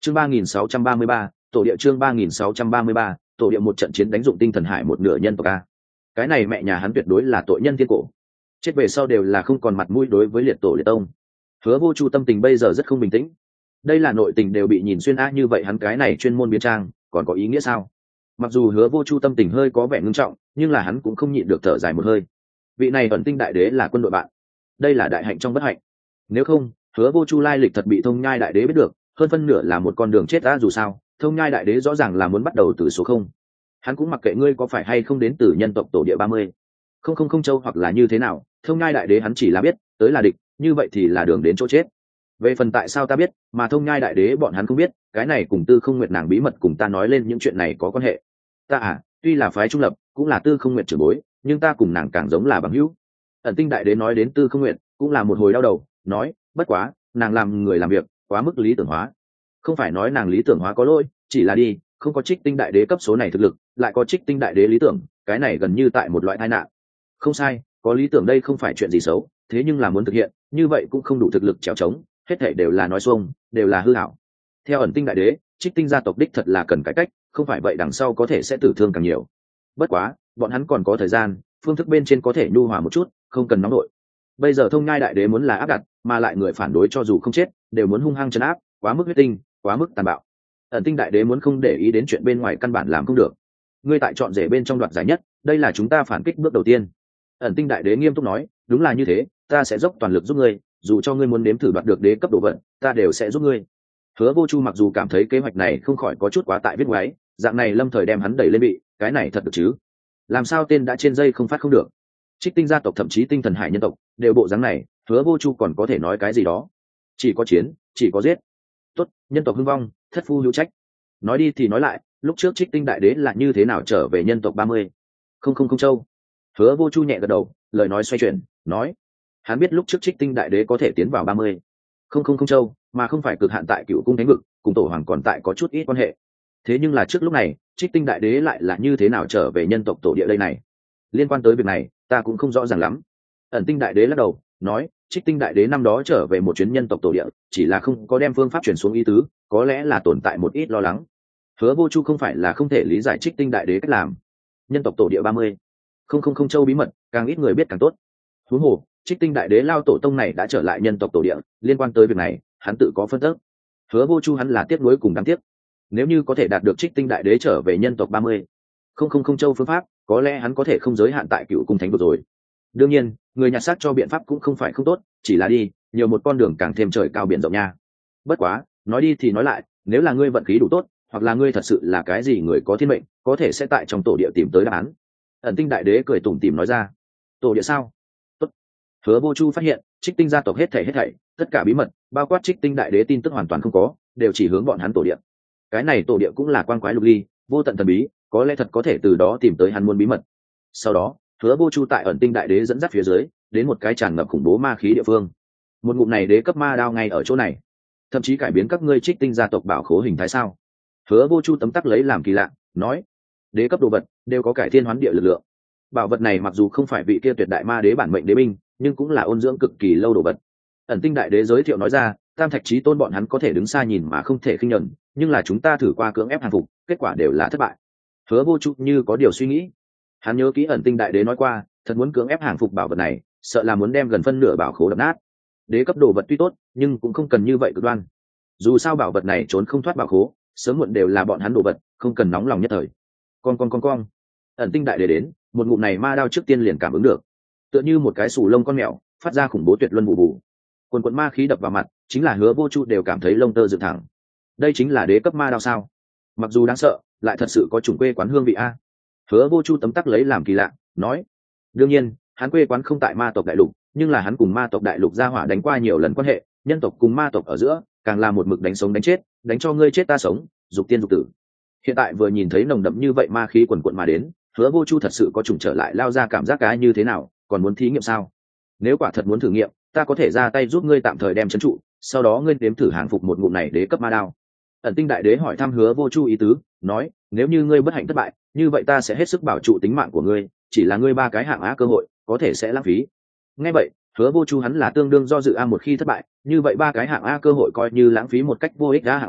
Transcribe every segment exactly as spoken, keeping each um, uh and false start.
chương ba nghìn sáu trăm ba mươi ba, tổ địa chương ba nghìn sáu trăm ba mươi ba, tổ địa một trận chiến đánh dụng tinh thần hải một nửa nhân tộc a. Cái này mẹ nhà hắn tuyệt đối là tội nhân thiên cổ, chết về sau đều là không còn mặt mũi đối với liệt tổ liệt tông. Hứa Vô Chu tâm tình bây giờ rất không bình tĩnh, đây là nội tình đều bị nhìn xuyên a, như vậy hắn cái này chuyên môn biến trang còn có ý nghĩa sao? Mặc dù Hứa Vô Chu tâm tình hơi có vẻ ngưng trọng, nhưng là hắn cũng không nhịn được thở dài một hơi. Vị này ẩn tinh đại đế là quân đội bạn, đây là đại hạnh trong bất hạnh. Nếu không, Hứa Vô Chu lai lịch thật bị Thông Nhai đại đế biết được, hơn phân nửa là một con đường chết đã. Dù sao Thông Nhai đại đế rõ ràng là muốn bắt đầu từ số không. Hắn cũng mặc kệ ngươi có phải hay không đến từ nhân tộc tổ địa ba mươi không không không châu hoặc là như thế nào, Thông Nhai đại đế hắn chỉ là biết tới là địch, như vậy thì là đường đến chỗ chết. Về phần tại sao ta biết mà Thông Nhai đại đế bọn hắn không biết, cái này cùng Tư Không Nguyệt nàng bí mật cùng ta nói lên những chuyện này có quan hệ. Ta à, tuy là phái trung lập, cũng là Tư Không Nguyệt trưởng bối, nhưng ta cùng nàng càng giống là bằng hữu. Ẩn tinh đại đế nói đến Tư Không Nguyệt cũng là một hồi đau đầu, nói bất quá nàng làm người làm việc quá mức lý tưởng hóa. Không phải nói nàng lý tưởng hóa có lỗi, chỉ là đi không có Trích Tinh đại đế cấp số này thực lực, lại có Trích Tinh đại đế lý tưởng, cái này gần như tại một loại tai nạn. Không sai, có lý tưởng đây không phải chuyện gì xấu, thế nhưng là muốn thực hiện, như vậy cũng không đủ thực lực trèo trống, hết thảy đều là nói xuông, đều là hư ảo. Theo Ẩn tinh đại đế, Trích Tinh gia tộc đích thật là cần cải cách, không phải vậy đằng sau có thể sẽ tử thương càng nhiều. Bất quá bọn hắn còn có thời gian, phương thức bên trên có thể nhu hòa một chút, không cần nóng đội. Bây giờ Thông Nhai đại đế muốn là áp đặt, mà lại người phản đối cho dù không chết đều muốn hung hăng trấn áp, quá mức huyết tinh, quá mức tàn bạo. Ẩn tinh đại đế muốn không để ý đến chuyện bên ngoài căn bản làm không được. Ngươi tại chọn rể bên trong đoạt giải nhất, đây là chúng ta phản kích bước đầu tiên. Ẩn tinh đại đế nghiêm túc nói, đúng là như thế, ta sẽ dốc toàn lực giúp ngươi, dù cho ngươi muốn nếm thử đoạt được đế cấp độ vận, ta đều sẽ giúp ngươi. Hứa Vô Chu mặc dù cảm thấy kế hoạch này không khỏi có chút quá tại viết ngoáy, dạng này lâm thời đem hắn đẩy lên bị, cái này thật được chứ? Làm sao tên đã trên dây không phát không được? Trích Tinh gia tộc thậm chí Tinh Thần Hải nhân tộc đều bộ dáng này, Hứa Vô Chu còn có thể nói cái gì đó? Chỉ có chiến, chỉ có giết. Tốt, nhân tộc hưng vong, thất phu hữu trách. Nói đi thì nói lại, lúc trước Trích Tinh đại đế là như thế nào trở về nhân tộc ba mươi không không không châu? Hứa Vô Chu nhẹ gật đầu, lời nói xoay chuyển, nói hắn biết lúc trước Trích Tinh đại đế có thể tiến vào ba mươi không không không châu, mà không phải cực hạn tại Cựu Cung Thánh vực, cùng tổ hoàng còn tại có chút ít quan hệ. Thế nhưng là trước lúc này, Trích Tinh đại đế lại là như thế nào trở về nhân tộc tổ địa đây này? Liên quan tới việc này, ta cũng không rõ ràng lắm. Ẩn tinh đại đế lắc đầu, nói Trích Tinh đại đế năm đó trở về một chuyến nhân tộc tổ địa, chỉ là không có đem phương pháp chuyển xuống ý tứ, có lẽ là tồn tại một ít lo lắng. Hứa Vô Chu không phải là không thể lý giải Trích Tinh đại đế cách làm. Nhân tộc tổ địa ba mươi không không không châu bí mật, càng ít người biết càng tốt. Huống hồ, Trích Tinh đại đế lao tổ tông này đã trở lại nhân tộc tổ địa, liên quan tới việc này, hắn tự có phân tích. Hứa Vô Chu hắn là tiếc nuối cùng đáng tiếc. Nếu như có thể đạt được Trích Tinh đại đế trở về nhân tộc ba mươi không không không châu phương pháp, có lẽ hắn có thể không giới hạn tại Cựu Cung Thánh vực rồi. Đương nhiên, người nhặt xác cho biện pháp cũng không phải không tốt, chỉ là đi nhiều một con đường càng thêm trời cao biển rộng nha. Bất quá, nói đi thì nói lại, nếu là ngươi vận khí đủ tốt, hoặc là ngươi thật sự là cái gì người có thiên mệnh, có thể sẽ tại trong tổ địa tìm tới đáp án. Ẩn tinh đại đế cười tủm tỉm nói ra. Tổ địa sao? Tốt. Hứa Vô Chu phát hiện, Trích Tinh gia tộc hết thảy hết thảy, tất cả bí mật, bao quát Trích Tinh đại đế tin tức hoàn toàn không có, đều chỉ hướng bọn hắn tổ địa. Cái này tổ địa cũng là quang quái lục ly, vô tận thần bí, có lẽ thật có thể từ đó tìm tới hắn muốn bí mật. Sau đó, Hứa Vô Chu tại Ẩn tinh đại đế dẫn dắt phía dưới, đến một cái tràn ngập khủng bố ma khí địa phương. Một ngụm này đế cấp ma đao ngay ở chỗ này, thậm chí cải biến các ngươi Trích Tinh gia tộc bảo khố hình thái sao? Hứa Vô Chu tấm tắc lấy làm kỳ lạ, nói đế cấp đồ vật đều có cải thiên hoán địa lực lượng. Bảo vật này mặc dù không phải vị kia tuyệt đại ma đế bản mệnh đế binh, nhưng cũng là ôn dưỡng cực kỳ lâu đồ vật. Ẩn tinh đại đế giới thiệu nói ra, Tam Thạch Chí Tôn bọn hắn có thể đứng xa nhìn mà không thể khinh nhẫn, nhưng là chúng ta thử qua cưỡng ép hàng phục, kết quả đều là thất bại. Hứa Vô Chu như có điều suy nghĩ, hắn nhớ kỹ Ẩn tinh đại đế nói qua, thật muốn cưỡng ép hàng phục bảo vật này, sợ là muốn đem gần phân nửa bảo khố đập nát. Đế cấp đồ vật tuy tốt, nhưng cũng không cần như vậy cực đoan. Dù sao bảo vật này trốn không thoát bảo khố, sớm muộn đều là bọn hắn đồ vật, không cần nóng lòng nhất thời. Con con con con. Ẩn tinh đại đế đến, một ngụm này ma đao trước tiên liền cảm ứng được, tựa như một cái sù lông con mèo, phát ra khủng bố tuyệt luân vụ vụ. Quần quần ma khí đập vào mặt, chính là Hứa Vô Chu đều cảm thấy lông tơ dựng thẳng. Đây chính là đế cấp ma đao sao? Mặc dù đáng sợ, lại thật sự có chủng quê quán hương vị a. Hứa Vô Chu tấm tắc lấy làm kỳ lạ, nói đương nhiên hắn quê quán không tại ma tộc đại lục, nhưng là hắn cùng ma tộc đại lục ra hỏa đánh qua nhiều lần quan hệ, nhân tộc cùng ma tộc ở giữa càng là một mực đánh sống đánh chết, đánh cho ngươi chết ta sống, dục tiên dục tử. Hiện tại vừa nhìn thấy nồng đậm như vậy ma khí quần quận mà đến, Hứa Vô Chu thật sự có trùng trở lại lao ra cảm giác cái như thế nào, còn muốn thí nghiệm sao? Nếu quả thật muốn thử nghiệm, ta có thể ra tay giúp ngươi tạm thời đem trấn trụ, sau đó ngươi nếm thử hàng phục một ngụm này đế cấp ma đao. Ẩn tinh đại đế hỏi thăm Hứa Vô Chu ý tứ, nói nếu như ngươi bất hạnh thất bại, như vậy ta sẽ hết sức bảo trụ tính mạng của ngươi, chỉ là ngươi ba cái hạng á cơ hội có thể sẽ lãng phí. Nghe vậy, Hứa Vô Chu hắn là tương đương do dự a, một khi thất bại, như vậy ba cái hạng a cơ hội coi như lãng phí một cách vô ích đã hạng a,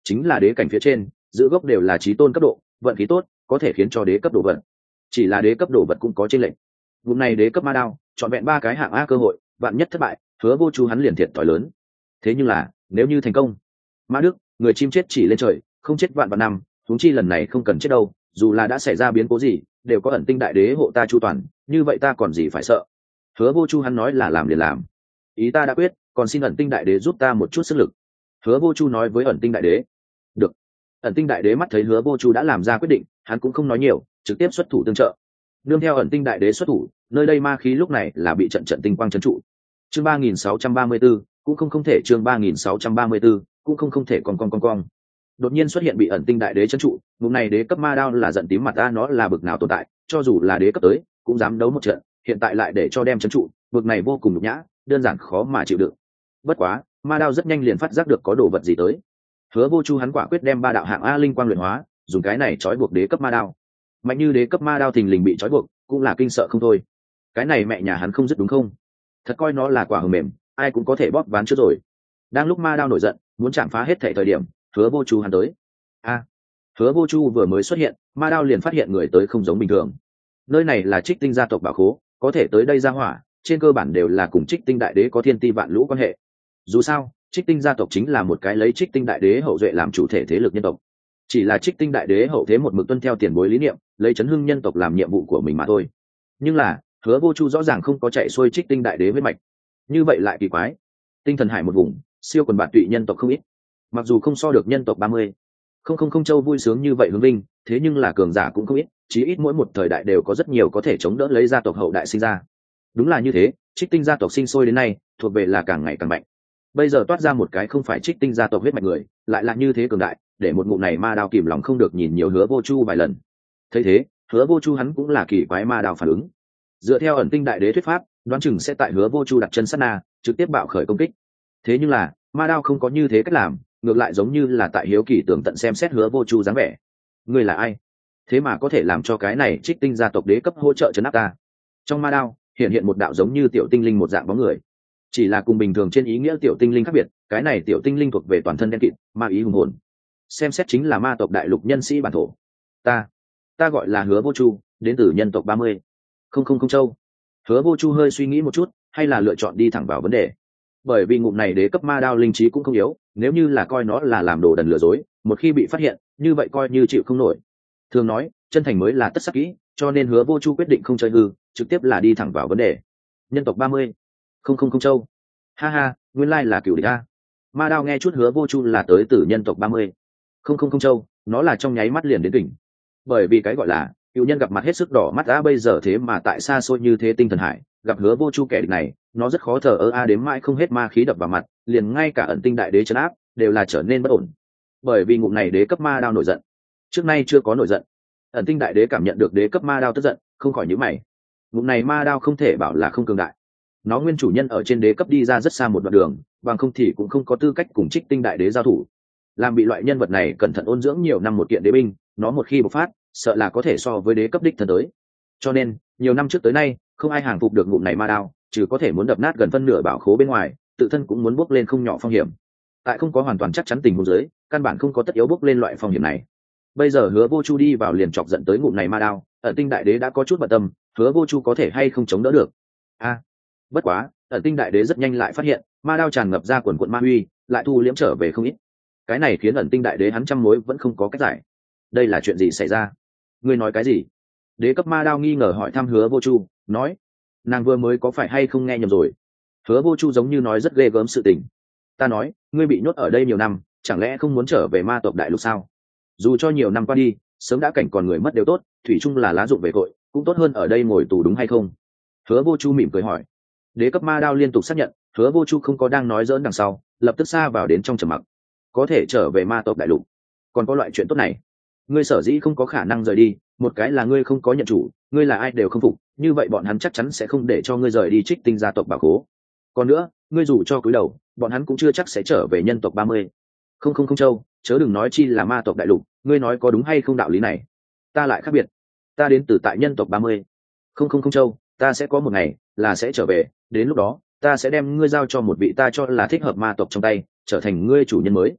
chính là đế cảnh phía trên giữ gốc đều là trí tôn cấp độ, vận khí tốt có thể khiến cho đế cấp đồ vật. Chỉ là đế cấp đồ vật cũng có trên lệnh. Vùng này đế cấp ma đao chọn vẹn ba cái hạng A cơ hội, vạn nhất thất bại Hứa Vô Chu hắn liền thiệt thòi lớn. Thế nhưng là nếu như thành công, ma đức người chim chết chỉ lên trời không chết vạn vạn năm, huống chi lần này không cần chết đâu, dù là đã xảy ra biến cố gì đều có ẩn tinh đại đế hộ ta chu toàn, như vậy ta còn gì phải sợ. Hứa Vô Chu hắn nói là làm liền làm, ý ta đã quyết, còn xin ẩn tinh đại đế giúp ta một chút sức lực. Hứa Vô Chu nói với ẩn tinh đại đế. Được. Ẩn tinh đại đế mắt thấy Hứa Vô Chu đã làm ra quyết định, hắn cũng không nói nhiều, trực tiếp xuất thủ tương trợ. Nương theo ẩn tinh đại đế xuất thủ, nơi đây ma khí lúc này là bị trận trận tinh quang trấn trụ. Chương ba nghìn sáu trăm ba mươi 34, cũng không không thể chương ba nghìn sáu trăm ba mươi 34, cũng không không thể còn con con con. Đột nhiên xuất hiện bị ẩn tinh đại đế trấn trụ, vùng này đế cấp ma đao là giận tím mặt ta, nó là bực nào tồn tại, cho dù là đế cấp tới cũng dám đấu một trận, hiện tại lại để cho đem trấn trụ, bực này vô cùng nhục nhã, đơn giản khó mà chịu đựng. Bất quá, ma đao rất nhanh liền phát giác được có đồ vật gì tới. Hứa Vô Chu hắn quả quyết đem ba đạo hạng A linh quang luyện hóa, dùng cái này trói buộc đế cấp ma đao. Mạnh như đế cấp ma đao thình lình bị trói buộc, cũng là kinh sợ không thôi. Cái này mẹ nhà hắn không dứt đúng không? Thật coi nó là quả hờ mềm, ai cũng có thể bóp ván trước rồi. Đang lúc ma đao nổi giận, muốn chạm phá hết thảy thời điểm, Hứa Vô Chu hắn tới. A, Hứa Vô Chu vừa mới xuất hiện, ma đao liền phát hiện người tới không giống bình thường. Nơi này là Trích Tinh gia tộc bảo khố, có thể tới đây ra hỏa, trên cơ bản đều là cùng Trích Tinh đại đế có thiên ti vạn lũ quan hệ. Dù sao, Trích Tinh gia tộc chính là một cái lấy Trích Tinh đại đế hậu duệ làm chủ thể thế lực nhân tộc. Chỉ là Trích Tinh đại đế hậu thế một mực tuân theo tiền bối lý niệm, lấy chấn hưng nhân tộc làm nhiệm vụ của mình mà thôi. Nhưng là, Hứa Vô Chu rõ ràng không có chạy xuôi Trích Tinh đại đế huyết mạch. Như vậy lại kỳ quái. Tinh thần hải một vùng, siêu quần bạn tụy nhân tộc không ít. Mặc dù không so được nhân tộc ba mươi, không không không châu vui sướng như vậy hướng vinh, thế nhưng là cường giả cũng không ít, chí ít mỗi một thời đại đều có rất nhiều có thể chống đỡ lấy gia tộc hậu đại sinh ra. Đúng là như thế, Trích Tinh gia tộc sinh sôi đến nay, thuộc về là càng ngày càng mạnh. Bây giờ toát ra một cái không phải Trích Tinh gia tộc huyết mạch người, lại là như thế cường đại, để một ngụm này ma đao kìm lòng không được nhìn nhiều Hứa Vô Chu vài lần. Thấy thế, Hứa Vô Chu hắn cũng là kỳ quái ma đao phản ứng. Dựa theo ẩn tinh đại đế thuyết pháp, đoán chừng sẽ tại Hứa Vô Chu đặt chân sát na, trực tiếp bạo khởi công kích. Thế nhưng là, ma đao không có như thế cách làm, ngược lại giống như là tại hiếu kỳ tưởng tận xem xét Hứa Vô Chu dáng vẻ. Ngươi là ai? Thế mà có thể làm cho cái này Trích Tinh gia tộc đế cấp hỗ trợ trấn áp ta? Trong ma đao hiện hiện một đạo giống như tiểu tinh linh một dạng bóng người, chỉ là cùng bình thường trên ý nghĩa tiểu tinh linh khác biệt, cái này tiểu tinh linh thuộc về toàn thân đen kịt, ma ý hùng hồn. Xem xét chính là ma tộc đại lục nhân sĩ bản thổ. Ta, ta gọi là Hứa Vô Chu, đến từ nhân tộc ba mươi, không không không châu. Hứa Vô Chu hơi suy nghĩ một chút, hay là lựa chọn đi thẳng vào vấn đề. Bởi vì ngụm này đế cấp ma đao linh trí cũng không yếu, nếu như là coi nó là làm đồ đần lừa dối, một khi bị phát hiện, như vậy coi như chịu không nổi. Thường nói, chân thành mới là tất sắc kỹ, cho nên Hứa Vô Chu quyết định không chơi hư, trực tiếp là đi thẳng vào vấn đề. Nhân tộc ba mươi, không không không châu. Ha ha, nguyên lai là cửu địch a. Ma đao nghe chút Hứa Vô Chu là tới từ nhân tộc ba mươi, không không không châu, nó là trong nháy mắt liền đến đỉnh. Bởi vì cái gọi là cựu nhân gặp mặt hết sức đỏ mắt, a bây giờ thế mà tại xa xôi như thế tinh thần hải, gặp Hứa Vô Chu kẻ địch này, nó rất khó thở ơ a đếm mãi không hết ma khí đập vào mặt, liền ngay cả ẩn tinh đại đế trấn áp đều là trở nên bất ổn. Bởi vì ngụm này đế cấp ma đao nổi giận, trước nay chưa có nổi giận. Ẩn tinh đại đế cảm nhận được đế cấp ma đao tức giận, không khỏi nhíu mày. Ngụm này ma đao không thể bảo là không cường đại. Nó nguyên chủ nhân ở trên đế cấp đi ra rất xa một đoạn đường, bằng không thì cũng không có tư cách cùng Trích Tinh đại đế giao thủ. Làm bị loại nhân vật này cẩn thận ôn dưỡng nhiều năm một kiện đế binh, nó một khi bộc phát, sợ là có thể so với đế cấp đích thân tới. Cho nên, nhiều năm trước tới nay, không ai hàng phục được ngụm này ma đao, trừ có thể muốn đập nát gần phân nửa bảo khố bên ngoài, tự thân cũng muốn bước lên không nhỏ phong hiểm. Tại không có hoàn toàn chắc chắn tình huống dưới, căn bản không có tất yếu bước lên loại phong hiểm này. Bây giờ Hứa Vô Chu đi vào liền chọc giận tới ngụm này ma đao, ẩn tinh đại đế đã có chút bận tâm, Hứa Vô Chu có thể hay không chống đỡ được. A, bất quá, ẩn tinh đại đế rất nhanh lại phát hiện, ma đao tràn ngập ra quần quần ma uy, lại thu liễm trở về không ít. Cái này khiến ẩn tinh đại đế hắn trăm mối vẫn không có cách giải. Đây là chuyện gì xảy ra? Ngươi nói cái gì? Đế cấp ma đao nghi ngờ hỏi thăm Hứa Vô Chu, nói, nàng vừa mới có phải hay không nghe nhầm rồi? Hứa Vô Chu giống như nói rất ghê gớm sự tình. Ta nói, ngươi bị nhốt ở đây nhiều năm, chẳng lẽ không muốn trở về ma tộc đại lục sao? Dù cho nhiều năm qua đi, sớm đã cảnh còn người mất đều tốt, thủy chung là lá dụng về cội, cũng tốt hơn ở đây ngồi tù đúng hay không? Hứa Vô Chu mỉm cười hỏi. Đế cấp ma đao liên tục xác nhận, Hứa Vô Chu không có đang nói giỡn đằng sau, lập tức xa vào đến trong trầm mặc. Có thể trở về ma tộc đại lục, còn có loại chuyện tốt này. Ngươi sở dĩ không có khả năng rời đi, một cái là ngươi không có nhận chủ, ngươi là ai đều không phục, như vậy bọn hắn chắc chắn sẽ không để cho ngươi rời đi Trích Tinh gia tộc bảo khố. Còn nữa, ngươi dù cho cúi đầu, bọn hắn cũng chưa chắc sẽ trở về nhân tộc ba mươi, không không không châu, chớ đừng nói chi là ma tộc đại lục, ngươi nói có đúng hay không đạo lý này? Ta lại khác biệt, ta đến từ tại nhân tộc ba mươi, không không không châu, ta sẽ có một ngày là sẽ trở về, đến lúc đó ta sẽ đem ngươi giao cho một vị ta cho là thích hợp ma tộc trong tay, trở thành ngươi chủ nhân mới.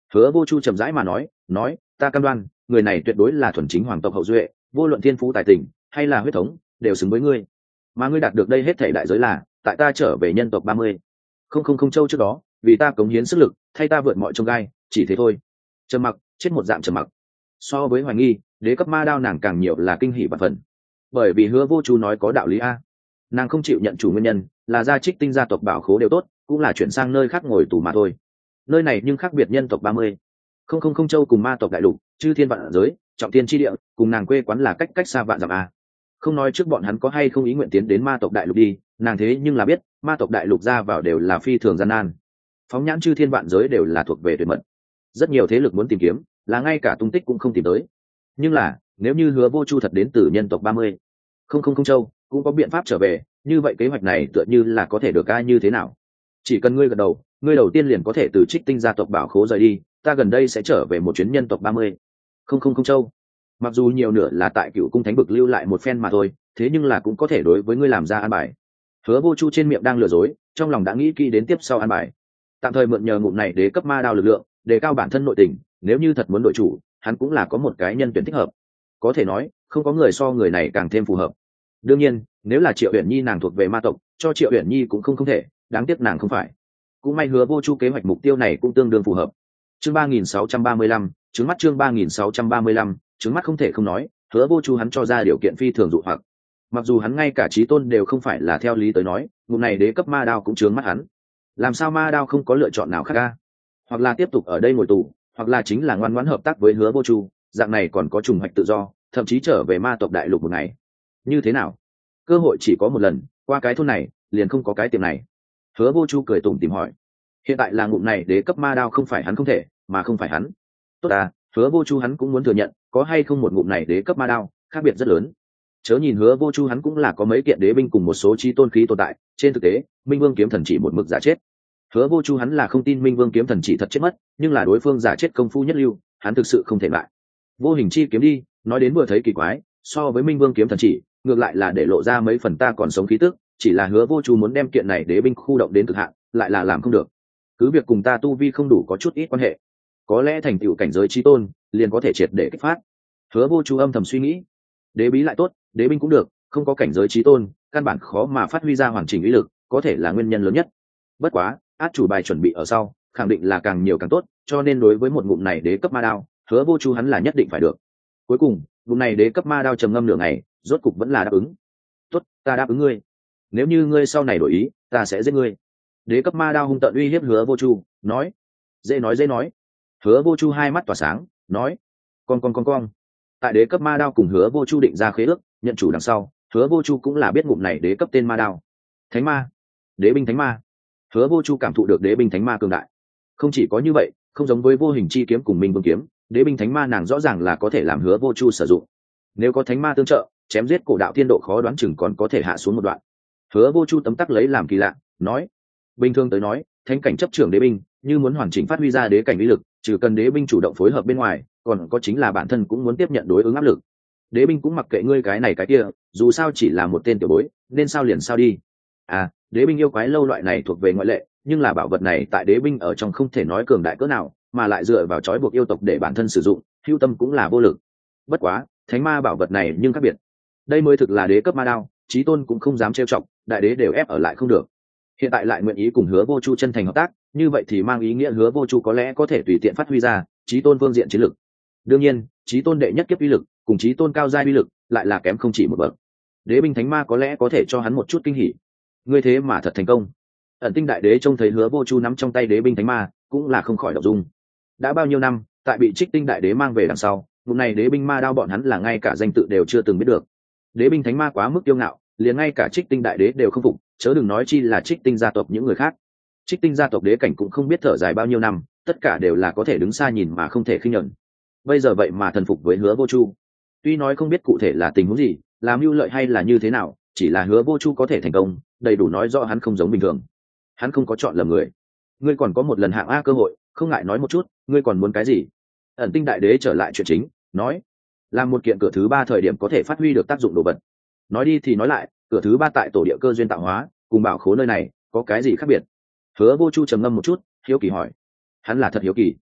Hứa Vô Chu chậm rãi mà nói, nói, ta cam đoan, người này tuyệt đối là thuần chính hoàng tộc hậu duệ, vô luận thiên phú tài tình hay là huyết thống, đều xứng với ngươi. Mà ngươi đạt được đây hết thảy đại giới là, tại ta trở về nhân tộc ba mươi không không không châu trước đó, vì ta cống hiến sức lực, thay ta vượt mọi chông gai, chỉ thế thôi. Trầm mặc, chết một dạng trầm mặc. So với hoài nghi, đế cấp ma đao nàng càng nhiều là kinh hỉ và phần. Bởi vì Hứa Vô Chu nói có đạo lý a. Nàng không chịu nhận chủ nguyên nhân, là gia trích tinh gia tộc bảo khố đều tốt, cũng là chuyển sang nơi khác ngồi tù mà thôi. Nơi này nhưng khác biệt nhân tộc ba mươi không không không châu cùng ma tộc đại lục, chư thiên vạn giới, trọng thiên chi địa, cùng nàng quê quán là cách cách xa vạn dặm a. Không nói trước bọn hắn có hay không ý nguyện tiến đến ma tộc đại lục đi, nàng thế nhưng là biết, ma tộc đại lục ra vào đều là phi thường gian nan. Phóng nhãn chư thiên vạn giới đều là thuộc về tuyệt mật. Rất nhiều thế lực muốn tìm kiếm, là ngay cả tung tích cũng không tìm tới. Nhưng là, nếu như Hứa Vô Chu thật đến từ nhân tộc ba mươi không không không châu, cũng có biện pháp trở về, như vậy kế hoạch này tựa như là có thể được ai như thế nào. Chỉ cần ngươi gật đầu, ngươi đầu tiên liền có thể từ trích tinh gia tộc bảo khố rời đi, ta gần đây sẽ trở về một chuyến nhân tộc ba mươi không không không châu. Mặc dù nhiều nửa là tại Cựu cung thánh vực lưu lại một phen mà thôi, thế nhưng là cũng có thể đối với ngươi làm ra an bài. Hứa Vô Chu trên miệng đang lừa dối, trong lòng đã nghĩ kỹ đến tiếp sau an bài. Tạm thời mượn nhờ ngụm này đế cấp ma đao lực lượng, đề cao bản thân nội tình, nếu như thật muốn đội chủ, hắn cũng là có một cái nhân tuyển thích hợp. Có thể nói, không có người so người này càng thêm phù hợp. Đương nhiên, nếu là Triệu Uyển Nhi nàng thuộc về ma tộc, cho Triệu Uyển Nhi cũng không không thể, đáng tiếc nàng không phải. Cũng may Hứa Vô Chu kế hoạch mục tiêu này cũng tương đương phù hợp. Chương ba nghìn sáu trăm ba mươi lăm, trứng mắt chương ba nghìn sáu trăm ba mươi lăm, trứng mắt không thể không nói, Hứa Vô Chu hắn cho ra điều kiện phi thường dụ hoặc. Mặc dù hắn ngay cả chí tôn đều không phải là theo lý tới nói, ngụm này đế cấp ma đao cũng chướng mắt hắn. Làm sao ma đao không có lựa chọn nào khác a? Hoặc là tiếp tục ở đây ngồi tù, hoặc là chính là ngoan ngoãn hợp tác với Hứa Vô Chu, dạng này còn có trùng hoạch tự do, thậm chí trở về ma tộc đại lục một ngày. Như thế nào? Cơ hội chỉ có một lần, qua cái thôn này, liền không có cái tiệm này. Hứa Vô Chu cười tủm tỉm hỏi. Hiện tại là ngụm này đế cấp ma đao không phải hắn không thể, mà không phải hắn. Tốt à, Hứa Vô Chu hắn cũng muốn thừa nhận, có hay không một ngụm này đế cấp ma đao, khác biệt rất lớn. Chớ nhìn Hứa Vô Chu hắn cũng là có mấy kiện đế binh cùng một số chi tôn khí tồn tại, trên thực tế, Minh Vương kiếm thần chỉ một mực giả chết. Hứa Vô Chu hắn là không tin Minh Vương kiếm thần chỉ thật chết mất, nhưng là đối phương giả chết công phu nhất lưu, hắn thực sự không thể lại. Vô hình chi kiếm đi, nói đến vừa thấy kỳ quái, so với Minh Vương kiếm thần chỉ, ngược lại là để lộ ra mấy phần ta còn sống khí tức, chỉ là Hứa Vô Chu muốn đem kiện này đế binh khu động đến cực hạn, lại là làm không được. Cứ việc cùng ta tu vi không đủ có chút ít quan hệ, có lẽ thành tựu cảnh giới chí tôn, liền có thể triệt để kích phát. Hứa Vô Chu âm thầm suy nghĩ, đế bí lại tốt, đế binh cũng được, không có cảnh giới chí tôn, căn bản khó mà phát huy ra hoàn chỉnh uy lực, có thể là nguyên nhân lớn nhất. Bất quá, át chủ bài chuẩn bị ở sau, khẳng định là càng nhiều càng tốt, cho nên đối với một ngụm này đế cấp ma đao, Hứa Vô Chu hắn là nhất định phải được. Cuối cùng, ngụm này đế cấp ma đao trầm ngâm nửa ngày, rốt cục vẫn là đáp ứng. Tốt, ta đáp ứng ngươi. Nếu như ngươi sau này đổi ý, ta sẽ giết ngươi. Đế cấp ma đao hung tợn uy hiếp Hứa Vô Chu, nói. Dễ nói dễ nói. Hứa Vô Chu hai mắt tỏa sáng, nói. Con con con con. Tại đế cấp ma đao cùng Hứa Vô Chu định ra khế ước, nhận chủ đằng sau, Hứa Vô Chu cũng là biết ngụm này đế cấp tên ma đao. Thánh ma. Đế binh thánh ma. Hứa Vô Chu cảm thụ được đế binh thánh ma cường đại. Không chỉ có như vậy, không giống với vô hình chi kiếm cùng Minh Vương kiếm, đế binh thánh ma nàng rõ ràng là có thể làm Hứa Vô Chu sử dụng. Nếu có thánh ma tương trợ, chém giết cổ đạo thiên độ khó đoán chừng còn có thể hạ xuống một đoạn. Hứa Vô Chu tấm tắc lấy làm kỳ lạ, nói: bình thường tới nói, thánh cảnh chấp trưởng đế binh, như muốn hoàn chỉnh phát huy ra đế cảnh uy lực, trừ cần đế binh chủ động phối hợp bên ngoài, còn có chính là bản thân cũng muốn tiếp nhận đối ứng áp lực. Đế binh cũng mặc kệ ngươi cái này cái kia, dù sao chỉ là một tên tiểu bối, nên sao liền sao đi. À, đế binh yêu quái lâu loại này thuộc về ngoại lệ, nhưng là bảo vật này tại đế binh ở trong không thể nói cường đại cỡ nào, mà lại dựa vào trói buộc yêu tộc để bản thân sử dụng, hưu tâm cũng là vô lực. Bất quá, thánh ma bảo vật này nhưng khác biệt. Đây mới thực là đế cấp ma đao, chí tôn cũng không dám trêu chọc, đại đế đều ép ở lại không được. Hiện tại lại nguyện ý cùng Hứa Vô Chu chân thành hợp tác, như vậy thì mang ý nghĩa Hứa Vô Chu có lẽ có thể tùy tiện phát huy ra chí tôn phương diện chiến lực. Đương nhiên, chí tôn đệ nhất kiếp uy lực cùng chí tôn cao giai uy lực lại là kém không chỉ một bậc. Đế binh thánh ma có lẽ có thể cho hắn một chút kinh hỉ. Ngươi thế mà thật thành công. Ẩn Tinh đại đế trông thấy Hứa Vô Chu nắm trong tay đế binh thánh ma, cũng là không khỏi động dung. Đã bao nhiêu năm, tại bị Trích Tinh đại đế mang về đằng sau, lúc này đế binh ma đao bọn hắn là ngay cả danh tự đều chưa từng biết được. Đế binh thánh ma quá mức kiêu ngạo, liền ngay cả Trích Tinh đại đế đều không phục, chớ đừng nói chi là Trích Tinh gia tộc những người khác. Trích Tinh gia tộc đế cảnh cũng không biết thở dài bao nhiêu năm, tất cả đều là có thể đứng xa nhìn mà không thể khinh nhẫn. Bây giờ vậy mà thần phục với Hứa Vô Chu. Tuy nói không biết cụ thể là tình huống gì, làm mưu lợi hay là như thế nào, chỉ là Hứa Vô Chu có thể thành công, đầy đủ nói rõ hắn không giống bình thường. Hắn không có chọn lầm người. Ngươi còn có một lần hạng A cơ hội, không ngại nói một chút, ngươi còn muốn cái gì? Ẩn Tinh đại đế trở lại chuyện chính, nói, làm một kiện cửa thứ ba thời điểm có thể phát huy được tác dụng đồ vật. Nói đi thì nói lại, cửa thứ ba tại tổ địa cơ duyên tạo hóa, cùng bảo khố nơi này có cái gì khác biệt? Hứa Vô Chu trầm ngâm một chút, hiếu kỳ hỏi. Hắn là thật hiếu kỳ.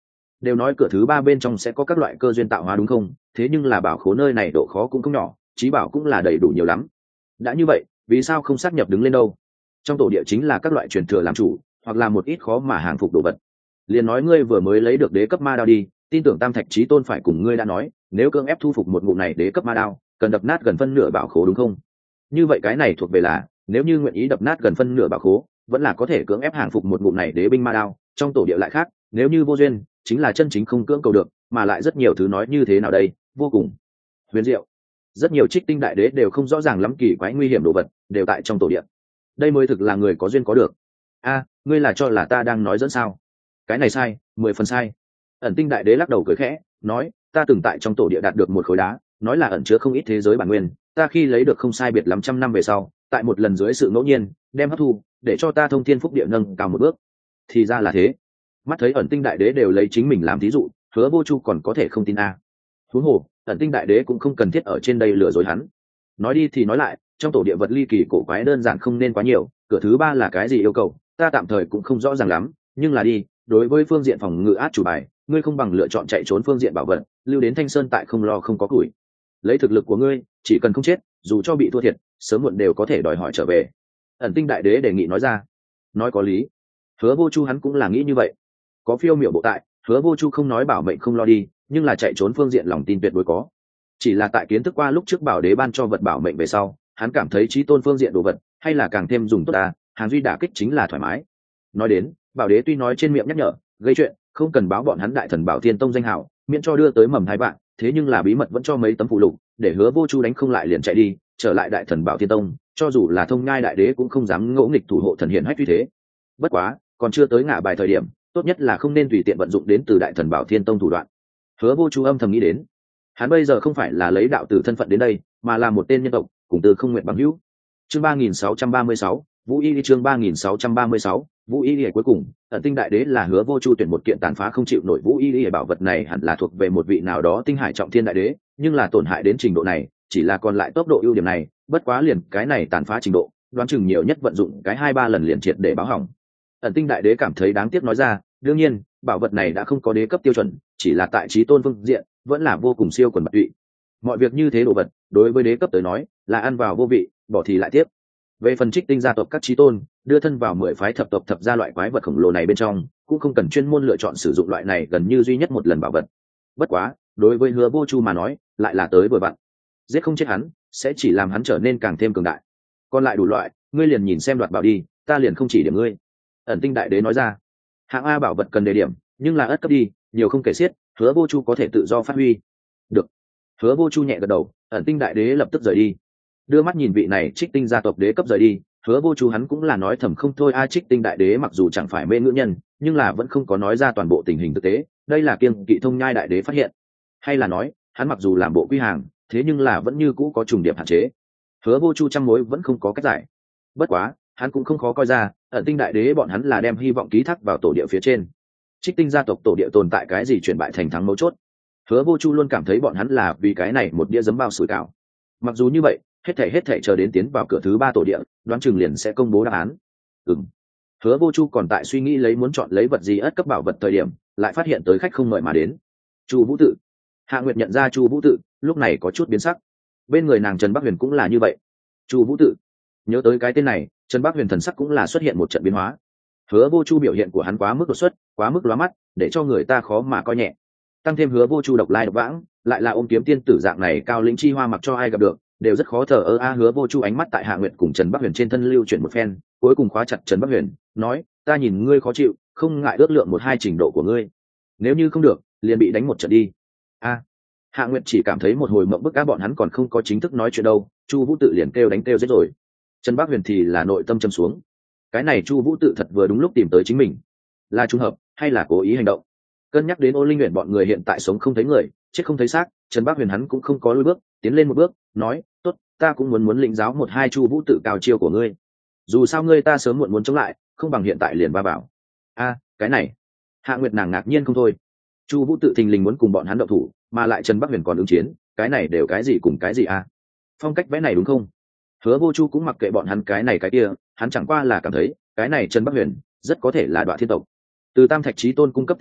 đều nói cửa thứ ba bên trong sẽ có các loại cơ duyên tạo hóa đúng không, thế nhưng là bảo khố nơi này độ khó cũng không nhỏ, trí bảo cũng là đầy đủ nhiều lắm. Đã như vậy vì sao không sát nhập đứng lên đâu? Trong tổ địa chính là các loại truyền thừa làm chủ, hoặc là một ít khó mà hàng phục đồ vật. Liền nói ngươi vừa mới lấy được đế cấp ma đao đi, tin tưởng Tam Thạch Chí Tôn phải cùng ngươi đã nói, nếu cưỡng ép thu phục một ngụm này đế cấp ma đao, cần đập nát gần phân nửa bảo khố đúng không? Như vậy cái này thuộc về là, nếu như nguyện ý đập nát gần phân nửa bảo khố, vẫn là có thể cưỡng ép hàng phục một ngụm này đế binh ma đao. Trong tổ địa lại khác, nếu như vô duyên, chính là chân chính không cưỡng cầu được, mà lại rất nhiều thứ nói như thế nào đây, vô cùng huyền diệu. Rất nhiều trích tinh đại đế đều không rõ ràng lắm kỳ quái nguy hiểm đồ vật, đều tại trong tổ địa. Đây mới thực là người có duyên có được. A, ngươi là cho là ta đang nói dẫn sao? Cái này sai, mười phần sai. Ẩn Tinh đại đế lắc đầu cười khẽ, nói, ta từng tại trong tổ địa đạt được một khối đá, nói là ẩn chứa không ít thế giới bản nguyên, ta khi lấy được không sai biệt lắm trăm năm về sau, tại một lần dưới sự ngẫu nhiên, đem hấp thu, để cho ta thông thiên phúc địa nâng cao một bước. Thì ra là thế. Mắt thấy Ẩn Tinh đại đế đều lấy chính mình làm thí dụ, Hứa Vô Chu còn có thể không tin a? Huống hồ, Ẩn Tinh đại đế cũng không cần thiết ở trên đây lừa dối hắn. Nói đi thì nói lại, trong tổ địa vật ly kỳ cổ quái đơn giản không nên quá nhiều, cửa thứ ba là cái gì yêu cầu, ta tạm thời cũng không rõ ràng lắm, nhưng là đi, đối với phương diện phòng ngự át chủ bài, ngươi không bằng lựa chọn chạy trốn phương diện bảo vật, lưu đến Thanh Sơn tại không lo không có củi. Lấy thực lực của ngươi, chỉ cần không chết, dù cho bị thua thiệt, sớm muộn đều có thể đòi hỏi trở về. Ẩn Tinh đại đế đề nghị nói ra. Nói có lý. Hứa Vô Chu hắn cũng là nghĩ như vậy. Có phiêu miểu bộ tại, Hứa Vô Chu không nói bảo mệnh không lo đi, nhưng là chạy trốn phương diện lòng tin tuyệt đối có. Chỉ là tại kiến thức qua lúc trước bảo đế ban cho vật bảo mệnh về sau, hắn cảm thấy chí tôn phương diện đồ vật hay là càng thêm dùng tốt ta, hàng duy đả kích chính là thoải mái. Nói đến, bảo đế tuy nói trên miệng nhắc nhở, gây chuyện, không cần báo bọn hắn Đại Thần Bảo Thiên Tông danh hào, miễn cho đưa tới mầm hai bạn, thế nhưng là bí mật vẫn cho mấy tấm phụ lục, để Hứa Vô Chu đánh không lại liền chạy đi, trở lại Đại Thần Bảo Thiên Tông, cho dù là Thông Nhai đại đế cũng không dám ngỗ nghịch thủ hộ thần hiển hách như thế. Bất quá, còn chưa tới ngã bài thời điểm, tốt nhất là không nên tùy tiện vận dụng đến từ Đại Thần Bảo Thiên Tông thủ đoạn. Hứa Vô Chu âm thầm nghĩ đến, hắn bây giờ không phải là lấy đạo tử thân phận đến đây, mà là một tên nhân tộc, cùng từ không nguyện bằng hữu. Chương ba nghìn sáu trăm ba mươi sáu, Vũ Y chương ba nghìn sáu trăm ba mươi sáu, Vũ Y cuối cùng, Ẩn Tinh đại đế là Hứa Vô Chu tuyển một kiện tàn phá không chịu nổi Vũ Y bảo vật này hẳn là thuộc về một vị nào đó tinh hải trọng thiên đại đế, nhưng là tổn hại đến trình độ này, chỉ là còn lại tốc độ ưu điểm này, bất quá liền cái này tàn phá trình độ, đoán chừng nhiều nhất vận dụng cái hai ba lần liền triệt để báo hỏng. Ẩn Tinh đại đế cảm thấy đáng tiếc nói ra, đương nhiên, bảo vật này đã không có đế cấp tiêu chuẩn, chỉ là tại chí tôn phương diện, vẫn là vô cùng siêu quần bạc tụy. Mọi việc như thế đồ vật, đối với đế cấp tới nói, là ăn vào vô vị, bỏ thì lại tiếp. Về phần trích tinh gia tộc các chí tôn, đưa thân vào mười phái thập tộc thập gia loại quái vật khổng lồ này bên trong, cũng không cần chuyên môn lựa chọn sử dụng loại này gần như duy nhất một lần bảo vật. Bất quá, đối với Hứa Vô Chu mà nói, lại là tới vừa vặn. Giết không chết hắn, sẽ chỉ làm hắn trở nên càng thêm cường đại. Còn lại đủ loại, ngươi liền nhìn xem đoạt bảo đi, ta liền không chỉ điểm ngươi. Ẩn Tinh đại đế nói ra. Hạng A bảo vật cần đề điểm, nhưng là ất cấp đi, nhiều không kể xiết, Hứa Vô Chu có thể tự do phát huy. Được. Hứa Vô Chu nhẹ gật đầu, Ẩn Tinh đại đế lập tức rời đi. Đưa mắt nhìn vị này trích tinh gia tộc đế cấp rời đi, Hứa Vô Chu hắn cũng là nói thầm không thôi a. Trích tinh đại đế mặc dù chẳng phải mê ngữ nhân, nhưng là vẫn không có nói ra toàn bộ tình hình thực tế, đây là kiêng kỵ Thông Nhai đại đế phát hiện, hay là nói hắn mặc dù làm bộ quy hàng, thế nhưng là vẫn như cũ có trùng điểm hạn chế. Hứa Vô Chu trăm mối vẫn không có cách giải. Bất quá, hắn cũng không khó coi ra, Ẩn Tinh đại đế bọn hắn là đem hy vọng ký thác vào tổ địa phía trên. Trích tinh gia tộc tổ địa tồn tại cái gì chuyển bại thành thắng mấu chốt. Hứa Vô Chu luôn cảm thấy bọn hắn là vì cái này một đĩa giấm bao sủi cảo. Mặc dù như vậy, hết thảy hết thảy chờ đến tiến vào cửa thứ ba tổ địa, đoán chừng liền sẽ công bố đáp án. Ừm. Hứa Vô Chu còn tại suy nghĩ lấy muốn chọn lấy vật gì ất cấp bảo vật thời điểm, lại phát hiện tới khách không mời mà đến. Chu Vũ Tự. Hạ Nguyệt nhận ra Chu Vũ Tự, lúc này có chút biến sắc. Bên người nàng Trần Bắc Huyền cũng là như vậy. Chu Vũ Tự. Nhớ tới cái tên này, Trần Bắc Huyền thần sắc cũng là xuất hiện một trận biến hóa. Hứa Vô Chu biểu hiện của hắn quá mức đột xuất, quá mức lóa mắt, để cho người ta khó mà coi nhẹ. Tăng thêm Hứa Vô Chu độc lai độc vãng, lại là ôm kiếm tiên tử dạng này cao lĩnh chi hoa mặc cho ai gặp được, đều rất khó thở ơ a. Hứa Vô Chu ánh mắt tại Hạ Nguyệt cùng Trần Bắc Huyền trên thân lưu chuyển một phen, cuối cùng khóa chặt Trần Bắc Huyền, nói, ta nhìn ngươi khó chịu, không ngại ước lượng một hai trình độ của ngươi. Nếu như không được, liền bị đánh một trận đi. A. Hạ Nguyệt chỉ cảm thấy một hồi mộng bức, các bọn hắn còn không có chính thức nói chuyện đâu, Chu Vũ Tự liền kêu đánh kêu giết rồi. Trần Bắc Huyền thì là nội tâm châm xuống. Cái này Chu Vũ Tự thật vừa đúng lúc tìm tới chính mình, là trùng hợp hay là cố ý hành động? Cân nhắc đến Ô Linh Uyển bọn người hiện tại sống không thấy người, chết không thấy xác, Trần Bắc Huyền hắn cũng không có lùi bước, tiến lên một bước, nói, tốt, ta cũng muốn muốn lĩnh giáo một hai Chu Vũ Tự cao chiêu của ngươi. Dù sao ngươi ta sớm muộn muốn chống lại, không bằng hiện tại liền va vào. A, cái này. Hạ Nguyệt nàng ngạc nhiên không thôi. Chu Vũ Tự thình lình muốn cùng bọn hắn động thủ, mà lại Trần Bắc Huyền còn ứng chiến, cái này đều cái gì cùng cái gì a? Phong cách vẽ này đúng không? Hứa Vô Chu cũng mặc kệ bọn hắn cái này cái kia, hắn chẳng qua là cảm thấy, cái này Trần Bắc Huyền rất có thể là Đoạ Thiên tộc. Từ Tam Thạch Chí Tôn cung cấp tình báo,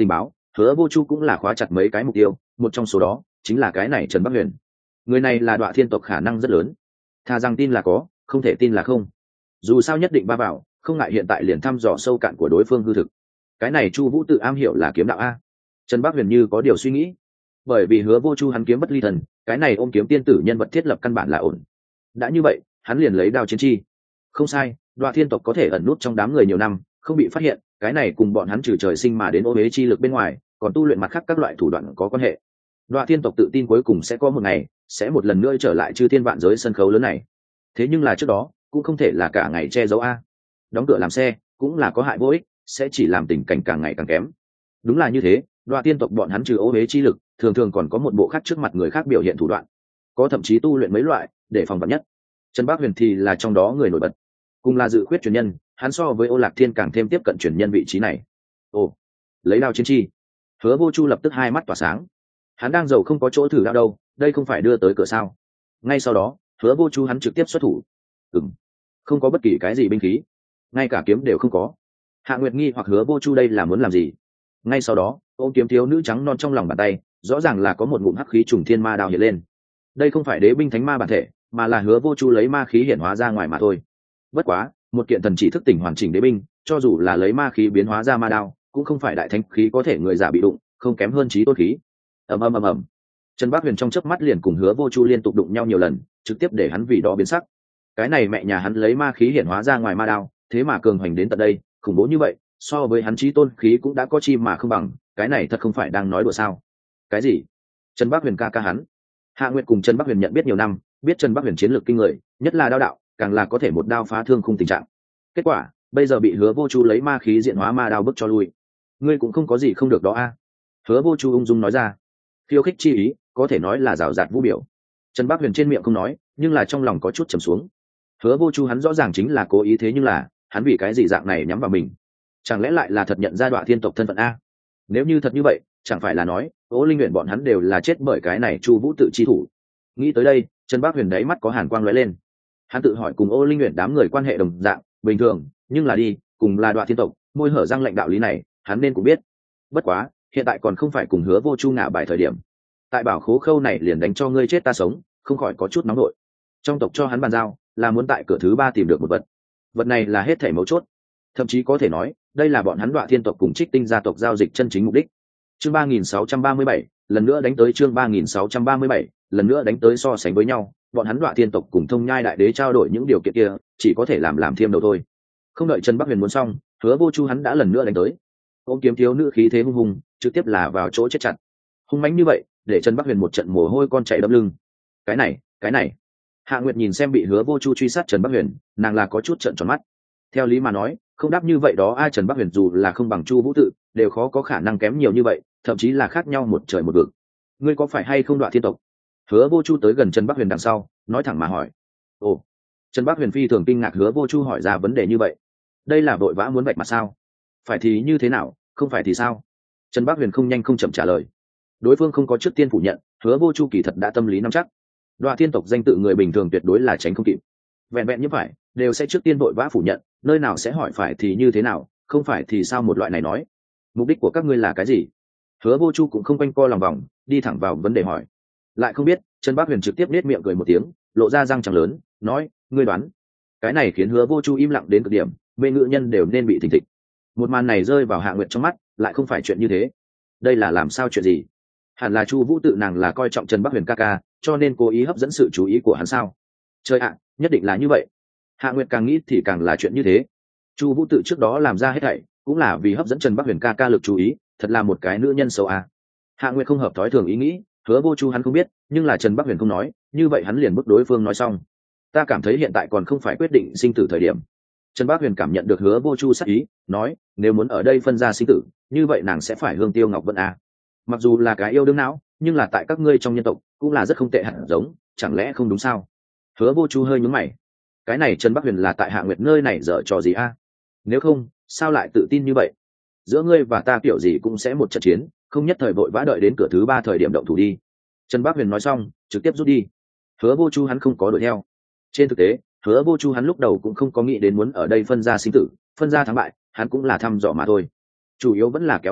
Hứa Vô Chu cũng là khóa chặt mấy cái mục tiêu, một trong số đó chính là cái này Trần Bắc Huyền. Người này là Đoạ Thiên tộc khả năng rất lớn, thà rằng tin là có, không thể tin là không. Dù sao nhất định ba bảo, không ngại hiện tại liền thăm dò sâu cạn của đối phương hư thực. Cái này Chu Vũ tự am hiểu là kiếm đạo a. Trần Bắc Huyền như có điều suy nghĩ, bởi vì Hứa Vô Chu hắn kiếm bất ly thần, cái này ôm kiếm tiên tử nhân vật thiết lập căn bản là ổn. Đã như vậy, hắn liền lấy đao chiến chi. Không sai, Đoạ Thiên tộc có thể ẩn nút trong đám người nhiều năm, không bị phát hiện, cái này cùng bọn hắn trừ trời sinh mà đến ô hế chi lực bên ngoài, còn tu luyện mặt khác các loại thủ đoạn có quan hệ. Đoạ Thiên tộc tự tin cuối cùng sẽ có một ngày, sẽ một lần nữa trở lại chư thiên vạn giới sân khấu lớn này. Thế nhưng là trước đó, cũng không thể là cả ngày che giấu a. Đóng cửa làm xe, cũng là có hại vô ích, sẽ chỉ làm tình cảnh càng ngày càng kém. Đúng là như thế, Đoạ Thiên tộc bọn hắn trừ ô hế chi lực, thường thường còn có một bộ khác trước mặt người khác biểu hiện thủ đoạn, có thậm chí tu luyện mấy loại để phòng vạn nhất. Trần Bác Huyền thì là trong đó người nổi bật, cùng là dự khuyết truyền nhân, hắn so với Ô Lạc Thiên càng thêm tiếp cận truyền nhân vị trí này. Ồ, lấy đao chiến chi. Hứa Vô Chu lập tức hai mắt tỏa sáng. Hắn đang giàu không có chỗ thử đao đâu, đây không phải đưa tới cửa sao? Ngay sau đó, Hứa Vô Chu hắn trực tiếp xuất thủ. Ừm, không có bất kỳ cái gì binh khí, ngay cả kiếm đều không có. Hạ Nguyệt nghi hoặc Hứa Vô Chu đây là muốn làm gì? Ngay sau đó, ôm kiếm thiếu nữ trắng non trong lòng bàn tay, rõ ràng là có một ngụm hắc khí trùng thiên ma đao hiện lên. Đây không phải đế binh thánh ma bản thể, mà là Hứa Vô Chu lấy ma khí hiển hóa ra ngoài mà thôi. Bất quá, một kiện thần chỉ thức tỉnh hoàn chỉnh đế binh, cho dù là lấy ma khí biến hóa ra ma đao, cũng không phải đại thánh khí có thể người giả bị đụng, không kém hơn chí tôn khí. Ầm ầm ầm ầm. Trần Bác Huyền trong chớp mắt liền cùng Hứa Vô Chu liên tục đụng nhau nhiều lần, trực tiếp để hắn vì đó biến sắc. Cái này mẹ nhà hắn lấy ma khí hiển hóa ra ngoài ma đao, thế mà cường hoành đến tận đây, khủng bố như vậy, so với hắn chí tôn khí cũng đã có chi mà không bằng, cái này thật không phải đang nói đùa sao? Cái gì? Trần Bác Huyền ca ca hắn. Hạ Nguyệt cùng Trần Bác Huyền nhận biết nhiều năm, biết Trần Bác Huyền chiến lược kinh người, nhất là đao đạo, càng là có thể một đao phá thương khung tình trạng. Kết quả, bây giờ bị Hứa Vô Chu lấy ma khí diện hóa ma đao bức cho lui. Ngươi cũng không có gì không được đó a. Hứa Vô Chu ung dung nói ra. Khiêu khích chi ý, có thể nói là rào rạt vũ biểu. Trần Bác Huyền trên miệng không nói, nhưng là trong lòng có chút trầm xuống. Hứa Vô Chu hắn rõ ràng chính là cố ý thế nhưng là, hắn vì cái gì dạng này nhắm vào mình? Chẳng lẽ lại là thật nhận ra Đoạ Thiên tộc thân phận a? Nếu như thật như vậy, chẳng phải là nói, Ô Linh Uyển bọn hắn đều là chết bởi cái này Chu Vũ tự chi thủ. Nghĩ tới đây, Trần Bác Huyền đáy mắt có hàn quang lóe lên. Hắn tự hỏi cùng Ô Linh Uyển đám người quan hệ đồng dạng, bình thường, nhưng là đi, cùng là Đoạ Thiên tộc, môi hở răng lệnh đạo lý này, hắn nên cũng biết. Bất quá, hiện tại còn không phải cùng Hứa Vô Chu ngả bài thời điểm. Tại bảo khố khâu này liền đánh cho ngươi chết ta sống, không khỏi có chút nóng nổi. Trong tộc cho hắn bàn giao, là muốn tại cửa thứ ba tìm được một vật. Vật này là hết thảy mấu chốt, thậm chí có thể nói, đây là bọn hắn Đoạ Thiên tộc cùng Trích Tinh gia tộc giao dịch chân chính mục đích. Chương ba nghìn sáu trăm ba mươi bảy, lần nữa đánh tới chương ba nghìn sáu trăm ba mươi bảy, lần nữa đánh tới so sánh với nhau, bọn hắn Đoạ Thiên tộc cùng Thông Nhai đại đế trao đổi những điều kiện kia, chỉ có thể làm làm thêm đầu thôi. Không đợi Trần Bắc Huyền muốn xong, Hứa Vô Chu hắn đã lần nữa đánh tới. Ôm kiếm thiếu nữ khí thế hung hùng, trực tiếp là vào chỗ chết chặt. Hung mãnh như vậy, để Trần Bắc Huyền một trận mồ hôi con chảy đẫm lưng. Cái này, cái này. Hạ Nguyệt nhìn xem bị Hứa Vô Chu truy sát Trần Bắc Huyền, nàng là có chút trợn tròn mắt. Theo lý mà nói, không đáp như vậy đó ai Trần Bắc Huyền dù là không bằng Chu Vũ tự, đều khó có khả năng kém nhiều như vậy, thậm chí là khác nhau một trời một vực. Ngươi có phải hay không Đoạ Thiên tộc? Hứa Vô Chu tới gần Trần Bắc Huyền đằng sau, nói thẳng mà hỏi. Ồ. Trần Bắc Huyền phi thường kinh ngạc Hứa Vô Chu hỏi ra vấn đề như vậy. Đây là vội vã muốn vạch mặt sao? Phải thì như thế nào, không phải thì sao? Trần Bắc Huyền không nhanh không chậm trả lời. Đối phương không có trước tiên phủ nhận, Hứa Vô Chu kỳ thật đã tâm lý nắm chắc. Đoạ Thiên tộc danh tự người bình thường tuyệt đối là tránh không kịp. Vẹn vẹn như phải, đều sẽ trước tiên vội vã phủ nhận, nơi nào sẽ hỏi phải thì như thế nào, không phải thì sao một loại này nói. Mục đích của các ngươi là cái gì? Hứa Vô Chu cũng không quanh co lòng vòng, đi thẳng vào vấn đề hỏi. Lại không biết, Trần Bác Huyền trực tiếp nết miệng cười một tiếng, lộ ra răng trắng lớn, nói, ngươi đoán. Cái này khiến Hứa Vô Chu im lặng đến cực điểm, mê ngữ nhân đều nên bị thình thịch. Một màn này rơi vào Hạ Nguyệt trong mắt, lại không phải chuyện như thế. Đây là làm sao chuyện gì? Hẳn là Chu Vũ tự nàng là coi trọng Trần Bác Huyền ca ca, cho nên cố ý hấp dẫn sự chú ý của hắn sao? Trời ạ, nhất định là như vậy. Hạ Nguyệt càng nghĩ thì càng là chuyện như thế. Chu Vũ tự trước đó làm ra hết thảy, cũng là vì hấp dẫn Trần Bác Huyền ca ca lực chú ý, thật là một cái nữ nhân xấu à. Hạ Nguyệt không hợp thói thường ý nghĩ, Hứa Vô Chu hắn không biết, nhưng là Trần Bác Huyền không nói, như vậy hắn liền bức đối phương nói xong. Ta cảm thấy hiện tại còn không phải quyết định sinh tử thời điểm. Trần Bác Huyền cảm nhận được Hứa Vô Chu sắc ý, nói, nếu muốn ở đây phân ra sinh tử, như vậy nàng sẽ phải Hương Tiêu Ngọc Vân à. Mặc dù là cái yêu đương não, nhưng là tại các ngươi trong nhân tộc, cũng là rất không tệ hẳn giống, chẳng lẽ không đúng sao? Hứa Vô Chu hơi nhướng mày. Cái này Trần Bác Huyền là tại Hạ Nguyệt nơi này dở trò gì a? À? Nếu không, sao lại tự tin như vậy? Giữa ngươi và ta kiểu gì cũng sẽ một trận chiến, không nhất thời vội vã đợi đến cửa thứ ba thời điểm động thủ đi. Trần Bác Huyền nói xong, trực tiếp rút đi. Hứa Vô Chu hắn không có đuổi theo. Trên thực tế, Hứa Vô Chu hắn lúc đầu cũng không có nghĩ đến muốn ở đây phân ra sinh tử, phân ra thắng bại, hắn cũng là thăm dò mà thôi. Chủ yếu vẫn là kéo cửu hận,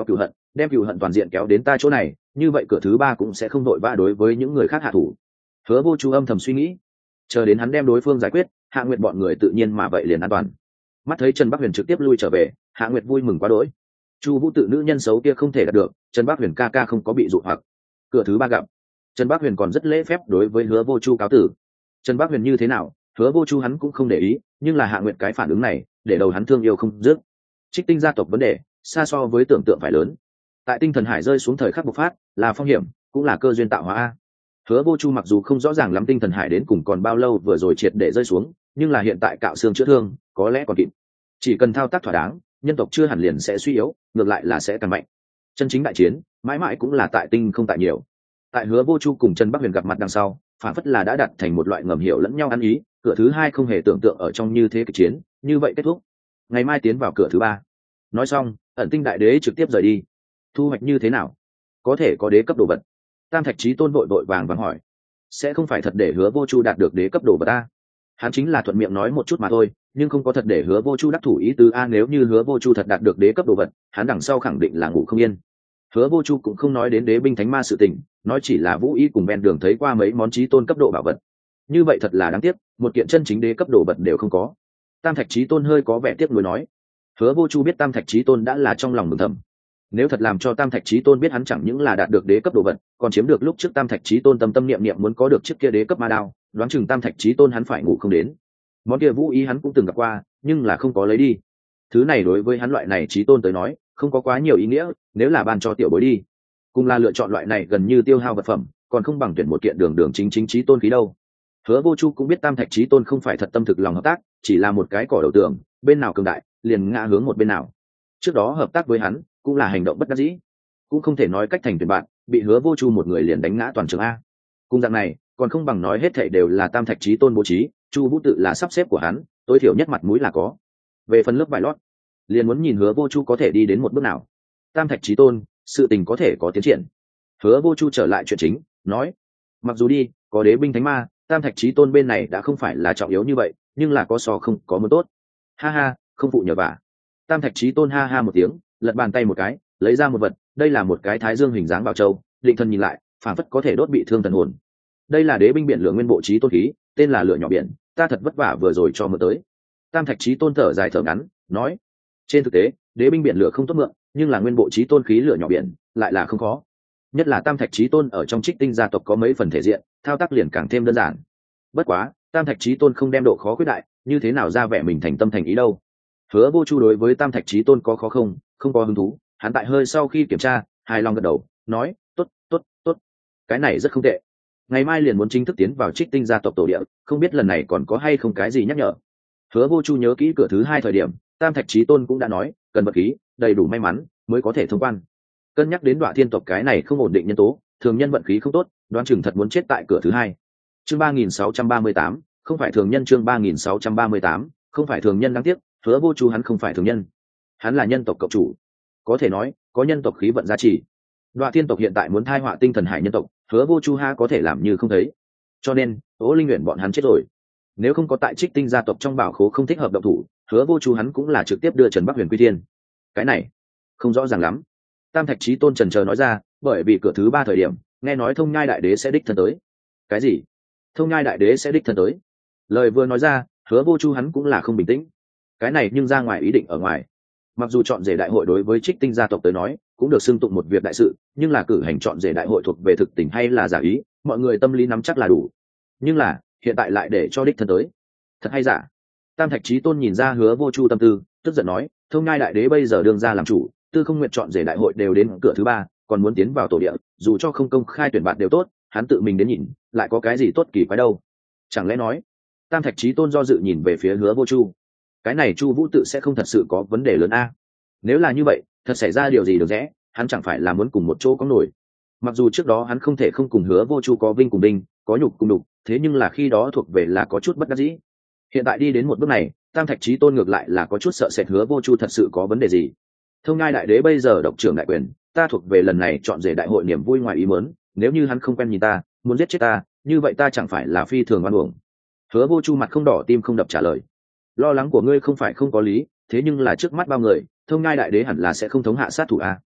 đem cựu hận toàn diện kéo đến ta chỗ này, như vậy cửa thứ ba cũng sẽ không vội vã đối với những người khác hạ thủ. Hứa Vô Chu âm thầm suy nghĩ, chờ đến hắn đem đối phương giải quyết, Hạ Nguyệt bọn người tự nhiên mà vậy liền an toàn. Mắt thấy Trần Bắc Huyền trực tiếp lui trở về, Hạ Nguyệt vui mừng quá đỗi. Chu Vũ tự nữ nhân xấu kia không thể đạt được, Trần Bắc Huyền ca ca không có bị dụ hoặc. Cửa thứ ba gặp, Trần Bắc Huyền còn rất lễ phép đối với Hứa Vô Chu cáo tử. Trần Bắc Huyền như thế nào, Hứa Vô Chu hắn cũng không để ý, nhưng là Hạ Nguyệt cái phản ứng này, để đầu hắn thương yêu không dứt. Trích Tinh gia tộc vấn đề, xa so với tưởng tượng phải lớn. Tại Tinh Thần Hải rơi xuống thời khắc bộc phát, là phong hiểm, cũng là cơ duyên tạo hóa a. Hứa Vô Chu mặc dù không rõ ràng lắm Tinh Thần Hải đến cùng còn bao lâu vừa rồi triệt để rơi xuống, nhưng là hiện tại cạo xương chữa thương, có lẽ còn kịp. Chỉ cần thao tác thỏa đáng, nhân tộc chưa hẳn liền sẽ suy yếu, ngược lại là sẽ càng mạnh. Chân chính đại chiến, mãi mãi cũng là tại tinh không tại nhiều. Tại Hứa Vô Chu cùng Trần Bắc Huyền gặp mặt đằng sau, phản phất là đã đặt thành một loại ngầm hiểu lẫn nhau ăn ý, cửa thứ hai không hề tưởng tượng ở trong như thế kịch chiến, như vậy kết thúc. Ngày mai tiến vào cửa thứ ba. Nói xong, Ẩn Tinh đại đế trực tiếp rời đi. Thu hoạch như thế nào? Có thể có đế cấp đồ vật. Tam Thạch Chí Tôn vội vội vàng vàng hỏi. Sẽ không phải thật để Hứa Vô Chu đạt được đế cấp đồ vật ta? Hắn chính là thuận miệng nói một chút mà thôi, nhưng không có thật để Hứa Vô Chu đắc thủ ý tứ a. Nếu như Hứa Vô Chu thật đạt được đế cấp đồ vật, hắn đằng sau khẳng định là ngủ không yên. Hứa Vô Chu cũng không nói đến đế binh thánh ma sự tình, nói chỉ là Vũ Y cùng ven đường thấy qua mấy món chí tôn cấp độ bảo vật. Như vậy thật là đáng tiếc, một kiện chân chính đế cấp đồ vật đều không có. Tam Thạch Chí Tôn hơi có vẻ tiếc nuối nói. Hứa Vô Chu biết Tam Thạch Chí Tôn đã là trong lòng mừng thầm. Nếu thật làm cho Tam Thạch Chí Tôn biết hắn chẳng những là đạt được đế cấp đồ vật, còn chiếm được lúc trước Tam Thạch Chí Tôn tâm tâm niệm niệm muốn có được chiếc kia đế cấp ma đao, đoán chừng Tam Thạch Chí Tôn hắn phải ngủ không đến. Món kia Vũ Y hắn cũng từng gặp qua, nhưng là không có lấy đi. Thứ này đối với hắn loại này Chí Tôn tới nói, không có quá nhiều ý nghĩa, nếu là ban cho tiểu bối đi, cùng là lựa chọn loại này gần như tiêu hao vật phẩm, còn không bằng tuyển một kiện đường đường chính chính Chí Tôn khí đâu. Hứa Vô Chu cũng biết Tam Thạch Chí Tôn không phải thật tâm thực lòng hợp tác, chỉ là một cái cỏ đầu tường, bên nào cường đại, liền ngã hướng một bên nào. Trước đó hợp tác với hắn, cũng là hành động bất đắc dĩ, cũng không thể nói cách thành tuyển bạn, bị Hứa Vô Chu một người liền đánh ngã toàn trường a. Cùng dạng này, còn không bằng nói hết thảy đều là Tam Thạch Chí Tôn bố trí, Chu Vũ tự là sắp xếp của hắn, tối thiểu nhất mặt mũi là có. Về phần lớp vải lót, liền muốn nhìn Hứa Vô Chu có thể đi đến một bước nào. Tam Thạch Chí Tôn, sự tình có thể có tiến triển. Hứa Vô Chu trở lại chuyện chính, nói, mặc dù đi, có đế binh thánh ma, Tam Thạch Chí Tôn bên này đã không phải là trọng yếu như vậy, nhưng là có so không có muốn tốt. Ha ha, không phụ nhờ vả. Tam Thạch Chí Tôn ha ha một tiếng, lật bàn tay một cái, lấy ra một vật, đây là một cái thái dương hình dáng bảo châu, định thần nhìn lại, phản phất có thể đốt bị thương thần hồn. Đây là đế binh biển lửa nguyên bộ chí tôn khí, tên là lửa nhỏ biển, ta thật vất vả vừa rồi cho mượn tới. Tam Thạch Chí Tôn thở dài thở ngắn, nói, trên thực tế, đế binh biển lửa không tốt mượn, nhưng là nguyên bộ chí tôn khí lửa nhỏ biển, lại là không khó. Nhất là Tam Thạch Chí Tôn ở trong Trích Tinh gia tộc có mấy phần thể diện, thao tác liền càng thêm đơn giản. Bất quá, Tam Thạch Chí Tôn không đem độ khó quyết đại, như thế nào ra vẻ mình thành tâm thành ý đâu. Hứa Vô Chu đối với Tam Thạch Chí Tôn có khó không, không có hứng thú, hắn tại hơi sau khi kiểm tra, hài lòng gật đầu, nói, tốt, tốt, tốt, cái này rất không tệ. Ngày mai liền muốn chính thức tiến vào Trích Tinh gia tộc tổ địa, không biết lần này còn có hay không cái gì nhắc nhở. Hứa Vô Chu nhớ kỹ cửa thứ hai thời điểm, Tam Thạch Chí Tôn cũng đã nói, cần vật khí, đầy đủ may mắn mới có thể thông quan. Cân nhắc đến Đoạ Thiên tộc cái này không ổn định nhân tố, thường nhân vận khí không tốt, đoán chừng thật muốn chết tại cửa thứ hai. Chương ba nghìn sáu trăm ba mươi tám, không phải thường nhân. Chương ba nghìn sáu trăm ba mươi tám, không phải thường nhân. Đáng tiếc, Hứa Vô Chu hắn không phải thường nhân, hắn là nhân tộc cộng chủ, có thể nói có nhân tộc khí vận gia trì. Đoạ Thiên tộc hiện tại muốn thai họa Tinh Thần Hải nhân tộc, Hứa Vô Chu ha có thể làm như không thấy. Cho nên, Ô Linh Uyển bọn hắn chết rồi. Nếu không có tại Trích Tinh gia tộc trong bảo khố không thích hợp động thủ, Hứa Vô Chu hắn cũng là trực tiếp đưa Trần Bắc Huyền quy thiên. Cái này không rõ ràng lắm. Tam Thạch Chí Tôn trần chờ nói ra, bởi vì cửa thứ ba thời điểm, nghe nói Thông Nhai đại đế sẽ đích thân tới. Cái gì? Thông Nhai đại đế sẽ đích thân tới? Lời vừa nói ra, Hứa Vô Chu hắn cũng là không bình tĩnh. Cái này nhưng ra ngoài ý định ở ngoài. Mặc dù chọn rể đại hội đối với Trích Tinh gia tộc tới nói, cũng được xưng tụng một việc đại sự, nhưng là cử hành chọn rể đại hội thuộc về thực tình hay là giả ý, mọi người tâm lý nắm chắc là đủ. Nhưng là, hiện tại lại để cho đích thân tới. Thật hay giả? Tam Thạch Chí Tôn nhìn ra Hứa Vô Chu tâm tư, tức giận nói, Thông Nhai đại đế bây giờ đương ra làm chủ, Tư Không Nguyệt chọn rể đại hội đều đến cửa thứ ba, còn muốn tiến vào tổ địa, dù cho không công khai tuyển bạn đều tốt, hắn tự mình đến nhìn, lại có cái gì tốt kỳ quái đâu? Chẳng lẽ nói? Tam Thạch Chí Tôn do dự nhìn về phía Hứa Vô Chu. Cái này Chu Vũ tự sẽ không thật sự có vấn đề lớn a? Nếu là như vậy, thật xảy ra điều gì được rẽ, hắn chẳng phải là muốn cùng một chỗ có nổi. Mặc dù trước đó hắn không thể không cùng Hứa Vô Chu có vinh cùng đinh, có nhục cùng đục, thế nhưng là khi đó thuộc về là có chút bất đắc dĩ. Hiện tại đi đến một bước này, Tam Thạch Chí Tôn ngược lại là có chút sợ sệt Hứa Vô Chu thật sự có vấn đề gì. Thông Nhai đại đế bây giờ độc trưởng đại quyền, ta thuộc về lần này chọn rể đại hội niềm vui ngoài ý muốn, nếu như hắn không quen nhìn ta, muốn giết chết ta, như vậy ta chẳng phải là phi thường oan uổng. Hứa Vô Chu mặt không đỏ tim không đập trả lời, lo lắng của ngươi không phải không có lý, thế nhưng là trước mắt bao người, Thông Nhai đại đế hẳn là sẽ không thống hạ sát thủ a.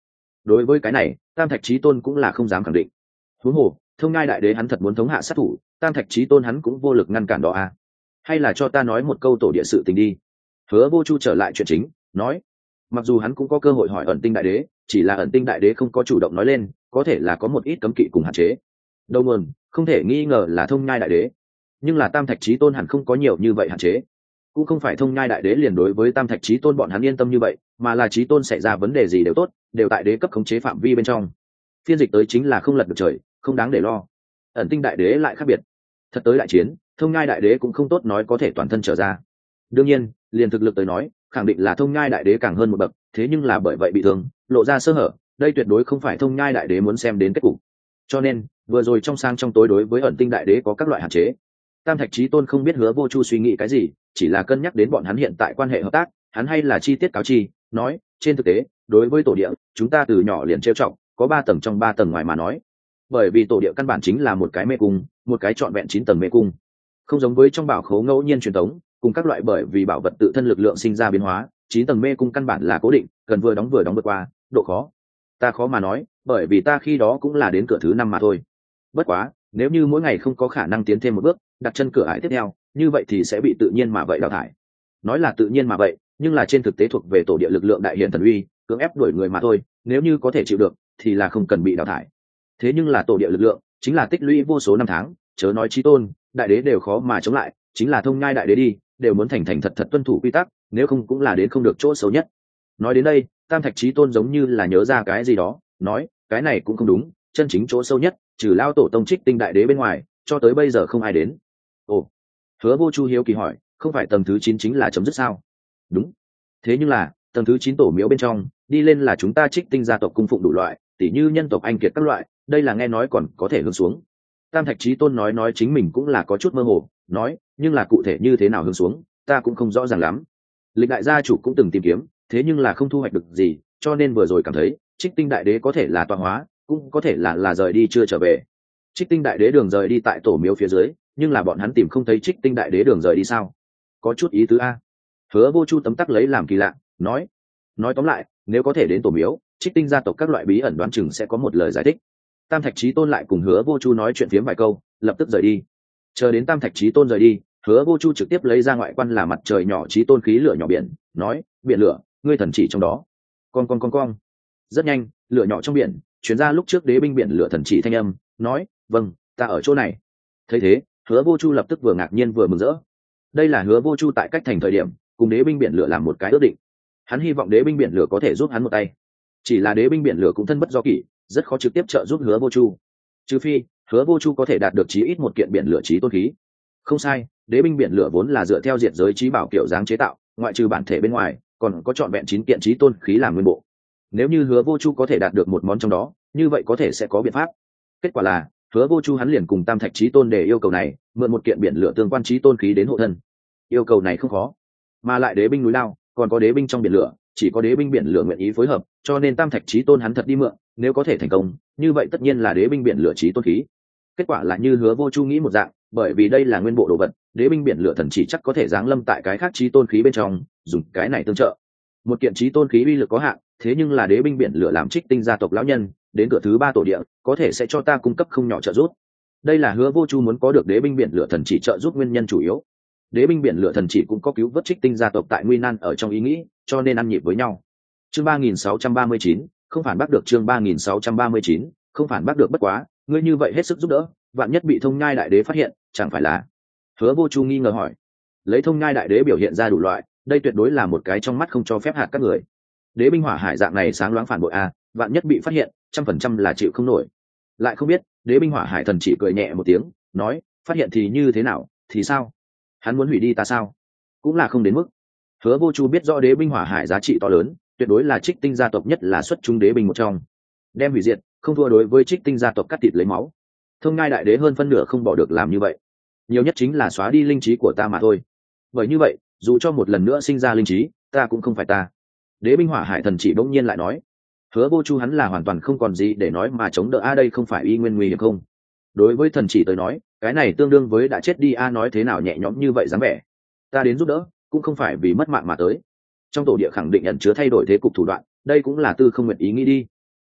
đối với cái này tam thạch chí tôn cũng là không dám khẳng định. Huống hồ thông nhai đại đế hắn thật muốn thống hạ sát thủ, tam thạch chí tôn hắn cũng vô lực ngăn cản đó à. Hay là cho ta nói một câu tổ địa sự tình đi. Hứa Vô Chu trở lại chuyện chính, nói mặc dù hắn cũng có cơ hội hỏi ẩn tinh đại đế, chỉ là ẩn tinh đại đế không có chủ động nói lên, có thể là có một ít cấm kỵ cùng hạn chế. Đầu nguồn không thể nghi ngờ là thông nhai đại đế, nhưng là tam thạch chí tôn hẳn không có nhiều như vậy hạn chế. Cũng không phải thông nhai đại đế liền đối với tam thạch chí tôn bọn hắn yên tâm như vậy, mà là chí tôn xảy ra vấn đề gì đều tốt, đều tại đế cấp khống chế phạm vi bên trong. Phiên dịch tới chính là không lật được trời, không đáng để lo. Ẩn tinh đại đế lại khác biệt, thật tới đại chiến, thông nhai đại đế cũng không tốt nói có thể toàn thân trở ra. Đương nhiên liền thực lực tới nói, khẳng định là thông nhai đại đế càng hơn một bậc, thế nhưng là bởi vậy bị thương, lộ ra sơ hở, đây tuyệt đối không phải thông nhai đại đế muốn xem đến kết cục. Cho nên vừa rồi trong sáng trong tối đối với ẩn tinh đại đế có các loại hạn chế. Tam thạch chí tôn không biết Hứa Vô Chu suy nghĩ cái gì, chỉ là cân nhắc đến bọn hắn hiện tại quan hệ hợp tác, hắn hay là chi tiết cáo chi, nói trên thực tế đối với tổ địa chúng ta từ nhỏ liền trêu trọng, có ba tầng trong ba tầng ngoài mà nói. Bởi vì tổ địa căn bản chính là một cái mê cung, một cái trọn vẹn chín tầng mê cung, không giống với trong bảo khố ngẫu nhiên truyền thống cùng các loại bởi vì bảo vật tự thân lực lượng sinh ra biến hóa, chín tầng mê cung căn bản là cố định, cần vừa đóng vừa đóng vượt qua, độ khó ta khó mà nói, bởi vì ta khi đó cũng là đến cửa thứ năm mà thôi. Bất quá nếu như mỗi ngày không có khả năng tiến thêm một bước, đặt chân cửa ải tiếp theo, như vậy thì sẽ bị tự nhiên mà vậy đào thải. Nói là tự nhiên mà vậy, nhưng là trên thực tế thuộc về tổ địa lực lượng đại hiển thần uy, cưỡng ép đuổi người mà thôi, nếu như có thể chịu được thì là không cần bị đào thải. Thế nhưng là tổ địa lực lượng chính là tích lũy vô số năm tháng, chớ nói chí tôn đại đế đều khó mà chống lại, chính là thông nhai đại đế đi đều muốn thành thành thật thật tuân thủ quy tắc, nếu không cũng là đến không được chỗ xấu nhất. Nói đến đây tam thạch chí tôn giống như là nhớ ra cái gì đó, nói cái này cũng không đúng, chân chính chỗ sâu nhất trừ lao tổ tông Trích Tinh đại đế bên ngoài, cho tới bây giờ không ai đến. Ồ. Hứa Vô Chu hiếu kỳ hỏi, không phải tầng thứ chín chính là chấm dứt sao? Đúng. Thế nhưng là tầng thứ chín tổ miếu bên trong đi lên là chúng ta Trích Tinh gia tộc cung phụng đủ loại, tỉ như nhân tộc anh kiệt các loại, đây là nghe nói còn có thể hướng xuống. Tam thạch chí tôn nói nói chính mình cũng là có chút mơ hồ, nói nhưng là cụ thể như thế nào hướng xuống ta cũng không rõ ràng lắm. Lịch đại gia chủ cũng từng tìm kiếm, thế nhưng là không thu hoạch được gì, cho nên vừa rồi cảm thấy Trích Tinh đại đế có thể là tọa hóa, cũng có thể là là rời đi chưa trở về. Trích Tinh đại đế đường rời đi tại tổ miếu phía dưới, nhưng là bọn hắn tìm không thấy Trích Tinh đại đế đường rời đi sao? Có chút ý tứ a. Hứa Vô Chu tấm tắc lấy làm kỳ lạ, nói nói tóm lại nếu có thể đến tổ miếu, Trích Tinh gia tộc các loại bí ẩn đoán chừng sẽ có một lời giải thích. Tam thạch chí tôn lại cùng Hứa Vô Chu nói chuyện phiếm vài câu, lập tức rời đi. Chờ đến tam thạch chí tôn rời đi, Hứa Vô Chu trực tiếp lấy ra ngoại quan là mặt trời nhỏ chí tôn khí lửa nhỏ biển, nói biển lửa ngươi thần chỉ trong đó. Con con con con. Rất nhanh lửa nhỏ trong biển chuyển ra lúc trước đế binh biển lửa thần chỉ thanh âm, nói vâng ta ở chỗ này. Thấy thế Hứa Vô Chu lập tức vừa ngạc nhiên vừa mừng rỡ. Đây là Hứa Vô Chu tại cách thành thời điểm cùng đế binh biển lửa làm một cái ước định, hắn hy vọng đế binh biển lửa có thể giúp hắn một tay. Chỉ là đế binh biển lửa cũng thân bất do kỷ, rất khó trực tiếp trợ giúp Hứa Vô Chu, trừ phi Hứa Vô Chu có thể đạt được chí ít một kiện biển lửa chí tôn khí. Không sai, đế binh biển lửa vốn là dựa theo diệt giới chí bảo kiểu dáng chế tạo, ngoại trừ bản thể bên ngoài còn có trọn vẹn chín kiện chí tôn khí làm nguyên bộ. Nếu như Hứa Vô Chu có thể đạt được một món trong đó, như vậy có thể sẽ có biện pháp. Kết quả là Hứa Vô Chu hắn liền cùng tam thạch chí tôn để yêu cầu này, mượn một kiện biển lửa tương quan chí tôn khí đến hộ thân. Yêu cầu này không khó, mà lại đế binh núi lao còn có đế binh trong biển lửa, chỉ có đế binh biển lửa nguyện ý phối hợp, cho nên tam thạch chí tôn hắn thật đi mượn, nếu có thể thành công, như vậy tất nhiên là đế binh biển lửa chí tôn khí. Kết quả là như Hứa Vô Chu nghĩ một dạng, bởi vì đây là nguyên bộ đồ vật, đế binh biển lửa thần chỉ chắc có thể giáng lâm tại cái khác chí tôn khí bên trong, dùng cái này tương trợ. Một kiện chí tôn khí uy lực có hạn, thế nhưng là đế binh biển lửa làm Trích Tinh gia tộc lão nhân, đến cửa thứ ba tổ địa, có thể sẽ cho ta cung cấp không nhỏ trợ giúp. Đây là Hứa Vô Chu muốn có được đế binh biển lửa thần chỉ trợ giúp nguyên nhân chủ yếu. Đế binh biển lửa thần chỉ cũng có cứu vớt Trích Tinh gia tộc tại nguy nan ở trong ý nghĩ, cho nên ăn nhịp với nhau. Chương ba nghìn sáu trăm ba mươi chín, không phản bác được. Chương ba nghìn sáu trăm ba mươi chín, không phản bác được. Bất quá ngươi như vậy hết sức giúp đỡ, vạn nhất bị thông nhai đại đế phát hiện, chẳng phải là? Hứa Vô Chu nghi ngờ hỏi. Lấy thông nhai đại đế biểu hiện ra đủ loại, đây tuyệt đối là một cái trong mắt không cho phép hạt các người. Đế binh hỏa hải dạng này sáng loáng phản bội a, vạn nhất bị phát hiện, trăm phần trăm là chịu không nổi. Lại không biết đế binh hỏa hải thần chỉ cười nhẹ một tiếng, nói phát hiện thì như thế nào, thì sao? Hắn muốn hủy đi ta sao? Cũng là không đến mức. Hứa Vô Chu biết rõ đế binh hỏa hải giá trị to lớn, tuyệt đối là Trích Tinh gia tộc nhất là xuất chúng đế binh một trong, đem hủy diệt không thua đối với Trích Tinh gia tộc cắt thịt lấy máu. Thông ngai đại đế hơn phân nửa không bỏ được làm như vậy, nhiều nhất chính là xóa đi linh trí của ta mà thôi. Bởi như vậy dù cho một lần nữa sinh ra linh trí, ta cũng không phải ta. Đế binh hỏa hải thần chỉ bỗng nhiên lại nói. Hứa Vô Chu hắn là hoàn toàn không còn gì để nói mà chống đỡ. A đây không phải y nguyên nguy hiểm không? Đối với thần chỉ tới nói, cái này tương đương với đã chết đi. A nói thế nào nhẹ nhõm như vậy dám vẻ. Ta đến giúp đỡ cũng không phải vì mất mạng mà tới, trong tổ địa khẳng định ẩn chứa thay đổi thế cục thủ đoạn, đây cũng là tư không nguyện ý nghĩ đi.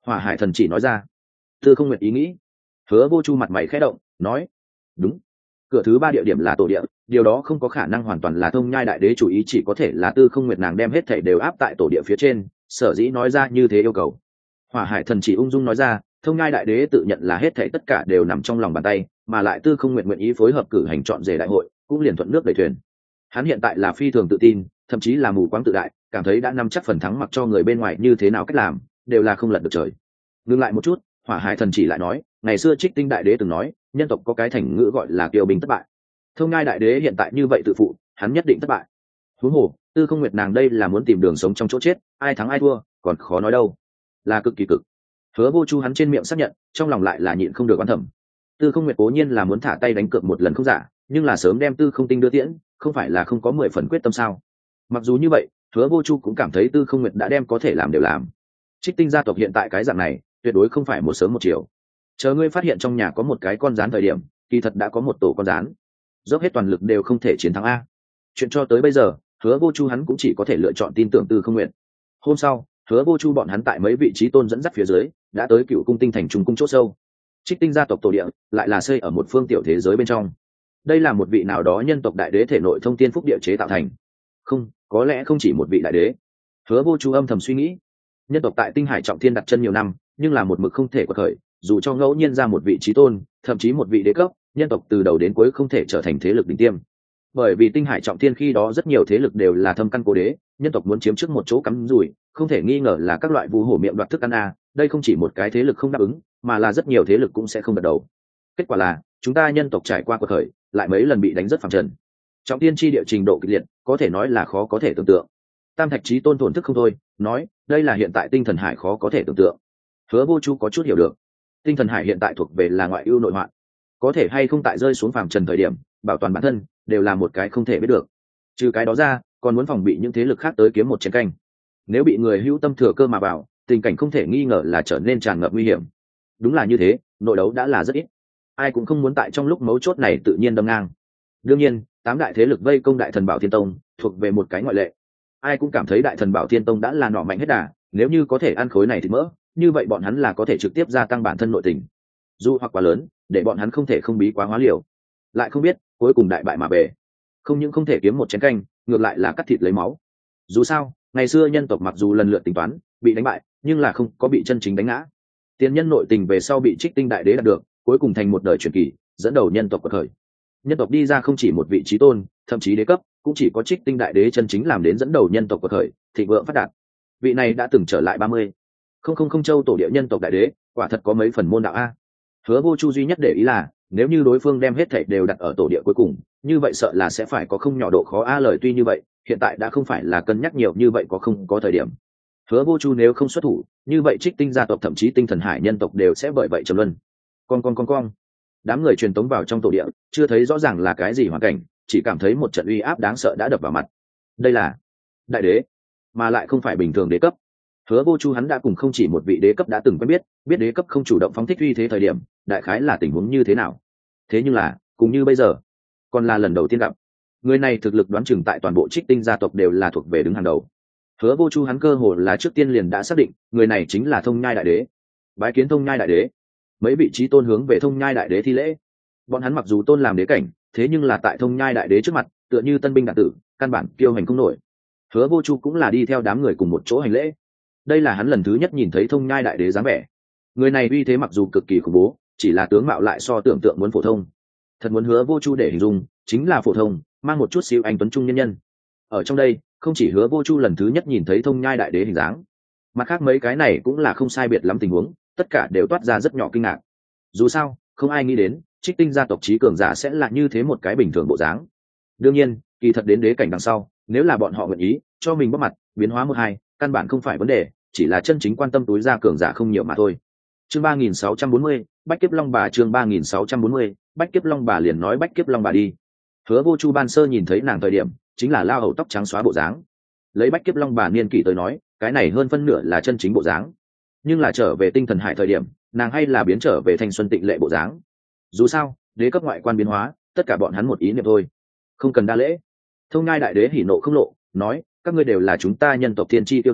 Hỏa Hải Thần chỉ nói ra. Tư Không Nguyệt ý nghĩ. Hứa Vô Chu mặt mày khẽ động, nói: đúng, cửa thứ ba địa điểm là tổ địa, điều đó không có khả năng hoàn toàn là Thông Nhai Đại Đế chủ ý, chỉ có thể là Tư Không Nguyệt nàng đem hết thảy đều áp tại tổ địa phía trên, sở dĩ nói ra như thế yêu cầu. Hỏa Hải Thần chỉ ung dung nói ra: Thông Nhai Đại Đế tự nhận là hết thảy tất cả đều nằm trong lòng bàn tay, mà lại Tư Không Nguyệt nguyện ý phối hợp cử hành chọn rể đại hội, cũng liền thuận nước đẩy thuyền. Hắn hiện tại là phi thường tự tin, thậm chí là mù quáng tự đại, cảm thấy đã nắm chắc phần thắng, mặc cho người bên ngoài như thế nào cách làm đều là không lật được trời. Ngưng lại một chút, Hỏa Hải Thần chỉ lại nói: ngày xưa Trích Tinh Đại Đế từng nói, nhân tộc có cái thành ngữ gọi là kiêu binh thất bại. Thông Nhai Đại Đế hiện tại như vậy tự phụ, hắn nhất định thất bại. Huống hồ, Tư Không Nguyệt nàng đây là muốn tìm đường sống trong chỗ chết, ai thắng ai thua còn khó nói đâu, là cực kỳ cực. Hứa Vô Chu hắn trên miệng xác nhận, trong lòng lại là nhịn không được oán thầm. Tư Không Nguyệt cố nhiên là muốn thả tay đánh cược một lần không giả, nhưng là sớm đem Tư Không Tinh đưa tiễn, không phải là không có mười phần quyết tâm sao? Mặc dù như vậy, Hứa Vô Chu cũng cảm thấy Tư Không Nguyệt đã đem có thể làm đều làm. Trích Tinh gia tộc hiện tại cái dạng này, tuyệt đối không phải một sớm một chiều. Chờ ngươi phát hiện trong nhà có một cái con rán thời điểm, kỳ thật đã có một tổ con rán, dốc hết toàn lực đều không thể chiến thắng a. Chuyện cho tới bây giờ, Hứa Vô Chu hắn cũng chỉ có thể lựa chọn tin tưởng Tư Không Nguyệt. Hôm sau, Hứa Vô Chu bọn hắn tại mấy vị trí tôn dẫn dắt phía dưới, đã tới Cựu Cung Tinh thành trung cung chỗ sâu. Trích Tinh gia tộc tổ địa lại là xây ở một phương tiểu thế giới bên trong. Đây là một vị nào đó nhân tộc đại đế thể nội thông tiên phúc địa chế tạo thành. Không, có lẽ không chỉ một vị đại đế. Hứa Vô Chu âm thầm suy nghĩ. Nhân tộc tại Tinh Hải trọng thiên đặt chân nhiều năm, nhưng là một mực không thể quật khởi, dù cho ngẫu nhiên ra một vị trí tôn, thậm chí một vị đế cấp, nhân tộc từ đầu đến cuối không thể trở thành thế lực đỉnh tiêm. Bởi vì Tinh Hải trọng thiên khi đó rất nhiều thế lực đều là thâm căn cố đế, nhân tộc muốn chiếm trước một chỗ cắm rủi, không thể nghi ngờ là các loại vu hổ miệng đoạt thức ăn a. Đây không chỉ một cái thế lực không đáp ứng, mà là rất nhiều thế lực cũng sẽ không gật đầu. Kết quả là chúng ta nhân tộc trải qua quật khởi, lại mấy lần bị đánh rất phẳng trần. Trọng thiên chi địa trình độ kịch liệt, có thể nói là khó có thể tưởng tượng. Tam Thạch Chí Tôn thổn thức không thôi, nói đây là hiện tại Tinh Thần Hải khó có thể tưởng tượng. Hứa Vô Chu có chút hiểu được. Tinh Thần Hải hiện tại thuộc về là ngoại ưu nội hoạn, có thể hay không tại rơi xuống phàm trần thời điểm bảo toàn bản thân đều là một cái không thể biết được. Trừ cái đó ra, còn muốn phòng bị những thế lực khác tới kiếm một chén canh. Nếu bị người hữu tâm thừa cơ mà vào, tình cảnh không thể nghi ngờ là trở nên tràn ngập nguy hiểm. Đúng là như thế, nội đấu đã là rất ít, ai cũng không muốn tại trong lúc mấu chốt này tự nhiên đâm ngang. Đương nhiên, tám đại thế lực vây công Đại Thần Bảo Thiên Tông thuộc về một cái ngoại lệ. Ai cũng cảm thấy Đại Thần Bảo Thiên Tông đã là nỏ mạnh hết đà, nếu như có thể ăn khối này thì mỡ, như vậy bọn hắn là có thể trực tiếp gia tăng bản thân nội tình. Dù hoặc quá lớn, để bọn hắn không thể không bí quá hóa liều. Lại không biết, cuối cùng đại bại mà về. Không những không thể kiếm một chén canh, ngược lại là cắt thịt lấy máu. Dù sao, ngày xưa nhân tộc mặc dù lần lượt tính toán, bị đánh bại, nhưng là không có bị chân chính đánh ngã. Tiên nhân nội tình về sau bị Trích Tinh Đại Đế đạt được, cuối cùng thành một đời truyền kỳ, dẫn đầu nhân tộc quật khởi. Nhân tộc đi ra không chỉ một vị trí tôn, thậm chí đế cấp, cũng chỉ có Trích Tinh Đại Đế chân chính làm đến dẫn đầu nhân tộc quật khởi, thịnh vượng phát đạt. Vị này đã từng trở lại ba mươi không không không châu tổ địa nhân tộc đại đế, quả thật có mấy phần môn đạo a. Hứa Vô Chu duy nhất để ý là, nếu như đối phương đem hết thảy đều đặt ở tổ địa cuối cùng, như vậy sợ là sẽ phải có không nhỏ độ khó a. Lời tuy như vậy, hiện tại đã không phải là cân nhắc nhiều như vậy có không có thời điểm. Hứa Vô Chu nếu không xuất thủ, như vậy Trích Tinh gia tộc thậm chí Tinh Thần Hải nhân tộc đều sẽ bởi vậy trầm luân. Con con con con. Đám người truyền tống vào trong tổ địa, chưa thấy rõ ràng là cái gì hoàn cảnh, chỉ cảm thấy một trận uy áp đáng sợ đã đập vào mặt. Đây là đại đế, mà lại không phải bình thường đế cấp. Hứa Vô Chu hắn đã cùng không chỉ một vị đế cấp đã từng quen biết, biết đế cấp không chủ động phóng thích uy thế thời điểm, đại khái là tình huống như thế nào. Thế nhưng là, cũng như bây giờ, còn là lần đầu tiên gặp. Người này thực lực đoán chừng tại toàn bộ Trích Tinh gia tộc đều là thuộc về đứng hàng đầu. Hứa Vô Chu hắn cơ hồ là trước tiên liền đã xác định, người này chính là Thông Nhai Đại Đế. Bái kiến Thông Nhai Đại Đế. Mấy vị trí tôn hướng về Thông Nhai Đại Đế thi lễ. Bọn hắn mặc dù tôn làm đế cảnh, thế nhưng là tại Thông Nhai Đại Đế trước mặt, tựa như tân binh đạn tử, căn bản kiêu hành không nổi. Hứa Vô Chu cũng là đi theo đám người cùng một chỗ hành lễ. Đây là hắn lần thứ nhất nhìn thấy Thông Nhai Đại Đế dáng vẻ. Người này uy thế mặc dù cực kỳ khủng bố, chỉ là tướng mạo lại so tưởng tượng muốn phổ thông. Thật muốn Hứa Vô Chu để hình dung, chính là phổ thông, mang một chút xíu anh tuấn trung nhân nhân. Ở trong đây, không chỉ Hứa Vô Chu lần thứ nhất nhìn thấy Thông Nhai Đại Đế hình dáng, mặt khác mấy cái này cũng là không sai biệt lắm tình huống, tất cả đều toát ra rất nhỏ kinh ngạc. Dù sao, không ai nghĩ đến, Trích Tinh gia tộc trí cường giả sẽ là như thế một cái bình thường bộ dáng. Đương nhiên, kỳ thật đến đế cảnh đằng sau, nếu là bọn họ nguyện ý, cho mình bóc mặt, biến hóa một hai, căn bản không phải vấn đề, chỉ là chân chính quan tâm túi ra cường giả không nhiều mà thôi. Chương ba nghìn sáu trăm bốn mươi, Bách Kiếp Long Bà. Chương ba nghìn sáu trăm bốn mươi, Bách Kiếp Long Bà liền nói Bách Kiếp Long Bà đi. Hứa Vô Chu ban sơ nhìn thấy nàng thời điểm, chính là lao hầu tóc trắng xóa bộ dáng. Lấy Bách Kiếp Long Bà niên kỷ tới nói, cái này hơn phân nửa là chân chính bộ dáng. Nhưng là trở về Tinh Thần Hải thời điểm, nàng hay là biến trở về thanh xuân tịnh lệ bộ dáng. Dù sao, đế cấp ngoại quan biến hóa, tất cả bọn hắn một ý niệm thôi, không cần đa lễ. Thông Nhai Đại Đế hỉ nộ không lộ, nói, các ngươi đều là chúng ta nhân tộc thiên chi tiêu tử,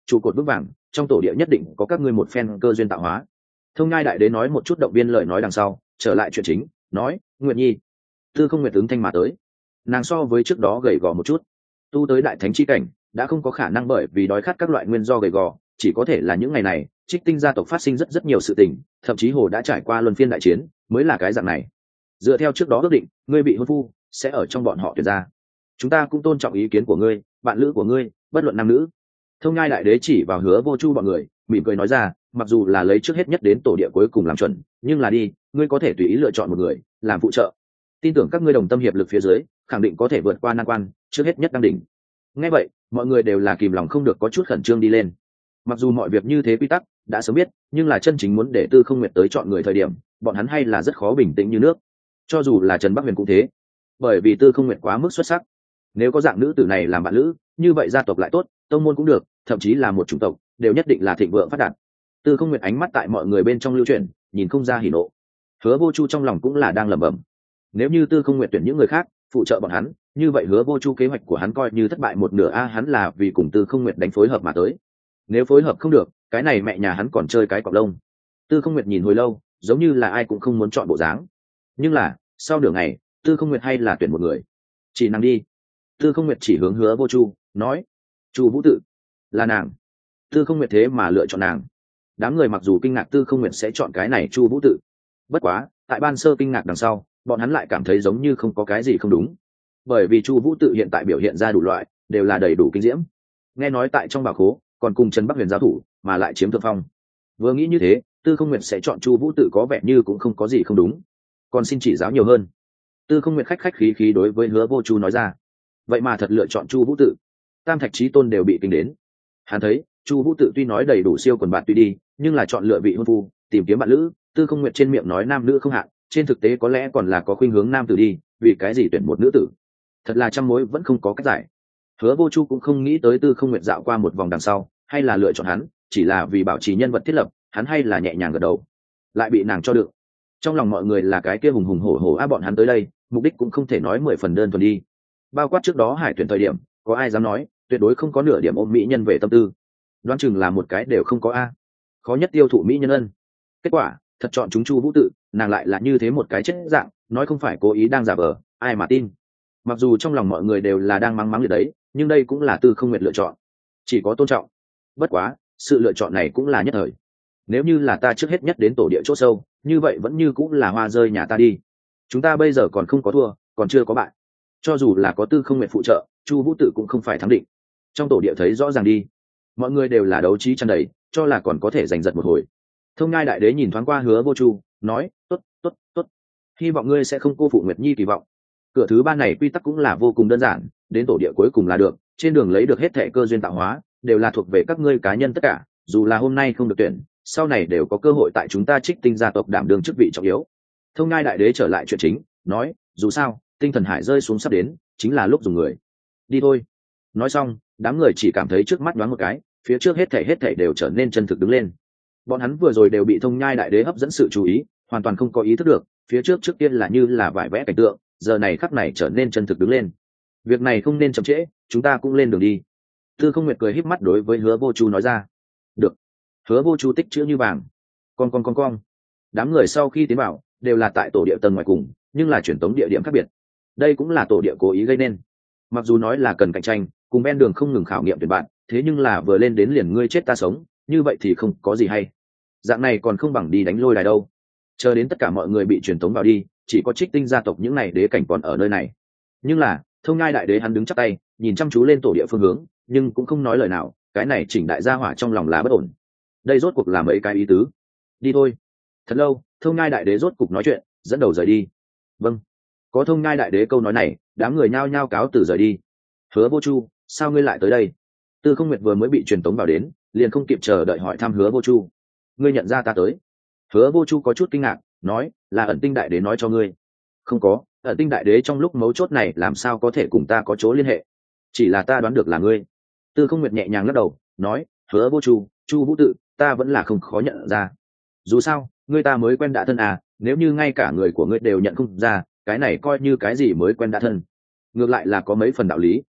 trụ cột vững vàng, trong tổ địa nhất định có các ngươi một phen cơ duyên tạo hóa. Thông Nhai đại đế nói một chút động viên lời nói đằng sau, trở lại chuyện chính, nói, Nguyệt Nhi. Tư Không Nguyệt ứng thanh mà tới. Nàng so với trước đó gầy gò một chút, tu tới đại thánh chi cảnh, đã không có khả năng bởi vì đói khát các loại nguyên do gầy gò, chỉ có thể là những ngày này, Trích Tinh gia tộc phát sinh rất rất nhiều sự tình, thậm chí hồ đã trải qua luân phiên đại chiến, mới là cái dạng này. Dựa theo trước đó ước định, ngươi bị hôn phu sẽ ở trong bọn họ tuyển ra. Chúng ta cũng tôn trọng ý kiến của ngươi, bạn lữ của ngươi, bất luận nam nữ. Thông Nhai đại đế chỉ vào Hứa Vô Chu bọn người, mỉm cười nói ra, mặc dù là lấy trước hết nhất đến tổ địa cuối cùng làm chuẩn, nhưng là đi, ngươi có thể tùy ý lựa chọn một người làm phụ trợ. Tin tưởng các ngươi đồng tâm hiệp lực phía dưới, khẳng định có thể vượt qua nan quan, trước hết nhất đăng đỉnh. Nghe vậy, mọi người đều là kìm lòng không được có chút khẩn trương đi lên. Mặc dù mọi việc như thế quy tắc đã sớm biết, nhưng là chân chính muốn để Tư Không Nguyệt tới chọn người thời điểm, bọn hắn hay là rất khó bình tĩnh như nước. Cho dù là Trần Bắc Huyền cũng thế, bởi vì Tư Không Nguyệt quá mức xuất sắc. Nếu có dạng nữ tử này làm bạn lữ, như vậy gia tộc lại tốt, tông môn cũng được, thậm chí là một chủng tộc đều nhất định là thịnh vượng phát đạt. Tư Không Nguyệt ánh mắt tại mọi người bên trong lưu chuyển, nhìn không ra hỉ nộ. Hứa Vô Chu trong lòng cũng là đang lẩm bẩm. Nếu như Tư Không Nguyệt tuyển những người khác phụ trợ bọn hắn, như vậy Hứa Vô Chu kế hoạch của hắn coi như thất bại một nửa a, hắn là vì cùng Tư Không Nguyệt đánh phối hợp mà tới. Nếu phối hợp không được, cái này mẹ nhà hắn còn chơi cái cọp lông. Tư Không Nguyệt nhìn hồi lâu, giống như là ai cũng không muốn chọn bộ dáng. Nhưng là, sau nửa ngày, Tư Không Nguyệt hay là tuyển một người. Chỉ nàng đi. Tư Không Nguyệt chỉ hướng Hứa Vô Chu, nói, Chu Vũ Tự, là nàng. Tư Không Nguyệt thế mà lựa chọn nàng. Đám người mặc dù kinh ngạc Tư Không Nguyệt sẽ chọn cái này Chu Vũ Tự, bất quá, tại ban sơ kinh ngạc đằng sau, bọn hắn lại cảm thấy giống như không có cái gì không đúng. Bởi vì Chu Vũ Tự hiện tại biểu hiện ra đủ loại, đều là đầy đủ kinh diễm. Nghe nói tại trong bảo khố, còn cùng Trần Bắc Huyền giao thủ, mà lại chiếm thượng phong. Vừa nghĩ như thế, Tư Không Nguyệt sẽ chọn Chu Vũ Tự có vẻ như cũng không có gì không đúng. Còn xin chỉ giáo nhiều hơn. Tư Không Nguyệt khách khách khí khí đối với Hứa Vô Chu nói ra. Vậy mà thật lựa chọn Chu Vũ Tự. Tam Thạch Chí Tôn đều bị kinh đến. Hắn thấy, Chu Vũ Tự tuy nói đầy đủ siêu quần bạn tuy đi, nhưng là chọn lựa vị hôn phu, tìm kiếm bạn lữ, Tư Không Nguyệt trên miệng nói nam nữ không hạn, trên thực tế có lẽ còn là có khuynh hướng nam tử đi, vì cái gì tuyển một nữ tử? Thật là trăm mối vẫn không có cách giải. Hứa Vô Chu cũng không nghĩ tới Tư Không Nguyệt dạo qua một vòng đằng sau, hay là lựa chọn hắn, chỉ là vì bảo trì nhân vật thiết lập, hắn hay là nhẹ nhàng gật đầu. Lại bị nàng cho được. Trong lòng mọi người là cái kia hùng hùng hổ hổ a, bọn hắn tới đây, mục đích cũng không thể nói mười phần đơn thuần đi. Bao quát trước đó Hải tuyển thời điểm, có ai dám nói, tuyệt đối không có nửa điểm ôm mỹ nhân về tâm tư. Đoán chừng là một cái đều không có a. Khó nhất tiêu thụ mỹ nhân ân. Kết quả, thật chọn chúng Chu Vũ Tự, nàng lại là như thế một cái chết dạng, nói không phải cố ý đang giả vờ, ai mà tin. Mặc dù trong lòng mọi người đều là đang mắng mắng liệt đấy, nhưng đây cũng là Tư Không Nguyệt lựa chọn, chỉ có tôn trọng. Bất quá, sự lựa chọn này cũng là nhất thời. Nếu như là ta trước hết nhất đến tổ địa chỗ sâu, như vậy vẫn như cũng là hoa rơi nhà ta đi. Chúng ta bây giờ còn không có thua, còn chưa có bại. Cho dù là có Tư Không Nguyệt phụ trợ, Chu Vũ Tự cũng không phải thắng định. Trong tổ địa thấy rõ ràng đi, mọi người đều là đấu trí tràn đầy, cho là còn có thể giành giật một hồi. Thông Nhai đại đế nhìn thoáng qua Hứa Vô Chu, nói, tốt, tốt, tốt. Hy vọng ngươi sẽ không cô phụ Nguyệt Nhi kỳ vọng. Cửa thứ ba này quy tắc cũng là vô cùng đơn giản, đến tổ địa cuối cùng là được, trên đường lấy được hết thệ cơ duyên tạo hóa, đều là thuộc về các ngươi cá nhân tất cả, dù là hôm nay không được tuyển, sau này đều có cơ hội tại chúng ta Trích Tinh gia tộc đảm đương chức vị trọng yếu. Thông Nhai đại đế trở lại chuyện chính, nói, dù sao, tinh thần hải rơi xuống sắp đến, chính là lúc dùng người. Đi thôi. Nói xong, đám người chỉ cảm thấy trước mắt đoán một cái, phía trước hết thảy hết thảy đều trở nên chân thực đứng lên. Bọn hắn vừa rồi đều bị Thông Nhai đại đế hấp dẫn sự chú ý, hoàn toàn không có ý thức được, phía trước trước tiên là như là vải vẽ cảnh tượng, giờ này khắc này trở nên chân thực đứng lên. Việc này không nên chậm trễ, chúng ta cũng lên đường đi. Tư Không Nguyệt cười híp mắt đối với Hứa Vô Chu nói ra. Được. Hứa Vô Chu tích chữ như vàng. Con con con con. Đám người sau khi tiến vào, đều là tại tổ địa tầng ngoài cùng, nhưng là truyền tống địa điểm khác biệt. Đây cũng là tổ địa cố ý gây nên. Mặc dù nói là cần cạnh tranh, cùng ven đường không ngừng khảo nghiệm tuyển bạn, thế nhưng là vừa lên đến liền ngươi chết ta sống, như vậy thì không có gì hay. Dạng này còn không bằng đi đánh lôi đài đâu. Chờ đến tất cả mọi người bị truyền tống vào đi, chỉ có Trích Tinh gia tộc những này đế cảnh còn ở nơi này. Nhưng là, Thông Nhai đại đế hắn đứng chắp tay, nhìn chăm chú lên tổ địa phương hướng, nhưng cũng không nói lời nào, cái này chỉnh đại gia hỏa trong lòng là bất ổn. Đây rốt cuộc là mấy cái ý tứ. Đi thôi. Thật lâu, Thông Nhai đại đế rốt cuộc nói chuyện, dẫn đầu rời đi. Vâng. Có Thông Nhai đại đế câu nói này, đám người nhao nhao cáo từ rời đi. Hứa Vô Chu, sao ngươi lại tới đây? Tư Không Nguyệt vừa mới bị truyền tống vào đến, liền không kịp chờ đợi hỏi thăm Hứa Vô Chu. Ngươi nhận ra ta tới? Hứa Vô Chu có chút kinh ngạc, nói, là Ẩn Tinh đại đế nói cho ngươi. Không có, Ẩn Tinh đại đế trong lúc mấu chốt này làm sao có thể cùng ta có chỗ liên hệ? Chỉ là ta đoán được là ngươi. Tư Không Nguyệt nhẹ nhàng lắc đầu, nói, Hứa Vô Chu, Chu Vũ Tự, ta vẫn là không khó nhận ra. Dù sao, ngươi ta mới quen đã thân à, nếu như ngay cả người của ngươi đều nhận không ra, cái này coi như cái gì mới quen đã thân. Ngược lại là có mấy phần đạo lý.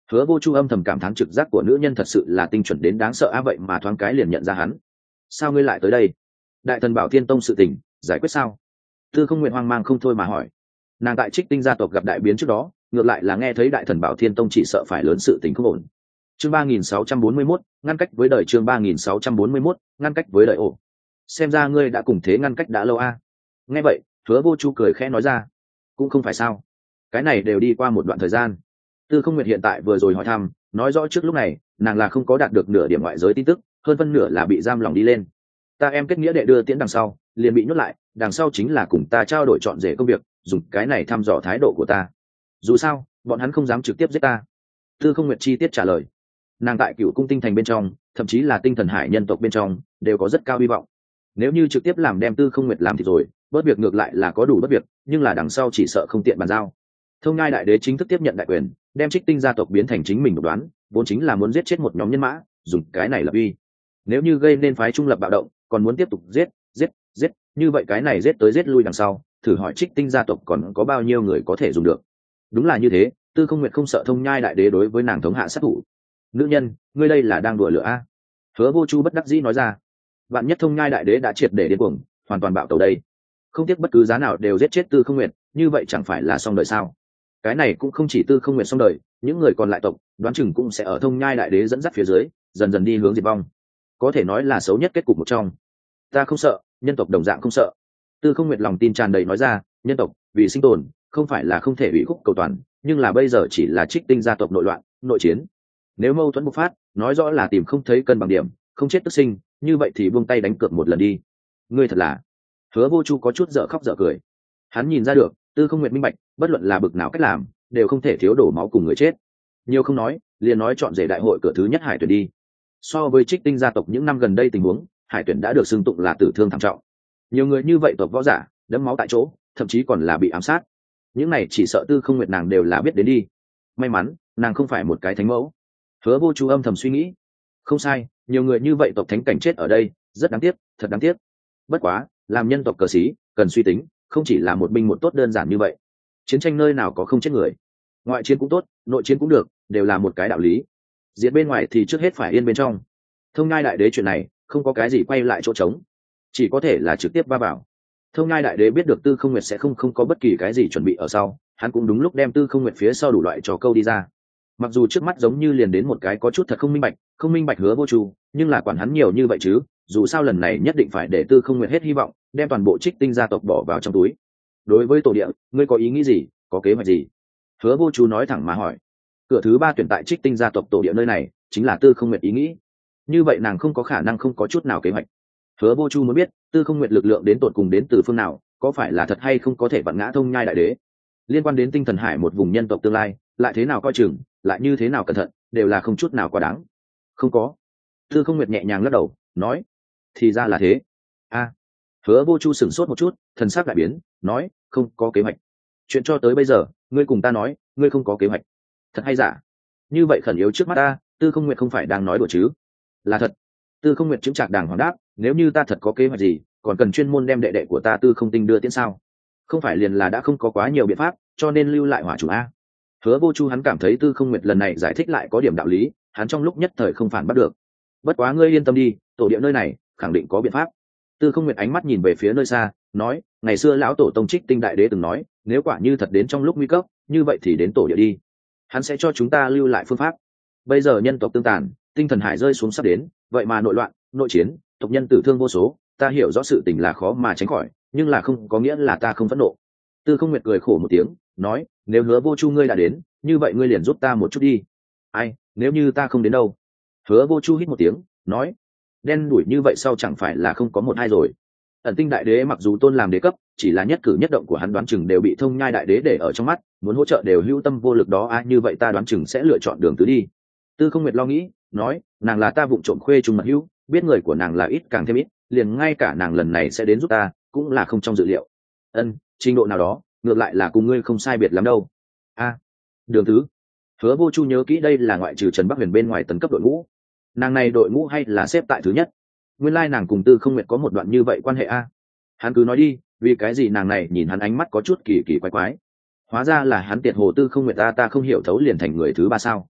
Hứa Vô Chu âm thầm cảm thán trực giác của nữ nhân thật sự là tinh chuẩn đến đáng sợ á, vậy mà thoáng cái liền nhận ra hắn. Sao ngươi lại tới đây? Đại thần Bảo Thiên Tông sự tình giải quyết sao? Tư Không Nguyện hoang mang không thôi mà hỏi. Nàng tại Trích Tinh gia tộc gặp đại biến trước đó, ngược lại là nghe thấy đại thần Bảo Thiên Tông chỉ sợ phải lớn sự tình không ổn. Chương ba nghìn sáu trăm bốn mươi mốt, ngăn cách với đời. Chương ba nghìn sáu trăm bốn mươi mốt, ngăn cách với đời. Ồ, xem ra ngươi đã cùng thế ngăn cách đã lâu a. Nghe vậy, Hứa Vô Chu cười khẽ nói ra, cũng không phải sao, cái này đều đi qua một đoạn thời gian. Tư Không Nguyệt hiện tại vừa rồi hỏi thăm, nói rõ trước lúc này nàng là không có đạt được nửa điểm ngoại giới tin tức, hơn phân nửa là bị giam lòng đi lên. Ta em kết nghĩa đệ đưa tiễn đằng sau, liền bị nhốt lại, đằng sau chính là cùng ta trao đổi chọn rể công việc, dùng cái này thăm dò thái độ của ta. Dù sao, bọn hắn không dám trực tiếp giết ta. Tư Không Nguyệt chi tiết trả lời. Nàng tại Cựu Cung Tinh Thành bên trong, thậm chí là Tinh Thần Hải nhân tộc bên trong, đều có rất cao hy vọng. Nếu như trực tiếp làm đem Tư Không Nguyệt làm thì rồi, bớt việc ngược lại là có đủ bớt việc, nhưng là đằng sau chỉ sợ không tiện bàn giao. Thông Nhai Đại Đế chính thức tiếp nhận đại quyền, đem Trích Tinh gia tộc biến thành chính mình độc đoán, vốn chính là muốn giết chết một nhóm nhân mã, dùng cái này lập uy. Nếu như gây nên phái trung lập bạo động, còn muốn tiếp tục giết, giết, giết, như vậy cái này giết tới giết lui đằng sau, thử hỏi Trích Tinh gia tộc còn có bao nhiêu người có thể dùng được? Đúng là như thế, Tư Không Nguyệt không sợ Thông Nhai Đại Đế đối với nàng thống hạ sát thủ. Nữ nhân, ngươi đây là đang đùa lửa a? Hứa Vô Chu bất đắc dĩ nói ra. Vạn nhất Thông Nhai Đại Đế đã triệt để điên cuồng, hoàn toàn bạo tẩu đây, không tiếc bất cứ giá nào đều giết chết Tư Không Nguyệt, như vậy chẳng phải là xong đời sao? Cái này cũng không chỉ Tư Không Nguyệt xong đời, những người còn lại tộc đoán chừng cũng sẽ ở Thông Nhai Đại Đế dẫn dắt phía dưới, dần dần đi hướng diệt vong. Có thể nói là xấu nhất kết cục một trong. Ta không sợ, nhân tộc đồng dạng không sợ. Tư Không Nguyệt lòng tin tràn đầy nói ra, nhân tộc vì sinh tồn không phải là không thể ủy khúc cầu toàn, nhưng là bây giờ chỉ là Trích Tinh gia tộc nội loạn, nội chiến. Nếu mâu thuẫn bộc phát, nói rõ là tìm không thấy cân bằng điểm, không chết tức sinh, như vậy thì buông tay đánh cược một lần đi. Ngươi thật là. Hứa Vô Chu có chút dở khóc dở cười. Hắn nhìn ra được, Tư Không Nguyệt minh bạch, bất luận là bực nào cách làm, đều không thể thiếu đổ máu cùng người chết. Nhiều không nói, liền nói chọn rể đại hội cửa thứ nhất Hải Tuyển đi. So với Trích Tinh gia tộc những năm gần đây tình huống, Hải Tuyển đã được xưng tụng là tử thương thảm trọng. Nhiều người như vậy tộc võ giả, đẫm máu tại chỗ, thậm chí còn là bị ám sát. Những này chỉ sợ Tư Không Nguyệt nàng đều là biết đến đi. May mắn, nàng không phải một cái thánh mẫu. Hứa Vô Chu âm thầm suy nghĩ. Không sai, nhiều người như vậy tộc thánh cảnh chết ở đây, rất đáng tiếc, thật đáng tiếc. Bất quá, làm nhân tộc cờ sĩ, cần suy tính, không chỉ là một binh một tốt đơn giản như vậy. Chiến tranh nơi nào có không chết người. Ngoại chiến cũng tốt, nội chiến cũng được, đều là một cái đạo lý. Diệt bên ngoài thì trước hết phải yên bên trong. Thông Nhai Đại Đế chuyện này, không có cái gì quay lại chỗ trống, chỉ có thể là trực tiếp va vào. Thông Nhai Đại Đế biết được Tư Không Nguyệt sẽ không không có bất kỳ cái gì chuẩn bị ở sau, hắn cũng đúng lúc đem Tư Không Nguyệt phía sau đủ loại trò câu đi ra. Mặc dù trước mắt giống như liền đến một cái có chút thật không minh bạch, không minh bạch Hứa Vô Chu, nhưng là quản hắn nhiều như vậy chứ, dù sao lần này nhất định phải để Tư Không Nguyệt hết hy vọng, đem toàn bộ Trích Tinh gia tộc bỏ vào trong túi. Đối với tổ địa, ngươi có ý nghĩ gì, có kế hoạch gì? Hứa Vô Chu nói thẳng mà hỏi. Cửa thứ ba tuyển tại Trích Tinh gia tộc tổ địa nơi này, chính là Tư Không Nguyệt ý nghĩ. Như vậy nàng không có khả năng không có chút nào kế hoạch. Hứa Vô Chu muốn biết, Tư Không Nguyệt lực lượng đến tột cùng đến từ phương nào, có phải là thật hay không có thể vặn ngã Thông Nhai Đại Đế. Liên quan đến Tinh Thần Hải một vùng nhân tộc tương lai, lại thế nào coi chừng, lại như thế nào cẩn thận, đều là không chút nào quá đáng. Không có. Tư Không Nguyệt nhẹ nhàng lắc đầu, nói, thì ra là thế. A. Hứa Vô Chu sửng sốt một chút, thần sắc đại biến, nói, không có kế hoạch. Chuyện cho tới bây giờ, ngươi cùng ta nói, ngươi không có kế hoạch. Thật hay giả? Như vậy khẩn yếu trước mắt ta, Tư Không Nguyệt không phải đang nói đùa chứ? Là thật. Tư Không Nguyệt chứng trạc đàng hoàng đáp, nếu như ta thật có kế hoạch gì, còn cần chuyên môn đem đệ đệ của ta Tư Không Tinh đưa tiễn sao? Không phải liền là đã không có quá nhiều biện pháp, cho nên lưu lại hỏa chủ a. Hứa Vô Chu hắn cảm thấy Tư Không Nguyệt lần này giải thích lại có điểm đạo lý, hắn trong lúc nhất thời không phản bắt được. Bất quá ngươi yên tâm đi, tổ địa nơi này khẳng định có biện pháp. Tư Không Nguyệt ánh mắt nhìn về phía nơi xa, nói, ngày xưa lão tổ tông Trích Tinh Đại Đế từng nói, nếu quả như thật đến trong lúc nguy cấp, như vậy thì đến tổ địa đi. Hắn sẽ cho chúng ta lưu lại phương pháp. Bây giờ nhân tộc tương tàn, Tinh Thần Hải rơi xuống sắp đến, vậy mà nội loạn, nội chiến, tộc nhân tử thương vô số, ta hiểu rõ sự tình là khó mà tránh khỏi, nhưng là không có nghĩa là ta không phẫn nộ. Tư Không Nguyệt cười khổ một tiếng, nói, nếu Hứa Vô Chu ngươi đã đến, như vậy ngươi liền giúp ta một chút đi. Ai, nếu như ta không đến đâu? Hứa Vô Chu hít một tiếng, nói, đen đủi như vậy sau chẳng phải là không có một hai rồi. Ẩn Tinh Đại Đế mặc dù tôn làm đế cấp, chỉ là nhất cử nhất động của hắn đoán chừng đều bị Thông Nhai Đại Đế để ở trong mắt, muốn hỗ trợ đều hữu tâm vô lực đó a, như vậy ta đoán chừng sẽ lựa chọn đường tứ đi. Tư Không Nguyệt lo nghĩ, nói, nàng là ta vụng trộm khuê trùng mật hữu, biết người của nàng là ít càng thêm ít, liền ngay cả nàng lần này sẽ đến giúp ta, cũng là không trong dự liệu. Ân, trình độ nào đó, ngược lại là cùng ngươi không sai biệt lắm đâu. A, đường tứ. Hứa Vô Chu nhớ kỹ đây là ngoại trừ Trần Bắc Huyền bên ngoài tấn cấp đội ngũ, nàng này đội ngũ hay là xếp tại thứ nhất. Nguyên lai nàng cùng Tư Không Nguyệt có một đoạn như vậy quan hệ a. Hắn cứ nói đi, vì cái gì nàng này nhìn hắn ánh mắt có chút kỳ kỳ quái quái. Hóa ra là hắn tiệt hồ Tư Không Nguyệt ta ta không hiểu thấu liền thành người thứ ba sao?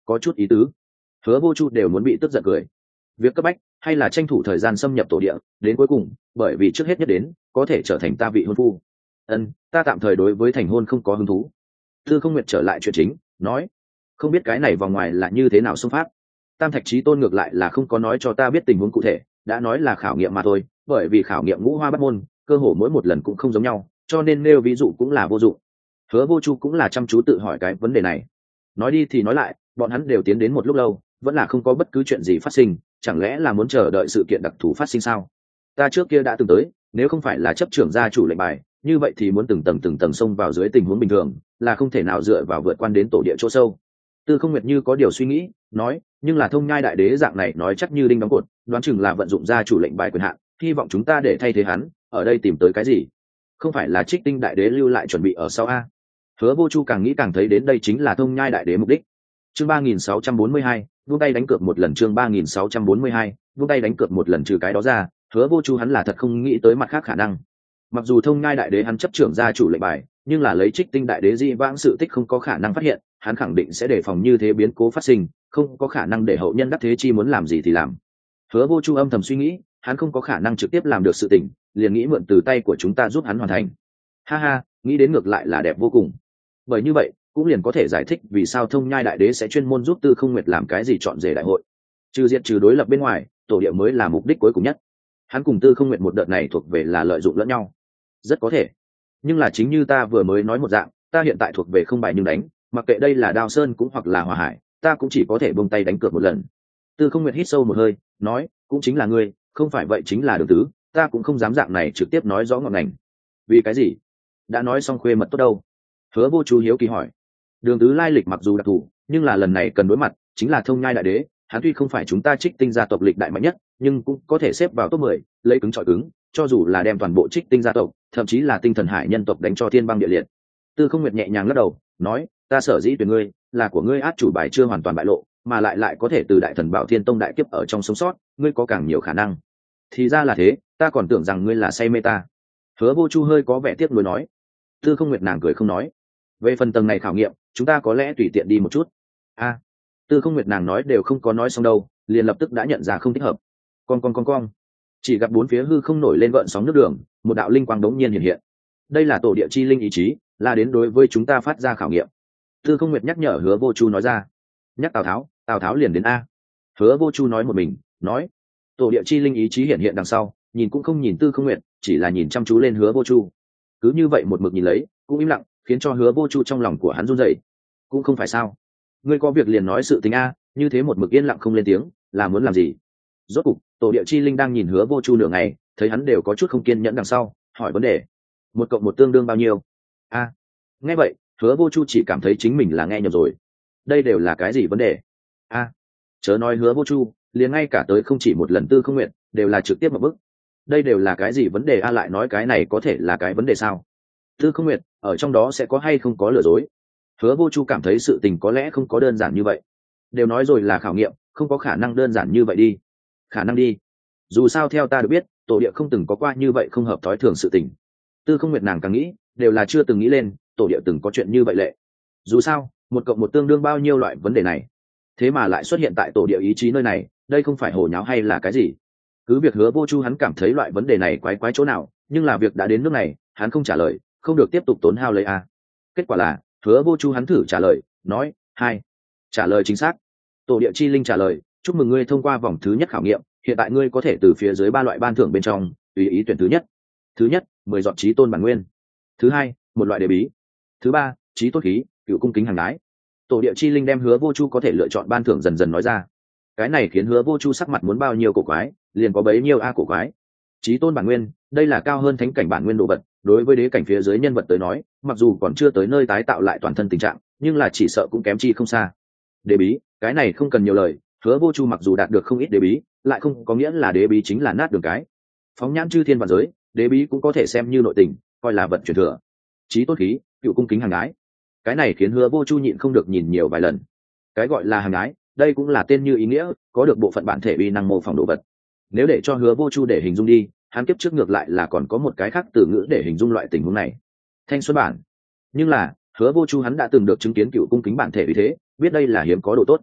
có chút ý tứ. Hứa Vô Chu đều muốn bị tức giận cười. Việc cấp bách hay là tranh thủ thời gian xâm nhập tổ địa, đến cuối cùng, bởi vì trước hết nhất đến, có thể trở thành ta vị hôn phu. Ân, ta tạm thời đối với thành hôn không có hứng thú. Tư Không Nguyệt trở lại chuyện chính, nói, không biết cái này vòng ngoài là như thế nào xung pháp. Tam Thạch Chí Tôn ngược lại là không có nói cho ta biết tình huống cụ thể, đã nói là khảo nghiệm mà thôi, bởi vì khảo nghiệm ngũ hoa bát môn, cơ hồ mỗi một lần cũng không giống nhau, cho nên nêu ví dụ cũng là vô dụng. Hứa Vô Chu cũng là chăm chú tự hỏi cái vấn đề này. Nói đi thì nói lại, bọn hắn đều tiến đến một lúc lâu, vẫn là không có bất cứ chuyện gì phát sinh, chẳng lẽ là muốn chờ đợi sự kiện đặc thù phát sinh sao? Ta trước kia đã từng tới, nếu không phải là chấp trưởng gia chủ lệnh bài, như vậy thì muốn từng tầng từng tầng xông vào dưới tình huống bình thường, là không thể nào dựa vào vượt qua đến tổ địa chỗ sâu. Tư Không Nguyệt như có điều suy nghĩ, nói, nhưng là Thông Nhai đại đế dạng này nói chắc như đinh đóng cột, đoán chừng là vận dụng gia chủ lệnh bài quyền hạn, hy vọng chúng ta để thay thế hắn, ở đây tìm tới cái gì? Không phải là Trích Tinh đại đế lưu lại chuẩn bị ở sau a? Hứa Vô Chu càng nghĩ càng thấy đến đây chính là Thông Nhai đại đế mục đích. Chương ba nghìn sáu trăm bốn mươi hai, buông tay đánh cược một lần. Chương ba nghìn sáu trăm bốn mươi hai, buông tay đánh cược một lần. Trừ cái đó ra, Hứa Vô Chu hắn là thật không nghĩ tới mặt khác khả năng. Mặc dù Thông Nhai đại đế hắn chấp trưởng gia chủ lệnh bài, nhưng là lấy Trích Tinh đại đế di vãng sự tích không có khả năng phát hiện, hắn khẳng định sẽ đề phòng như thế biến cố phát sinh, không có khả năng để hậu nhân đắc thế chi muốn làm gì thì làm. Hứa Vô Chu âm thầm suy nghĩ, hắn không có khả năng trực tiếp làm được sự tình, liền nghĩ mượn từ tay của chúng ta giúp hắn hoàn thành. Ha ha, nghĩ đến ngược lại là đẹp vô cùng. Bởi như vậy, cũng liền có thể giải thích vì sao Thông Nhai đại đế sẽ chuyên môn giúp Tư Không Nguyệt làm cái gì chọn rể đại hội. Trừ diệt trừ đối lập bên ngoài, tổ địa mới là mục đích cuối cùng nhất. Hắn cùng Tư Không Nguyệt một đợt này thuộc về là lợi dụng lẫn nhau. Rất có thể. Nhưng là chính như ta vừa mới nói một dạng, ta hiện tại thuộc về không bài nhưng đánh, mặc kệ đây là Đao Sơn cũng hoặc là Hỏa Hải, ta cũng chỉ có thể buông tay đánh cược một lần. Tư Không Nguyệt hít sâu một hơi, nói, cũng chính là ngươi, không phải vậy chính là Đường Tứ, ta cũng không dám dạng này trực tiếp nói rõ ngọn ngành. Vì cái gì? Đã nói xong khuê mật tốt đâu? Hứa Vô Chu hiếu kỳ hỏi. Đường Tứ lai lịch mặc dù đặc thù, nhưng là lần này cần đối mặt chính là Thông Nhai đại đế, hắn tuy không phải chúng ta Trích Tinh gia tộc lịch đại mạnh nhất, nhưng cũng có thể xếp vào top mười, lấy cứng chọi cứng, cho dù là đem toàn bộ Trích Tinh gia tộc, thậm chí là Tinh Thần Hải nhân tộc đánh cho thiên băng địa liệt. Tư Không Nguyệt nhẹ nhàng lắc đầu, nói, ta sở dĩ tuyển ngươi, là của ngươi át chủ bài chưa hoàn toàn bại lộ, mà lại lại có thể từ Đại Thần Bảo Thiên Tông đại kiếp ở trong sống sót, ngươi có càng nhiều khả năng. Thì ra là thế, ta còn tưởng rằng ngươi là say mê ta. Hứa Vô Chu hơi có vẻ tiếc nuối nói. Tư Không Nguyệt nàng cười không nói. Về phần tầng này khảo nghiệm, chúng ta có lẽ tùy tiện đi một chút. A, Tư Không Nguyệt nàng nói đều không có nói xong đâu, liền lập tức đã nhận ra không thích hợp. Con con con con. Chỉ gặp bốn phía hư không nổi lên gợn sóng nước đường, một đạo linh quang đống nhiên hiện hiện. Đây là tổ địa chi linh ý chí, là đến đối với chúng ta phát ra khảo nghiệm. Tư Không Nguyệt nhắc nhở Hứa Vô Chu nói ra. Nhắc Tào Tháo, Tào Tháo liền đến a. Hứa Vô Chu nói một mình, nói. Tổ địa chi linh ý chí hiện hiện đằng sau, nhìn cũng không nhìn Tư Không Nguyệt, chỉ là nhìn chăm chú lên Hứa Vô Chu. Cứ như vậy một mực nhìn lấy, cũng im lặng, khiến cho Hứa Vô Chu trong lòng của hắn run rẩy. Cũng không phải sao? Ngươi có việc liền nói sự tình a, như thế một mực yên lặng không lên tiếng, là muốn làm gì? Rốt cục, tổ địa chi linh đang nhìn Hứa Vô Chu nửa ngày, thấy hắn đều có chút không kiên nhẫn đằng sau, hỏi vấn đề. Một cộng một tương đương bao nhiêu? A. Nghe vậy, Hứa Vô Chu chỉ cảm thấy chính mình là nghe nhầm rồi. Đây đều là cái gì vấn đề? A. Chớ nói Hứa Vô Chu, liền ngay cả tới không chỉ một lần Tư Không Nguyệt, đều là trực tiếp một bức. Đây đều là cái gì vấn đề a, lại nói cái này có thể là cái vấn đề sao? Tư Không Nguyệt, ở trong đó sẽ có hay không có lừa dối? Hứa Vô Chu cảm thấy sự tình có lẽ không có đơn giản như vậy. Đều nói rồi là khảo nghiệm, không có khả năng đơn giản như vậy đi. Khả năng đi. Dù sao theo ta được biết, tổ địa không từng có qua như vậy không hợp thói thường sự tình. Tư Không Nguyệt nàng càng nghĩ, đều là chưa từng nghĩ lên, tổ địa từng có chuyện như vậy lệ. Dù sao, một cộng một tương đương bao nhiêu loại vấn đề này. Thế mà lại xuất hiện tại tổ địa ý chí nơi này, đây không phải hồ nháo hay là cái gì? Cứ việc Hứa Vô Chu hắn cảm thấy loại vấn đề này quái quái chỗ nào, nhưng là việc đã đến nước này, hắn không trả lời, không được tiếp tục tốn hao lấy a. Kết quả là, Hứa Vô Chu hắn thử trả lời, nói, hai. Trả lời chính xác. Tổ địa chi linh trả lời, chúc mừng ngươi thông qua vòng thứ nhất khảo nghiệm, hiện tại ngươi có thể từ phía dưới ba loại ban thưởng bên trong, tùy ý tuyển thứ nhất. Thứ nhất, mười giọt chí tôn bản nguyên. Thứ hai, một loại đế bí. Thứ ba, chí tốt khí, cựu cung kính hàng đái. Tổ địa chi linh đem Hứa Vô Chu có thể lựa chọn ban thưởng dần dần nói ra. Cái này khiến Hứa Vô Chu sắc mặt muốn bao nhiêu cổ quái, liền có bấy nhiêu a cổ quái. Chí tôn bản nguyên, đây là cao hơn thánh cảnh bản nguyên đồ vật, đối với đế cảnh phía dưới nhân vật tới nói, mặc dù còn chưa tới nơi tái tạo lại toàn thân tình trạng, nhưng là chỉ sợ cũng kém chi không xa. Đế bí, cái này không cần nhiều lời, Hứa Vô Chu mặc dù đạt được không ít đế bí, lại không có nghĩa là đế bí chính là nát đường cái. Phóng nhãn chư thiên vạn giới, đế bí cũng có thể xem như nội tình, coi là vật truyền thừa. Chí tốt khí, cựu cung kính hàng ái. Cái này khiến Hứa Vô Chu nhịn không được nhìn nhiều vài lần. Cái gọi là hàng ái, đây cũng là tên như ý nghĩa, có được bộ phận bản thể uy năng mô phỏng đồ vật. Nếu để cho Hứa Vô Chu để hình dung đi, hắn kiếp trước ngược lại là còn có một cái khác từ ngữ để hình dung loại tình huống này. Thanh xuân bản. Nhưng là, Hứa Vô Chu hắn đã từng được chứng kiến cựu cung kính bản thể vì thế, biết đây là hiếm có độ tốt.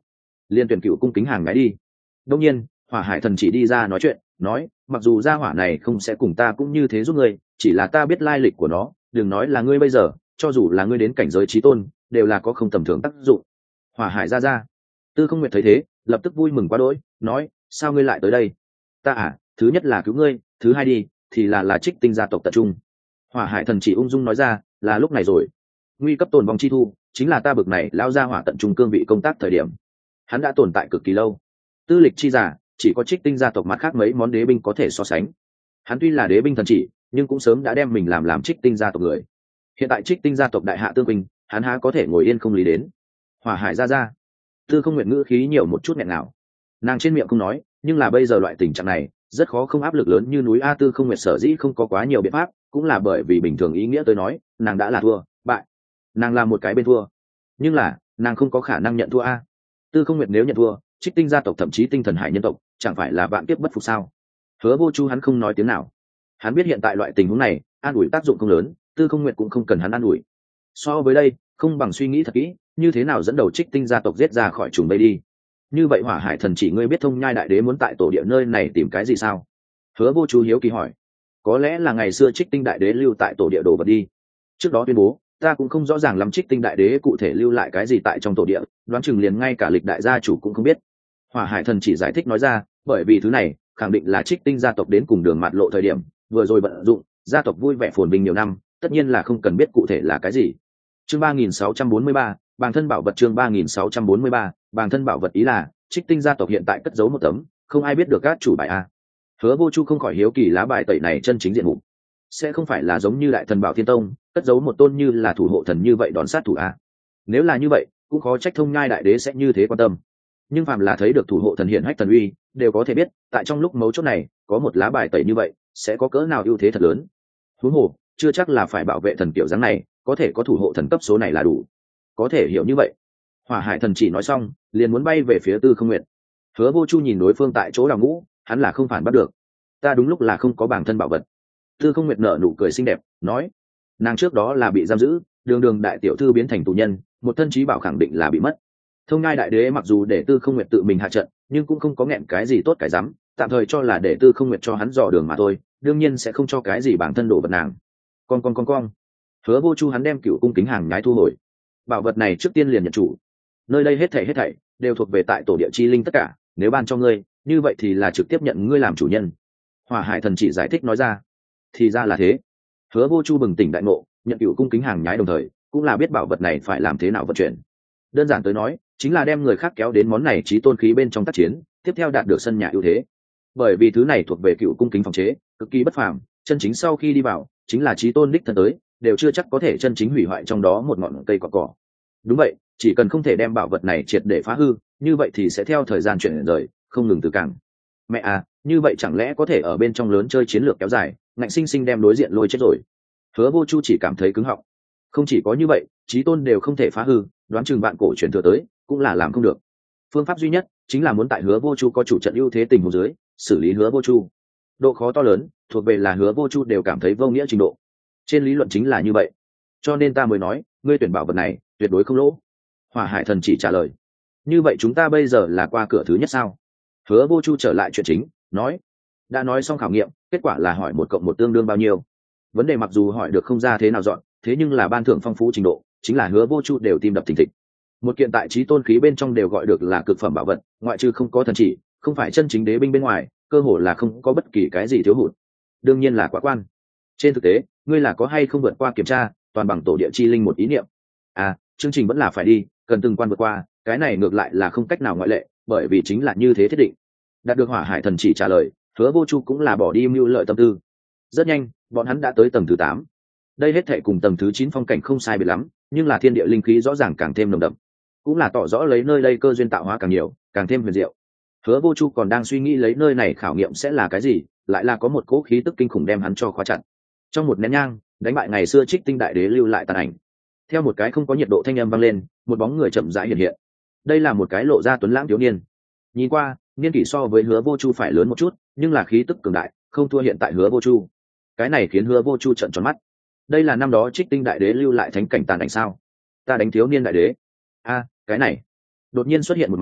liên tuyển cựu cung kính hàng ngái đi. Đông nhiên Hỏa Hải thần chỉ đi ra nói chuyện, nói mặc dù gia hỏa này không sẽ cùng ta cũng như thế giúp ngươi, chỉ là ta biết lai lịch của nó, đừng nói là ngươi bây giờ, cho dù là ngươi đến cảnh giới chí tôn đều là có không tầm thường tác dụng. Hỏa Hải ra ra. Tư Không Nguyệt thấy thế lập tức vui mừng quá đỗi, nói sao ngươi lại tới đây? Ta à, thứ nhất là cứu ngươi, thứ hai đi thì là là Trích Tinh gia tộc tập trung. Hỏa Hải thần chỉ ung dung nói ra, là lúc này rồi. Nguy cấp tồn vong chi thu chính là ta bực này lao ra hỏa tận trung cương vị công tác thời điểm, hắn đã tồn tại cực kỳ lâu. Tư lịch chi giả chỉ có Trích Tinh gia tộc mặt khác mấy món đế binh có thể so sánh. Hắn tuy là đế binh thần chỉ nhưng cũng sớm đã đem mình làm làm Trích Tinh gia tộc người. Hiện tại Trích Tinh gia tộc đại hạ tương binh, hắn há có thể ngồi yên không lý đến. Hỏa Hải ra ra. Tư Không Nguyện ngữ khí nhiều một chút nghẹn nào, nàng trên miệng không nói, nhưng là bây giờ loại tình trạng này rất khó không áp lực lớn như núi. A Tư Không Nguyệt sở dĩ không có quá nhiều biện pháp cũng là bởi vì bình thường ý nghĩa tới nói nàng đã là thua bại, nàng là một cái bên thua, nhưng là nàng không có khả năng nhận thua. A Tư Không Nguyệt nếu nhận thua, Trích Tinh gia tộc thậm chí Tinh Thần Hải nhân tộc chẳng phải là vạn kiếp bất phục sao? Hứa Vô Chu hắn không nói tiếng nào, hắn biết hiện tại loại tình huống này an ủi tác dụng không lớn, Tư Không Nguyệt cũng không cần hắn an ủi. So với đây không bằng suy nghĩ thật kỹ như thế nào dẫn đầu Trích Tinh gia tộc giết ra khỏi trùng đây đi. Như vậy Hỏa Hải thần chỉ ngươi biết Thông Nhai đại đế muốn tại tổ địa nơi này tìm cái gì sao? Hứa Vô Chu hiếu kỳ hỏi. Có lẽ là ngày xưa Trích Tinh đại đế lưu tại tổ địa đồ vật đi. Trước đó tuyên bố ta cũng không rõ ràng lắm Trích Tinh đại đế cụ thể lưu lại cái gì tại trong tổ địa, đoán chừng liền ngay cả lịch đại gia chủ cũng không biết. Hỏa Hải thần chỉ giải thích nói ra, bởi vì thứ này khẳng định là Trích Tinh gia tộc đến cùng đường mạt lộ thời điểm vừa rồi vận dụng, gia tộc vui vẻ phồn vinh nhiều năm, tất nhiên là không cần biết cụ thể là cái gì. Chương ba nghìn sáu trăm bốn mươi ba, bàng thân bảo vật. Chương ba nghìn sáu trăm bốn mươi ba, bàng thân bảo vật, ý là Trích Tinh gia tộc hiện tại cất giấu một tấm không ai biết được các chủ bài a. Hứa Vô Chu không khỏi hiếu kỳ lá bài tẩy này chân chính diện mục sẽ không phải là giống như Đại Thần Bảo Thiên Tông cất giấu một tôn như là thủ hộ thần như vậy đón sát thủ a. Nếu là như vậy cũng khó trách Thông Nhai đại đế sẽ như thế quan tâm, nhưng phàm là thấy được thủ hộ thần hiển hách thần uy đều có thể biết tại trong lúc mấu chốt này có một lá bài tẩy như vậy sẽ có cỡ nào ưu thế thật lớn. Huống hồ chưa chắc là phải bảo vệ thần kiểu dáng này, có thể có thủ hộ thần cấp số này là đủ. Có thể hiểu như vậy. Hỏa Hải thần chỉ nói xong liền muốn bay về phía Tư Không Nguyệt. Hứa Vô Chu nhìn đối phương tại chỗ đào ngũ, hắn là không phản bắt được. Ta đúng lúc là không có bản thân bảo vật. Tư Không Nguyệt nở nụ cười xinh đẹp nói, nàng trước đó là bị giam giữ, đường đường đại tiểu thư biến thành tù nhân, một thân trí bảo khẳng định là bị mất. Thông Nhai đại đế mặc dù để Tư Không Nguyệt tự mình hạ trận nhưng cũng không có nghẹn cái gì tốt cái rắm, tạm thời cho là để Tư Không Nguyệt cho hắn dò đường mà thôi, đương nhiên sẽ không cho cái gì bản thân đồ vật nàng. Con con con con. Hứa Vô Chu hắn đem cựu cung kính hàng nhái thu hồi. Bảo vật này trước tiên liền nhận chủ, nơi đây hết thảy hết thảy đều thuộc về tại tổ địa chi linh tất cả, nếu ban cho ngươi như vậy thì là trực tiếp nhận ngươi làm chủ nhân. Hỏa Hải thần chỉ giải thích nói ra. Thì ra là thế. Hứa Vô Chu bừng tỉnh đại ngộ, nhận cựu cung kính hàng nhái đồng thời cũng là biết bảo vật này phải làm thế nào vận chuyển. Đơn giản tới nói chính là đem người khác kéo đến món này chí tôn khí bên trong tác chiến, tiếp theo đạt được sân nhà ưu thế. Bởi vì thứ này thuộc về cựu cung kính phòng chế, cực kỳ bất phàm, chân chính sau khi đi vào chính là chí tôn đích thân tới đều chưa chắc có thể chân chính hủy hoại trong đó một ngọn cây cỏ cỏ. Đúng vậy, chỉ cần không thể đem bảo vật này triệt để phá hư, như vậy thì sẽ theo thời gian chuyển rời không ngừng từ càng. Mẹ à, như vậy chẳng lẽ có thể ở bên trong lớn chơi chiến lược kéo dài, ngạnh sinh sinh đem đối diện lôi chết rồi. Hứa Vô Chu chỉ cảm thấy cứng họng. Không chỉ có như vậy, chí tôn đều không thể phá hư, đoán chừng bạn cổ truyền thừa tới cũng là làm không được. Phương pháp duy nhất chính là muốn tại Hứa Vô Chu có chủ trận ưu thế tình huống dưới xử lý Hứa Vô Chu. Độ khó to lớn, thuộc về là Hứa Vô Chu đều cảm thấy vô nghĩa trình độ. Trên lý luận chính là như vậy, cho nên ta mới nói ngươi tuyển bảo vật này tuyệt đối không lỗ. Hỏa Hải thần chỉ trả lời. Như vậy chúng ta bây giờ là qua cửa thứ nhất sao? Hứa Vô Chu trở lại chuyện chính, nói. Đã nói xong khảo nghiệm, kết quả là hỏi một cộng một tương đương bao nhiêu. Vấn đề mặc dù hỏi được không ra thế nào dọn, thế nhưng là ban thưởng phong phú trình độ, chính là Hứa Vô Chu đều tim đập thình thịch. Một kiện tại chí tôn khí bên trong đều gọi được là cực phẩm bảo vật, ngoại trừ không có thần chỉ, không phải chân chính đế binh bên ngoài, cơ hồ là không có bất kỳ cái gì thiếu hụt. Đương nhiên là quá quan. Trên thực tế, ngươi là có hay không vượt qua kiểm tra, toàn bằng tổ địa chi linh một ý niệm. À, chương trình vẫn là phải đi, cần từng quan vượt qua, cái này ngược lại là không cách nào ngoại lệ, bởi vì chính là như thế thiết định. Đạt được Hỏa Hải thần chỉ trả lời, Hứa Vô Chu cũng là bỏ đi mưu lợi tâm tư. Rất nhanh, bọn hắn đã tới tầng thứ tám. Đây hết thảy cùng tầng thứ chín phong cảnh không sai biệt lắm, nhưng là thiên địa linh khí rõ ràng càng thêm nồng đậm, cũng là tỏ rõ lấy nơi đây cơ duyên tạo hóa càng nhiều, càng thêm huyền diệu. Hứa Vô Chu còn đang suy nghĩ lấy nơi này khảo nghiệm sẽ là cái gì, lại là có một cỗ khí tức kinh khủng đem hắn cho khóa chặt. Trong một nén nhang, đánh bại ngày xưa Trích Tinh đại đế lưu lại tàn ảnh. Theo một cái không có nhiệt độ thanh âm vang lên, một bóng người chậm rãi hiện hiện. Đây là một cái lộ ra tuấn lãng thiếu niên. Nhìn qua, niên kỷ so với Hứa Vô Chu phải lớn một chút, nhưng là khí tức cường đại, không thua hiện tại Hứa Vô Chu. Cái này khiến Hứa Vô Chu trợn tròn mắt. Đây là năm đó Trích Tinh đại đế lưu lại thánh cảnh tàn ảnh sao? Ta đánh thiếu niên đại đế. A, cái này. Đột nhiên xuất hiện một màn,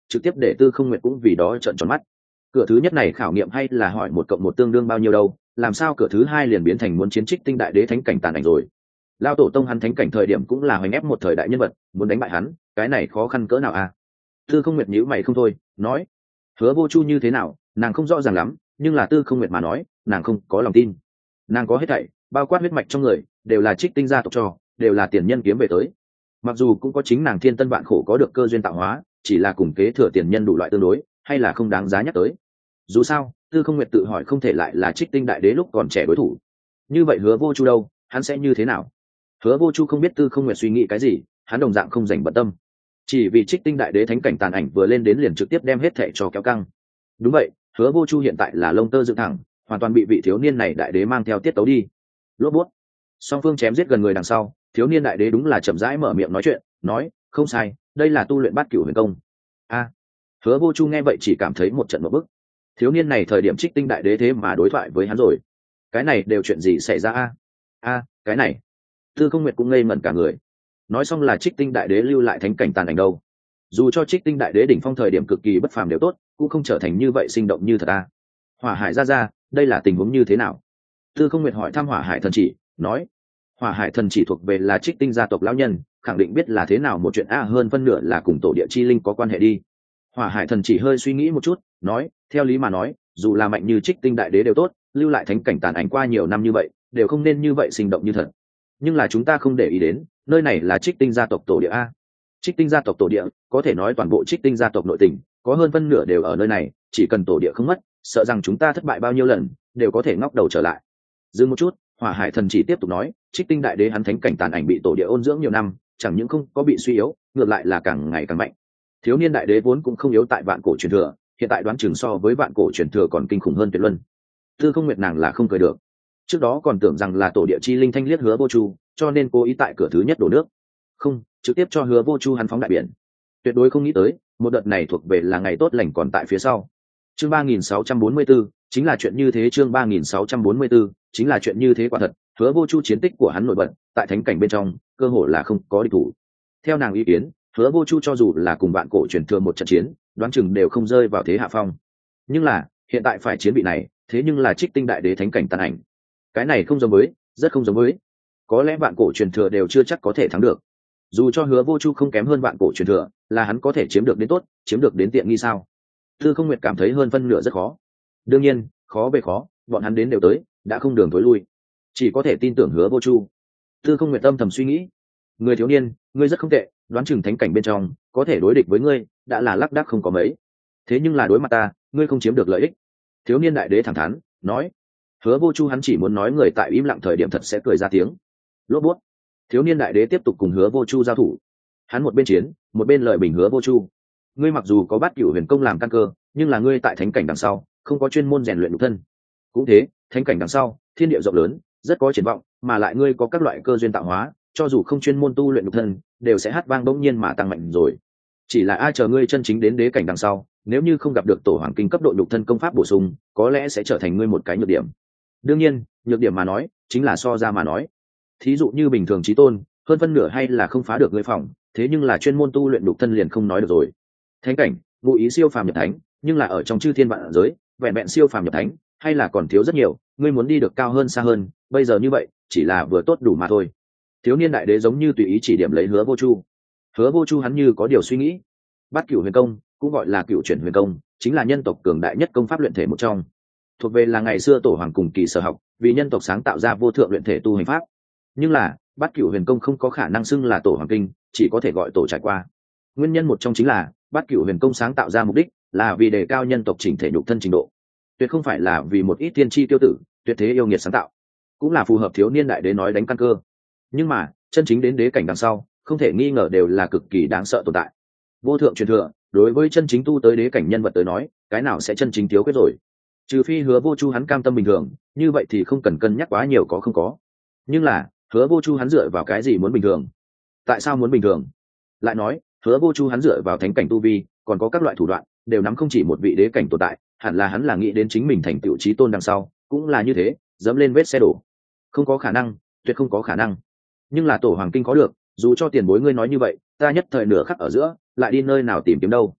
trực tiếp để Tư Không Nguyệt cũng vì đó trợn tròn mắt. Cửa thứ nhất này khảo nghiệm hay là hỏi một cộng một tương đương bao nhiêu đâu, làm sao cửa thứ hai liền biến thành muốn chiến Trích Tinh đại đế thánh cảnh tàn ảnh rồi. Lao tổ tông hắn thánh cảnh thời điểm cũng là hoành ép một thời đại nhân vật, muốn đánh bại hắn cái này khó khăn cỡ nào à. Tư Không Nguyệt nhíu mày không thôi, nói Hứa Vô Chu như thế nào nàng không rõ ràng lắm, nhưng là Tư Không Nguyệt mà nói nàng không có lòng tin. Nàng có hết thảy, bao quát huyết mạch trong người đều là Trích Tinh gia tộc cho, đều là tiền nhân kiếm về tới. Mặc dù cũng có chính nàng thiên tân vạn khổ có được cơ duyên tạo hóa, chỉ là cùng kế thừa tiền nhân đủ loại tương đối, hay là không đáng giá nhắc tới. Dù sao Tư Không Nguyệt tự hỏi không thể lại là Trích Tinh đại đế lúc còn trẻ đối thủ. Như vậy Hứa Vô Chu đâu, hắn sẽ như thế nào? Hứa Vô Chu không biết Tư Không Nguyệt suy nghĩ cái gì, hắn đồng dạng không dành bận tâm, chỉ vì Trích Tinh đại đế thánh cảnh tàn ảnh vừa lên đến liền trực tiếp đem hết thệ cho kéo căng. Đúng vậy, Hứa Vô Chu hiện tại là lông tơ dựng thẳng, hoàn toàn bị vị thiếu niên này đại đế mang theo tiết tấu đi. Lốp bút, song phương chém giết gần người đằng sau, thiếu niên đại đế đúng là chậm rãi mở miệng nói chuyện, nói không sai, đây là tu luyện bát cửu huyền công. A, Hứa Vô Chu nghe vậy chỉ cảm thấy một trận một bức. Thiếu niên này thời điểm Trích Tinh đại đế thế mà đối thoại với hắn rồi, cái này đều chuyện gì xảy ra a? A, cái này. Tư Không Nguyệt cũng ngây ngẩn cả người. Nói xong là Trích Tinh đại đế lưu lại thánh cảnh tàn ảnh đâu? Dù cho Trích Tinh đại đế đỉnh phong thời điểm cực kỳ bất phàm đều tốt, cũng không trở thành như vậy sinh động như thật a. Hỏa Hải ra ra, đây là tình huống như thế nào? Tư Không Nguyệt hỏi thăm Hỏa Hải thần chỉ, nói Hỏa Hải thần chỉ thuộc về là Trích Tinh gia tộc lão nhân, khẳng định biết là thế nào một chuyện a, hơn phân nửa là cùng tổ địa chi linh có quan hệ đi. Hỏa Hải thần chỉ hơi suy nghĩ một chút, nói theo lý mà nói, dù là mạnh như Trích Tinh đại đế đều tốt, lưu lại thánh cảnh tàn ảnh qua nhiều năm như vậy đều không nên như vậy sinh động như thật. Nhưng là chúng ta không để ý đến, nơi này là Trích Tinh gia tộc tổ địa a. Trích Tinh gia tộc tổ địa có thể nói toàn bộ Trích Tinh gia tộc nội tình có hơn phân nửa đều ở nơi này, chỉ cần tổ địa không mất, sợ rằng chúng ta thất bại bao nhiêu lần đều có thể ngóc đầu trở lại. Dừng một chút, Hỏa Hải thần chỉ tiếp tục nói, Trích Tinh đại đế hắn thánh cảnh tàn ảnh bị tổ địa ôn dưỡng nhiều năm, chẳng những không có bị suy yếu, ngược lại là càng ngày càng mạnh. Thiếu niên đại đế vốn cũng không yếu tại vạn cổ truyền thừa, hiện tại đoán chừng so với vạn cổ truyền thừa còn kinh khủng hơn tuyệt luân. Tư Không Nguyệt nàng là không cười được, trước đó còn tưởng rằng là tổ địa chi linh thanh liếc Hứa Vô Chu, cho nên cố ý tại cửa thứ nhất đổ nước, không trực tiếp cho Hứa Vô Chu hắn phóng đại biển. Tuyệt đối không nghĩ tới một đợt này thuộc về là ngày tốt lành còn tại phía sau. Chương ba nghìn sáu trăm bốn mươi 4, chính là chuyện như thế. Chương ba nghìn sáu trăm bốn mươi 4, chính là chuyện như thế. Quả thật Hứa Vô Chu chiến tích của hắn nổi bật, tại thánh cảnh bên trong cơ hội là không có địch thủ. Theo nàng ý kiến, Hứa Vô Chu cho dù là cùng vạn cổ truyền thừa một trận chiến, đoán chừng đều không rơi vào thế hạ phong. Nhưng là hiện tại phải chiến bị này, thế nhưng là Trích Tinh đại đế thánh cảnh tàn ảnh, cái này không giống với, rất không giống với. Có lẽ vạn cổ truyền thừa đều chưa chắc có thể thắng được. Dù cho Hứa Vô Chu không kém hơn vạn cổ truyền thừa, là hắn có thể chiếm được đến tốt, chiếm được đến tiện nghi sao? Tư Không Nguyệt cảm thấy hơn phân nửa rất khó. Đương nhiên, khó về khó, bọn hắn đến đều tới, đã không đường tối lui, chỉ có thể tin tưởng Hứa Vô Chu. Tư Không Nguyệt tâm thầm suy nghĩ, người thiếu niên, ngươi rất không tệ, đoán chừng thánh cảnh bên trong có thể đối địch với ngươi, đã là lác đác không có mấy. Thế nhưng là đối mặt ta, ngươi không chiếm được lợi ích. Thiếu niên đại đế thẳng thắn nói. Hứa Vô Chu hắn chỉ muốn nói người tại im lặng thời điểm thật sẽ cười ra tiếng. Lốp bút, thiếu niên đại đế tiếp tục cùng Hứa Vô Chu giao thủ. Hắn một bên chiến, một bên lợi bình Hứa Vô Chu. Ngươi mặc dù có bát cửu huyền công làm căn cơ, nhưng là ngươi tại thánh cảnh đằng sau không có chuyên môn rèn luyện nhục thân. Cũng thế, thánh cảnh đằng sau thiên địa rộng lớn, rất có triển vọng, mà lại ngươi có các loại cơ duyên tạo hóa, cho dù không chuyên môn tu luyện nhục thân, đều sẽ hát vang bỗng nhiên mà tăng mạnh rồi. Chỉ là ai chờ ngươi chân chính đến đế cảnh đằng sau, nếu như không gặp được tổ hoàng kinh cấp độ nhục thân công pháp bổ sung, có lẽ sẽ trở thành ngươi một cái nhược điểm. Đương nhiên, nhược điểm mà nói, chính là so ra mà nói. Thí dụ như bình thường chí tôn, hơn phân nửa hay là không phá được ngươi phòng, thế nhưng là chuyên môn tu luyện nhục thân liền không nói được rồi. Thánh cảnh, ngụ ý siêu phàm nhập thánh, nhưng là ở trong chư thiên vạn giới, vẹn vẹn siêu phàm nhập thánh, hay là còn thiếu rất nhiều, ngươi muốn đi được cao hơn xa hơn, bây giờ như vậy, chỉ là vừa tốt đủ mà thôi. Thiếu niên đại đế giống như tùy ý chỉ điểm lấy Hứa Vô Chu. Hứa Vô Chu hắn như có điều suy nghĩ. Bát cửu huyền công, cũng gọi là cửu chuyển huyền công, chính là nhân tộc cường đại nhất công pháp luyện thể một trong, thuộc về là ngày xưa tổ hoàng cùng kỳ sở học, vì nhân tộc sáng tạo ra vô thượng luyện thể tu hành pháp. Nhưng là bát cửu huyền công không có khả năng xưng là tổ hoàng kinh, chỉ có thể gọi tổ trải qua. Nguyên nhân một trong chính là bát cửu huyền công sáng tạo ra mục đích là vì đề cao nhân tộc chỉnh thể nhục thân trình độ, tuyệt không phải là vì một ít tiên tri tiêu tử tuyệt thế yêu nghiệt sáng tạo, cũng là phù hợp thiếu niên đại đế nói đánh căn cơ. Nhưng mà chân chính đến đế cảnh đằng sau, không thể nghi ngờ đều là cực kỳ đáng sợ tồn tại. Vô thượng truyền thừa đối với chân chính tu tới đế cảnh nhân vật tới nói, cái nào sẽ chân chính thiếu quyết rồi? Trừ phi Hứa Vô Chu hắn cam tâm bình thường, như vậy thì không cần cân nhắc quá nhiều có không có. Nhưng là Hứa Vô Chu hắn dựa vào cái gì muốn bình thường? Tại sao muốn bình thường? Lại nói Hứa Vô Chu hắn dựa vào thánh cảnh tu vi, còn có các loại thủ đoạn, đều nắm không chỉ một vị đế cảnh tồn tại, hẳn là hắn là nghĩ đến chính mình thành tựu chí tôn đằng sau, cũng là như thế, dẫm lên vết xe đổ. Không có khả năng, tuyệt không có khả năng. Nhưng là tổ hoàng kinh có được, dù cho tiền bối ngươi nói như vậy, ta nhất thời nửa khắc ở giữa, lại đi nơi nào tìm kiếm đâu?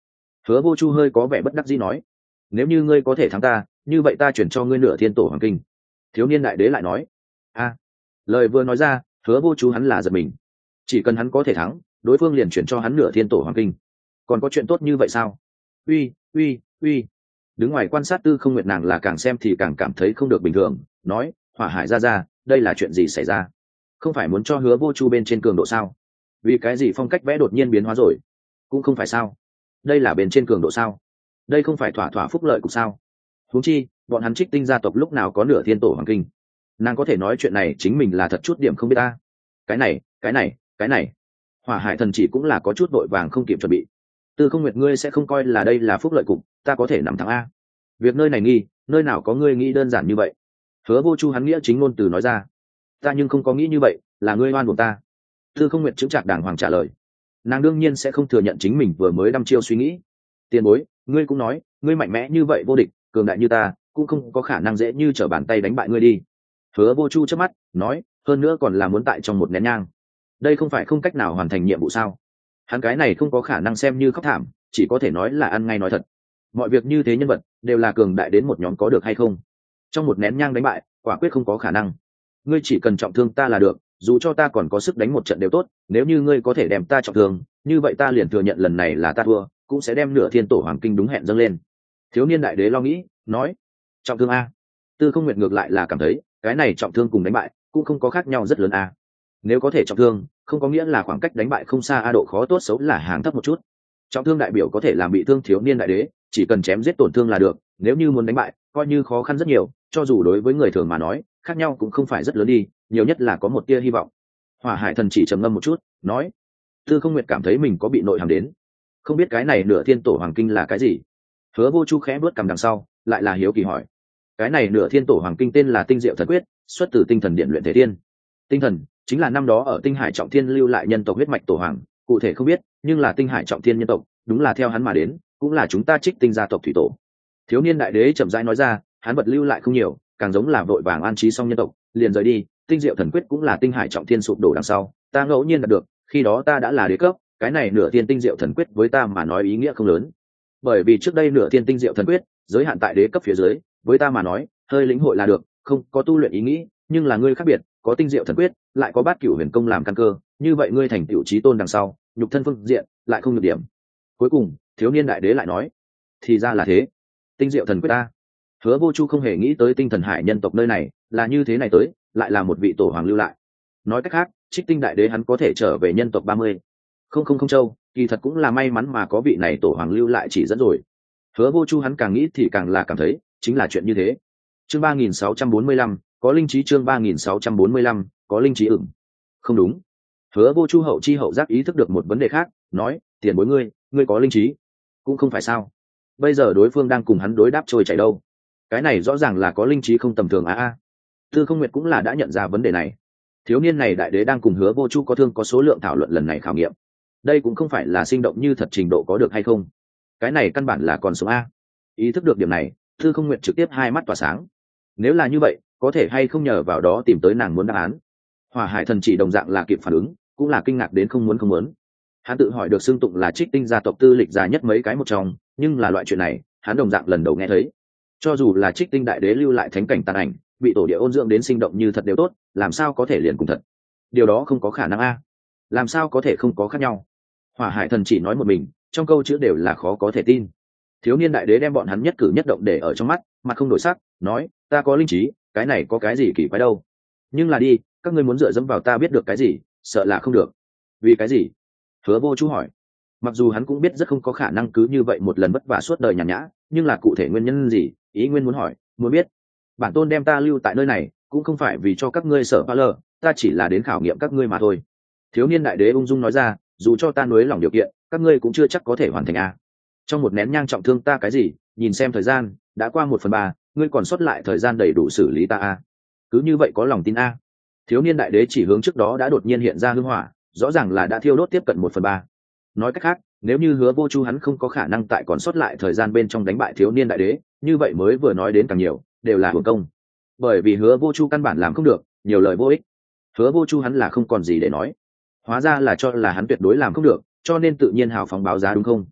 Hứa Vô Chu hơi có vẻ bất đắc dĩ nói, nếu như ngươi có thể thắng ta, như vậy ta chuyển cho ngươi nửa thiên tổ hoàng kinh. Thiếu niên đại đế lại nói, a, lời vừa nói ra, Hứa Vô Chu hắn là giật mình. Chỉ cần hắn có thể thắng, đối phương liền chuyển cho hắn nửa thiên tổ hoàng kinh. Còn có chuyện tốt như vậy sao? Uy, uy, uy. Đứng ngoài quan sát Tư Không Nguyệt nàng là càng xem thì càng cảm thấy không được bình thường, nói, Hỏa Hải ra ra, đây là chuyện gì xảy ra? Không phải muốn cho Hứa Vô Chu bên trên cường độ sao? Vì cái gì phong cách vẽ đột nhiên biến hóa rồi? Cũng không phải sao? Đây là bên trên cường độ sao? Đây không phải thỏa thỏa phúc lợi cục sao? Huống chi, bọn hắn Trích Tinh gia tộc lúc nào có nửa thiên tổ hoàng kinh? Nàng có thể nói chuyện này chính mình là thật chút điểm không biết ta. Cái này, cái này, cái này. Hỏa Hải thần chỉ cũng là có chút vội vàng không kịp chuẩn bị. Tư Không Nguyệt ngươi sẽ không coi là đây là phúc lợi cục, ta có thể nắm thắng a. Việc nơi này nghi, nơi nào có ngươi nghĩ đơn giản như vậy? Hứa Vô Chu hắn nghĩa chính ngôn từ nói ra. Ta nhưng không có nghĩ như vậy, là ngươi oan buộc ta. Tư Không Nguyệt chững chạc đàng hoàng trả lời. Nàng đương nhiên sẽ không thừa nhận chính mình vừa mới đăm chiêu suy nghĩ. Tiền bối, ngươi cũng nói, ngươi mạnh mẽ như vậy vô địch, cường đại như ta, cũng không có khả năng dễ như trở bàn tay đánh bại ngươi đi. Hứa Vô Chu chớp mắt, nói, hơn nữa còn là muốn tại trong một nén nhang. Đây không phải không cách nào hoàn thành nhiệm vụ sao? Hắn cái này không có khả năng xem như khóc thảm, chỉ có thể nói là ăn ngay nói thật. Mọi việc như thế nhân vật đều là cường đại đến một nhóm có được hay không? Trong một nén nhang đánh bại, quả quyết không có khả năng. Ngươi chỉ cần trọng thương ta là được, dù cho ta còn có sức đánh một trận đều tốt, nếu như ngươi có thể đem ta trọng thương, như vậy ta liền thừa nhận lần này là ta thua, cũng sẽ đem nửa thiên tổ hoàng kinh đúng hẹn dâng lên. Thiếu niên đại đế lo nghĩ, nói, trọng thương a. Tư Không Nguyệt ngược lại là cảm thấy, cái này trọng thương cùng đánh bại cũng không có khác nhau rất lớn a. Nếu có thể trọng thương, không có nghĩa là khoảng cách đánh bại không xa a, độ khó tốt xấu là hàng thấp một chút. Trọng thương đại biểu có thể làm bị thương thiếu niên đại đế, chỉ cần chém giết tổn thương là được, nếu như muốn đánh bại, coi như khó khăn rất nhiều, cho dù đối với người thường mà nói, khác nhau cũng không phải rất lớn đi, nhiều nhất là có một tia hy vọng. Hỏa Hải thần chỉ trầm ngâm một chút, nói, Tư Không Nguyệt cảm thấy mình có bị nội hàm đến, không biết cái này nửa thiên tổ hoàng kinh là cái gì. Hứa Vô Chu khẽ bước cằm đằng sau, lại là hiếu kỳ hỏi, cái này nửa thiên tổ hoàng kinh tên là Tinh Diệu Thần Quyết, xuất từ Tinh Thần Điện luyện thể thiên. Tinh thần chính là năm đó ở Tinh Hải Trọng Thiên lưu lại nhân tộc huyết mạch tổ hoàng, cụ thể không biết, nhưng là Tinh Hải Trọng Thiên nhân tộc, đúng là theo hắn mà đến, cũng là chúng ta Trích Tinh gia tộc thủy tổ. Thiếu niên đại đế chậm rãi nói ra, hắn vật lưu lại không nhiều, càng giống là vội vàng an trí xong nhân tộc, liền rời đi. Tinh Diệu Thần Quyết cũng là Tinh Hải Trọng Thiên sụp đổ đằng sau, ta ngẫu nhiên đạt được, khi đó ta đã là đế cấp, cái này nửa thiên Tinh Diệu Thần Quyết với ta mà nói ý nghĩa không lớn, bởi vì trước đây nửa thiên Tinh Diệu Thần Quyết giới hạn tại đế cấp phía dưới, với ta mà nói hơi lĩnh hội là được, không có tu luyện ý nghĩ. Nhưng là ngươi khác biệt, có Tinh Diệu Thần Quyết, lại có Bát Cửu Huyền Công làm căn cơ, như vậy ngươi thành tựu chí tôn đằng sau, nhục thân phương diện lại không nhược điểm. Cuối cùng, thiếu niên đại đế lại nói, thì ra là thế. Tinh Diệu Thần Quyết ta. Hứa Vô Chu không hề nghĩ tới Tinh Thần Hải nhân tộc nơi này là như thế này tới, lại là một vị tổ hoàng lưu lại. Nói cách khác, Trích Tinh đại đế hắn có thể trở về nhân tộc ba mươi không không không châu, kỳ thật cũng là may mắn mà có vị này tổ hoàng lưu lại chỉ dẫn rồi. Hứa Vô Chu hắn càng nghĩ thì càng là cảm thấy chính là chuyện như thế. Chương ba nghìn sáu trăm bốn mươi lăm, có linh trí. Chương ba nghìn sáu trăm bốn mươi lăm, có linh trí. Ửng không đúng. Hứa Vô Chu hậu chi hậu giác ý thức được một vấn đề khác, nói, tiền bối ngươi ngươi có linh trí? Cũng không phải sao, bây giờ đối phương đang cùng hắn đối đáp trôi chảy đâu, cái này rõ ràng là có linh trí không tầm thường a a. Tư Không Nguyệt cũng là đã nhận ra vấn đề này. Thiếu niên này đại đế đang cùng Hứa Vô Chu có thương có số lượng thảo luận lần này khảo nghiệm, đây cũng không phải là sinh động như thật trình độ có được hay không, cái này căn bản là còn sống a. Ý thức được điểm này, Tư Không Nguyệt trực tiếp hai mắt tỏa sáng. Nếu là như vậy, có thể hay không nhờ vào đó tìm tới nàng muốn đáp án. Hỏa Hải thần chỉ đồng dạng là kịp phản ứng, cũng là kinh ngạc đến không muốn không muốn. Hắn tự hỏi được xưng tụng là Trích Tinh gia tộc tư lịch dài nhất mấy cái một trong, nhưng là loại chuyện này hắn đồng dạng lần đầu nghe thấy. Cho dù là Trích Tinh đại đế lưu lại thánh cảnh tàn ảnh, bị tổ địa ôn dưỡng đến sinh động như thật đều tốt, làm sao có thể liền cùng thật? Điều đó không có khả năng a. Làm sao có thể không có khác nhau? Hỏa Hải thần chỉ nói một mình, trong câu chữ đều là khó có thể tin. Thiếu niên đại đế đem bọn hắn nhất cử nhất động để ở trong mắt, mặt không đổi sắc, nói, ta có linh trí, cái này có cái gì kỳ quái đâu. Nhưng là đi, các ngươi muốn dựa dẫm vào ta biết được cái gì, sợ là không được. Vì cái gì? Hứa Vô Chu hỏi. Mặc dù hắn cũng biết rất không có khả năng cứ như vậy một lần vất vả suốt đời nhàn nhã, nhưng là cụ thể nguyên nhân gì, ý nguyên muốn hỏi, muốn biết. Bản tôn đem ta lưu tại nơi này, cũng không phải vì cho các ngươi sợ ba lờ, ta chỉ là đến khảo nghiệm các ngươi mà thôi. Thiếu niên đại đế ung dung nói ra, dù cho ta nuối lòng điều kiện, các ngươi cũng chưa chắc có thể hoàn thành a. Trong một nén nhang trọng thương ta cái gì, nhìn xem thời gian, đã qua một phần ba, ngươi còn sót lại thời gian đầy đủ xử lý ta a. Cứ như vậy có lòng tin a. Thiếu niên đại đế chỉ hướng trước đó đã đột nhiên hiện ra hương hỏa, rõ ràng là đã thiêu đốt tiếp cận một phần ba. Nói cách khác, nếu như Hứa Vô Chu hắn không có khả năng tại còn sót lại thời gian bên trong đánh bại thiếu niên đại đế, như vậy mới vừa nói đến càng nhiều đều là hưởng công, bởi vì Hứa Vô Chu căn bản làm không được, nhiều lời vô ích. Hứa Vô Chu hắn là không còn gì để nói, hóa ra là cho là hắn tuyệt đối làm không được, cho nên tự nhiên hào phóng báo giá đúng không?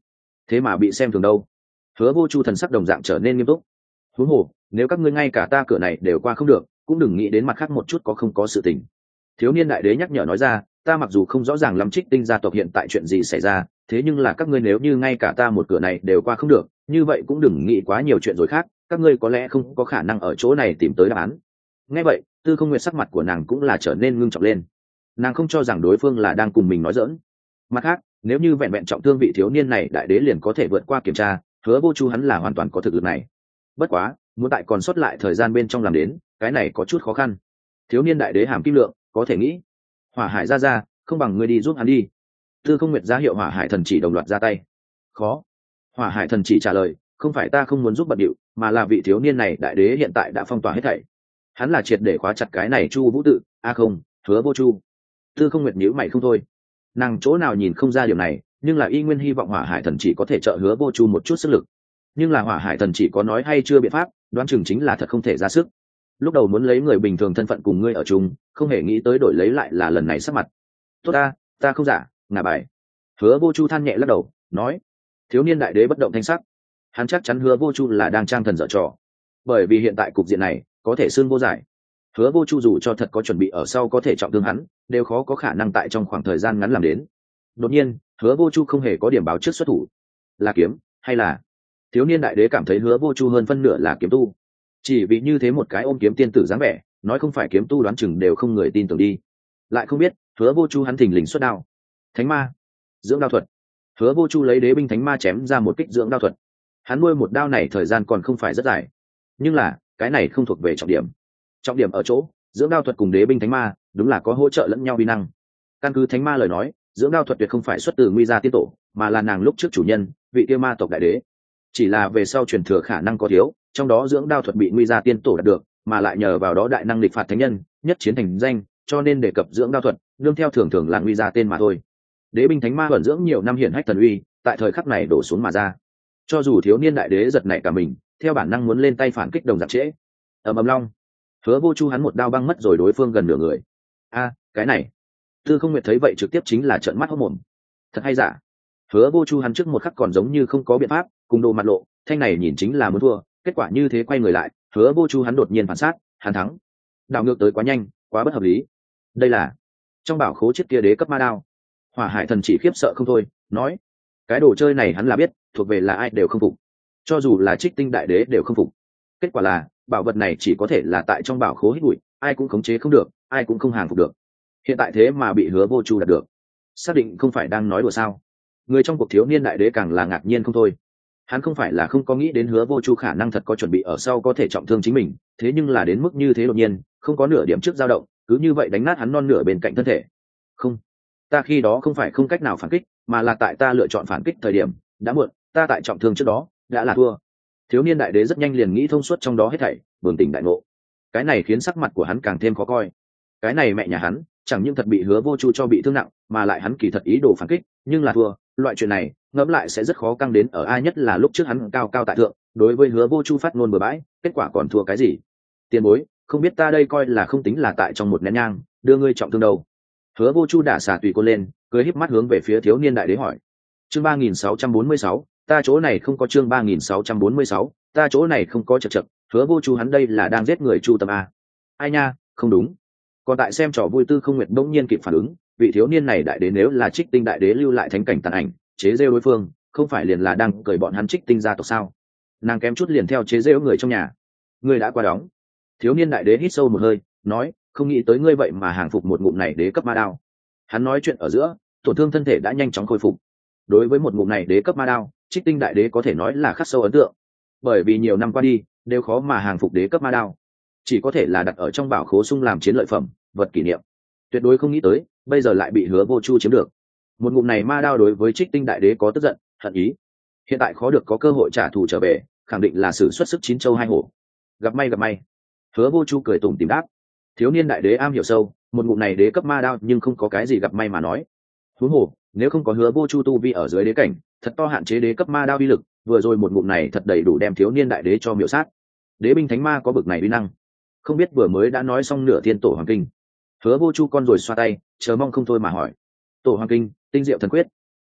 thế mà bị xem thường đâu. Hứa Vô Chu thần sắc đồng dạng trở nên nghiêm túc. Huống hồ, nếu các ngươi ngay cả ta cửa này đều qua không được, cũng đừng nghĩ đến mặt khác một chút có không có sự tình. Thiếu niên đại đế nhắc nhở nói ra, ta mặc dù không rõ ràng lắm Trích Tinh gia tộc hiện tại chuyện gì xảy ra, thế nhưng là các ngươi nếu như ngay cả ta một cửa này đều qua không được, như vậy cũng đừng nghĩ quá nhiều chuyện rồi khác, các ngươi có lẽ không có khả năng ở chỗ này tìm tới đáp án. Nghe vậy, Tư Không Nguyệt sắc mặt của nàng cũng là trở nên ngưng trọng lên. Nàng không cho rằng đối phương là đang cùng mình nói giỡn. Mặt khác, nếu như vẹn vẹn trọng thương vị thiếu niên này đại đế liền có thể vượt qua kiểm tra, Hứa Vô Chu hắn là hoàn toàn có thực lực này. Bất quá, muốn tại còn sót lại thời gian bên trong làm đến, cái này có chút khó khăn. Thiếu niên đại đế hàm kim lượng, có thể nghĩ, Hỏa Hải ra ra, không bằng ngươi đi giúp hắn đi. Tư Không Nguyệt ra hiệu Hỏa Hải thần chỉ đồng loạt ra tay. Khó. Hỏa Hải thần chỉ trả lời, không phải ta không muốn giúp bận điệu, mà là vị thiếu niên này đại đế hiện tại đã phong tỏa hết thảy. Hắn là triệt để khóa chặt cái này Chu Vũ Tự, a à không, Hứa Vô Chu. Tư Không Nguyệt nhíu mày không thôi. Nàng chỗ nào nhìn không ra điều này, nhưng là y nguyên hy vọng Hỏa Hải thần chỉ có thể trợ Hứa Vô Chu một chút sức lực. Nhưng là Hỏa Hải thần chỉ có nói hay chưa biện pháp, đoán chừng chính là thật không thể ra sức. Lúc đầu muốn lấy người bình thường thân phận cùng ngươi ở chung, không hề nghĩ tới đổi lấy lại là lần này sắc mặt. Tốt ta, ta không giả, ngả bài. Hứa Vô Chu than nhẹ lắc đầu, nói. Thiếu niên đại đế bất động thanh sắc. Hắn chắc chắn Hứa Vô Chu là đang trang thần dở trò, bởi vì hiện tại cục diện này có thể xương vô giải. Hứa Vô Chu dù cho thật có chuẩn bị ở sau có thể trọng thương hắn, đều khó có khả năng tại trong khoảng thời gian ngắn làm đến. Đột nhiên, Hứa Vô Chu không hề có điểm báo trước xuất thủ. Là kiếm, hay là? Thiếu niên đại đế cảm thấy Hứa Vô Chu hơn phân nửa là kiếm tu. Chỉ vì như thế một cái ôm kiếm tiên tử dáng vẻ, nói không phải kiếm tu đoán chừng đều không người tin tưởng đi. Lại không biết, Hứa Vô Chu hắn thình lình xuất đao. Thánh ma, dưỡng đao thuật. Hứa Vô Chu lấy đế binh thánh ma chém ra một kích dưỡng đao thuật. Hắn nuôi một đao này thời gian còn không phải rất dài, nhưng là cái này không thuộc về trọng điểm. Trọng điểm ở chỗ dưỡng đao thuật cùng đế binh thánh ma đúng là có hỗ trợ lẫn nhau vi năng. Căn cứ thánh ma lời nói, dưỡng đao thuật tuyệt không phải xuất từ Nguy Gia tiên tổ, mà là nàng lúc trước chủ nhân, vị kia ma tộc đại đế. Chỉ là về sau truyền thừa khả năng có thiếu, trong đó dưỡng đao thuật bị Nguy Gia tiên tổ đạt được, mà lại nhờ vào đó đại năng địch phạt thánh nhân, nhất chiến thành danh, cho nên đề cập dưỡng đao thuật, đương theo thường thường là Nguy Gia tên mà thôi. Đế binh thánh ma ẩn dưỡng nhiều năm hiển hách thần uy, tại thời khắc này đổ xuống mà ra. Cho dù thiếu niên đại đế giật nảy cả mình, theo bản năng muốn lên tay phản kích đồng giặc trễ. Ầm ầm long, Hứa Vô Chu hắn một đao băng mất rồi đối phương gần nửa người. A, cái này. Tư Không Nguyệt thấy vậy trực tiếp chính là trợn mắt hốt mồm. Thật hay giả? Hứa Vô Chu hắn trước một khắc còn giống như không có biện pháp, cùng đồ mặt lộ, thanh này nhìn chính là muốn thua, kết quả như thế quay người lại, Hứa Vô Chu hắn đột nhiên phản sát, hắn thắng. Đảo ngược tới quá nhanh, quá bất hợp lý. Đây là trong bảo khố chiếc kia đế cấp ma đao. Hỏa Hải thần chỉ khiếp sợ không thôi, nói: cái đồ chơi này hắn là biết, thuộc về là ai đều không phục, cho dù là Trích Tinh đại đế đều không phục. Kết quả là bảo vật này chỉ có thể là tại trong bảo khố hít bụi, ai cũng khống chế không được, ai cũng không hàng phục được. Hiện tại thế mà bị Hứa Vô Chu đạt được, xác định không phải đang nói đùa sao? Người trong cuộc thiếu niên đại đế càng là ngạc nhiên không thôi. Hắn không phải là không có nghĩ đến Hứa Vô Chu khả năng thật có chuẩn bị ở sau có thể trọng thương chính mình, thế nhưng là đến mức như thế đột nhiên, không có nửa điểm trước dao động, cứ như vậy đánh nát hắn non nửa bên cạnh thân thể. Không, ta khi đó không phải không cách nào phản kích, mà là tại ta lựa chọn phản kích thời điểm đã muộn, ta tại trọng thương trước đó đã là thua. Thiếu niên đại đế rất nhanh liền nghĩ thông suốt trong đó hết thảy, bừng tỉnh đại ngộ. Cái này khiến sắc mặt của hắn càng thêm khó coi. Cái này mẹ nhà hắn chẳng những thật bị Hứa Vô Chu cho bị thương nặng, mà lại hắn kỳ thật ý đồ phản kích, nhưng là thua. Loại chuyện này ngẫm lại sẽ rất khó căng đến ở ai, nhất là lúc trước hắn cao cao tại thượng, đối với Hứa Vô Chu phát ngôn bừa bãi, kết quả còn thua cái gì? Tiền bối, không biết ta đây coi là không tính là tại trong một nén nhang đưa ngươi trọng thương đâu. Hứa Vô Chu đả xả tùy cô lên, cười híp mắt hướng về phía thiếu niên đại đế hỏi. Chương ba nghìn sáu trăm bốn mươi sáu, ta chỗ này không có. Chương ba nghìn sáu trăm bốn mươi sáu, ta chỗ này không có. Chậc chậc, Hứa Vô Chu hắn đây là đang giết người Chu Tâm a. Ai nha, không đúng. Còn tại xem trò vui Tư Không Nguyệt bỗng nhiên kịp phản ứng, vị thiếu niên này đại đế nếu là Trích Tinh đại đế lưu lại thánh cảnh tàn ảnh, chế giễu đối phương, không phải liền là đang cười bọn hắn Trích Tinh gia tộc sao? Nàng kém chút liền theo chế giễu người trong nhà. Ngươi đã qua đóng. Thiếu niên đại đế hít sâu một hơi, nói, không nghĩ tới ngươi vậy mà hàng phục một ngụm này đế cấp ma đao. Hắn nói chuyện ở giữa, tổn thương thân thể đã nhanh chóng khôi phục. Đối với một ngụm này đế cấp ma đao, Trích Tinh đại đế có thể nói là khắc sâu ấn tượng, bởi vì nhiều năm qua đi đều khó mà hàng phục đế cấp ma đao, chỉ có thể là đặt ở trong bảo khố sung làm chiến lợi phẩm, vật kỷ niệm. Tuyệt đối không nghĩ tới bây giờ lại bị Hứa Vô Chu chiếm được. Một ngụm này ma đao đối với Trích Tinh đại đế có tức giận hận ý, hiện tại khó được có cơ hội trả thù trở về, khẳng định là sử xuất sức chín châu hai hổ. Gặp may gặp may. Hứa Vô Chu cười tủm tỉm đáp. Thiếu niên đại đế am hiểu sâu, một ngụm này đế cấp ma đao nhưng không có cái gì gặp may mà nói. Huống hồ, nếu không có Hứa Vô Chu tu vi ở dưới đế cảnh, thật to hạn chế đế cấp ma đao uy lực, vừa rồi một ngụm này thật đầy đủ đem thiếu niên đại đế cho miểu sát. Đế binh thánh ma có bực này uy năng, không biết vừa mới đã nói xong nửa thiên tổ hoàng kinh. Hứa Vô Chu con rồi xoa tay, chờ mong không thôi mà hỏi. Tổ hoàng kinh, tinh diệu thần quyết.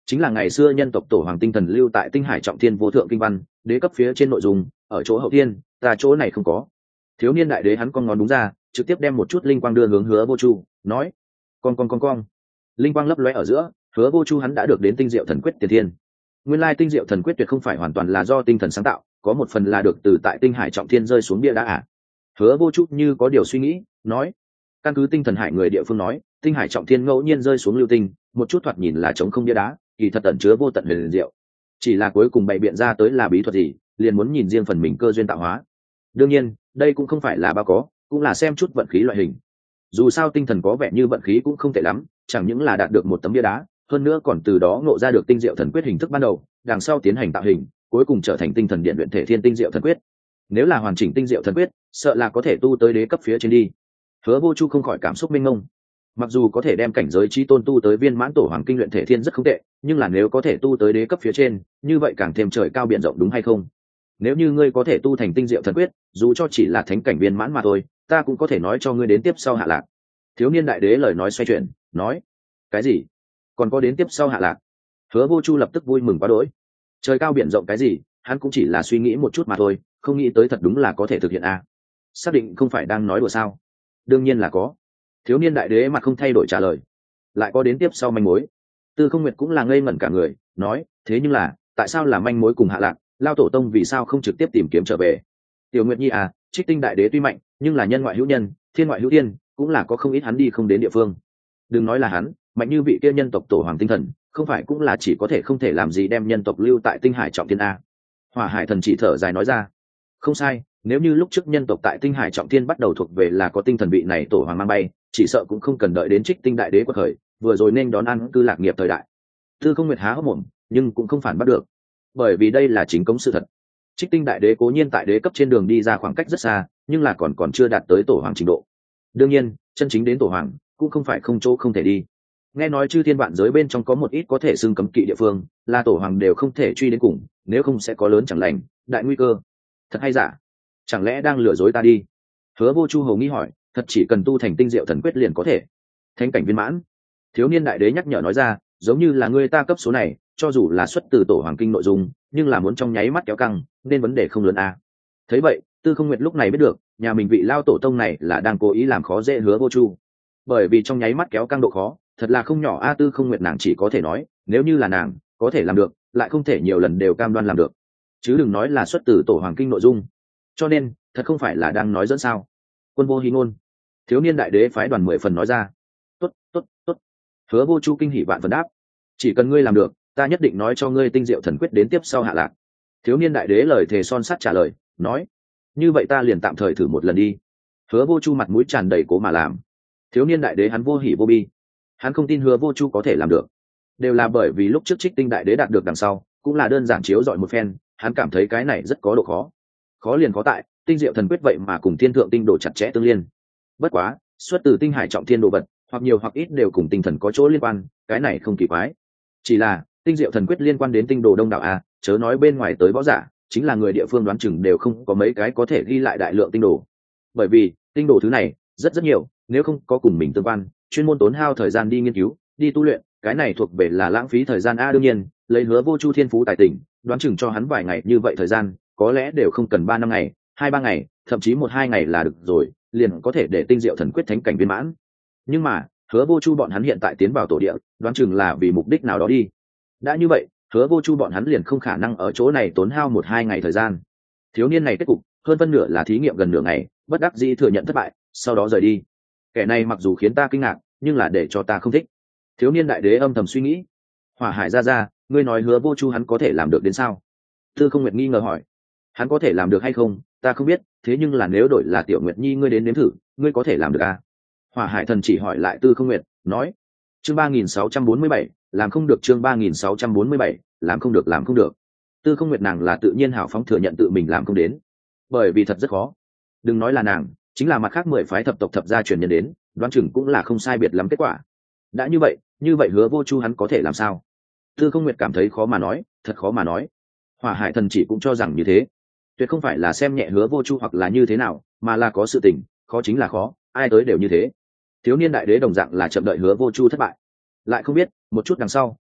chính là ngày xưa nhân tộc tổ hoàng tinh thần lưu tại tinh hải trọng thiên vô thượng kinh văn đế cấp phía trên nội dung, ở chỗ hậu thiên ta chỗ này không có. Thiếu niên đại đế hắn con ngón đúng ra, trực tiếp đem một chút linh quang đưa hướng Hứa Vô Chu, nói: con con con con linh quang lấp lóe ở giữa, Hứa Vô Chu hắn đã được đến tinh diệu thần quyết tiền thiên. Nguyên lai tinh diệu thần quyết tuyệt không phải hoàn toàn là do tinh thần sáng tạo, có một phần là được từ tại tinh hải trọng thiên rơi xuống bia đá à. Hứa Vô Chu như có điều suy nghĩ, nói: căn cứ tinh thần hải người địa phương nói, tinh hải trọng thiên ngẫu nhiên rơi xuống lưu tinh, một chút thoạt nhìn là trống không bia đá, kỳ thật ẩn chứa vô tận huyền diệu. Chỉ là cuối cùng bày biện ra tới là bí thuật gì, liền muốn nhìn riêng phần mình cơ duyên tạo hóa. Đương nhiên, đây cũng không phải là bao có, cũng là xem chút vận khí loại hình. Dù sao tinh thần có vẻ như vận khí cũng không tệ lắm, chẳng những là đạt được một tấm bia đá, hơn nữa còn từ đó ngộ ra được tinh diệu thần quyết hình thức ban đầu, đằng sau tiến hành tạo hình, cuối cùng trở thành tinh thần điện luyện thể thiên tinh diệu thần quyết. Nếu là hoàn chỉnh tinh diệu thần quyết, sợ là có thể tu tới đế cấp phía trên đi. Hứa Vô Chu không khỏi cảm xúc mênh mông. Mặc dù có thể đem cảnh giới chi tôn tu tới viên mãn tổ hoàng kinh luyện thể thiên rất không tệ, nhưng là nếu có thể tu tới đế cấp phía trên, như vậy càng thêm trời cao biển rộng đúng hay không? Nếu như ngươi có thể tu thành tinh diệu thần quyết, dù cho chỉ là thánh cảnh viên mãn mà thôi, ta cũng có thể nói cho ngươi đến tiếp sau hạ lạc. Thiếu niên đại đế lời nói xoay chuyển, nói: cái gì? Còn có đến tiếp sau hạ lạc? Hứa Vô Chu lập tức vui mừng quá đỗi. Trời cao biển rộng cái gì, hắn cũng chỉ là suy nghĩ một chút mà thôi, không nghĩ tới thật đúng là có thể thực hiện a. À. Xác định không phải đang nói đùa sao? Đương nhiên là có. Thiếu niên đại đế mặt không thay đổi trả lời: lại có đến tiếp sau manh mối. Tư Không Nguyệt cũng là ngây ngẩn cả người, nói: thế nhưng là tại sao là manh mối cùng hạ lạc, lao tổ tông vì sao không trực tiếp tìm kiếm trở về? Tiểu Nguyệt Nhi à, Trích Tinh đại đế tuy mạnh, nhưng là nhân ngoại hữu nhân, thiên ngoại hữu thiên, cũng là có không ít hắn đi không đến địa phương. Đừng nói là hắn, mạnh như vị kia nhân tộc tổ hoàng tinh thần, không phải cũng là chỉ có thể không thể làm gì đem nhân tộc lưu tại tinh hải trọng thiên a. Hỏa Hải thần chỉ thở dài nói ra: không sai, nếu như lúc trước nhân tộc tại tinh hải trọng thiên bắt đầu thuộc về là có tinh thần vị này tổ hoàng mang bay, chỉ sợ cũng không cần đợi đến Trích Tinh đại đế quật khởi, vừa rồi nên đón ăn cư lạc nghiệp thời đại. Tư Không Nguyệt há hốc mồm, nhưng cũng không phản bắt được, bởi vì đây là chính cống sự thật. Trích Tinh đại đế cố nhiên tại đế cấp trên đường đi ra khoảng cách rất xa, nhưng là còn còn chưa đạt tới tổ hoàng trình độ. Đương nhiên, chân chính đến tổ hoàng cũng không phải không chỗ không thể đi. Nghe nói chư thiên vạn giới bên trong có một ít có thể xưng cấm kỵ địa phương, là tổ hoàng đều không thể truy đến cùng, nếu không sẽ có lớn chẳng lành, đại nguy cơ. Thật hay giả? Chẳng lẽ đang lừa dối ta đi? Hứa Vô Chu hầu nghi hỏi: thật chỉ cần tu thành tinh diệu thần quyết liền có thể thánh cảnh viên mãn? Thiếu niên đại đế nhắc nhở nói ra: giống như là ngươi ta cấp số này, cho dù là xuất từ tổ hoàng kinh nội dung, nhưng là muốn trong nháy mắt kéo căng, nên vấn đề không lớn a. À. Thấy vậy, Tư Không Nguyệt lúc này biết được, nhà mình vị lao tổ tông này là đang cố ý làm khó dễ Hứa Vô Chu, bởi vì trong nháy mắt kéo căng độ khó thật là không nhỏ a. À, Tư Không Nguyệt nàng chỉ có thể nói, nếu như là nàng có thể làm được, lại không thể nhiều lần đều cam đoan làm được, chứ đừng nói là xuất từ tổ hoàng kinh nội dung. Cho nên thật không phải là đang nói dẫn sao? Quân vô hí ngôn. Thiếu niên đại đế phái đoàn mười phần nói ra: tốt tốt tốt. Hứa Vô Chu kinh hỉ vạn phần đáp: chỉ cần ngươi làm được, ta nhất định nói cho ngươi tinh diệu thần quyết đến tiếp sau hạ lạc. Thiếu niên đại đế lời thề son sắt trả lời, nói: như vậy ta liền tạm thời thử một lần đi. Hứa Vô Chu mặt mũi tràn đầy cố mà làm. Thiếu niên đại đế hắn vô hỉ vô bi, hắn không tin Hứa Vô Chu có thể làm được, đều là bởi vì lúc trước Trích Tinh đại đế đạt được đằng sau, cũng là đơn giản chiếu dọi một phen, hắn cảm thấy cái này rất có độ khó. Khó liền khó tại tinh diệu thần quyết vậy mà cùng thiên thượng tinh đồ chặt chẽ tương liên. Bất quá, xuất từ tinh hải trọng thiên đồ vật, hoặc nhiều hoặc ít đều cùng tinh thần có chỗ liên quan, cái này không kỳ quái. Chỉ là tinh diệu thần quyết liên quan đến tinh đồ đông đảo a, chớ nói bên ngoài tới võ giả, chính là người địa phương đoán chừng đều không có mấy cái có thể ghi lại đại lượng tinh đồ. Bởi vì tinh đồ thứ này rất rất nhiều, nếu không có cùng mình tương quan, chuyên môn tốn hao thời gian đi nghiên cứu, đi tu luyện, cái này thuộc về là lãng phí thời gian a. Đương nhiên, lấy Hứa Vô Chu thiên phú tài tình, đoán chừng cho hắn vài ngày như vậy thời gian, có lẽ đều không cần ba năm ngày, hai ba ngày, thậm chí một hai ngày là được rồi, liền có thể để tinh diệu thần quyết thánh cảnh viên mãn. Nhưng mà Hứa Vô Chu bọn hắn hiện tại tiến vào tổ địa, đoán chừng là vì mục đích nào đó đi. Đã như vậy, Hứa Vô Chu bọn hắn liền không khả năng ở chỗ này tốn hao một hai ngày thời gian. Thiếu niên này kết cục hơn phân nửa là thí nghiệm gần nửa ngày, bất đắc dĩ thừa nhận thất bại, sau đó rời đi. Kẻ này mặc dù khiến ta kinh ngạc, nhưng là để cho ta không thích. Thiếu niên đại đế âm thầm suy nghĩ. Hỏa Hải ra ra, ngươi nói Hứa Vô Chu hắn có thể làm được đến sao? Tư Không Nguyệt nghi ngờ hỏi. Hắn có thể làm được hay không, ta không biết, thế nhưng là nếu đổi là Tiểu Nguyệt Nhi ngươi đến nếm thử, ngươi có thể làm được à? Hỏa Hải thần chỉ hỏi lại Tư Không Nguyệt, nói: chương ba nghìn sáu trăm bốn mươi bảy, làm không được. Chương ba nghìn sáu trăm bốn mươi bảy, làm không được làm không được. Tư Không Nguyệt nàng là tự nhiên hào phóng thừa nhận tự mình làm không đến, bởi vì thật rất khó. Đừng nói là nàng, chính là mặt khác mười phái thập tộc thập gia truyền nhân đến, đoán chừng cũng là không sai biệt lắm kết quả. Đã như vậy, như vậy Hứa Vô Chu hắn có thể làm sao? Tư Không Nguyệt cảm thấy khó mà nói, thật khó mà nói. Hỏa Hải thần chỉ cũng cho rằng như thế, tuyệt không phải là xem nhẹ Hứa Vô Chu hoặc là như thế nào, mà là có sự tình, khó chính là khó, ai tới đều như thế. Thiếu niên đại đế đồng dạng là chậm đợi Hứa Vô Chu thất bại, lại không biết một chút đằng sau,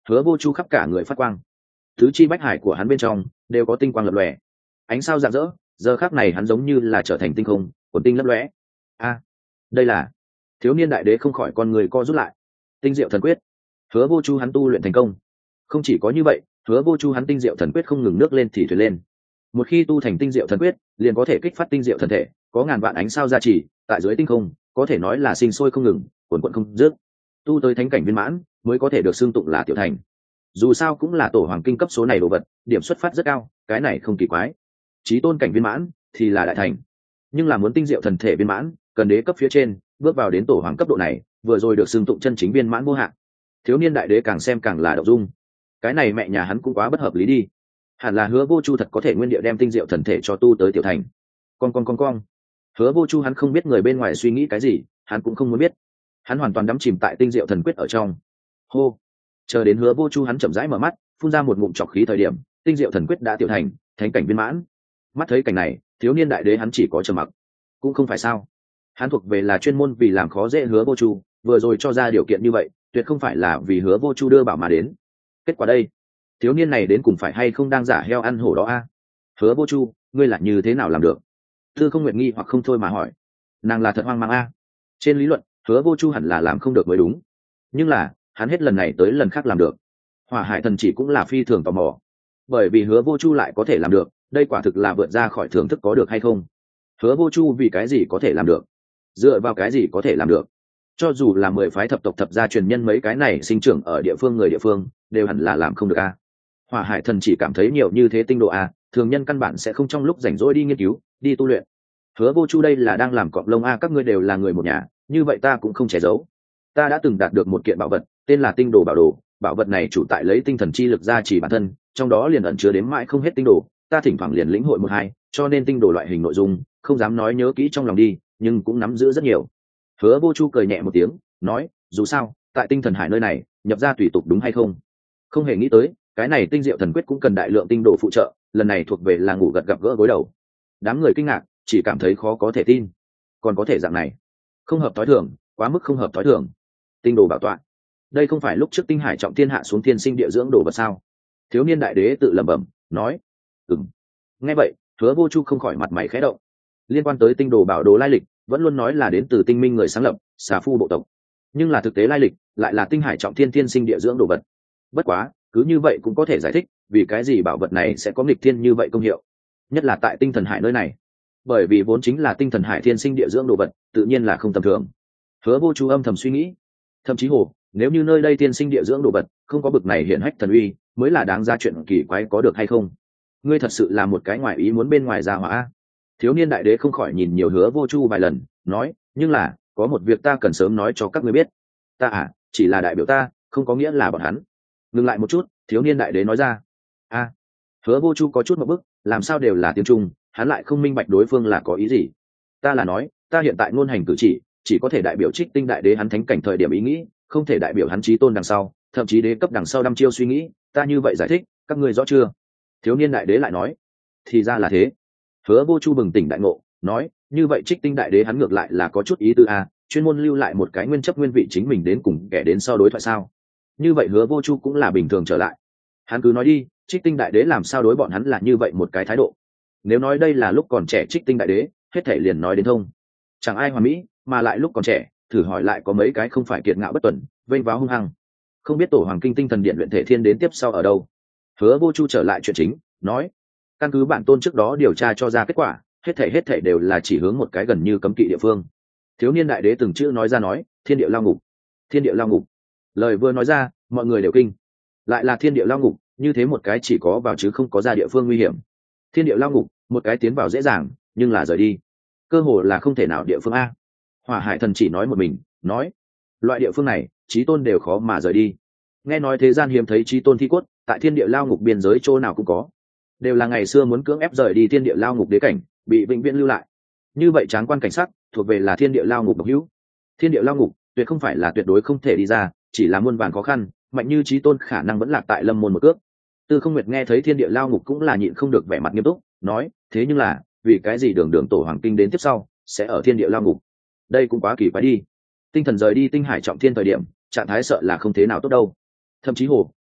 Hứa Vô Chu khắp cả người phát quang, tứ chi bách hải của hắn bên trong đều có tinh quang lập lòe, ánh sao rạng rỡ. Giờ khắc này hắn giống như là trở thành tinh không, quần tinh lấp lóe. A, đây là... Thiếu niên đại đế không khỏi con người co rút lại. Tinh diệu thần quyết. Hứa Vô Chu hắn tu luyện thành công. Không chỉ có như vậy, Hứa Vô Chu hắn tinh diệu thần quyết không ngừng nước lên thì thuyền lên. Một khi tu thành tinh diệu thần quyết, liền có thể kích phát tinh diệu thần thể, có ngàn vạn ánh sao gia trì, tại dưới tinh không, có thể nói là sinh sôi không ngừng, cuồn cuộn không dứt. Tu tới thánh cảnh viên mãn, mới có thể được xưng tụng là tiểu thành. Dù sao cũng là tổ hoàng kinh cấp số này đồ vật, điểm xuất phát rất cao, cái này không kỳ quái. Chí tôn cảnh viên mãn thì là đại thành, nhưng là muốn tinh diệu thần thể viên mãn, cần đế cấp phía trên, bước vào đến tổ hoàng cấp độ này, vừa rồi được xưng tụng chân chính viên mãn vô hạn. Thiếu niên đại đế càng xem càng là động dung. Cái này mẹ nhà hắn cũng quá bất hợp lý đi. Hẳn là Hứa Vô Chu thật có thể nguyên địa đem tinh diệu thần thể cho tu tới tiểu thành. Con con con con. Hứa Vô Chu hắn không biết người bên ngoài suy nghĩ cái gì, hắn cũng không muốn biết. Hắn hoàn toàn đắm chìm tại tinh diệu thần quyết ở trong. Hô. Chờ đến Hứa Vô Chu hắn chậm rãi mở mắt, phun ra một ngụm trọc khí thời điểm, tinh diệu thần quyết đã tiểu thành, thánh cảnh viên mãn. Mắt thấy cảnh này, thiếu niên đại đế hắn chỉ có trầm mặc. Cũng không phải sao? Hắn thuộc về là chuyên môn vì làm khó dễ Hứa Vô Chu, vừa rồi cho ra điều kiện như vậy, tuyệt không phải là vì Hứa Vô Chu đưa bảo mà đến. Kết quả đây, thiếu niên này đến cùng phải hay không đang giả heo ăn hổ đó a? Hứa Vô Chu, ngươi là như thế nào làm được? Tư Không Nguyệt nghi hoặc không thôi mà hỏi. Nàng là thật hoang mang a. Trên lý luận, Hứa Vô Chu hẳn là làm không được mới đúng, nhưng là hắn hết lần này tới lần khác làm được. Hỏa Hải Thần chỉ cũng là phi thường tò mò, bởi vì Hứa Vô Chu lại có thể làm được, đây quả thực là vượt ra khỏi thưởng thức có được hay không. Hứa Vô Chu vì cái gì có thể làm được? Dựa vào cái gì có thể làm được? Cho dù là mười phái thập tộc thập gia truyền nhân mấy cái này sinh trưởng ở địa phương người địa phương, đều hẳn là làm không được a. Hỏa Hải Thần chỉ cảm thấy nhiều như thế tinh độ a, thường nhân căn bản sẽ không trong lúc rảnh rỗi đi nghiên cứu, đi tu luyện. Hứa Vô Chu đây là đang làm cọp lông a, các ngươi đều là người một nhà, như vậy ta cũng không che giấu. Ta đã từng đạt được một kiện bảo vật, tên là Tinh Đồ Bảo Đồ, bảo vật này chủ tại lấy tinh thần chi lực gia trì bản thân, trong đó liền ẩn chứa đến mãi không hết tinh đồ, ta thỉnh thoảng liền lĩnh hội một hai, cho nên tinh đồ loại hình nội dung, không dám nói nhớ kỹ trong lòng đi, nhưng cũng nắm giữ rất nhiều. Hứa Vô Chu cười nhẹ một tiếng, nói, dù sao, tại tinh thần hải nơi này, nhập ra tùy tục đúng hay không? Không hề nghĩ tới, cái này tinh diệu thần quyết cũng cần đại lượng tinh đồ phụ trợ, lần này thuộc về là ngủ gật gặp gỡ gối đầu. Đám người kinh ngạc, chỉ cảm thấy khó có thể tin. Còn có thể dạng này, không hợp thói thường, quá mức không hợp thói thường. Tinh đồ bảo tọa, đây không phải lúc trước tinh hải trọng thiên hạ xuống thiên sinh địa dưỡng đồ vật sao? Thiếu niên đại đế tự lẩm bẩm, nói, ừm. Nghe vậy, Hứa Vô Chu không khỏi mặt mày khẽ động. Liên quan tới tinh đồ bảo đồ lai lịch, vẫn luôn nói là đến từ tinh minh người sáng lập, xà phu bộ tộc, nhưng là thực tế lai lịch lại là tinh hải trọng thiên thiên sinh địa dưỡng đồ vật. Bất quá, cứ như vậy cũng có thể giải thích vì cái gì bảo vật này sẽ có nghịch thiên như vậy công hiệu, nhất là tại tinh thần hải nơi này, bởi vì vốn chính là tinh thần hải thiên sinh địa dưỡng đồ vật, tự nhiên là không tầm thường. Hứa Vô Chu âm thầm suy nghĩ, thậm chí hồ, nếu như nơi đây thiên sinh địa dưỡng đồ vật không có bực này hiển hách thần uy, mới là đáng ra chuyện kỳ quái có được hay không? Ngươi thật sự là một cái ngoại ý muốn bên ngoài ra hỏa. Thiếu niên đại đế không khỏi nhìn nhiều Hứa Vô Chu vài lần, nói, nhưng là có một việc ta cần sớm nói cho các ngươi biết. Ta à, chỉ là đại biểu ta, không có nghĩa là bọn hắn. Ngừng lại một chút, thiếu niên đại đế nói ra. A. Hứa Vô Chu có chút một bức, làm sao đều là tiếng Trung, hắn lại không minh bạch đối phương là có ý gì. Ta là nói, ta hiện tại ngôn hành cử chỉ, chỉ có thể đại biểu Trích Tinh đại đế hắn thánh cảnh thời điểm ý nghĩ, không thể đại biểu hắn chí tôn đằng sau, thậm chí đế cấp đằng sau đăm chiêu suy nghĩ, ta như vậy giải thích, các ngươi rõ chưa? Thiếu niên đại đế lại nói, thì ra là thế. Hứa Vô Chu bừng tỉnh đại ngộ, nói, như vậy Trích Tinh đại đế hắn ngược lại là có chút ý tứ a, chuyên môn lưu lại một cái nguyên chấp nguyên vị chính mình đến cùng kẻ đến sau đối thoại sao? Như vậy Hứa Vô Chu cũng là bình thường trở lại. Hắn cứ nói đi, Trích Tinh đại đế làm sao đối bọn hắn là như vậy một cái thái độ? Nếu nói đây là lúc còn trẻ Trích Tinh đại đế, hết thảy liền nói đến thông. Chẳng ai hoàn mỹ, mà lại lúc còn trẻ, thử hỏi lại có mấy cái không phải kiệt ngạo bất tuần, vênh váo hung hăng. Không biết tổ hoàng kinh tinh thần điện luyện thể thiên đến tiếp sau ở đâu? Hứa Vô Chu trở lại chuyện chính, nói, căn cứ bản tôn trước đó điều tra cho ra kết quả, hết thảy hết thảy đều là chỉ hướng một cái gần như cấm kỵ địa phương. Thiếu niên đại đế từng chữ nói ra nói, thiên địa lao ngục. Thiên địa lao ngục. Lời vừa nói ra, mọi người đều kinh. Lại là thiên địa lao ngục, như thế một cái chỉ có vào chứ không có ra địa phương nguy hiểm. Thiên địa lao ngục, một cái tiến vào dễ dàng, nhưng là rời đi, cơ hồ là không thể nào địa phương a. Hỏa Hải Thần chỉ nói một mình, nói, loại địa phương này, chí tôn đều khó mà rời đi. Nghe nói thế gian hiếm thấy chí tôn thi cốt, tại thiên địa lao ngục biên giới chỗ nào cũng có, đều là ngày xưa muốn cưỡng ép rời đi thiên địa lao ngục đế cảnh, bị vĩnh viễn lưu lại. Như vậy tráng quan cảnh sắc, thuộc về là thiên địa lao ngục độc hữu. Thiên địa lao ngục, tuyệt không phải là tuyệt đối không thể đi ra, chỉ là muôn vàn khó khăn, mạnh như chí tôn khả năng vẫn lạc tại lâm môn một cước. Tư Không Nguyệt nghe thấy thiên địa lao ngục cũng là nhịn không được vẻ mặt nghiêm túc, nói, thế nhưng là, vì cái gì đường đường tổ hoàng kinh đến tiếp sau, sẽ ở thiên địa lao ngục? Đây cũng quá kỳ quái đi. Tinh thần rời đi tinh hải trọng thiên thời điểm, trạng thái sợ là không thế nào tốt đâu. Thậm chí hồ,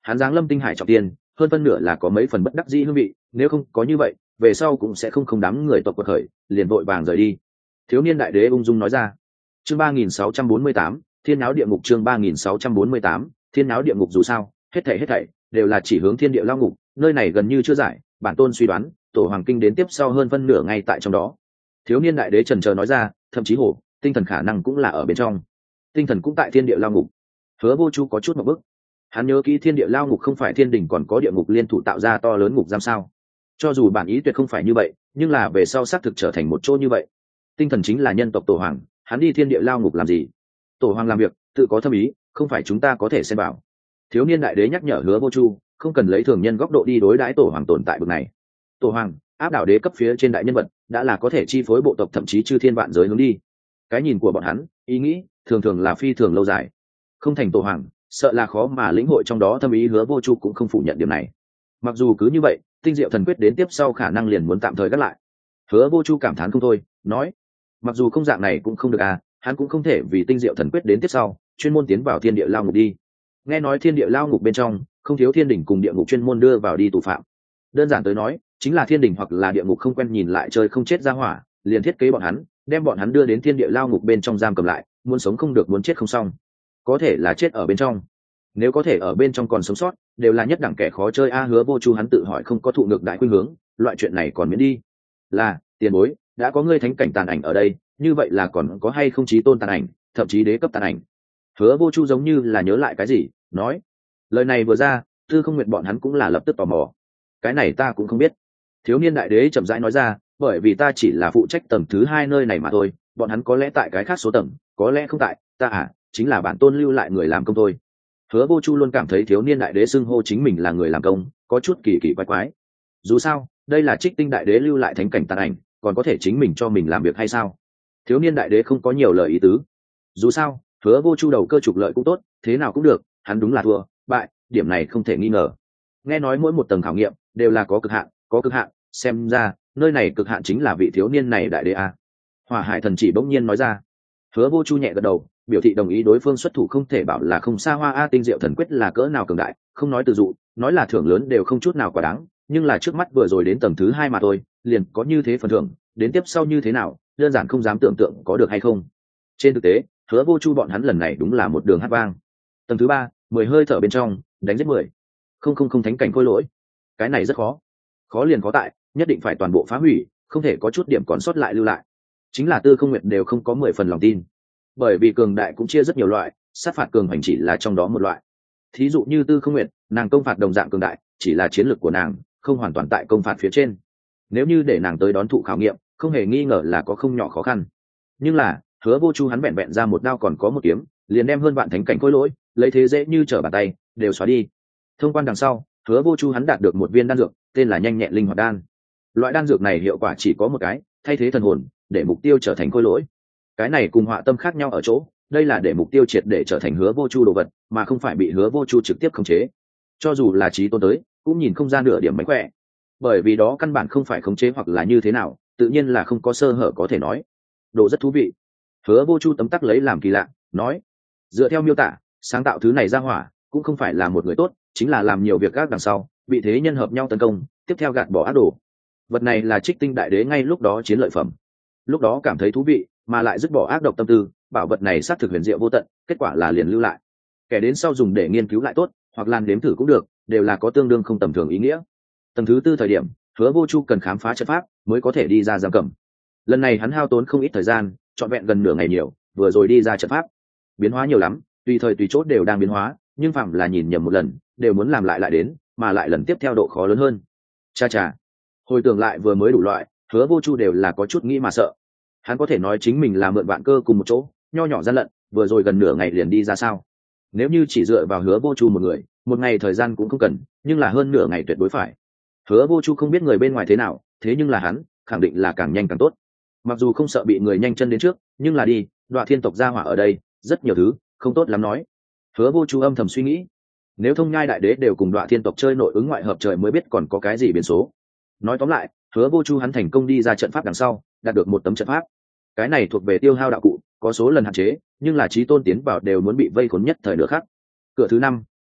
hắn giáng lâm tinh hải trọng tiên hơn phân nửa là có mấy phần bất đắc dĩ hương vị, nếu không có như vậy về sau cũng sẽ không không đám người tộc quật khởi liền vội vàng rời đi. Thiếu niên đại đế ung dung nói ra. Chương ba nghìn sáu trăm bốn mươi tám, thiên náo địa ngục. Chương ba nghìn sáu trăm bốn mươi tám, thiên náo địa ngục. Dù sao hết thảy hết thảy đều là chỉ hướng thiên địa lao ngục, nơi này gần như chưa giải, bản tôn suy đoán tổ hoàng kinh đến tiếp sau hơn phân nửa ngay tại trong đó. Thiếu niên đại đế trần trờ nói ra, thậm chí hổ tinh thần khả năng cũng là ở bên trong. Tinh thần cũng tại thiên địa lao ngục. Hứa Vô Chu có chút một bức, hắn nhớ kỹ thiên địa lao ngục không phải thiên đình còn có địa ngục liên thủ tạo ra to lớn ngục giam sao? Cho dù bản ý tuyệt không phải như vậy, nhưng là về sau xác thực trở thành một chỗ như vậy. Tinh thần chính là nhân tộc tổ hoàng, hắn đi thiên địa lao ngục làm gì? Tổ hoàng làm việc tự có thâm ý, không phải chúng ta có thể xem bảo. Thiếu niên đại đế nhắc nhở Hứa Vô Chu, không cần lấy thường nhân góc độ đi đối đãi tổ hoàng tồn tại bực này. Tổ hoàng áp đảo đế cấp phía trên đại nhân vật, đã là có thể chi phối bộ tộc thậm chí chư thiên vạn giới hướng đi. Cái nhìn của bọn hắn, ý nghĩ thường thường là phi thường lâu dài, không thành tổ hoàng sợ là khó mà lĩnh hội trong đó thâm ý. Hứa Vô Chu cũng không phủ nhận điểm này. Mặc dù cứ như vậy, tinh diệu thần quyết đến tiếp sau khả năng liền muốn tạm thời gác lại. Hứa Vô Chu cảm thán không thôi, nói mặc dù không dạng này cũng không được à, hắn cũng không thể vì tinh diệu thần quyết đến tiếp sau chuyên môn tiến vào thiên địa lao ngục đi. Nghe nói thiên địa lao ngục bên trong không thiếu thiên đỉnh cùng địa ngục chuyên môn đưa vào đi tù phạm. Đơn giản tới nói chính là thiên đỉnh hoặc là địa ngục không quen nhìn lại chơi không chết ra hỏa, liền thiết kế bọn hắn, đem bọn hắn đưa đến thiên địa lao ngục bên trong giam cầm lại, muốn sống không được muốn chết không xong, có thể là chết ở bên trong. Nếu có thể ở bên trong còn sống sót đều là nhất đẳng kẻ khó chơi a. À, Hứa Vô Chu hắn tự hỏi không có thụ ngược đại khuynh hướng, loại chuyện này còn miễn đi. Là tiền bối, đã có ngươi thánh cảnh tàn ảnh ở đây, như vậy là còn có hay không chí tôn tàn ảnh, thậm chí đế cấp tàn ảnh? Hứa Vô Chu giống như là nhớ lại cái gì, nói lời này vừa ra, Tư Không Nguyệt bọn hắn cũng là lập tức tò mò. Cái này ta cũng không biết. Thiếu niên đại đế chậm rãi nói ra, bởi vì ta chỉ là phụ trách tầng thứ hai nơi này mà thôi, bọn hắn có lẽ tại cái khác số tầng, có lẽ không tại, ta à chính là bản tôn lưu lại người làm công thôi. Hứa Vô Chu luôn cảm thấy thiếu niên đại đế xưng hô chính mình là người làm công có chút kỳ kỳ quái quái. Dù sao đây là Trích Tinh đại đế lưu lại thánh cảnh tàn ảnh, còn có thể chính mình cho mình làm việc hay sao? Thiếu niên đại đế không có nhiều lời ý tứ. Dù sao Hứa Vô Chu đầu cơ trục lợi cũng tốt, thế nào cũng được, hắn đúng là thua bại, điểm này không thể nghi ngờ. Nghe nói mỗi một tầng khảo nghiệm đều là có cực hạn, có cực hạn, xem ra nơi này cực hạn chính là vị thiếu niên này đại đế a. Hỏa Hải thần chỉ bỗng nhiên nói ra. Hứa Vô Chu nhẹ gật đầu, biểu thị đồng ý đối phương xuất thủ không thể bảo là không xa hoa a. Tinh diệu thần quyết là cỡ nào cường đại, không nói từ dụ, nói là thưởng lớn đều không chút nào quá đáng, nhưng là trước mắt vừa rồi đến tầng thứ hai mà thôi, liền có như thế phần thưởng, đến tiếp sau như thế nào, đơn giản không dám tưởng tượng có được hay không. Trên thực tế Hứa Vô Chu bọn hắn lần này đúng là một đường hát vang. Tầng thứ ba, mười hơi thở bên trong đánh giết mười không không không thánh cảnh khôi lỗi, cái này rất khó. Khó liền có tại nhất định phải toàn bộ phá hủy, không thể có chút điểm còn sót lại lưu lại. Chính là Tư Không Nguyệt đều không có mười phần lòng tin, bởi vì cường đại cũng chia rất nhiều loại, sát phạt cường hành chỉ là trong đó một loại. Thí dụ như Tư Không Nguyệt, nàng công phạt đồng dạng cường đại, chỉ là chiến lược của nàng không hoàn toàn tại công phạt phía trên. Nếu như để nàng tới đón thụ khảo nghiệm, không hề nghi ngờ là có không nhỏ khó khăn. Nhưng là Hứa Vô Chu hắn vẹn vẹn ra một đao còn có một kiếm, liền đem hơn vạn thánh cảnh khôi lỗi lấy thế dễ như trở bàn tay đều xóa đi. Thông quan đằng sau, Hứa Vô Chu hắn đạt được một viên đan dược, tên là nhanh nhẹn linh hoạt đan. Loại đan dược này hiệu quả chỉ có một cái, thay thế thần hồn, để mục tiêu trở thành khôi lỗi. Cái này cùng họa tâm khác nhau ở chỗ, đây là để mục tiêu triệt để trở thành Hứa Vô Chu đồ vật, mà không phải bị Hứa Vô Chu trực tiếp khống chế. Cho dù là chí tôn tới, cũng nhìn không ra nửa điểm mánh khỏe, bởi vì đó căn bản không phải khống chế hoặc là như thế nào, tự nhiên là không có sơ hở có thể nói. Độ rất thú vị. Hứa Vô Chu tấm tắc lấy làm kỳ lạ, nói dựa theo miêu tả, sáng tạo thứ này ra hỏa cũng không phải là một người tốt, chính là làm nhiều việc gác đằng sau bị thế nhân hợp nhau tấn công, tiếp theo gạt bỏ ác đồ. Vật này là Trích Tinh đại đế ngay lúc đó chiến lợi phẩm, lúc đó cảm thấy thú vị mà lại dứt bỏ ác độc tâm tư, bảo vật này xác thực huyền diệu vô tận, kết quả là liền lưu lại. Kẻ đến sau dùng để nghiên cứu lại tốt, hoặc lan đếm thử cũng được, đều là có tương đương không tầm thường ý nghĩa. Tầng thứ tư thời điểm, Hứa Vô Chu cần khám phá trận pháp mới có thể đi ra giam cầm. Lần này hắn hao tốn không ít thời gian, trọn vẹn gần nửa ngày nhiều, vừa rồi đi ra trận pháp. Biến hóa nhiều lắm, tùy thời tùy chốt đều đang biến hóa, nhưng phạm là nhìn nhầm một lần đều muốn làm lại lại đến, mà lại lần tiếp theo độ khó lớn hơn. Cha cha, hồi tưởng lại vừa mới đủ loại, Hứa Vô Chu đều là có chút nghĩ mà sợ. Hắn có thể nói chính mình là mượn vạn cơ cùng một chỗ nho nhỏ gian lận, vừa rồi gần nửa ngày liền đi ra sao? Nếu như chỉ dựa vào Hứa Vô Chu một người, một ngày thời gian cũng không cần, nhưng là hơn nửa ngày tuyệt đối phải. Hứa Vô Chu không biết người bên ngoài thế nào, thế nhưng là hắn khẳng định là càng nhanh càng tốt. Mặc dù không sợ bị người nhanh chân đến trước, nhưng là đi Đoạ Thiên tộc gia hỏa ở đây, rất nhiều thứ không tốt lắm nói. Hứa Vô Chu âm thầm suy nghĩ, nếu Thông Nhai đại đế đều cùng Đoạ Thiên tộc chơi nội ứng ngoại hợp, trời mới biết còn có cái gì biến số. Nói tóm lại, Hứa Vô Chu hắn thành công đi ra trận pháp đằng sau, đạt được một tấm trận pháp. Cái này thuộc về tiêu hao đạo cụ, có số lần hạn chế, nhưng là chí tôn tiến vào đều muốn bị vây khốn nhất thời nửa khắc. Cửa thứ năm,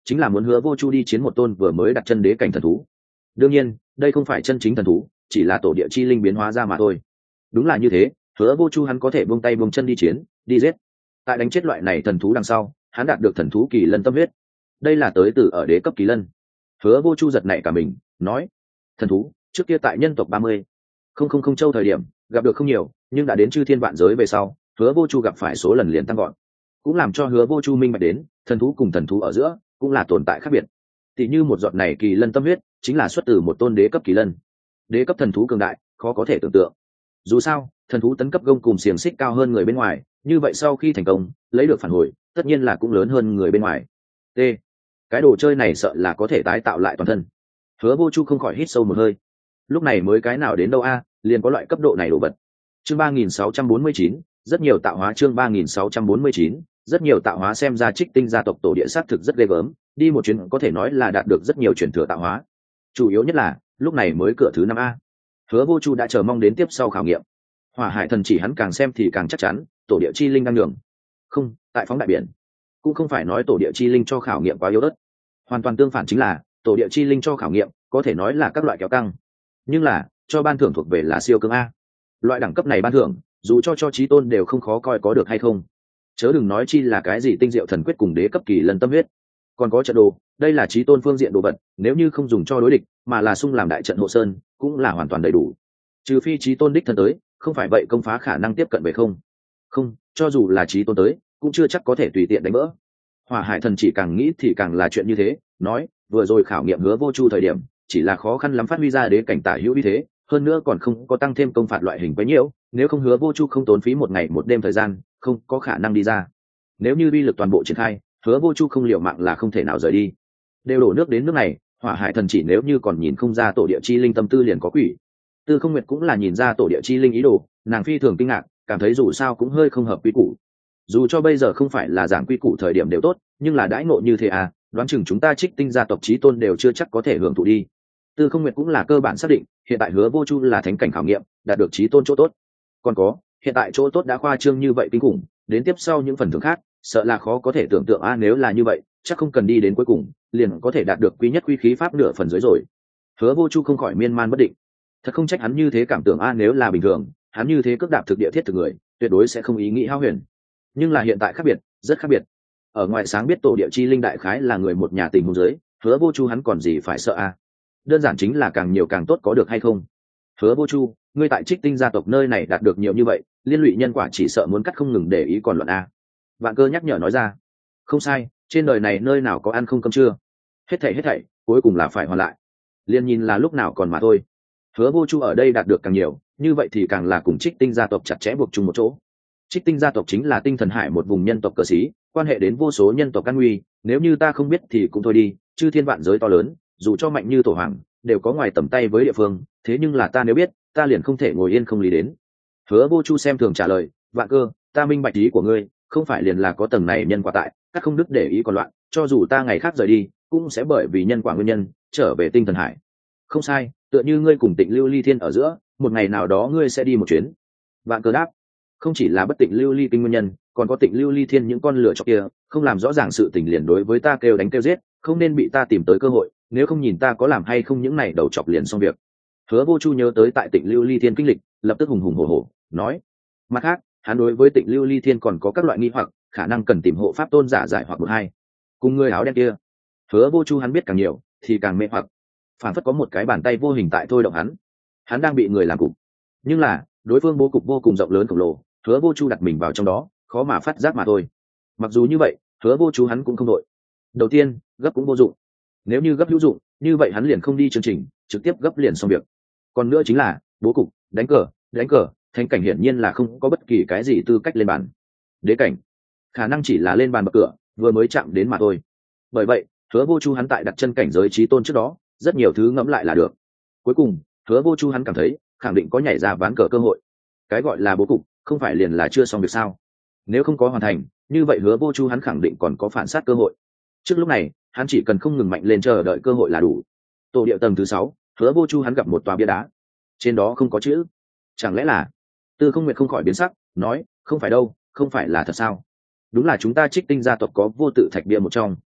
chính là muốn Hứa Vô Chu đi chiến một tôn vừa mới đặt chân đế cảnh thần thú. Đương nhiên đây không phải chân chính thần thú, chỉ là tổ địa chi linh biến hóa ra mà thôi. Đúng là như thế, Hứa Vô Chu hắn có thể buông tay buông chân đi chiến đi giết. Tại đánh chết loại này thần thú đằng sau, hắn đạt được thần thú kỳ lân tâm huyết. Đây là tới từ ở đế cấp kỳ lân. Hứa Vô Chu giật nảy cả mình, nói: thần thú trước kia tại nhân tộc ba mươi không không không châu thời điểm gặp được không nhiều, nhưng đã đến chư thiên vạn giới về sau, Hứa Vô Chu gặp phải số lần liền tăng gọn, cũng làm cho Hứa Vô Chu minh bạch đến thần thú cùng thần thú ở giữa cũng là tồn tại khác biệt. Tỷ như một giọt này kỳ lân tâm huyết chính là xuất từ một tôn đế cấp kỳ lân. Đế cấp thần thú cường đại khó có thể tưởng tượng. Dù sao thần thú tấn cấp gông cùng xiềng xích cao hơn người bên ngoài, như vậy sau khi thành công lấy được phản hồi tất nhiên là cũng lớn hơn người bên ngoài. T cái đồ chơi này sợ là có thể tái tạo lại toàn thân. Hứa Vô Chu không khỏi hít sâu một hơi. Lúc này mới cái nào đến đâu a, liền có loại cấp độ này đồ vật. Chương ba nghìn sáu trăm bốn mươi chín, rất nhiều tạo hóa. Chương ba nghìn sáu trăm bốn mươi chín, rất nhiều tạo hóa. Xem ra Trích Tinh gia tộc tổ địa sát thực rất ghê gớm, đi một chuyến có thể nói là đạt được rất nhiều truyền thừa tạo hóa. Chủ yếu nhất là lúc này mới cửa thứ năm a. Hứa Vô Chu đã chờ mong đến tiếp sau khảo nghiệm. Hỏa Hải Thần Chỉ hắn càng xem thì càng chắc chắn, tổ địa chi linh đang đường. Không, tại phóng đại biển. Cũng không phải nói tổ địa chi linh cho khảo nghiệm quá yếu ớt, hoàn toàn tương phản, chính là tổ địa chi linh cho khảo nghiệm có thể nói là các loại kéo căng, nhưng là cho ban thưởng thuộc về là siêu cương a. Loại đẳng cấp này ban thưởng dù cho cho chí tôn đều không khó coi có được hay không, chớ đừng nói chi là cái gì tinh diệu thần quyết cùng đế cấp kỳ lân tâm huyết, còn có trận đồ. Đây là chí tôn phương diện đồ vật, nếu như không dùng cho đối địch mà là sung làm đại trận hộ sơn cũng là hoàn toàn đầy đủ, trừ phi chí tôn đích thân tới, không phải vậy công phá khả năng tiếp cận về không. Không, cho dù là chí tôn tới cũng chưa chắc có thể tùy tiện đánh vỡ. Hỏa Hải Thần Chỉ càng nghĩ thì càng là chuyện như thế, nói vừa rồi khảo nghiệm Hứa Vô Chu thời điểm chỉ là khó khăn lắm phát huy ra đế cảnh tả hữu như thế, hơn nữa còn không có tăng thêm công phạt loại hình bấy nhiêu, nếu không Hứa Vô Chu không tốn phí một ngày một đêm thời gian không có khả năng đi ra. Nếu như uy lực toàn bộ triển khai, Hứa Vô Chu không liều mạng là không thể nào rời đi. Đều đổ nước đến nước này, Hỏa Hải Thần Chỉ nếu như còn nhìn không ra tổ địa chi linh tâm tư liền có quỷ. Tư Không Nguyệt cũng là nhìn ra tổ địa chi linh ý đồ, nàng phi thường kinh ngạc, cảm thấy dù sao cũng hơi không hợp quy củ. Dù cho bây giờ không phải là giảng quy củ thời điểm đều tốt, nhưng là đãi ngộ như thế à, đoán chừng chúng ta Trích Tinh gia tộc chí tôn đều chưa chắc có thể hưởng thụ đi. Tư Không Nguyệt cũng là cơ bản xác định, hiện tại Hứa Vô Chu là thánh cảnh khảo nghiệm, đạt được chí tôn chỗ tốt. Còn có, hiện tại chỗ tốt đã khoa trương như vậy kinh khủng, đến tiếp sau những phần thưởng khác, sợ là khó có thể tưởng tượng a. À, nếu là như vậy, chắc không cần đi đến cuối cùng, liền có thể đạt được quý nhất quý khí pháp nửa phần dưới rồi. Hứa Vô Chu không khỏi miên man bất định. Thật không trách hắn như thế cảm tưởng a, à, nếu là bình thường, hắn như thế cước đạp thực địa thiết thực người, tuyệt đối sẽ không ý nghĩ hao huyền. Nhưng là hiện tại khác biệt, rất khác biệt. Ở ngoài sáng biết tổ địa chi linh đại khái là người một nhà tình huống dưới, Hứa Vô Chu hắn còn gì phải sợ a? À? Đơn giản chính là càng nhiều càng tốt, có được hay không? Hứa Vô Chu, ngươi tại Trích Tinh gia tộc nơi này đạt được nhiều như vậy, liên lụy nhân quả chỉ sợ muốn cắt không ngừng để ý còn luận a. Vạn Cơ nhắc nhở nói ra. Không sai, trên đời này nơi nào có ăn không cơm trưa. Hết thảy hết thảy, cuối cùng là phải hoàn lại. Liên nhìn là lúc nào còn mà thôi. Hứa Vô Chu ở đây đạt được càng nhiều, như vậy thì càng là cùng Trích Tinh gia tộc chặt chẽ buộc chung một chỗ. Trích Tinh gia tộc chính là Tinh Thần Hải một vùng nhân tộc cờ sĩ, quan hệ đến vô số nhân tộc căn nguy, nếu như ta không biết thì cũng thôi đi, chư thiên vạn giới to lớn, dù cho mạnh như tổ hoàng, đều có ngoài tầm tay với địa phương, thế nhưng là ta nếu biết, ta liền không thể ngồi yên không lý đến. Hứa Vô Chu xem thường trả lời, Vạn Cơ, ta minh bạch ý của ngươi, không phải liền là có tầng này nhân quả tại, các không đức để ý còn loạn, cho dù ta ngày khác rời đi, cũng sẽ bởi vì nhân quả nguyên nhân trở về Tinh Thần Hải. Không sai, tựa như ngươi cùng Tịnh Lưu Ly Thiên ở giữa, một ngày nào đó ngươi sẽ đi một chuyến. Vạn Cơ đáp. Không chỉ là bất Tịnh Lưu Ly kinh nguyên nhân, còn có Tịnh Lưu Ly Thiên những con lửa chọc kia, không làm rõ ràng sự tình liền đối với ta kêu đánh kêu giết, không nên bị ta tìm tới cơ hội, nếu không nhìn ta có làm hay không những này đầu chọc liền xong việc. Hứa Vô Chu nhớ tới tại Tịnh Lưu Ly Thiên kinh lịch, lập tức hùng hùng hổ hổ nói. Mặt khác, hắn đối với Tịnh Lưu Ly Thiên còn có các loại nghi hoặc, khả năng cần tìm hộ pháp tôn giả giải hoặc một hai. Cùng người áo đen kia, Hứa Vô Chu hắn biết càng nhiều thì càng mê hoặc, phản phất có một cái bàn tay vô hình tại thôi động hắn, hắn đang bị người làm cục, nhưng là đối phương bố cục vô cùng rộng lớn khổng lồ, Hứa Vô Chu đặt mình vào trong đó, khó mà phát giác mà thôi. Mặc dù như vậy, Hứa Vô Chu hắn cũng không đội. Đầu tiên, gấp cũng vô dụng. Nếu như gấp hữu dụng, như vậy hắn liền không đi chương trình, trực tiếp gấp liền xong việc. Còn nữa chính là bố cục, đánh cờ, đánh cờ, thánh cảnh hiển nhiên là không có bất kỳ cái gì tư cách lên bàn. Đế cảnh, khả năng chỉ là lên bàn bậc cửa, vừa mới chạm đến mà thôi. Bởi vậy, Hứa Vô Chu hắn tại đặt chân cảnh giới chí tôn trước đó, rất nhiều thứ ngẫm lại là được. Cuối cùng, Hứa Vô Chu hắn cảm thấy, khẳng định có nhảy ra ván cờ cơ hội. Cái gọi là bố cục, không phải liền là chưa xong việc sao? Nếu không có hoàn thành, như vậy Hứa Vô Chu hắn khẳng định còn có phản sát cơ hội. Trước lúc này, hắn chỉ cần không ngừng mạnh lên chờ đợi cơ hội là đủ. Tổ địa tầng thứ sáu, Hứa Vô Chu hắn gặp một tòa bia đá, trên đó không có chữ. Chẳng lẽ là? Tư Không Nguyệt không khỏi biến sắc, nói, không phải đâu, không phải là thật sao? Đúng là chúng ta Trích Tinh gia tộc có vô tự thạch bia một trong.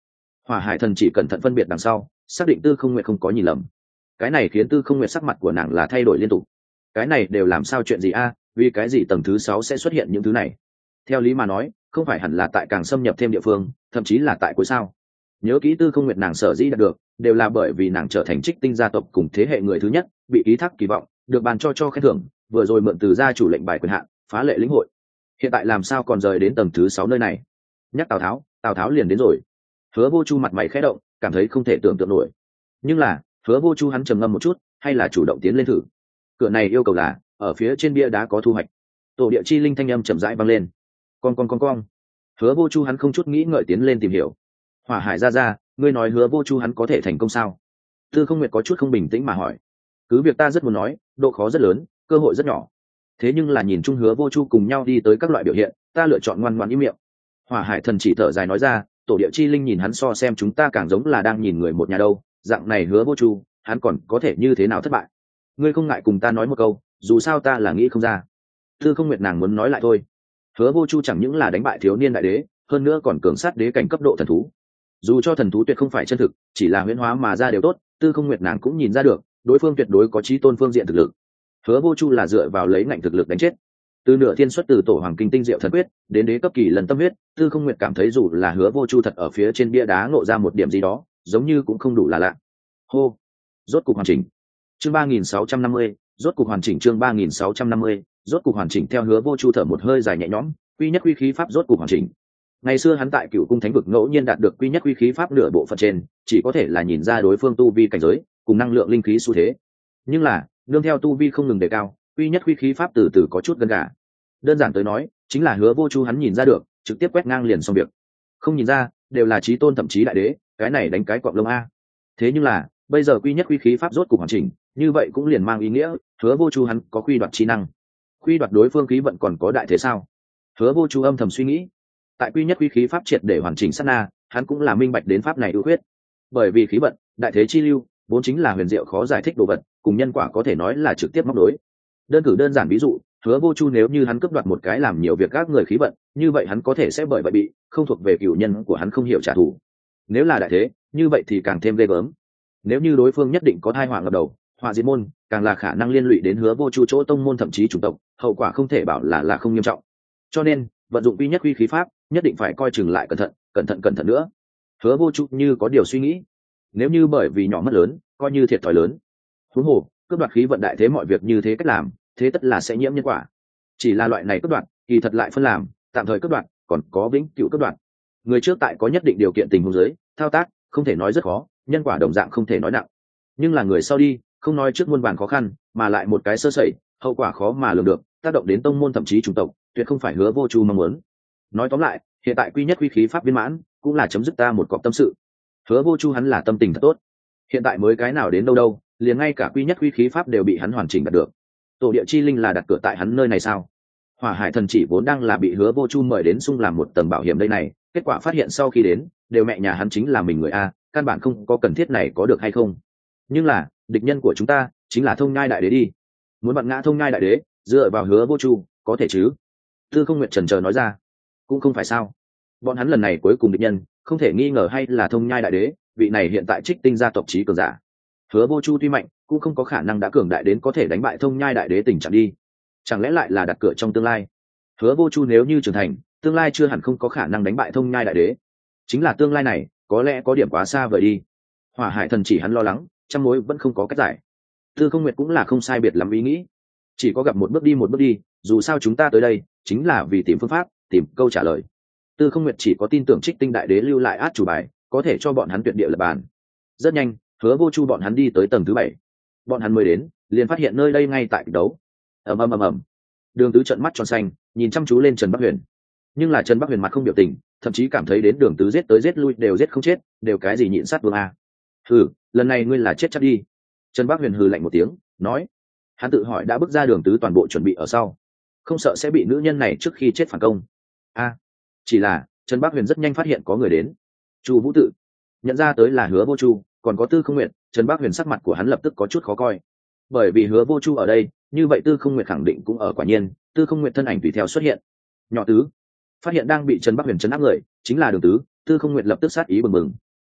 Hỏa Hải Thần chỉ cẩn thận phân biệt đằng sau, xác định Tư Không Nguyệt không có nhìn lầm. Cái này khiến Tư Không Nguyệt sắc mặt của nàng là thay đổi liên tục. Cái này đều làm sao chuyện gì a? Vì cái gì tầng thứ sáu sẽ xuất hiện những thứ này? Theo lý mà nói, không phải hẳn là tại càng xâm nhập thêm địa phương, thậm chí là tại cuối sao? Nhớ kỹ Tư Không Nguyệt nàng sở dĩ đạt được, đều là bởi vì nàng trở thành Trích Tinh gia tộc cùng thế hệ người thứ nhất, bị ký thác kỳ vọng, được bàn cho cho khen thưởng, vừa rồi mượn từ gia chủ lệnh bài quyền hạn, phá lệ lĩnh hội. Hiện tại làm sao còn rời đến tầng thứ sáu nơi này? Nhắc Tào Tháo, Tào Tháo liền đến rồi. Hứa Vô Chu mặt mày khẽ động, cảm thấy không thể tưởng tượng nổi. Nhưng là, Hứa Vô Chu hắn trầm ngâm một chút, hay là chủ động tiến lên thử. Cửa này yêu cầu là, ở phía trên bia đá có thu hoạch. Tổ địa chi linh thanh âm chậm rãi vang lên. Con con con con. Hứa Vô Chu hắn không chút nghĩ ngợi tiến lên tìm hiểu. Hỏa Hải ra ra, ngươi nói Hứa Vô Chu hắn có thể thành công sao? Tư Không Nguyệt có chút không bình tĩnh mà hỏi. Cứ việc ta rất muốn nói, độ khó rất lớn, cơ hội rất nhỏ. Thế nhưng là nhìn chung Hứa Vô Chu cùng nhau đi tới các loại biểu hiện, ta lựa chọn ngoan ngoãn im miệng. Hỏa Hải Thần chỉ thở dài nói ra, tổ địa chi linh nhìn hắn so xem chúng ta càng giống là đang nhìn người một nhà đâu, dạng này Hứa Vô Chu, hắn còn có thể như thế nào thất bại? Ngươi không ngại cùng ta nói một câu, dù sao ta là nghĩ không ra. Tư Không Nguyệt nàng muốn nói lại thôi. Hứa Vô Chu chẳng những là đánh bại thiếu niên đại đế, hơn nữa còn cường sát đế cảnh cấp độ thần thú. Dù cho thần thú tuyệt không phải chân thực, chỉ là huyễn hóa mà ra đều tốt, Tư Không Nguyệt nàng cũng nhìn ra được, đối phương tuyệt đối có chí tôn phương diện thực lực. Hứa Vô Chu là dựa vào lấy ngạnh thực lực đánh chết. Từ nửa thiên xuất từ tổ hoàng kinh tinh diệu thần quyết đến đế cấp kỳ lần tâm huyết, Tư Không Nguyệt cảm thấy dù là Hứa Vô Chu thật ở phía trên bia đá ngộ ra một điểm gì đó, giống như cũng không đủ là lạ. Hô, rốt cục hoàn chỉnh. Chương ba nghìn sáu trăm năm mươi, rốt cục hoàn chỉnh chương ba nghìn sáu trăm năm mươi, rốt cục hoàn chỉnh theo Hứa Vô Chu thở một hơi dài nhẹ nhõm, quy nhất quy khí pháp rốt cục hoàn chỉnh. Ngày xưa hắn tại Cửu Cung Thánh vực ngẫu nhiên đạt được quy nhất quy khí pháp nửa bộ phận trên, chỉ có thể là nhìn ra đối phương tu vi cảnh giới, cùng năng lượng linh khí xu thế. Nhưng là, nương theo tu vi không ngừng đề cao, quy nhất quy khí pháp từ từ có chút gân gà. Đơn giản tới nói, chính là Hứa Vô Chu hắn nhìn ra được, trực tiếp quét ngang liền xong việc. Không nhìn ra, đều là chí tôn thậm chí đại đế, cái này đánh cái quạng lông a. Thế nhưng là, bây giờ quy nhất quy khí pháp rốt cục hoàn chỉnh, như vậy cũng liền mang ý nghĩa, Hứa Vô Chu hắn có quy đoạt chi năng. Quy đoạt đối phương khí vận còn có đại thế sao? Hứa Vô Chu âm thầm suy nghĩ. Tại quy nhất quy khí pháp triệt để hoàn chỉnh sát na, hắn cũng là minh bạch đến pháp này ưu khuyết. Bởi vì khí vận, đại thế chi lưu, vốn chính là huyền diệu khó giải thích đồ vật, cùng nhân quả có thể nói là trực tiếp móc đối. Đơn cử đơn giản ví dụ, Hứa Vô Chu nếu như hắn cướp đoạt một cái làm nhiều việc các người khí vận, như vậy hắn có thể sẽ bởi vậy bị không thuộc về cửu nhân của hắn không hiểu trả thù. Nếu là đại thế, như vậy thì càng thêm ghê gớm. Nếu như đối phương nhất định có thai họa ngập đầu, họa diệt môn, càng là khả năng liên lụy đến Hứa Vô Chu chỗ tông môn thậm chí chủng tộc, hậu quả không thể bảo là là không nghiêm trọng. Cho nên, vận dụng quy nhất quy khí pháp, nhất định phải coi chừng lại cẩn thận, cẩn thận cẩn thận nữa. Hứa Vô Chu như có điều suy nghĩ. Nếu như bởi vì nhỏ mất lớn, coi như thiệt thòi lớn. Huống hồ, cướp đoạt khí vận đại thế mọi việc như thế cách làm, thế tất là sẽ nhiễm nhân quả. Chỉ là loại này cướp đoạt, kỳ thật lại phân làm, tạm thời cướp đoạt, còn có vĩnh cửu cướp đoạt. Người trước tại có nhất định điều kiện tình huống dưới, thao tác, không thể nói rất khó, nhân quả đồng dạng không thể nói nặng. Nhưng là người sau đi, không nói trước muôn vàn khó khăn, mà lại một cái sơ sẩy, hậu quả khó mà lường được, tác động đến tông môn thậm chí chủng tộc, tuyệt không phải Hứa Vô Chu mong muốn. Nói tóm lại, hiện tại quy nhất quy khí pháp viên mãn, cũng là chấm dứt ta một cọc tâm sự. Hứa Vô Chu hắn là tâm tình thật tốt. Hiện tại mới cái nào đến đâu đâu, liền ngay cả quy nhất quy khí pháp đều bị hắn hoàn chỉnh đạt được. Tổ địa chi linh là đặt cửa tại hắn nơi này sao? Hỏa Hải Thần chỉ vốn đang là bị Hứa Vô Chu mời đến xung làm một tầng bảo hiểm đây này, kết quả phát hiện sau khi đến, đều mẹ nhà hắn chính là mình người a, căn bản không có cần thiết này có được hay không. Nhưng là, địch nhân của chúng ta chính là Thông Nhai đại đế đi. Muốn bật ngã Thông Nhai đại đế, dựa vào Hứa Vô Chu, có thể chứ? Tư Không Nguyệt chần chờ nói ra. Cũng không phải sao? Bọn hắn lần này cuối cùng địch nhân, không thể nghi ngờ hay là Thông Nhai đại đế, vị này hiện tại Trích Tinh gia tộc chí cường giả. Hứa Vô Chu tuy mạnh, cũng không có khả năng đã cường đại đến có thể đánh bại Thông Nhai đại đế tình trạng đi. Chẳng lẽ lại là đặt cửa trong tương lai? Hứa Vô Chu nếu như trưởng thành, tương lai chưa hẳn không có khả năng đánh bại Thông Nhai đại đế. Chính là tương lai này, có lẽ có điểm quá xa vời đi. Hỏa Hải Thần chỉ hắn lo lắng, trăm mối vẫn không có cách giải. Tư Không Nguyệt cũng là không sai biệt lắm ý nghĩ. Chỉ có gặp một bước đi một bước đi, dù sao chúng ta tới đây, chính là vì tìm phương pháp, tìm câu trả lời. Tư Không Nguyệt chỉ có tin tưởng Trích Tinh đại đế lưu lại át chủ bài, có thể cho bọn hắn tuyệt địa lập bàn. Rất nhanh, Hứa Vô Chu bọn hắn đi tới tầng thứ bảy. Bọn hắn mới đến, liền phát hiện nơi đây ngay tại đấu. Ầm ầm ầm ầm. Đường Tứ trợn mắt tròn xanh, nhìn chăm chú lên Trần Bắc Huyền. Nhưng là Trần Bắc Huyền mặt không biểu tình, thậm chí cảm thấy đến Đường Tứ giết tới giết lui đều giết không chết, đều cái gì nhịn sát vương a. Hừ, lần này ngươi là chết chắc đi. Trần Bắc Huyền hừ lạnh một tiếng, nói. Hắn tự hỏi đã bước ra Đường Tứ toàn bộ chuẩn bị ở sau, không sợ sẽ bị nữ nhân này trước khi chết phản công. A, chỉ là Trần Bắc Huyền rất nhanh phát hiện có người đến. Chu Vũ Tự nhận ra tới là Hứa Vô Chu, còn có Tư Không Nguyệt. Trần Bắc Huyền sắc mặt của hắn lập tức có chút khó coi, bởi vì Hứa Vô Chu ở đây, như vậy Tư Không Nguyệt khẳng định cũng ở. Quả nhiên, Tư Không Nguyệt thân ảnh tùy theo xuất hiện. Nhỏ Tứ phát hiện đang bị Trần Bắc Huyền trấn áp người, chính là Đường Tứ. Tư Không Nguyệt lập tức sát ý bừng bừng.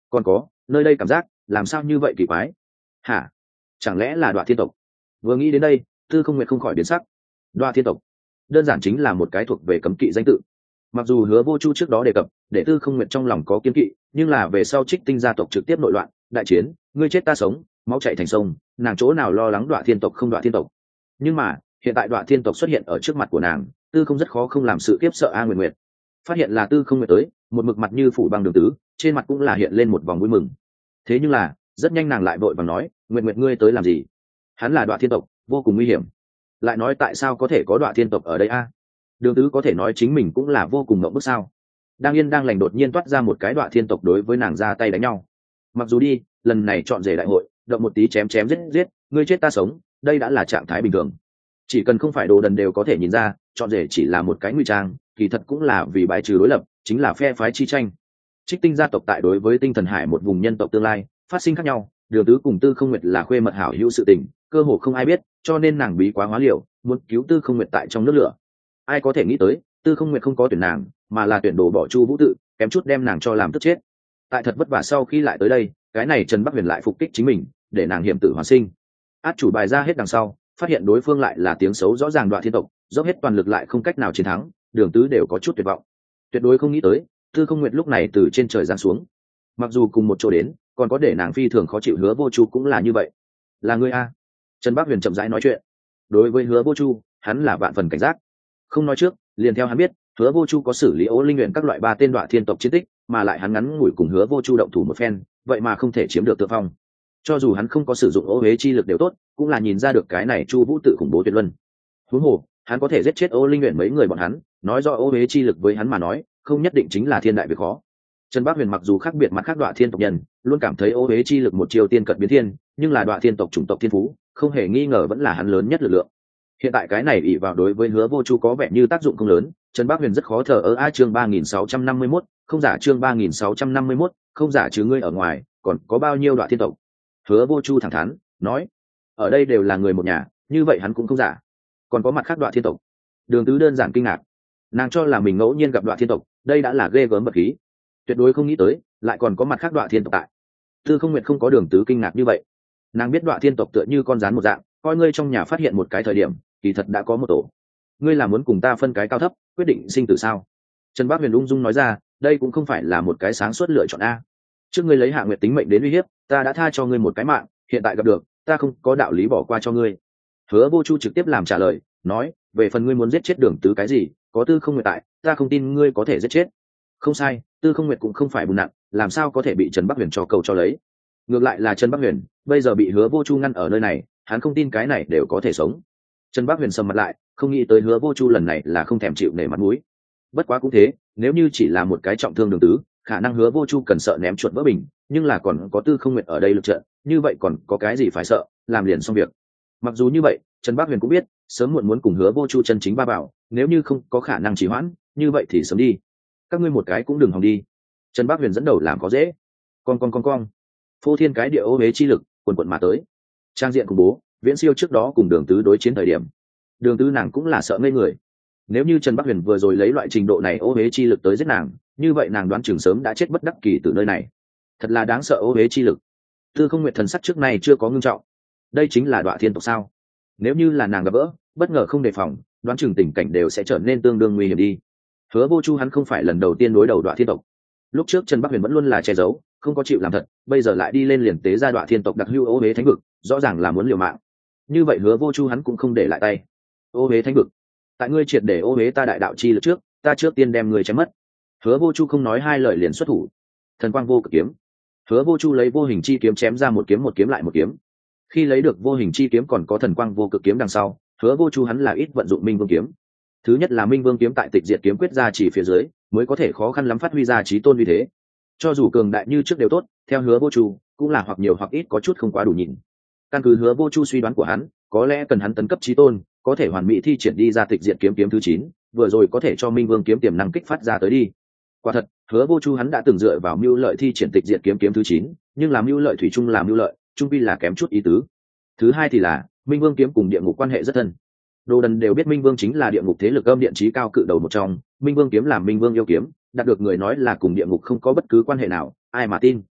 còn có nơi đây cảm giác làm sao như vậy kỳ quái hả? Chẳng lẽ là Đoạ Thiên tộc? Vừa nghĩ đến đây, Tư Không Nguyệt không khỏi biến sắc. Đoạ Thiên tộc đơn giản chính là một cái thuộc về cấm kỵ danh tự. Mặc dù Hứa Vô Chu trước đó đề cập để Tư Không Nguyệt trong lòng có kiên kỵ, nhưng là về sau Trích Tinh gia tộc trực tiếp nội loạn, đại chiến, ngươi chết ta sống, máu chảy thành sông, nàng chỗ nào lo lắng Đoạ Thiên tộc không Đoạ Thiên tộc. Nhưng mà hiện tại Đoạ Thiên tộc xuất hiện ở trước mặt của nàng, Tư Không rất khó không làm sự kiếp sợ A Nguyệt Nguyệt. Phát hiện là Tư Không Nguyệt tới, một mực mặt như phủ băng đường tứ, trên mặt cũng là hiện lên một vòng vui mừng. Thế nhưng là rất nhanh nàng lại vội vàng nói, Nguyệt Nguyệt ngươi tới làm gì? Hắn là Đoạ Thiên tộc, vô cùng nguy hiểm. Lại nói tại sao có thể có Đoạ Thiên tộc ở đây a? Đường tứ có thể nói chính mình cũng là vô cùng ngậm bức sao? Đang yên đang lành đột nhiên toát ra một cái Đoạ Thiên tộc đối với nàng ra tay đánh nhau. Mặc dù đi lần này chọn rể đại hội, động một tí chém chém giết giết, ngươi chết ta sống, đây đã là trạng thái bình thường. Chỉ cần không phải đồ đần đều có thể nhìn ra, chọn rể chỉ là một cái ngụy trang, kỳ thật cũng là vì bài trừ đối lập, chính là phe phái chi tranh. Trích Tinh gia tộc tại đối với Tinh Thần Hải một vùng nhân tộc tương lai phát sinh khác nhau, Đường Tứ cùng Tư Không Nguyệt là khuê mật hảo hữu sự tình, cơ hồ không ai biết, cho nên nàng bí quá hóa liều, muốn cứu Tư Không Nguyệt tại trong nước lửa. Ai có thể nghĩ tới, Tư Không Nguyệt không có tuyển nàng, mà là tuyển đồ bỏ Chu Vũ Tự, kém chút đem nàng cho làm tức chết. Tại thật vất vả sau khi lại tới đây, cái này Trần Bắc Huyền lại phục kích chính mình, để nàng hiểm tử hoàn sinh. Át chủ bài ra hết đằng sau, phát hiện đối phương lại là tiếng xấu rõ ràng Đoạ Thiên tộc, dốc hết toàn lực lại không cách nào chiến thắng, Đường Tứ đều có chút tuyệt vọng. Tuyệt đối không nghĩ tới, Tư Không Nguyệt lúc này từ trên trời giáng xuống. Mặc dù cùng một chỗ đến, còn có để nàng phi thường khó chịu Hứa Vô Chu cũng là như vậy. Là ngươi a? Trần Bắc Huyền chậm rãi nói chuyện. Đối với Hứa Vô Chu, hắn là vạn phần cảnh giác. Không nói trước, liền theo hắn biết, Hứa Vô Chu có xử lý Ô Linh Uyển các loại ba tên Đoạ Thiên tộc chiến tích, mà lại hắn ngắn ngủi cùng Hứa Vô Chu động thủ một phen, vậy mà không thể chiếm được thượng phong. Cho dù hắn không có sử dụng Ô Hế chi lực đều tốt, cũng là nhìn ra được cái này Chu Vũ Tự khủng bố tuyệt luân. Huống hồ, hắn có thể giết chết Ô Linh Uyển mấy người bọn hắn, nói do Ô Hế chi lực với hắn mà nói, không nhất định chính là thiên đại việc khó. Trần Bác Huyền mặc dù khác biệt mặt khác Đoạ Thiên tộc nhân, luôn cảm thấy Ô Hế chi lực một chiều tiên cận biến thiên, nhưng là Đoạ Thiên tộc chủng tộc thiên phú, không hề nghi ngờ vẫn là hắn lớn nhất lực lượng. Hiện tại cái này ỷ vào đối với Hứa Vô Chu có vẻ như tác dụng không lớn, Trần Bác Huyền rất khó thở ở a chương ba nghìn sáu trăm năm mươi mốt, không giả chương ba nghìn sáu trăm năm mươi mốt, không giả chứ ngươi ở ngoài, còn có bao nhiêu Đoạ Thiên tộc? Hứa Vô Chu thẳng thắn nói, ở đây đều là người một nhà, như vậy hắn cũng không giả. Còn có mặt khác Đoạ Thiên tộc? Đường Tứ đơn giản kinh ngạc, nàng cho là mình ngẫu nhiên gặp Đoạ Thiên tộc, đây đã là ghê gớm bậc khí, tuyệt đối không nghĩ tới lại còn có mặt khác Đoạ Thiên tộc tại. Tư Không Nguyệt không có Đường Tứ kinh ngạc như vậy, nàng biết Đoạ Thiên tộc tựa như con rắn một dạng, coi ngươi trong nhà phát hiện một cái thời điểm, kỳ thật đã có một tổ. Ngươi là muốn cùng ta phân cái cao thấp, quyết định sinh tử sao? Trần Bác Huyền ung dung nói ra, đây cũng không phải là một cái sáng suốt lựa chọn a. Trước ngươi lấy Hạ Nguyệt tính mệnh đến uy hiếp, ta đã tha cho ngươi một cái mạng, hiện tại gặp được, ta không có đạo lý bỏ qua cho ngươi. Hứa Vô Chu trực tiếp làm trả lời, nói, về phần ngươi muốn giết chết Đường Tứ cái gì, có Tư Không Nguyệt tại, ta không tin ngươi có thể giết chết. Không sai, Tư Không Nguyệt cũng không phải bùn nặng, làm sao có thể bị Trần Bắc Huyền cho cầu cho lấy. Ngược lại là Trần Bắc Huyền, bây giờ bị Hứa Vô Chu ngăn ở nơi này, hắn không tin cái này đều có thể sống. Trần Bắc Huyền sầm mặt lại, không nghĩ tới Hứa Vô Chu lần này là không thèm chịu nể mặt mũi. Bất quá cũng thế, nếu như chỉ là một cái trọng thương Đường Tứ, khả năng Hứa Vô Chu cần sợ ném chuột vỡ bình, nhưng là còn có Tư Không Nguyệt ở đây lực trận, như vậy còn có cái gì phải sợ, làm liền xong việc. Mặc dù như vậy, Trần Bắc Huyền cũng biết, sớm muộn muốn cùng Hứa Vô Chu chân chính va vào, nếu như không có khả năng trì hoãn, như vậy thì sớm đi. Các ngươi một cái cũng đừng hòng đi. Trần Bắc Huyền dẫn đầu làm có dễ. Con con con con. Phô thiên cái địa ô hế chi lực, quần quần mà tới. Trang diện khủng bố, viễn siêu trước đó cùng Đường Tứ đối chiến thời điểm. Đường Tứ nàng cũng là sợ ngây người. Nếu như Trần Bắc Huyền vừa rồi lấy loại trình độ này ô hế chi lực tới giết nàng, như vậy nàng đoán chừng sớm đã chết bất đắc kỳ từ nơi này. Thật là đáng sợ ô hế chi lực. Tư Không Nguyệt thần sắc trước này chưa có ngưng trọng. Đây chính là Đoạ Thiên tộc sao? Nếu như là nàng gặp vỡ, bất ngờ không đề phòng, đoán chừng tình cảnh đều sẽ trở nên tương đương nguy hiểm đi. Hứa Vô Chu hắn không phải lần đầu tiên đối đầu Đoạ Thiên tộc. Lúc trước Trần Bắc Huyền vẫn luôn là che giấu, không có chịu làm thật, bây giờ lại đi lên liền tế ra Đoạ Thiên tộc đặc hữu ô hế thánh vực, rõ ràng là muốn liều mạng. Như vậy Hứa Vô Chu hắn cũng không để lại tay. Ô hế thánh vực, tại ngươi triệt để ô hế ta đại đạo chi lực trước, ta trước tiên đem ngươi chém mất. Hứa Vô Chu không nói hai lời liền xuất thủ. Thần quang vô cực kiếm. Hứa Vô Chu lấy vô hình chi kiếm chém ra một kiếm một kiếm lại một kiếm. Khi lấy được vô hình chi kiếm còn có thần quang vô cực kiếm đằng sau, Hứa Vô Chu hắn là ít vận dụng Minh Vương kiếm. Thứ nhất là Minh Vương kiếm tại tịch diệt kiếm quyết ra chỉ phía dưới, mới có thể khó khăn lắm phát huy ra chí tôn uy thế. Cho dù cường đại như trước đều tốt, theo Hứa Vô Chu, cũng là hoặc nhiều hoặc ít có chút không quá đủ nhìn. Căn cứ Hứa Vô Chu suy đoán của hắn, có lẽ cần hắn tấn cấp chí tôn, có thể hoàn mỹ thi triển đi ra tịch diệt kiếm kiếm thứ chín, vừa rồi có thể cho Minh Vương kiếm tiềm năng kích phát ra tới đi. Quả thật, Hứa Vô Chu hắn đã từng dựa vào mưu lợi thi triển tịch diệt kiếm kiếm thứ chín, nhưng làm mưu lợi thủy chung làm mưu lợi, chung quy là kém chút ý tứ. Thứ hai thì là, Minh Vương kiếm cùng địa ngục quan hệ rất thân. Đồ đần đều biết Minh Vương chính là địa ngục thế lực âm điện trí cao cự đầu một trong, Minh Vương kiếm làm Minh Vương yêu kiếm, đạt được người nói là cùng địa ngục không có bất cứ quan hệ nào, ai mà tin.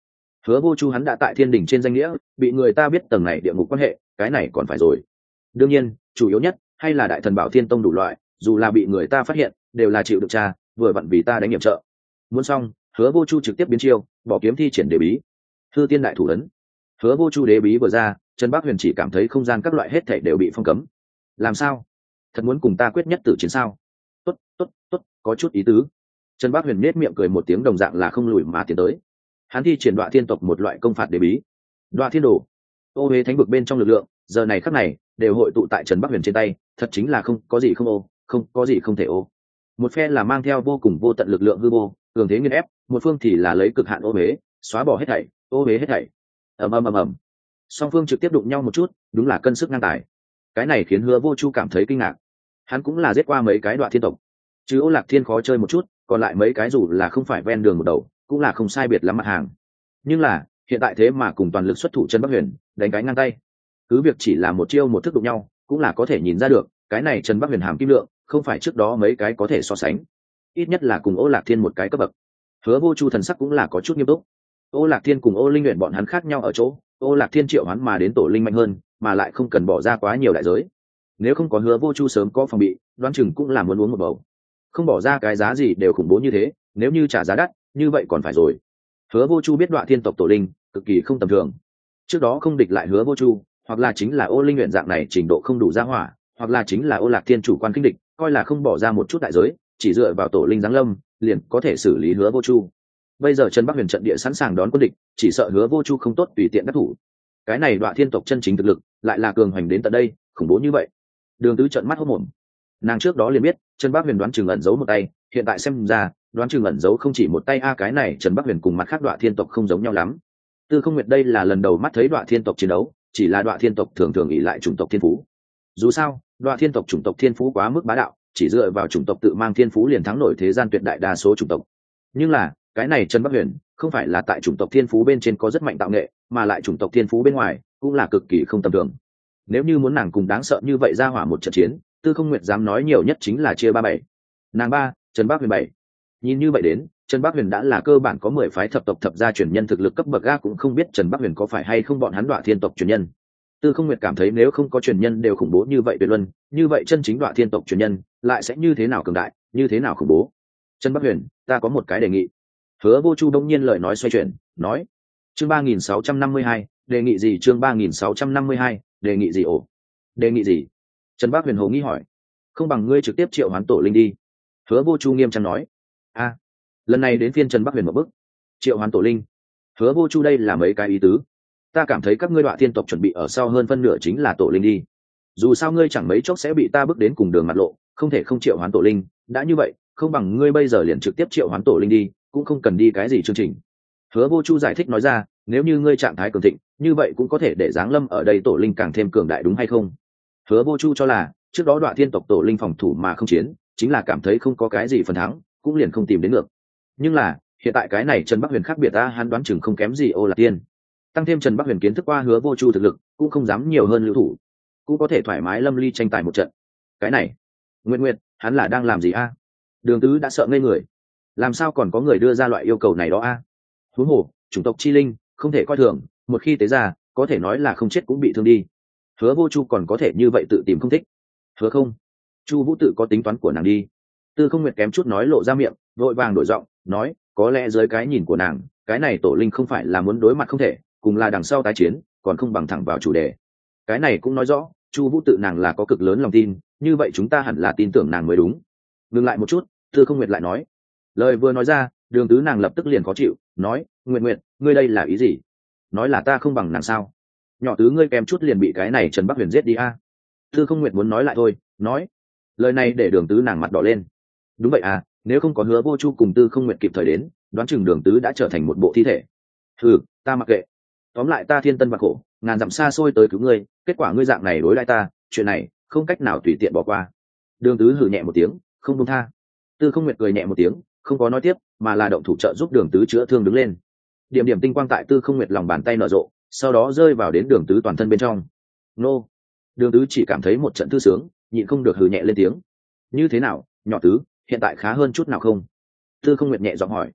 Hứa Vô Chu hắn đã tại thiên đình trên danh nghĩa bị người ta biết tầng này địa ngục quan hệ, cái này còn phải rồi. Đương nhiên chủ yếu nhất hay là đại thần Bảo Thiên Tông đủ loại, dù là bị người ta phát hiện đều là chịu được tra, vừa vặn vì ta đánh nghiệm trợ. Muốn xong, Hứa Vô Chu trực tiếp biến chiêu, bỏ kiếm thi triển đế bí, hư tiên đại thủ ấn. Hứa Vô Chu đế bí vừa ra, Trần Bác Huyền chỉ cảm thấy không gian các loại hết thảy đều bị phong cấm. Làm sao? Thật muốn cùng ta quyết nhất tử chiến sao? Tốt, tốt, tốt, có chút ý tứ. Trần Bác Huyền nết miệng cười một tiếng, đồng dạng là không lùi mà tiến tới. Hắn thi triển Đoạ Thiên tộc một loại công phạt đế bí, Đoạ Thiên Đồ. Ô Huế thánh vực bên trong lực lượng, giờ này khắc này đều hội tụ tại Trần Bác Huyền trên tay, thật chính là không có gì không ô, không có gì không thể ô. Một phe là mang theo vô cùng vô tận lực lượng hư vô, cường thế nghiền ép, một phương thì là lấy cực hạn ô huế, xóa bỏ hết thảy, ô huế hết thảy. Ầm ầm ầm ầm. Song phương trực tiếp đụng nhau một chút, đúng là cân sức ngang tài. Cái này khiến Hứa Vô Chu cảm thấy kinh ngạc. Hắn cũng là giết qua mấy cái Đoạ Thiên tộc, chứ Ô Lạc Thiên khó chơi một chút, còn lại mấy cái dù là không phải ven đường một đầu, cũng là không sai biệt lắm mặt hàng. Nhưng là hiện tại thế mà cùng toàn lực xuất thủ Trần Bắc Huyền, đánh cái ngang tay. Cứ việc chỉ là một chiêu một thức đụng nhau, cũng là có thể nhìn ra được, cái này Trần Bắc Huyền hàm kim lượng, không phải trước đó mấy cái có thể so sánh. Ít nhất là cùng Ô Lạc Thiên một cái cấp bậc. Hứa Vô Chu thần sắc cũng là có chút nghiêm túc. Ô Lạc Thiên cùng Ô Linh Uyển bọn hắn khác nhau ở chỗ, Ô Lạc Thiên triệu hoán mà đến tổ linh mạnh hơn, mà lại không cần bỏ ra quá nhiều đại giới. Nếu không có Hứa Vô Chu sớm có phòng bị, đoán chừng cũng là muốn uống một bầu. Không bỏ ra cái giá gì đều khủng bố như thế, nếu như trả giá đắt, như vậy còn phải rồi. Hứa Vô Chu biết Đoạ Thiên tộc tổ linh cực kỳ không tầm thường. Trước đó không địch lại Hứa Vô Chu, hoặc là chính là Ô Linh Uyển dạng này trình độ không đủ gia hỏa, hoặc là chính là Ô Lạc Thiên chủ quan kinh địch, coi là không bỏ ra một chút đại giới, chỉ dựa vào tổ linh giáng lâm, liền có thể xử lý Hứa Vô Chu. Bây giờ Trần Bắc Huyền trận địa sẵn sàng đón quân địch, chỉ sợ Hứa Vô Chu không tốt tùy tiện đắc thủ. Cái này Đoạ Thiên tộc chân chính thực lực, lại là cường hoành đến tận đây, khủng bố như vậy. Đường Tứ trợn mắt hốt mồm. Nàng trước đó liền biết, Trần Bắc Huyền đoán chừng ẩn giấu một tay, hiện tại xem ra, đoán chừng ẩn giấu không chỉ một tay a, cái này Trần Bắc Huyền cùng mặt khác Đoạ Thiên tộc không giống nhau lắm. Tư Không Nguyệt đây là lần đầu mắt thấy Đoạ Thiên tộc chiến đấu, chỉ là Đoạ Thiên tộc thường thường ỷ lại chủng tộc thiên phú. Dù sao, Đoạ Thiên tộc chủng tộc thiên phú quá mức bá đạo, chỉ dựa vào chủng tộc tự mang thiên phú liền thắng nổi thế gian tuyệt đại đa số chủng tộc. Nhưng là, cái này Trần Bắc Huyền, không phải là tại chủng tộc thiên phú bên trên có rất mạnh tạo nghệ, mà lại chủng tộc thiên phú bên ngoài cũng là cực kỳ không tầm thường. Nếu như muốn nàng cùng đáng sợ như vậy ra hỏa một trận chiến, Tư Không Nguyệt dám nói nhiều nhất chính là chia ba bảy. Nàng ba, Trần Bắc Huyền bảy. Nhìn như vậy đến, Trần Bắc Huyền đã là cơ bản có mười phái thập tộc thập gia truyền nhân thực lực cấp bậc a, cũng không biết Trần Bắc Huyền có phải hay không bọn hắn Đoạ Thiên tộc truyền nhân. Tư Không Nguyệt cảm thấy nếu không có truyền nhân đều khủng bố như vậy tuyệt luân, như vậy chân chính Đoạ Thiên tộc truyền nhân lại sẽ như thế nào cường đại, như thế nào khủng bố. Trần Bắc Huyền, ta có một cái đề nghị. Hứa Vô Chu đông nhiên lời nói xoay chuyển, nói: chương ba nghìn sáu trăm năm mươi hai, đề nghị gì? Chương ba nghìn sáu trăm năm mươi hai, đề nghị gì? Ồ, đề nghị gì? Trần Bắc Huyền hồ nghi hỏi. Không bằng ngươi trực tiếp triệu hoán tổ linh đi. Hứa Vô Chu nghiêm trang nói. A, lần này đến phiên Trần Bắc Huyền một bước. Triệu hoán tổ linh. Hứa Vô Chu đây là mấy cái ý tứ. Ta cảm thấy các ngươi Đoạ Thiên tộc chuẩn bị ở sau hơn phân nửa chính là tổ linh đi. Dù sao ngươi chẳng mấy chốc sẽ bị ta bước đến cùng đường mặt lộ, không thể không triệu hoán tổ linh. Đã như vậy, không bằng ngươi bây giờ liền trực tiếp triệu hoán tổ linh đi, cũng không cần đi cái gì chương trình. Hứa Vô Chu giải thích nói ra, nếu như ngươi trạng thái cường thịnh, như vậy cũng có thể để giáng lâm ở đây tổ linh càng thêm cường đại, đúng hay không? Hứa Vô Chu cho là trước đó Đoạ Thiên tộc tổ linh phòng thủ mà không chiến, chính là cảm thấy không có cái gì phần thắng, cũng liền không tìm đến được. Nhưng là hiện tại cái này Trần Bắc Huyền khác biệt ta, hắn đoán chừng không kém gì Ô Lạc Tiên. Tăng thêm Trần Bắc Huyền kiến thức qua Hứa Vô Chu thực lực, cũng không dám nhiều hơn lưu thủ, cũng có thể thoải mái lâm ly tranh tài một trận. Cái này, Nguyệt Nguyệt, hắn là đang làm gì a? Đường Tứ đã sợ ngây người. Làm sao còn có người đưa ra loại yêu cầu này đó a? Huống hồ, chủng tộc chi linh không thể coi thường, một khi tế ra, có thể nói là không chết cũng bị thương đi. Hứa Vô Chu còn có thể như vậy tự tìm không thích. Hứa không, Chu Vũ tự có tính toán của nàng đi. Tư Không Nguyệt kém chút nói lộ ra miệng, vội vàng đổi giọng, nói, có lẽ dưới cái nhìn của nàng, cái này tổ linh không phải là muốn đối mặt không thể, cùng là đằng sau tái chiến, còn không bằng thẳng vào chủ đề. Cái này cũng nói rõ, Chu Vũ tự nàng là có cực lớn lòng tin, như vậy chúng ta hẳn là tin tưởng nàng mới đúng. Ngừng lại một chút, Tư Không Nguyệt lại nói, lời vừa nói ra, Đường Tứ nàng lập tức liền khó chịu, nói, Nguyệt Nguyệt, ngươi đây là ý gì? Nói là ta không bằng nàng sao? Nhỏ Tứ ngươi kém chút liền bị cái này Trần Bắc Huyền giết đi a. Tư Không Nguyệt muốn nói lại thôi, nói, lời này để Đường Tứ nàng mặt đỏ lên. Đúng vậy à, nếu không có Hứa Vô Chu cùng Tư Không Nguyệt kịp thời đến, đoán chừng Đường Tứ đã trở thành một bộ thi thể. Hừ, ta mặc kệ. Tóm lại ta thiên tân và khổ, ngàn dặm xa xôi tới cứu ngươi, kết quả ngươi dạng này đối đãi ta, chuyện này không cách nào tùy tiện bỏ qua. Đường Tứ hừ nhẹ một tiếng, không buông tha. Tư Không Nguyệt cười nhẹ một tiếng, không có nói tiếp, mà là động thủ trợ giúp Đường Tứ chữa thương đứng lên. Điểm điểm tinh quang tại Tư Không Nguyệt lòng bàn tay nở rộ, sau đó rơi vào đến Đường Tứ toàn thân bên trong. Nô. Đường Tứ chỉ cảm thấy một trận thư sướng, nhịn không được hừ nhẹ lên tiếng. Như thế nào, nhỏ Tứ, hiện tại khá hơn chút nào không? Tư Không Nguyệt nhẹ giọng hỏi.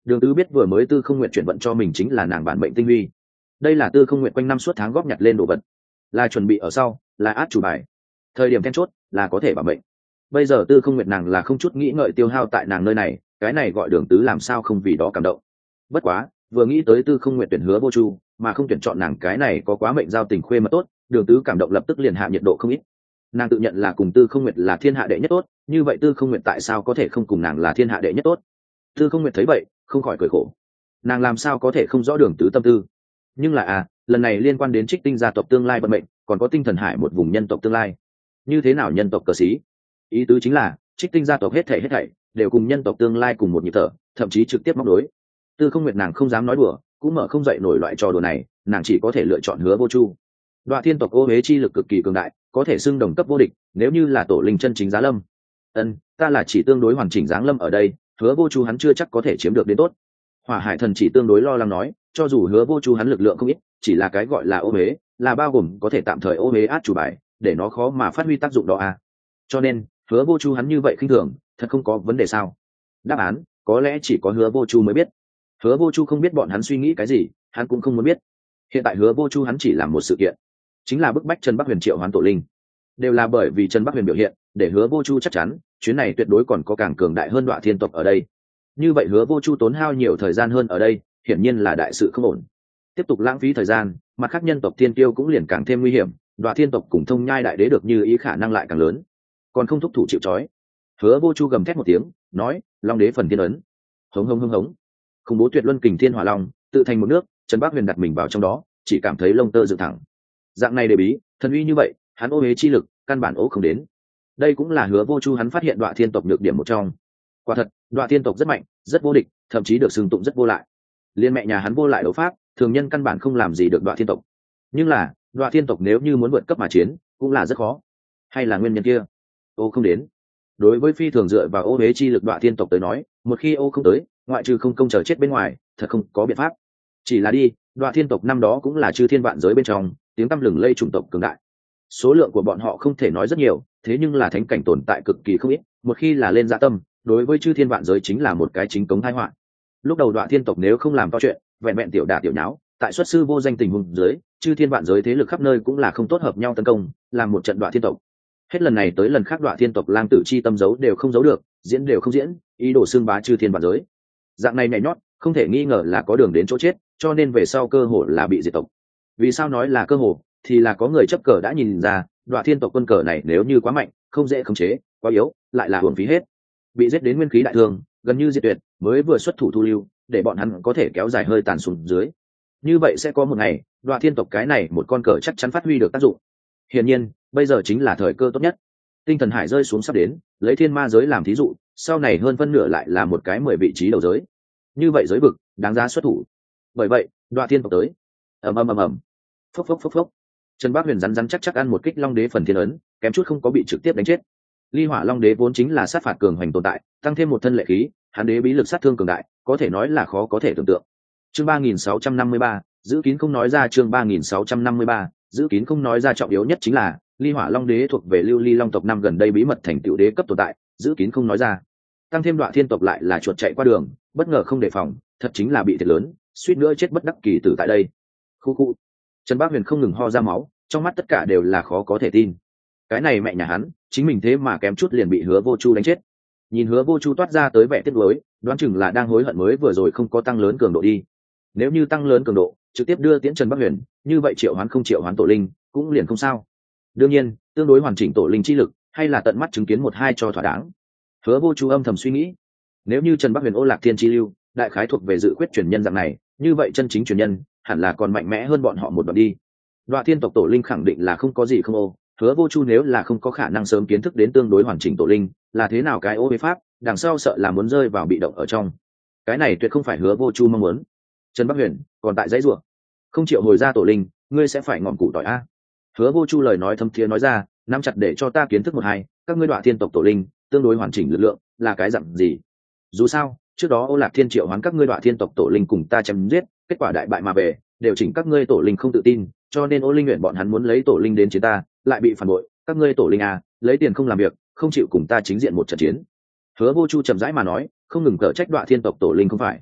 Đường Tứ biết vừa mới Tư Không Nguyệt chuyển vận cho mình chính là nàng bản mệnh tinh huy. Đây là Tư Không Nguyệt quanh năm suốt tháng góp nhặt lên đồ vật, là chuẩn bị ở sau, là át chủ bài. Thời điểm then chốt là có thể bảo mệnh. Bây giờ Tư Không Nguyệt nàng là không chút nghĩ ngợi tiêu hao tại nàng nơi này, cái này gọi Đường Tứ làm sao không vì đó cảm động. Bất quá, vừa nghĩ tới Tư Không Nguyệt tuyển Hứa Vô Chu, mà không tuyển chọn nàng cái này có quá mệnh giao tình khuê mật tốt, Đường Tứ cảm động lập tức liền hạ nhiệt độ không ít. Nàng tự nhận là cùng Tư Không Nguyệt là thiên hạ đệ nhất tốt, như vậy Tư Không Nguyệt tại sao có thể không cùng nàng là thiên hạ đệ nhất tốt? Tư Không Nguyệt thấy vậy, không khỏi cười khổ. Nàng làm sao có thể không rõ Đường Tứ tâm tư? Nhưng là à, lần này liên quan đến Trích Tinh gia tộc tương lai vận mệnh, còn có Tinh Thần Hải một vùng nhân tộc tương lai. Như thế nào nhân tộc cờ sĩ? Ý tứ chính là, Trích Tinh gia tộc hết thảy hết thảy đều cùng nhân tộc tương lai cùng một nhịp thở, thậm chí trực tiếp móc đối. Tư Không Nguyệt nàng không dám nói đùa, cũng mở không dậy nổi loại trò đùa này, nàng chỉ có thể lựa chọn Hứa Vô Chu. Đoạ Thiên tộc ô huế chi lực cực kỳ cường đại, có thể xưng đồng cấp vô địch, nếu như là tổ linh chân chính giá lâm. Ân, ta là chỉ tương đối hoàn chỉnh dáng lâm ở đây, Hứa Vô Chu hắn chưa chắc có thể chiếm được đến tốt. Hỏa Hải Thần chỉ tương đối lo lắng nói, cho dù Hứa Vô Chu hắn lực lượng không ít, chỉ là cái gọi là ô huế, là bao gồm có thể tạm thời ô huế át chủ bài, để nó khó mà phát huy tác dụng đó à. Cho nên, Hứa Vô Chu hắn như vậy khinh thường, thật không có vấn đề sao? Đáp án, có lẽ chỉ có Hứa Vô Chu mới biết. Hứa Vô Chu không biết bọn hắn suy nghĩ cái gì, hắn cũng không muốn biết. Hiện tại Hứa Vô Chu hắn chỉ làm một sự kiện, chính là bức bách Trần Bắc Huyền triệu hoán tổ linh. Đều là bởi vì Trần Bắc Huyền biểu hiện, để Hứa Vô Chu chắc chắn, chuyến này tuyệt đối còn có càng cường đại hơn Đoạ Thiên tộc ở đây. Như vậy Hứa Vô Chu tốn hao nhiều thời gian hơn ở đây, hiển nhiên là đại sự không ổn. Tiếp tục lãng phí thời gian, mặt khác nhân tộc thiên tiêu cũng liền càng thêm nguy hiểm, Đoạ Thiên tộc cùng Thông Nhai đại đế được như ý khả năng lại càng lớn. Còn không thúc thủ chịu trói. Hứa Vô Chu gầm thét một tiếng, nói, Long đế phần thiên ấn. Hống hống hống hống. Khủng bố tuyệt luân kình thiên hỏa long, tự thành một nước, Trần Bắc Huyền đặt mình vào trong đó, chỉ cảm thấy lông tơ dựng thẳng. Dạng này đề bí, thần uy như vậy, hắn ô hế chi lực, căn bản ố không đến. Đây cũng là Hứa Vô Chu hắn phát hiện Đoạ Thiên tộc nhược điểm một trong. Quả thật, Đoạ Thiên tộc rất mạnh, rất vô địch, thậm chí được xưng tụng rất vô lại. Liên mẹ nhà hắn vô lại đấu pháp, thường nhân căn bản không làm gì được Đoạ Thiên tộc. Nhưng là, Đoạ Thiên tộc nếu như muốn vượt cấp mà chiến, cũng là rất khó. Hay là nguyên nhân kia? Ô không đến. Đối với phi thường dựa vào ô hế chi lực Đoạ Thiên tộc tới nói, một khi ô không tới, ngoại trừ không công chờ chết bên ngoài, thật không có biện pháp. Chỉ là đi, Đoạ Thiên tộc năm đó cũng là chư thiên vạn giới bên trong, tiếng tăm lừng lây chủng tộc cường đại. Số lượng của bọn họ không thể nói rất nhiều, thế nhưng là thánh cảnh tồn tại cực kỳ không ít, một khi là lên dạ tâm, đối với chư thiên vạn giới chính là một cái chính cống tai họa. Lúc đầu Đoạ Thiên tộc nếu không làm to chuyện, vẹn vẹn tiểu đả tiểu nháo, tại xuất sư vô danh tình huống dưới, chư thiên vạn giới thế lực khắp nơi cũng là không tốt hợp nhau tấn công, làm một trận Đoạ Thiên tộc. Hết lần này tới lần khác Đoạ Thiên tộc lang tử chi tâm giấu đều không giấu được, diễn đều không diễn, ý đồ xưng bá chư thiên vạn giới. Dạng này nhảy nhót, không thể nghi ngờ là có đường đến chỗ chết, cho nên về sau cơ hội là bị diệt tộc. Vì sao nói là cơ hội? Thì là có người chấp cờ đã nhìn ra, Đoạ Thiên tộc quân cờ này nếu như quá mạnh, không dễ khống chế, quá yếu, lại là hưởng phí hết. Bị giết đến nguyên khí đại thương, gần như diệt tuyệt, mới vừa xuất thủ thu lưu, để bọn hắn có thể kéo dài hơi tàn xuống dưới. Như vậy sẽ có một ngày, Đoạ Thiên tộc cái này một con cờ chắc chắn phát huy được tác dụng. Hiển nhiên, bây giờ chính là thời cơ tốt nhất. Tinh thần hải rơi xuống sắp đến, lấy thiên ma giới làm thí dụ, sau này hơn phân nửa lại là một cái mười vị trí đầu giới. Như vậy giới vực, đáng giá xuất thủ. Bởi vậy, Đoạ Thiên tộc tới. Ầm ầm ầm ầm. Phốc phốc phốc phốc. Trần Bác Huyền rắn rắn chắc chắc ăn một kích Long đế phần thiên ấn, kém chút không có bị trực tiếp đánh chết. Ly Hỏa Long đế vốn chính là sát phạt cường hoành tồn tại, tăng thêm một thân lệ khí, hắn đế bí lực sát thương cường đại, có thể nói là khó có thể tưởng tượng. Chương ba nghìn sáu trăm năm mươi ba, giữ kín không nói ra. Chương ba nghìn sáu trăm năm mươi ba, giữ kín không nói ra. Trọng yếu nhất chính là Ly Hỏa Long đế thuộc về Lưu Ly Long tộc năm gần đây bí mật thành tựu đế cấp tồn tại, giữ kín không nói ra. Tăng thêm Đoạ Thiên tộc lại là chuột chạy qua đường, bất ngờ không đề phòng, thật chính là bị thiệt lớn, suýt nữa chết bất đắc kỳ tử tại đây. Khu khu. Trần Bác Huyền không ngừng ho ra máu, trong mắt tất cả đều là khó có thể tin. Cái này mẹ nhà hắn, chính mình thế mà kém chút liền bị Hứa Vô Chu đánh chết. Nhìn Hứa Vô Chu toát ra tới vẻ tiếc nuối, đoán chừng là đang hối hận mới vừa rồi không có tăng lớn cường độ đi. Nếu như tăng lớn cường độ, trực tiếp đưa tiễn Trần Bắc Huyền, như vậy triệu hoán không triệu hoán tổ linh, cũng liền không sao. Đương nhiên, tương đối hoàn chỉnh tổ linh chi lực, hay là tận mắt chứng kiến một hai cho thỏa đáng. Hứa Vô Chu âm thầm suy nghĩ, nếu như Trần Bắc Huyền ô Lạc Thiên chi lưu, đại khái thuộc về dự quyết truyền nhân dạng này, như vậy chân chính truyền nhân hẳn là còn mạnh mẽ hơn bọn họ một đoạn đi. Đoạ Thiên tộc tổ linh khẳng định là không có gì không ô, Hứa Vô Chu nếu là không có khả năng sớm kiến thức đến tương đối hoàn chỉnh tổ linh, là thế nào cái ô với pháp, đằng sau sợ là muốn rơi vào bị động ở trong. Cái này tuyệt không phải Hứa Vô Chu mong muốn. Trần Bắc Huyền còn tại dãy rủa, không chịu hồi ra tổ linh, ngươi sẽ phải ngọn củ tỏi a. Hứa Vô Chu lời nói thâm thiế nói ra, nắm chặt để cho ta kiến thức một hai, các ngươi Đoạ Thiên tộc tổ linh tương đối hoàn chỉnh lực lượng là cái dạng gì. Dù sao, trước đó Ô Lạc Thiên triệu hoán các ngươi Đoạ Thiên tộc tổ linh cùng ta chém giết, kết quả đại bại mà về, đều chỉnh các ngươi tổ linh không tự tin, cho nên Ô Linh nguyện bọn hắn muốn lấy tổ linh đến chiến ta, lại bị phản bội, các ngươi tổ linh à, lấy tiền không làm việc, không chịu cùng ta chính diện một trận chiến. Hứa Vô Chu chậm rãi mà nói, không ngừng cở trách Đoạ Thiên tộc tổ linh không phải.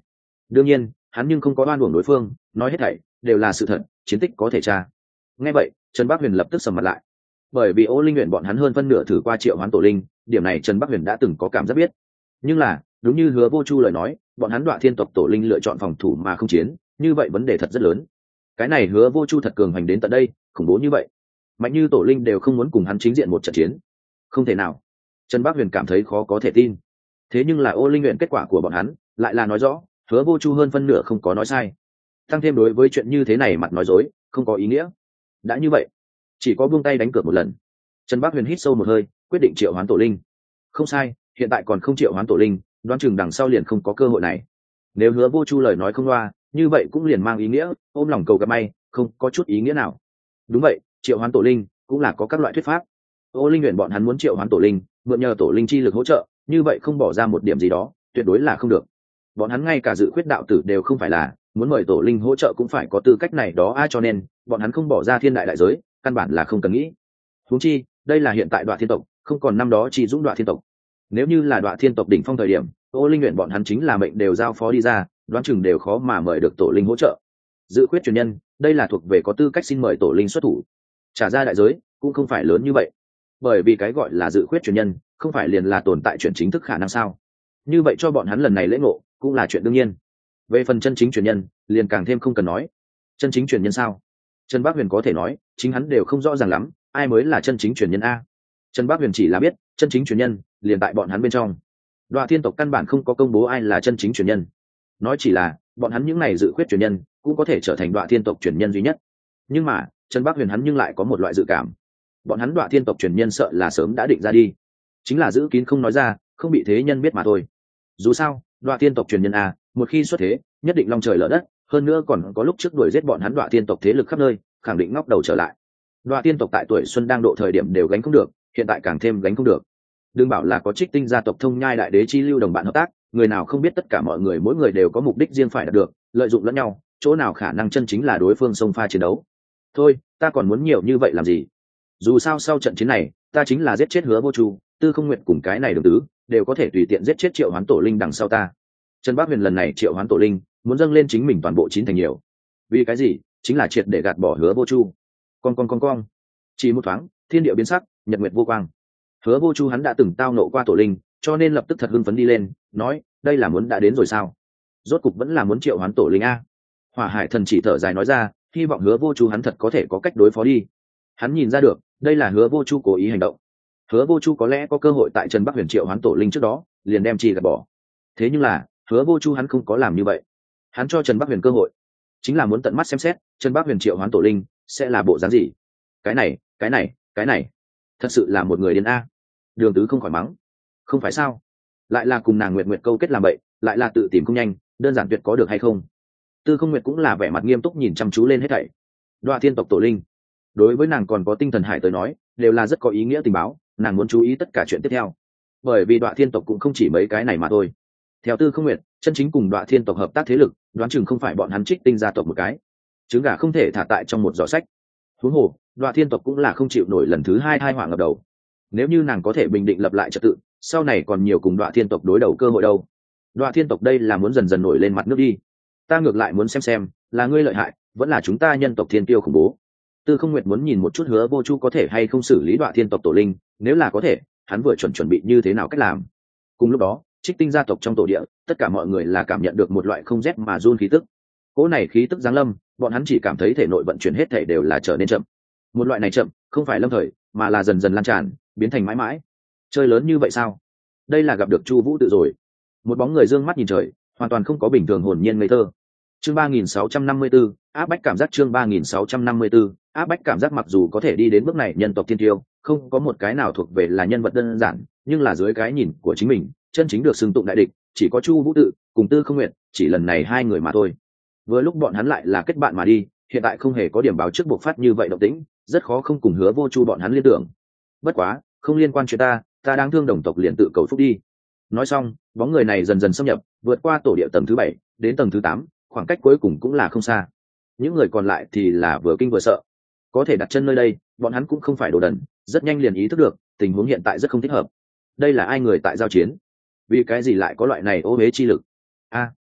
đương nhiên hắn nhưng không có oan uổng đối phương, nói hết thảy đều là sự thật, chiến tích có thể tra. Nghe vậy Trần Bắc Huyền lập tức sầm mặt lại, bởi vì Ô Linh Uyển bọn hắn hơn phân nửa thử qua triệu hoán tổ linh, điểm này Trần Bắc Huyền đã từng có cảm giác biết. Nhưng là đúng như Hứa Vô Chu lời nói, bọn hắn Đoạ Thiên tộc tổ linh lựa chọn phòng thủ mà không chiến, như vậy vấn đề thật rất lớn. Cái này Hứa Vô Chu thật cường hành đến tận đây, khủng bố như vậy, mạnh như tổ linh đều không muốn cùng hắn chính diện một trận chiến, không thể nào. Trần Bắc Huyền cảm thấy khó có thể tin. Thế nhưng là Ô Linh Uyển kết quả của bọn hắn lại là nói rõ Hứa Vô Chu hơn phân nửa không có nói sai, tăng thêm đối với chuyện như thế này mặt nói dối không có ý nghĩa. Đã như vậy chỉ có buông tay đánh cược một lần. Trần Bắc Huyền hít sâu một hơi, quyết định triệu hoán tổ linh. Không sai, hiện tại còn không triệu hoán tổ linh, đoán chừng đằng sau liền không có cơ hội này. Nếu Hứa Vô Chu lời nói không loa, như vậy cũng liền mang ý nghĩa ôm lòng cầu gặp may, không có chút ý nghĩa nào. Đúng vậy, triệu hoán tổ linh cũng là có các loại thuyết pháp. Ô Linh Uyển bọn hắn muốn triệu hoán tổ linh, mượn nhờ tổ linh chi lực hỗ trợ, như vậy không bỏ ra một điểm gì đó, tuyệt đối là không được. Bọn hắn ngay cả dự khuyết đạo tử đều không phải là, muốn mời tổ linh hỗ trợ cũng phải có tư cách này đó ai, cho nên bọn hắn không bỏ ra thiên đại đại giới, căn bản là không cần nghĩ. Huống chi đây là hiện tại Đoạ Thiên tộc, không còn năm đó chỉ dũng Đoạ Thiên tộc. Nếu như là Đoạ Thiên tộc đỉnh phong thời điểm, Ô Linh Uyển bọn hắn chính là mệnh đều giao phó đi ra, đoán chừng đều khó mà mời được tổ linh hỗ trợ. Dự khuyết truyền nhân, đây là thuộc về có tư cách xin mời tổ linh xuất thủ, trả ra đại giới cũng không phải lớn như vậy. Bởi vì cái gọi là dự khuyết truyền nhân, không phải liền là tồn tại chuyển chính thức khả năng sao? Như vậy cho bọn hắn lần này lễ ngộ cũng là chuyện đương nhiên. Về phần chân chính truyền nhân, liền càng thêm không cần nói. Chân chính truyền nhân sao? Trần Bác Huyền có thể nói, chính hắn đều không rõ ràng lắm, ai mới là chân chính truyền nhân a? Trần Bác Huyền chỉ là biết, chân chính truyền nhân liền tại bọn hắn bên trong. Đoạ Thiên tộc căn bản không có công bố ai là chân chính truyền nhân. Nói chỉ là, bọn hắn những này dự khuyết truyền nhân, cũng có thể trở thành Đoạ Thiên tộc truyền nhân duy nhất. Nhưng mà, Trần Bác Huyền hắn nhưng lại có một loại dự cảm. Bọn hắn Đoạ Thiên tộc truyền nhân sợ là sớm đã định ra đi, chính là giữ kín không nói ra, không bị thế nhân biết mà thôi. Dù sao, Đoạ Thiên tộc truyền nhân a, một khi xuất thế, nhất định long trời lở đất, hơn nữa còn có lúc trước đuổi giết bọn hắn Đoạ Thiên tộc thế lực khắp nơi, khẳng định ngóc đầu trở lại. Đoạ Thiên tộc tại tuổi xuân đang độ thời điểm đều gánh không được, hiện tại càng thêm gánh không được. Đừng bảo là có Trích Tinh gia tộc thông nhai đại đế chi lưu đồng bạn hợp tác, người nào không biết tất cả mọi người mỗi người đều có mục đích riêng phải đạt được, lợi dụng lẫn nhau, chỗ nào khả năng chân chính là đối phương xông pha chiến đấu. Thôi, ta còn muốn nhiều như vậy làm gì? Dù sao sau trận chiến này, ta chính là giết chết Hứa Vô Chu, Tư Không Nguyệt cùng cái này Đường Tứ, đều có thể tùy tiện giết chết Triệu Hoán Tổ Linh đằng sau ta. Trần Bác Huyền lần này Triệu Hoán Tổ Linh, muốn dâng lên chính mình toàn bộ chín thành nhiều. Vì cái gì? Chính là triệt để gạt bỏ Hứa Vô Chu. Con con con con. Chỉ một thoáng, thiên địa biến sắc, nhật nguyệt vô quang. Hứa Vô Chu hắn đã từng tao nộ qua tổ linh, cho nên lập tức thật hưng phấn đi lên, nói, đây là muốn đã đến rồi sao? Rốt cục vẫn là muốn triệu hoán tổ linh a. Hỏa Hải Thần chỉ thở dài nói ra, hy vọng Hứa Vô Chu hắn thật có thể có cách đối phó đi. Hắn nhìn ra được, đây là Hứa Vô Chu cố ý hành động. Hứa Vô Chu có lẽ có cơ hội tại Trần Bắc Huyền triệu hoán tổ linh trước đó, liền đem chi gạt bỏ. Thế nhưng là, Hứa Vô Chu hắn không có làm như vậy. Hắn cho Trần Bắc Huyền cơ hội, chính là muốn tận mắt xem xét, Trần Bắc Huyền triệu hoán tổ linh sẽ là bộ dáng gì. Cái này, cái này, cái này, thật sự là một người điên a. Đường Tứ không khỏi mắng, không phải sao? Lại là cùng nàng Nguyệt Nguyệt câu kết làm bậy, lại là tự tìm không nhanh, đơn giản tuyệt có được hay không? Tư Không Nguyệt cũng là vẻ mặt nghiêm túc nhìn chăm chú lên hết thảy. Đoạ Thiên tộc tổ linh, đối với nàng còn có Tinh Thần Hải tới nói, đều là rất có ý nghĩa tình báo, nàng muốn chú ý tất cả chuyện tiếp theo. Bởi vì Đoạ Thiên tộc cũng không chỉ mấy cái này mà thôi. Theo Tư Không Nguyệt, chân chính cùng Đoạ Thiên tộc hợp tác thế lực, đoán chừng không phải bọn hắn Trích Tinh gia tộc một cái. Trứng gà không thể thả tại trong một giỏ sách. Huống hồ, Đoạ Thiên tộc cũng là không chịu nổi lần thứ hai hai họa ngập đầu. Nếu như nàng có thể bình định lập lại trật tự, sau này còn nhiều cùng Đoạ Thiên tộc đối đầu cơ hội đâu. Đoạ Thiên tộc đây là muốn dần dần nổi lên mặt nước đi. Ta ngược lại muốn xem xem, là ngươi lợi hại, vẫn là chúng ta nhân tộc thiên tiêu khủng bố. Tư Không Nguyệt muốn nhìn một chút Hứa Vô Chu có thể hay không xử lý Đoạ Thiên tộc tổ linh, nếu là có thể, hắn vừa chuẩn chuẩn bị như thế nào cách làm. Cùng lúc đó, Trích Tinh gia tộc trong tổ địa, tất cả mọi người là cảm nhận được một loại không rét mà run khí tức. Cỗ này khí tức giáng lâm, bọn hắn chỉ cảm thấy thể nội vận chuyển hết thể đều là trở nên chậm. Một loại này chậm, không phải lâm thời, mà là dần dần lan tràn, biến thành mãi mãi. Chơi lớn như vậy sao? Đây là gặp được Chu Vũ Tự rồi. Một bóng người dương mắt nhìn trời, hoàn toàn không có bình thường hồn nhiên ngây thơ. Chương ba nghìn sáu trăm năm mươi 654, áp bách cảm giác chương ba nghìn sáu trăm năm mươi 654, áp bách cảm giác mặc dù có thể đi đến bước này nhân tộc thiên tiêu, không có một cái nào thuộc về là nhân vật đơn giản, nhưng là dưới cái nhìn của chính mình, chân chính được xưng tụng đại địch, chỉ có Chu Vũ Tự cùng Tư Không Nguyệt, chỉ lần này hai người mà thôi. Vừa lúc bọn hắn lại là kết bạn mà đi, hiện tại không hề có điểm báo trước buộc phát như vậy động tĩnh, rất khó không cùng Hứa Vô Chu bọn hắn liên tưởng. Bất quá, không liên quan chuyện ta, ta đáng thương đồng tộc liền tự cầu phúc đi. Nói xong, bóng người này dần dần xâm nhập, vượt qua tổ địa tầng thứ bảy, đến tầng thứ tám, khoảng cách cuối cùng cũng là không xa. Những người còn lại thì là vừa kinh vừa sợ. Có thể đặt chân nơi đây, bọn hắn cũng không phải đồ đần, rất nhanh liền ý thức được, tình huống hiện tại rất không thích hợp. Đây là ai người tại giao chiến? Vì cái gì lại có loại này ô uế chi lực? A,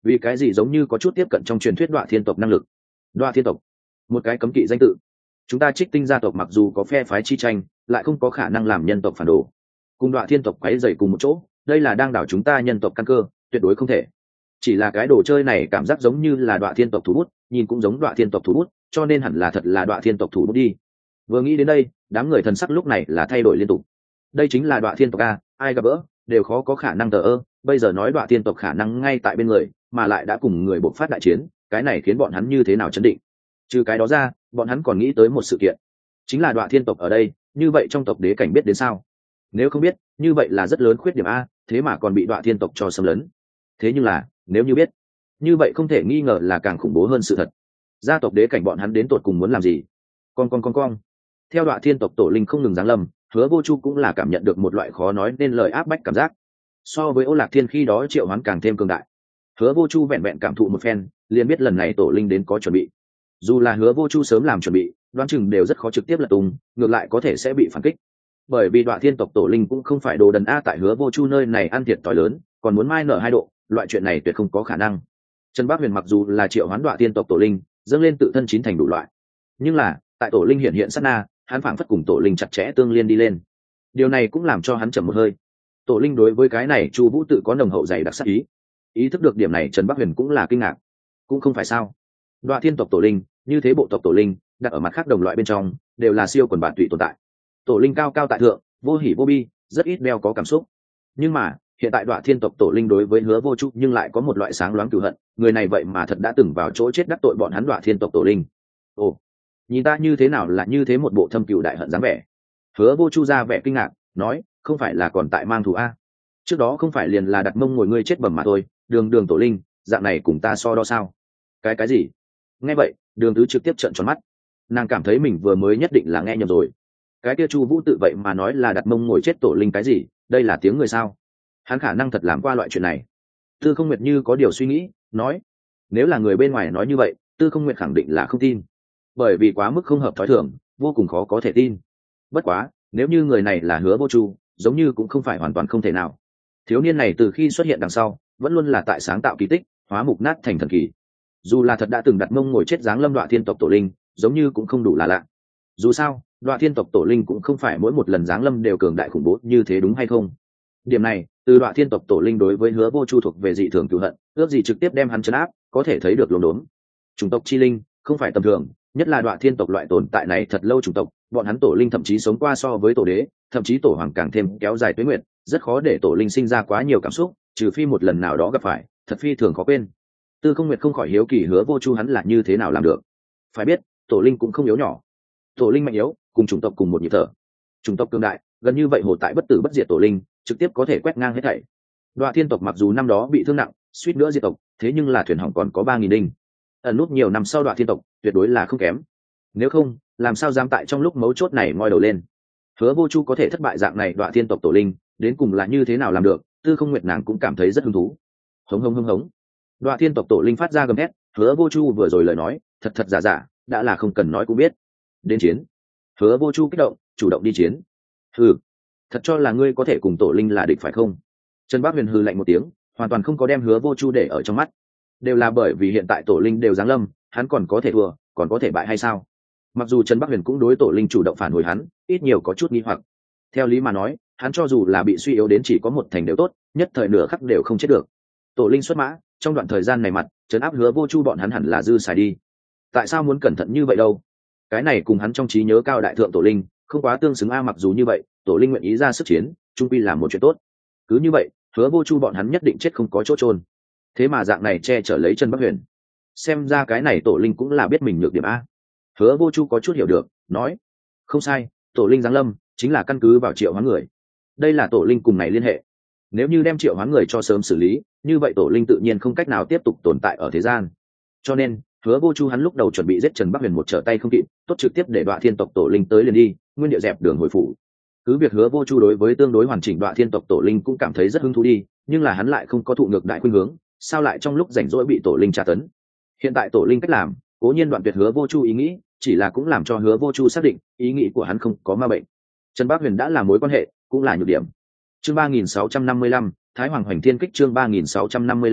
vì cái gì giống như có chút tiếp cận trong truyền thuyết Đoạ Thiên tộc năng lực. Đoạ Thiên tộc, một cái cấm kỵ danh tự. Chúng ta Trích Tinh gia tộc mặc dù có phe phái chi tranh, lại không có khả năng làm nhân tộc phản đồ. Cùng Đoạ Thiên tộc quấy rầy cùng một chỗ, đây là đang đảo chúng ta nhân tộc căn cơ, tuyệt đối không thể. Chỉ là cái đồ chơi này cảm giác giống như là Đoạ Thiên tộc thủ bút, nhìn cũng giống Đoạ Thiên tộc thủ bút, cho nên hẳn là thật là Đoạ Thiên tộc thủ bút đi. Vừa nghĩ đến đây, đám người thần sắc lúc này là thay đổi liên tục. Đây chính là Đoạ Thiên tộc a, ai gặp bỡ đều khó có khả năng thờ ơ, bây giờ nói Đoạ Thiên tộc khả năng ngay tại bên người, mà lại đã cùng người bộc phát đại chiến, cái này khiến bọn hắn như thế nào chấn định. Trừ cái đó ra, bọn hắn còn nghĩ tới một sự kiện, chính là Đoạ Thiên tộc ở đây, như vậy trong tộc đế cảnh biết đến sao? Nếu không biết, như vậy là rất lớn khuyết điểm a, thế mà còn bị Đoạ Thiên tộc cho xâm lấn. Thế nhưng là, nếu như biết, như vậy không thể nghi ngờ là càng khủng bố hơn sự thật. Gia tộc đế cảnh bọn hắn đến tột cùng muốn làm gì? Con con con con. Theo Đoạ Thiên tộc tổ linh không ngừng giáng lâm, Hứa Vô Chu cũng là cảm nhận được một loại khó nói nên lời áp bách cảm giác. So với Ô Lạc Thiên khi đó triệu hoán càng thêm cường đại. Hứa Vô Chu vẹn vẹn cảm thụ một phen, liền biết lần này tổ linh đến có chuẩn bị. Dù là Hứa Vô Chu sớm làm chuẩn bị, đoán chừng đều rất khó trực tiếp lật tung, ngược lại có thể sẽ bị phản kích. Bởi vì Đoạ Thiên tộc tổ linh cũng không phải đồ đần a, tại Hứa Vô Chu nơi này ăn thiệt thòi lớn, còn muốn mai nở hai độ, loại chuyện này tuyệt không có khả năng. Trần Bác Huyền mặc dù là triệu hoán Đoạ Thiên tộc tổ linh, dâng lên tự thân chín thành đủ loại, nhưng là tại tổ linh hiện hiện sát na, hắn phảng phất cùng tổ linh chặt chẽ tương liên đi lên. Điều này cũng làm cho hắn trầm một hơi. Tổ linh đối với cái này Chu Vũ tự có nồng hậu dày đặc sắc ý. Ý thức được điểm này, Trần Bắc Huyền cũng là kinh ngạc. Cũng không phải sao? Đoạ Thiên tộc tổ linh, như thế bộ tộc tổ linh, đặt ở mặt khác đồng loại bên trong, đều là siêu quần bản tùy tồn tại. Tổ linh cao cao tại thượng, vô hỉ vô bi, rất ít đeo có cảm xúc. Nhưng mà, hiện tại Đoạ Thiên tộc tổ linh đối với Hứa Vô Chu nhưng lại có một loại sáng loáng cừu hận, người này vậy mà thật đã từng vào chỗ chết đắc tội bọn hắn Đoạ Thiên tộc tổ linh. Ồ, nhìn ta như thế nào là như thế một bộ thâm cừu đại hận dáng vẻ. Hứa Vô Chu ra vẻ kinh ngạc, nói, không phải là còn tại mang thù a? Trước đó không phải liền là đặt mông ngồi ngươi chết bầm mà thôi, đường đường tổ linh, dạng này cùng ta so đo sao? Cái cái gì? Nghe vậy, Đường Tứ trực tiếp trợn tròn mắt. Nàng cảm thấy mình vừa mới nhất định là nghe nhầm rồi. Cái kia Chu Vũ tự vậy mà nói là đặt mông ngồi chết tổ linh cái gì, đây là tiếng người sao? Hắn khả năng thật làm qua loại chuyện này. Tư Không Nguyệt như có điều suy nghĩ, nói, nếu là người bên ngoài nói như vậy, Tư Không Nguyệt khẳng định là không tin, bởi vì quá mức không hợp thói thường, vô cùng khó có thể tin. Bất quá, nếu như người này là Hứa Vô Chu, giống như cũng không phải hoàn toàn không thể nào. Thiếu niên này từ khi xuất hiện đằng sau, vẫn luôn là tại sáng tạo kỳ tích, hóa mục nát thành thần kỳ. Dù là thật đã từng đặt mông ngồi chết dáng lâm Đoạ Thiên tộc tổ linh, giống như cũng không đủ là lạ. Dù sao, Đoạ Thiên tộc tổ linh cũng không phải mỗi một lần dáng lâm đều cường đại khủng bố như thế, đúng hay không? Điểm này, từ Đoạ Thiên tộc tổ linh đối với Hứa Vô Chu thuộc về dị thường cửu hận, ước gì trực tiếp đem hắn trấn áp, có thể thấy được luống đốn. Chủng tộc chi linh, không phải tầm thường, nhất là Đoạ Thiên tộc loại tồn tại này thật lâu chủng tộc, bọn hắn tổ linh thậm chí sống qua so với tổ đế, thậm chí tổ hoàng càng thêm kéo dài tuế nguyệt, rất khó để tổ linh sinh ra quá nhiều cảm xúc, trừ phi một lần nào đó gặp phải, thật phi thường khó quên. Tư Không Nguyệt không khỏi hiếu kỳ Hứa Vô Chu hắn là như thế nào làm được. Phải biết, tổ linh cũng không yếu nhỏ. Tổ linh mạnh yếu, cùng chủng tộc cùng một nhịp thở. Chủng tộc cường đại, gần như vậy hồ tại bất tử bất diệt tổ linh, trực tiếp có thể quét ngang hết thảy. Đoạ Thiên tộc mặc dù năm đó bị thương nặng, suýt nữa diệt tộc, thế nhưng là thuyền hỏng còn có ba nghìn đinh. Ẩn nút nhiều năm sau Đoạ Thiên tộc, tuyệt đối là không kém. Nếu không, làm sao dám tại trong lúc mấu chốt này ngoi đầu lên. Hứa Vô Chu có thể thất bại dạng này Đoạ Thiên tộc tổ linh, đến cùng là như thế nào làm được, Tư Không Nguyệt nàng cũng cảm thấy rất hứng thú. Hống hống hống hống. Đoạ Thiên tộc tổ linh phát ra gầm hét, Hứa Vô Chu vừa rồi lời nói, thật thật giả giả, đã là không cần nói cũng biết. Đến chiến. Hứa Vô Chu kích động, chủ động đi chiến. Hừ, thật cho là ngươi có thể cùng tổ linh là địch phải không? Trần Bác Huyền hừ lạnh một tiếng, hoàn toàn không có đem Hứa Vô Chu để ở trong mắt. Đều là bởi vì hiện tại tổ linh đều giáng lâm, hắn còn có thể thua, còn có thể bại hay sao? Mặc dù Trần Bắc Huyền cũng đối tổ linh chủ động phản hồi hắn, ít nhiều có chút nghi hoặc. Theo lý mà nói, hắn cho dù là bị suy yếu đến chỉ có một thành đều tốt, nhất thời nửa khắc đều không chết được. Tổ linh xuất mã, trong đoạn thời gian này mặt, trấn áp Hứa Vô Chu bọn hắn hẳn là dư xài đi. Tại sao muốn cẩn thận như vậy đâu? Cái này cùng hắn trong trí nhớ cao đại thượng tổ linh, không quá tương xứng a, mặc dù như vậy, tổ linh nguyện ý ra sức chiến, trung quy là một chuyện tốt. Cứ như vậy, Hứa Vô Chu bọn hắn nhất định chết không có chỗ trôn. Thế mà dạng này che chở lấy Trần Bắc Huyền. Xem ra cái này tổ linh cũng là biết mình nhược điểm a. Hứa Vô Chu có chút hiểu được, nói, không sai, tổ linh giáng lâm chính là căn cứ vào triệu hoán người. Đây là tổ linh cùng này liên hệ. Nếu như đem triệu hoán người cho sớm xử lý, như vậy tổ linh tự nhiên không cách nào tiếp tục tồn tại ở thế gian. Cho nên, Hứa Vô Chu hắn lúc đầu chuẩn bị giết Trần Bắc Huyền một trở tay không kịp, tốt trực tiếp để Đoạ Thiên tộc tổ linh tới liền đi, nguyên địa dẹp đường hồi phủ. Cứ việc Hứa Vô Chu đối với tương đối hoàn chỉnh Đoạ Thiên tộc tổ linh cũng cảm thấy rất hứng thú đi, nhưng là hắn lại không có thụ ngược đại khuynh hướng, sao lại trong lúc rảnh rỗi bị tổ linh tra tấn. Hiện tại tổ linh cách làm, cố nhiên đoạn tuyệt Hứa Vô Chu ý nghĩ, chỉ là cũng làm cho Hứa Vô Chu xác định ý nghĩ của hắn không có ma bệnh. Trần Bác Huyền đã là mối quan hệ, cũng là nhược điểm. Chương ba nghìn sáu trăm năm mươi lăm, Thái Hoàng Hoành Thiên Kích chương ba nghìn sáu trăm năm mươi lăm,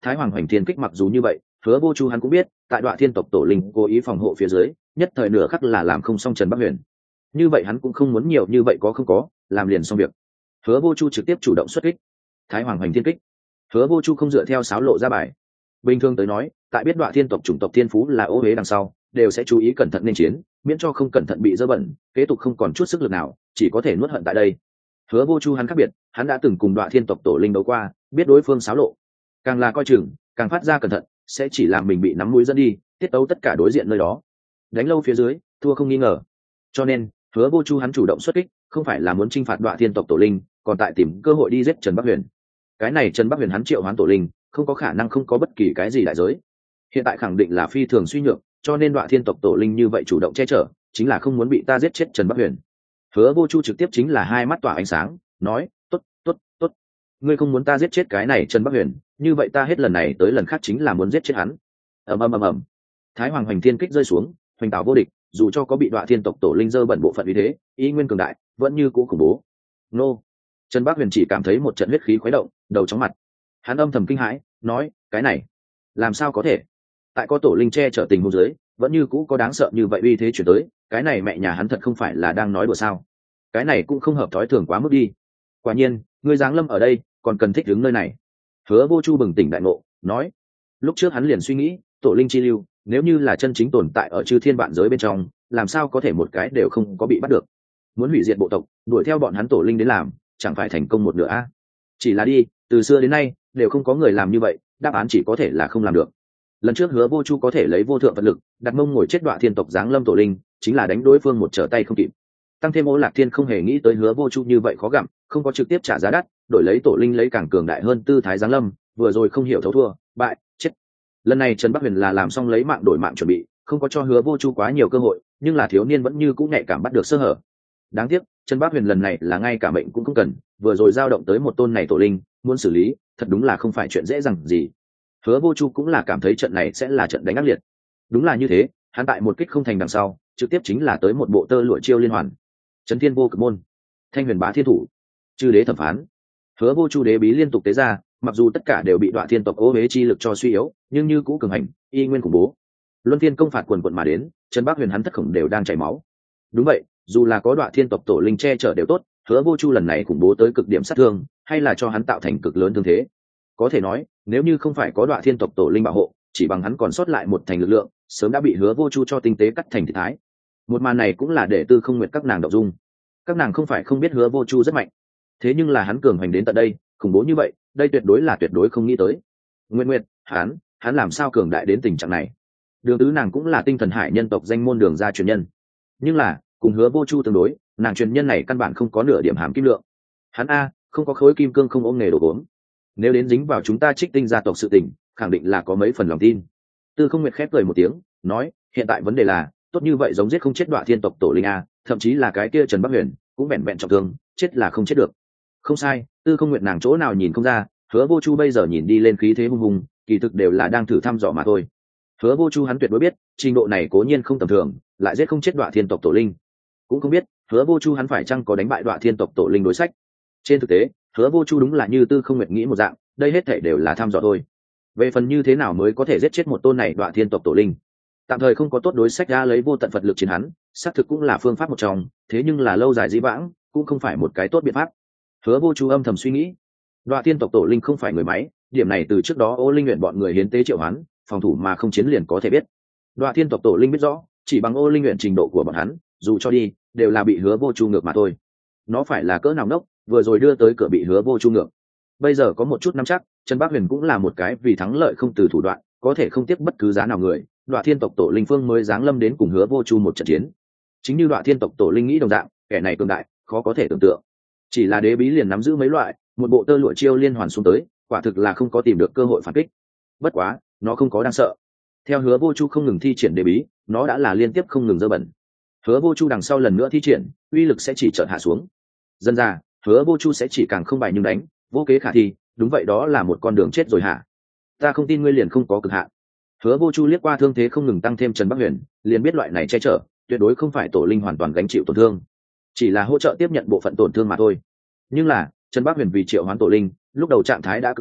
Thái Hoàng Hoành Thiên Kích mặc dù như vậy, Hứa Vô Chu hắn cũng biết, tại Đoạ Thiên tộc tổ linh cố ý phòng hộ phía dưới, nhất thời nửa khắc là làm không xong Trần Bắc Huyền. Như vậy hắn cũng không muốn nhiều như vậy có không có, làm liền xong việc. Hứa Vô Chu trực tiếp chủ động xuất kích. Thái Hoàng Hoành Thiên Kích. Hứa Vô Chu không dựa theo sáo lộ ra bài. Bình thường tới nói, tại biết Đoạ Thiên tộc chủng tộc thiên phú là ô uế đằng sau, đều sẽ chú ý cẩn thận nên chiến, miễn cho không cẩn thận bị dơ bẩn, kế tục không còn chút sức lực nào, chỉ có thể nuốt hận tại đây. Hứa Vô Chu hắn khác biệt, hắn đã từng cùng Đoạ Thiên tộc tổ linh đấu qua, biết đối phương sáo lộ, càng là coi chừng, càng phát ra cẩn thận, sẽ chỉ làm mình bị nắm mũi dẫn đi, tiết tấu tất cả đối diện nơi đó. Đánh lâu phía dưới, thua không nghi ngờ. Cho nên, Hứa Vô Chu hắn chủ động xuất kích, không phải là muốn chinh phạt Đoạ Thiên tộc tổ linh, còn tại tìm cơ hội đi giết Trần Bắc Huyền. Cái này Trần Bắc Huyền hắn triệu hoán tổ linh, không có khả năng không có bất kỳ cái gì đại giới. Hiện tại khẳng định là phi thường suy nhược, cho nên Đoạ Thiên tộc tổ linh như vậy chủ động che chở, chính là không muốn bị ta giết chết Trần Bắc Huyền. Hứa Vô Chu trực tiếp chính là hai mắt tỏa ánh sáng, nói, "Tốt, tốt, tốt. Ngươi không muốn ta giết chết cái này Trần Bắc Huyền, như vậy ta hết lần này tới lần khác chính là muốn giết chết hắn." Ầm ầm ầm ầm. Thái Hoàng Hoành Thiên Kích rơi xuống, hoành tạo vô địch, dù cho có bị Đoạ Thiên tộc tổ linh dơ bẩn bộ phận uy thế, ý nguyên cường đại, vẫn như cũ khủng bố. Nô. Trần Bắc Huyền chỉ cảm thấy một trận huyết khí khuấy động, đầu chóng mặt. Hắn âm thầm kinh hãi, nói, "Cái này, làm sao có thể?" Tại có tổ linh che chở tình huống dưới, vẫn như cũ có đáng sợ như vậy uy thế chuyển tới, cái này mẹ nhà hắn thật không phải là đang nói đùa sao? Cái này cũng không hợp thói thường quá mức đi. Quả nhiên, ngươi giáng lâm ở đây, còn cần thích đứng nơi này. Hứa Vô Chu bừng tỉnh đại ngộ, nói, lúc trước hắn liền suy nghĩ, tổ linh chi lưu, nếu như là chân chính tồn tại ở chư thiên vạn giới bên trong, làm sao có thể một cái đều không có bị bắt được? Muốn hủy diệt bộ tộc, đuổi theo bọn hắn tổ linh đến làm, chẳng phải thành công một nửa a? Chỉ là đi, từ xưa đến nay, đều không có người làm như vậy, đáp án chỉ có thể là không làm được. Lần trước Hứa Vô Chu có thể lấy vô thượng vật lực đặt mông ngồi chết Đoạ Thiên tộc giáng lâm tổ linh, chính là đánh đối phương một trở tay không kịp. Tăng thêm Ô Lạc Thiên không hề nghĩ tới Hứa Vô Chu như vậy khó gặm, không có trực tiếp trả giá đắt, đổi lấy tổ linh lấy càng cường đại hơn tư thái giáng lâm, vừa rồi không hiểu thấu thua, bại, chết. Lần này Trần Bắc Huyền là làm xong lấy mạng đổi mạng chuẩn bị, không có cho Hứa Vô Chu quá nhiều cơ hội, nhưng là thiếu niên vẫn như cũng nhạy cảm bắt được sơ hở. Đáng tiếc, Trần Bắc Huyền lần này là ngay cả mệnh cũng không cần, vừa rồi dao động tới một tôn này tổ linh, muốn xử lý, thật đúng là không phải chuyện dễ dàng gì. Hứa Vô Chu cũng là cảm thấy trận này sẽ là trận đánh ác liệt. Đúng là như thế, hắn tại một kích không thành đằng sau, trực tiếp chính là tới một bộ tơ lụa chiêu liên hoàn. Chấn Thiên Vô Cực Môn, Thanh Huyền Bá Thiên Thủ, Chư Đế Thẩm Phán. Hứa Vô Chu đế bí liên tục tế ra, mặc dù tất cả đều bị Đoạ Thiên tộc ô uế chi lực cho suy yếu, nhưng như cũ cường hành, y nguyên khủng bố. Luân Phiên công phạt quần quần mà đến, Trần Bắc Huyền hắn thất khổng đều đang chảy máu. Đúng vậy, dù là có Đoạ Thiên tộc tổ linh che chở đều tốt, Hứa Vô Chu lần này khủng bố tới cực điểm sát thương, hay là cho hắn tạo thành cực lớn thương thế. Có thể nói, nếu như không phải có Đoạ Thiên tộc tổ linh bảo hộ, chỉ bằng hắn còn sót lại một thành lực lượng, sớm đã bị Hứa Vô Chu cho tinh tế cắt thành thịt thái. Một màn này cũng là để Tư Không Nguyệt các nàng động dung. Các nàng không phải không biết Hứa Vô Chu rất mạnh, thế nhưng là hắn cường hành đến tận đây, khủng bố như vậy, đây tuyệt đối là tuyệt đối không nghĩ tới. Nguyệt Nguyệt, hắn, hắn làm sao cường đại đến tình trạng này? Đường Tứ nàng cũng là tinh thần hải nhân tộc danh môn đường gia truyền nhân, nhưng là cùng Hứa Vô Chu tương đối, nàng truyền nhân này căn bản không có nửa điểm hàm kim lượng. Hắn a, không có khối kim cương không ôm nghề đồ gốm. Nếu đến dính vào chúng ta Trích Tinh gia tộc sự tình, khẳng định là có mấy phần lòng tin. Tư Không Nguyệt khép cười một tiếng, nói, hiện tại vấn đề là, tốt như vậy giống giết không chết Đoạ Thiên tộc tổ linh a, thậm chí là cái kia Trần Bắc Huyền, cũng vẹn vẹn trọng thương, chết là không chết được. Không sai, Tư Không Nguyệt nàng chỗ nào nhìn không ra, Hứa Vô Chu bây giờ nhìn đi lên khí thế hung hùng, kỳ thực đều là đang thử thăm dò mà thôi. Hứa Vô Chu hắn tuyệt đối biết, trình độ này cố nhiên không tầm thường, lại giết không chết Đoạ Thiên tộc tổ linh. Cũng không biết, Hứa Vô Chu hắn phải chăng có đánh bại Đoạ Thiên tộc tổ linh đối sách. Trên thực tế, Hứa Vô Chu đúng là như Tư Không Nguyệt nghĩ một dạng, đây hết thảy đều là thăm dò thôi. Về phần như thế nào mới có thể giết chết một tôn này Đoạ Thiên tộc tổ linh, tạm thời không có tốt đối sách ra lấy vô tận Phật lực chiến hắn, xác thực cũng là phương pháp một trong, thế nhưng là lâu dài dĩ vãng, cũng không phải một cái tốt biện pháp. Hứa Vô Chu âm thầm suy nghĩ, Đoạ Thiên tộc tổ linh không phải người máy, điểm này từ trước đó Ô Linh Uyển bọn người hiến tế triệu hoán, phòng thủ mà không chiến liền có thể biết. Đoạ Thiên tộc tổ linh biết rõ, chỉ bằng Ô Linh Uyển trình độ của bọn hắn, dù cho đi, đều là bị Hứa Vô Chu ngược mà thôi. Nó phải là cỡ nào nốc, vừa rồi đưa tới cửa bị Hứa Vô Chu ngược. Bây giờ có một chút nắm chắc, Trần Bắc Huyền cũng là một cái vì thắng lợi không từ thủ đoạn, có thể không tiếc bất cứ giá nào người, Đoạ Thiên tộc tổ linh phương mới giáng lâm đến cùng Hứa Vô Chu một trận chiến. Chính như Đoạ Thiên tộc tổ linh nghĩ đồng dạng, kẻ này cường đại, khó có thể tưởng tượng. Chỉ là đế bí liền nắm giữ mấy loại, một bộ tơ lụa chiêu liên hoàn xuống tới, quả thực là không có tìm được cơ hội phản kích. Bất quá, nó không có đáng sợ. Theo Hứa Vô Chu không ngừng thi triển đế bí, nó đã là liên tiếp không ngừng dơ bẩn. Hứa Vô Chu đằng sau lần nữa thi triển, uy lực sẽ chỉ chợt hạ xuống. Dần ra, Hứa Vô Chu sẽ chỉ càng không bài nhưng đánh, vô kế khả thi, đúng vậy đó là một con đường chết rồi hả? Ta không tin ngươi liền không có cực hạn. Hứa Vô Chu liếc qua thương thế không ngừng tăng thêm Trần Bắc Huyền, liền biết loại này che chở, tuyệt đối không phải tổ linh hoàn toàn gánh chịu tổn thương, chỉ là hỗ trợ tiếp nhận bộ phận tổn thương mà thôi. Nhưng là, Trần Bắc Huyền vì triệu hoán tổ linh, lúc đầu trạng thái đã cực kém,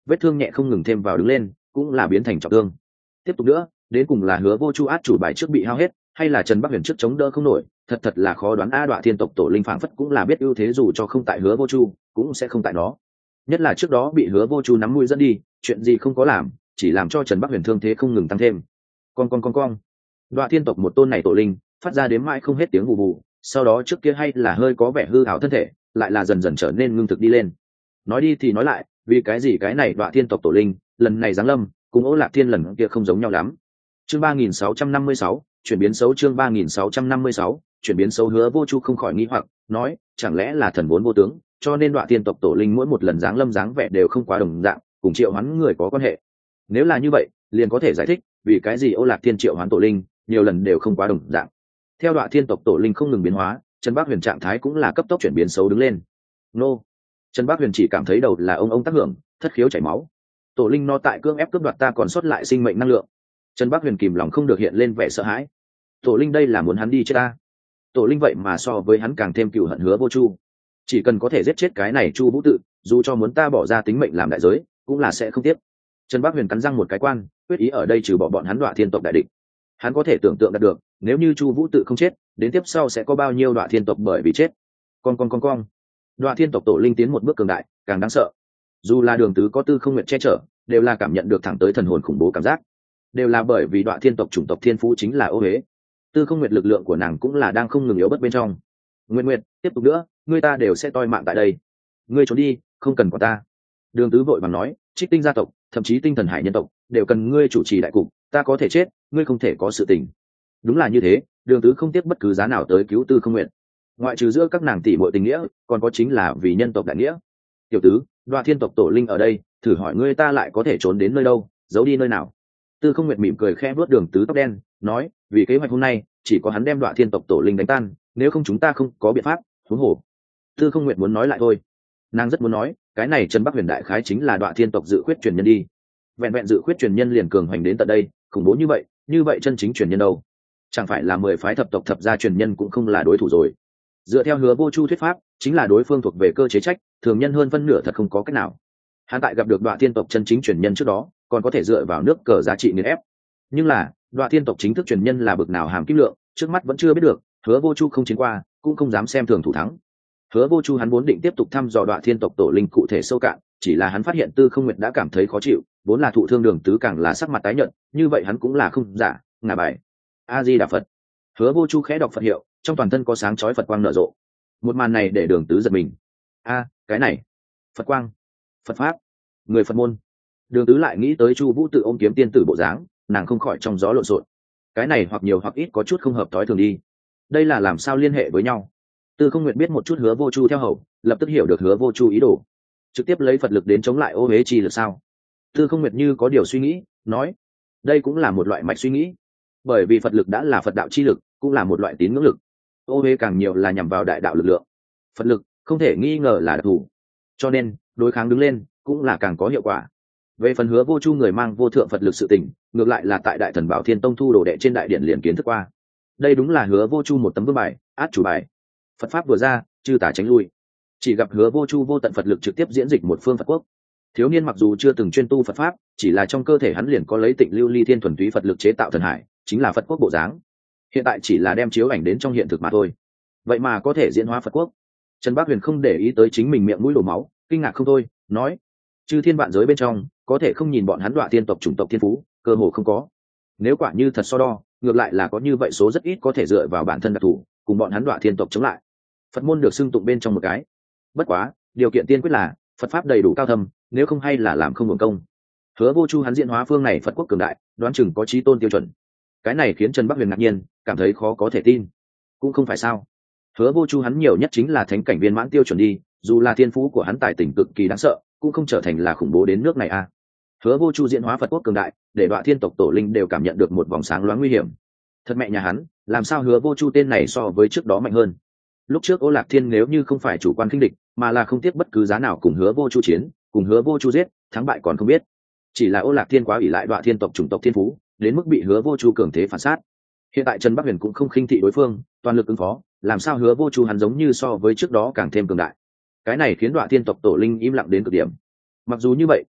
vết thương nhẹ không ngừng thêm vào đứng lên cũng là biến thành trọng thương. Tiếp tục nữa, đến cùng là Hứa Vô Chu át chủ bài trước bị hao hết, hay là Trần Bắc Huyền trước chống đỡ không nổi, thật thật là khó đoán. A Đoạ Thiên tộc tổ linh phảng phất cũng là biết ưu thế, dù cho không tại Hứa Vô Chu cũng sẽ không tại nó. Nhất là trước đó bị Hứa Vô Chu nắm mũi dẫn đi, chuyện gì không có làm, chỉ làm cho Trần Bắc Huyền thương thế không ngừng tăng thêm. Con con con con. Đoạ Thiên tộc một tôn này tổ linh, phát ra đến mãi không hết tiếng vù vù, sau đó trước kia hay là hơi có vẻ hư ảo thân thể, lại là dần dần trở nên ngưng thực đi lên. Nói đi thì nói lại, vì cái gì cái này Đoạ Thiên tộc tổ linh, lần này giáng lâm, cùng Ô Lạc Thiên lần kia không giống nhau lắm. Chương ba nghìn sáu trăm năm mươi sáu, chuyển biến xấu. Chương ba nghìn sáu trăm năm mươi sáu, chuyển biến xấu. Hứa Vô Chu không khỏi nghi hoặc, nói, chẳng lẽ là thần vốn vô tướng, cho nên Đoạ Thiên tộc tổ linh mỗi một lần giáng lâm dáng vẻ đều không quá đồng dạng, cùng triệu hoán người có quan hệ. Nếu là như vậy, liền có thể giải thích vì cái gì Ô Lạc Thiên triệu hoán tổ linh nhiều lần đều không quá đồng dạng. Theo Đoạ Thiên tộc tổ linh không ngừng biến hóa, Trần Bác Huyền trạng thái cũng là cấp tốc chuyển biến xấu đứng lên. Nô, Trần Bác Huyền chỉ cảm thấy đầu là ông ông tác hưởng, thất khiếu chảy máu. Tổ linh nó tại cưỡng ép cướp đoạt ta còn sót lại sinh mệnh năng lượng. Trần Bác Huyền kìm lòng không được hiện lên vẻ sợ hãi. Tổ linh đây là muốn hắn đi chết ta. Tổ linh vậy mà so với hắn càng thêm cừu hận Hứa Vô Chu. Chỉ cần có thể giết chết cái này Chu Vũ Tự, dù cho muốn ta bỏ ra tính mệnh làm đại giới, cũng là sẽ không tiếc. Trần Bác Huyền cắn răng một cái quan, quyết ý ở đây trừ bỏ bọn hắn Đoạ Thiên tộc đại địch. Hắn có thể tưởng tượng được, nếu như Chu Vũ Tự không chết, đến tiếp sau sẽ có bao nhiêu Đoạ Thiên tộc bởi vì chết. Con con con con. Đoạ Thiên tộc tổ linh tiến một bước cường đại, càng đáng sợ. Dù là Đường Tứ có Tư Không Nguyệt che chở, đều là cảm nhận được thẳng tới thần hồn khủng bố cảm giác. Đều là bởi vì Đoạ Thiên tộc chủng tộc thiên phú chính là ô huế. Tư Không Nguyệt lực lượng của nàng cũng là đang không ngừng yếu bớt bên trong. Nguyệt Nguyệt, tiếp tục nữa, ngươi ta đều sẽ toi mạng tại đây. Ngươi trốn đi, không cần quản ta. Đường Tứ vội vàng nói, Trích Tinh gia tộc, thậm chí Tinh Thần Hải nhân tộc, đều cần ngươi chủ trì đại cục, ta có thể chết, ngươi không thể có sự tình. Đúng là như thế, Đường Tứ không tiếc bất cứ giá nào tới cứu Tư Không Nguyệt. Ngoại trừ giữa các nàng tỷ muội tình nghĩa, còn có chính là vì nhân tộc đại nghĩa. Tiểu tứ, Đoạ Thiên tộc tổ linh ở đây, thử hỏi ngươi ta lại có thể trốn đến nơi đâu, giấu đi nơi nào? Tư Không Nguyệt mỉm cười khẽ vuốt Đường Tứ tóc đen, nói, vì kế hoạch hôm nay, chỉ có hắn đem Đoạ Thiên tộc tổ linh đánh tan, nếu không chúng ta không có biện pháp. Huống hồ. Tư Không Nguyệt muốn nói lại thôi. Nàng rất muốn nói, cái này Trần Bắc Huyền đại khái chính là Đoạ Thiên tộc dự khuyết truyền nhân đi. Vẹn vẹn dự khuyết truyền nhân liền cường hoành đến tận đây, khủng bố như vậy, như vậy chân chính truyền nhân đâu? Chẳng phải là mười phái thập tộc thập gia truyền nhân cũng không là đối thủ rồi. Dựa theo Hứa Vô Chu thuyết pháp, chính là đối phương thuộc về cơ chế trách, thường nhân hơn phân nửa thật không có cách nào. Hắn tại gặp được Đoạ Thiên tộc chân chính truyền nhân trước đó, còn có thể dựa vào nước cờ giá trị nghiền ép. Nhưng là, Đoạ Thiên tộc chính thức truyền nhân là bực nào hàm kim lượng, trước mắt vẫn chưa biết được, Hứa Vô Chu không chiến qua, cũng không dám xem thường thủ thắng. Hứa Vô Chu hắn vốn định tiếp tục thăm dò Đoạ Thiên tộc tổ linh cụ thể sâu cạn, chỉ là hắn phát hiện Tư Không Nguyệt đã cảm thấy khó chịu, vốn là thụ thương Đường Tứ càng là sắc mặt tái nhợt, như vậy hắn cũng là không giả, ngả bài. A Di Đà Phật. Hứa Vô Chu khẽ đọc Phật hiệu, trong toàn thân có sáng chói Phật quang nở rộ. Một màn này để Đường Tứ giật mình. A, cái này, Phật quang, Phật pháp, người Phật môn. Đường Tứ lại nghĩ tới Chu Vũ Tự ôm kiếm tiên tử bộ dáng, nàng không khỏi trong gió lộn xộn. Cái này hoặc nhiều hoặc ít có chút không hợp tối thường đi. Đây là làm sao liên hệ với nhau? Tư Không Nguyệt biết một chút Hứa Vô Chu theo hầu, lập tức hiểu được Hứa Vô Chu ý đồ, trực tiếp lấy Phật lực đến chống lại ô uế chi lực sao? Tư Không Nguyệt như có điều suy nghĩ, nói, đây cũng là một loại mạch suy nghĩ, bởi vì Phật lực đã là Phật đạo chi lực, cũng là một loại tín ngưỡng lực. Ô uế càng nhiều là nhằm vào đại đạo lực lượng, Phật lực không thể nghi ngờ là đặc thù, cho nên đối kháng đứng lên cũng là càng có hiệu quả. Về phần Hứa Vô Chu người mang vô thượng Phật lực sự tình, ngược lại là tại Đại Thần Bảo Thiên Tông thu đồ đệ trên đại điện liền kiến thức qua. Đây đúng là Hứa Vô Chu một tấm vương bài, át chủ bài. Phật pháp vừa ra, chư tà tránh lui. Chỉ gặp Hứa Vô Chu vô tận Phật lực trực tiếp diễn dịch một phương Phật quốc. Thiếu niên mặc dù chưa từng chuyên tu Phật pháp, chỉ là trong cơ thể hắn liền có lấy Tịnh Lưu Ly Thiên thuần túy Phật lực chế tạo thần hải, chính là Phật quốc bộ dáng. Hiện tại chỉ là đem chiếu ảnh đến trong hiện thực mà thôi. Vậy mà có thể diễn hóa Phật quốc. Trần Bác Huyền không để ý tới chính mình miệng mũi đổ máu, kinh ngạc không thôi, nói: chư thiên vạn giới bên trong, có thể không nhìn bọn hắn Đoạ Thiên tộc chủng tộc thiên phú, cơ hồ không có. Nếu quả như thật so đo, ngược lại là có như vậy số rất ít có thể dựa vào bản thân đặc thù, cùng bọn hắn Đoạ Thiên tộc chống lại. Phật môn được xưng tụng bên trong một cái. Bất quá, điều kiện tiên quyết là Phật pháp đầy đủ cao thâm, nếu không hay là làm không hưởng công. Hứa Vô Chu hắn diễn hóa phương này Phật quốc cường đại, đoán chừng có chí tôn tiêu chuẩn. Cái này khiến Trần Bắc Huyền ngạc nhiên, cảm thấy khó có thể tin. Cũng không phải sao? Hứa Vô Chu hắn nhiều nhất chính là thánh cảnh viên mãn tiêu chuẩn đi, dù là thiên phú của hắn tài tình cực kỳ đáng sợ, cũng không trở thành là khủng bố đến nước này a. À. Hứa Vô Chu diễn hóa Phật quốc cường đại, để Đoạ Thiên tộc tổ linh đều cảm nhận được một vòng sáng loáng nguy hiểm. Thật mẹ nhà hắn, làm sao Hứa Vô Chu tên này so với trước đó mạnh hơn? Lúc trước Ô Lạc Thiên nếu như không phải chủ quan khinh địch, mà là không tiếc bất cứ giá nào cùng Hứa Vô Chu chiến, cùng Hứa Vô Chu giết, thắng bại còn không biết. Chỉ là Ô Lạc Thiên quá ỷ lại Đoạ Thiên tộc chủng tộc thiên phú, đến mức bị Hứa Vô Chu cường thế phản sát. Hiện tại Trần Bắc Huyền cũng không khinh thị đối phương, toàn lực ứng phó, làm sao Hứa Vô Chu hắn giống như so với trước đó càng thêm cường đại. Cái này khiến Đoạ Thiên tộc tổ linh im lặng đến cực điểm. Mặc dù như vậy,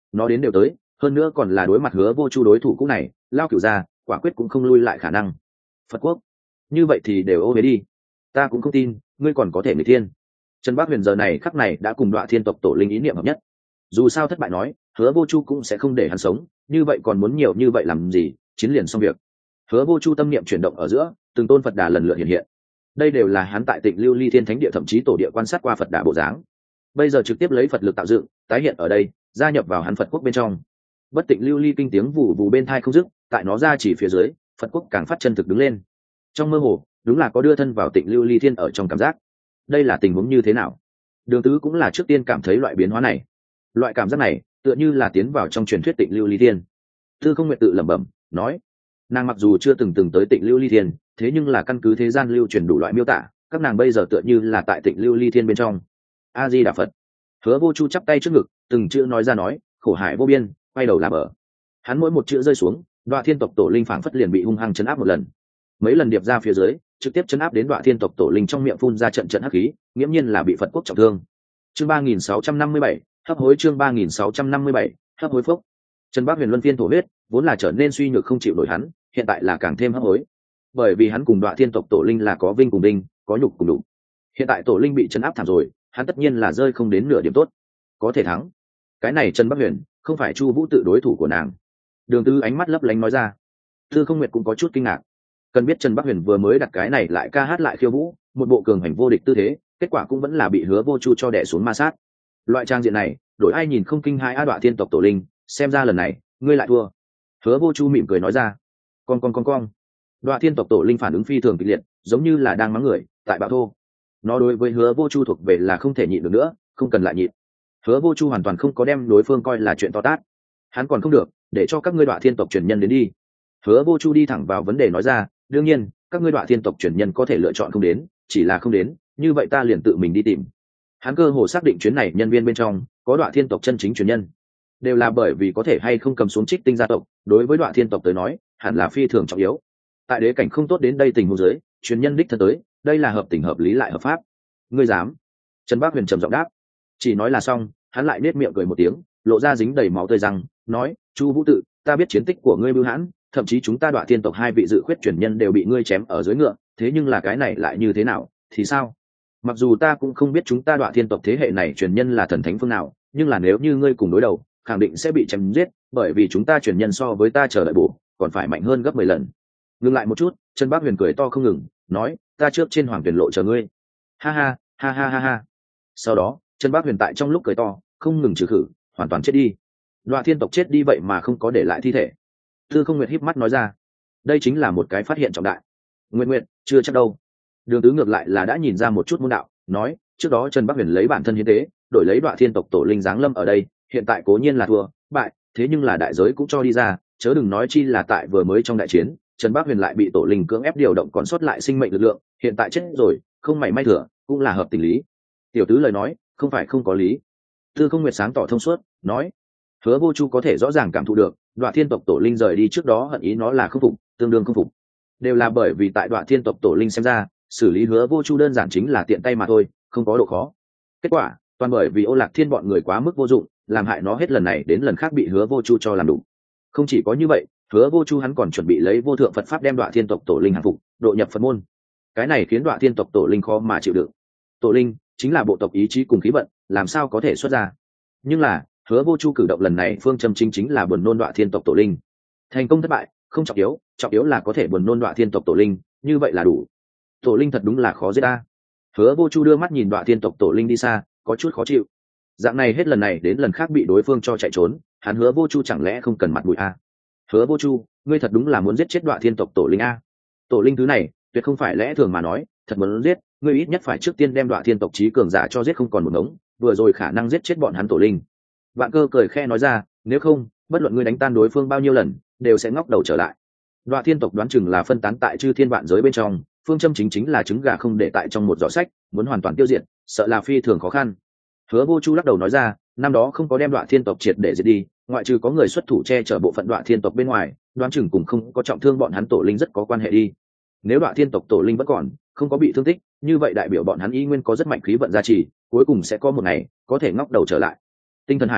nó đến đều tới, hơn nữa còn là đối mặt Hứa Vô Chu đối thủ cũ này, lao cửu ra quả quyết cũng không lui lại khả năng. Phật quốc như vậy thì đều ô huế đi, ta cũng không tin ngươi còn có thể người thiên. Trần Bác Huyền giờ này khắc này đã cùng Đoạ Thiên tộc tổ linh ý niệm hợp nhất, dù sao thất bại nói Hứa Vô Chu cũng sẽ không để hắn sống, như vậy còn muốn nhiều như vậy làm gì, chiến liền xong việc. Hứa Vô Chu tâm niệm chuyển động ở giữa, từng tôn Phật đà lần lượt hiện hiện, đây đều là hắn tại Tịnh Lưu Ly Thiên Thánh Địa thậm chí tổ địa quan sát qua Phật đà bộ dáng, bây giờ trực tiếp lấy Phật lực tạo dựng tái hiện ở đây, gia nhập vào hắn Phật quốc bên trong. Bất Tịnh Lưu Ly kinh tiếng vụ vụ bên thai không dứt, tại nó ra chỉ phía dưới, Phật quốc càng phát chân thực đứng lên. Trong mơ hồ đúng là có đưa thân vào Tịnh Lưu Ly Thiên ở trong cảm giác. Đây là tình huống như thế nào? Đường Tứ cũng là trước tiên cảm thấy loại biến hóa này, loại cảm giác này tựa như là tiến vào trong truyền thuyết Tịnh Lưu Ly Thiên. Tư Không Nguyệt tự lẩm bẩm nói, nàng mặc dù chưa từng từng tới Tịnh Lưu Ly Thiên, thế nhưng là căn cứ thế gian lưu truyền đủ loại miêu tả, các nàng bây giờ tựa như là tại Tịnh Lưu Ly Thiên bên trong. A Di Đà Phật. Hứa Vô Chu chắp tay trước ngực, từng chữ nói ra nói, khổ hải vô biên, quay đầu làm ở. Hắn mỗi một chữ rơi xuống, Đoạ Thiên tộc tổ linh phảng phất liền bị hung hăng chấn áp một lần. Mấy lần điệp ra phía dưới, trực tiếp chấn áp đến Đoạ Thiên tộc tổ linh trong miệng phun ra trận trận hắc khí, nghiễm nhiên là bị Phật quốc trọng thương. Chương ba nghìn sáu trăm năm mươi bảy, hấp hối chương ba nghìn sáu trăm năm mươi bảy, hấp hối phúc. Trần Bác Huyền luân phiên thổ huyết, vốn là trở nên suy nhược không chịu nổi hắn, hiện tại là càng thêm hấp hối. Bởi vì hắn cùng Đoạ Thiên tộc tổ linh là có vinh cùng đinh, có nhục cùng đủ. Hiện tại tổ linh bị chấn áp thảm rồi, hắn tất nhiên là rơi không đến nửa điểm tốt, có thể thắng. Cái này Trần Bác Huyền không phải Chu Vũ tự đối thủ của nàng. Đường Tư ánh mắt lấp lánh nói ra. Tư Không Nguyệt cũng có chút kinh ngạc, cần biết Trần Bác Huyền vừa mới đặt cái này lại ca hát lại khiêu vũ, một bộ cường hành vô địch tư thế, kết quả cũng vẫn là bị Hứa Vô Chu cho đè xuống ma sát. Loại trang diện này đổi ai nhìn không kinh hai a Đoạ Thiên tộc tổ linh, xem ra lần này ngươi lại thua. Hứa Vô Chu mỉm cười nói ra. Con con con con. Đoạ Thiên tộc tổ linh phản ứng phi thường kịch liệt, giống như là đang mắng người tại bạo thô. Nó đối với Hứa Vô Chu thuộc về là không thể nhịn được nữa, không cần lại nhịn. Hứa Vô Chu hoàn toàn không có đem đối phương coi là chuyện to tát, hắn còn không được, để cho các ngươi Đoạ Thiên tộc truyền nhân đến đi. Hứa Vô Chu đi thẳng vào vấn đề nói ra, đương nhiên các ngươi Đoạ Thiên tộc truyền nhân có thể lựa chọn không đến, chỉ là không đến, như vậy ta liền tự mình đi tìm. Hắn cơ hồ xác định chuyến này nhân viên bên trong có Đoạ Thiên tộc chân chính truyền nhân, đều là bởi vì có thể hay không cầm xuống Trích Tinh gia tộc, đối với Đoạ Thiên tộc tới nói hẳn là phi thường trọng yếu. Tại đế cảnh không tốt đến đây tình huống dưới, truyền nhân đích thân tới, đây là hợp tình hợp lý lại hợp pháp. Ngươi dám? Trần Bác Huyền trầm giọng đáp. Chỉ nói là xong, hắn lại nết miệng cười một tiếng, lộ ra dính đầy máu tươi răng, nói, Chu Vũ tự, ta biết chiến tích của ngươi bưu hãn, thậm chí chúng ta Đoạ Thiên tộc hai vị dự khuyết truyền nhân đều bị ngươi chém ở dưới ngựa, thế nhưng là cái này lại như thế nào, thì sao? Mặc dù ta cũng không biết chúng ta Đoạ Thiên tộc thế hệ này truyền nhân là thần thánh phương nào, nhưng là nếu như ngươi cùng đối đầu, khẳng định sẽ bị chém giết, bởi vì chúng ta truyền nhân so với ta chờ đợi bổ, còn phải mạnh hơn gấp mười lần. Ngừng lại một chút, Trần Bác Huyền cười to không ngừng, nói, ta trước trên Hoàng Tuyển lộ chờ ngươi. Ha ha, ha ha ha ha. Sau đó, Trần Bác Huyền tại trong lúc cười to, không ngừng trừ khử, hoàn toàn chết đi. Đoạ Thiên tộc chết đi vậy mà không có để lại thi thể. Tư Không Nguyệt híp mắt nói ra, đây chính là một cái phát hiện trọng đại. Nguyệt Nguyệt, chưa chắc đâu. Đường Tứ ngược lại là đã nhìn ra một chút môn đạo, nói, trước đó Trần Bác Huyền lấy bản thân hiến tế, đổi lấy Đoạ Thiên tộc tổ linh giáng lâm ở đây, hiện tại cố nhiên là thua, bại, thế nhưng là đại giới cũng cho đi ra, chớ đừng nói chi là tại vừa mới trong đại chiến, Trần Bác Huyền lại bị tổ linh cưỡng ép điều động còn sót lại sinh mệnh lực lượng, hiện tại chết rồi, không mảy may thừa, cũng là hợp tình lý. Tiểu Tứ lời nói, không phải không có lý. Tư Không Nguyệt sáng tỏ thông suốt, nói, Hứa Vô Chu có thể rõ ràng cảm thụ được, Đoạ Thiên tộc tổ linh rời đi trước đó hận ý nó là không phục, tương đương không phục, đều là bởi vì tại Đoạ Thiên tộc tổ linh xem ra, xử lý Hứa Vô Chu đơn giản chính là tiện tay mà thôi, không có độ khó. Kết quả, toàn bởi vì Ô Lạc Thiên bọn người quá mức vô dụng, làm hại nó hết lần này đến lần khác bị Hứa Vô Chu cho làm đủ. Không chỉ có như vậy, Hứa Vô Chu hắn còn chuẩn bị lấy vô thượng Phật pháp đem Đoạ Thiên tộc tổ linh hàng phục, độ nhập Phật môn. Cái này khiến Đoạ Thiên tộc tổ linh khó mà chịu đựng. Tổ linh chính là bộ tộc ý chí cùng khí vận, làm sao có thể xuất ra. Nhưng là, Hứa Vô Chu cử động lần này phương châm chính chính là buồn nôn Đoạ Thiên tộc tổ linh. Thành công thất bại, không trọng yếu, trọng yếu là có thể buồn nôn Đoạ Thiên tộc tổ linh, như vậy là đủ. Tổ linh thật đúng là khó giết ta. Hứa Vô Chu đưa mắt nhìn Đoạ Thiên tộc tổ linh đi xa, có chút khó chịu. Dạng này hết lần này đến lần khác bị đối phương cho chạy trốn, hắn Hứa Vô Chu chẳng lẽ không cần mặt mũi a? Hứa Vô Chu, ngươi thật đúng là muốn giết chết Đoạ Thiên tộc tổ linh a. Tổ linh thứ này, tuyệt không phải lẽ thường mà nói, thật muốn giết, ngươi ít nhất phải trước tiên đem Đoạ Thiên tộc chí cường giả cho giết không còn một ngống, vừa rồi khả năng giết chết bọn hắn tổ linh. Vạn Cơ cười khe nói ra, nếu không, bất luận ngươi đánh tan đối phương bao nhiêu lần, đều sẽ ngóc đầu trở lại. Đoạ Thiên tộc đoán chừng là phân tán tại chư thiên vạn giới bên trong, phương châm chính chính là trứng gà không để tại trong một giỏ sách, muốn hoàn toàn tiêu diệt, sợ là phi thường khó khăn. Hứa Vô Chu lắc đầu nói ra, năm đó không có đem Đoạ Thiên tộc triệt để diệt đi, ngoại trừ có người xuất thủ che chở bộ phận Đoạ Thiên tộc bên ngoài, đoán chừng cũng không có trọng thương bọn hắn tổ linh rất có quan hệ đi. Nếu Đoạ Thiên tộc tổ linh vẫn còn, không có bị thương tích, như vậy đại biểu bọn hắn y nguyên có rất mạnh khí vận gia trì, cuối cùng sẽ có một ngày có thể ngóc đầu trở lại. Tinh thần hải,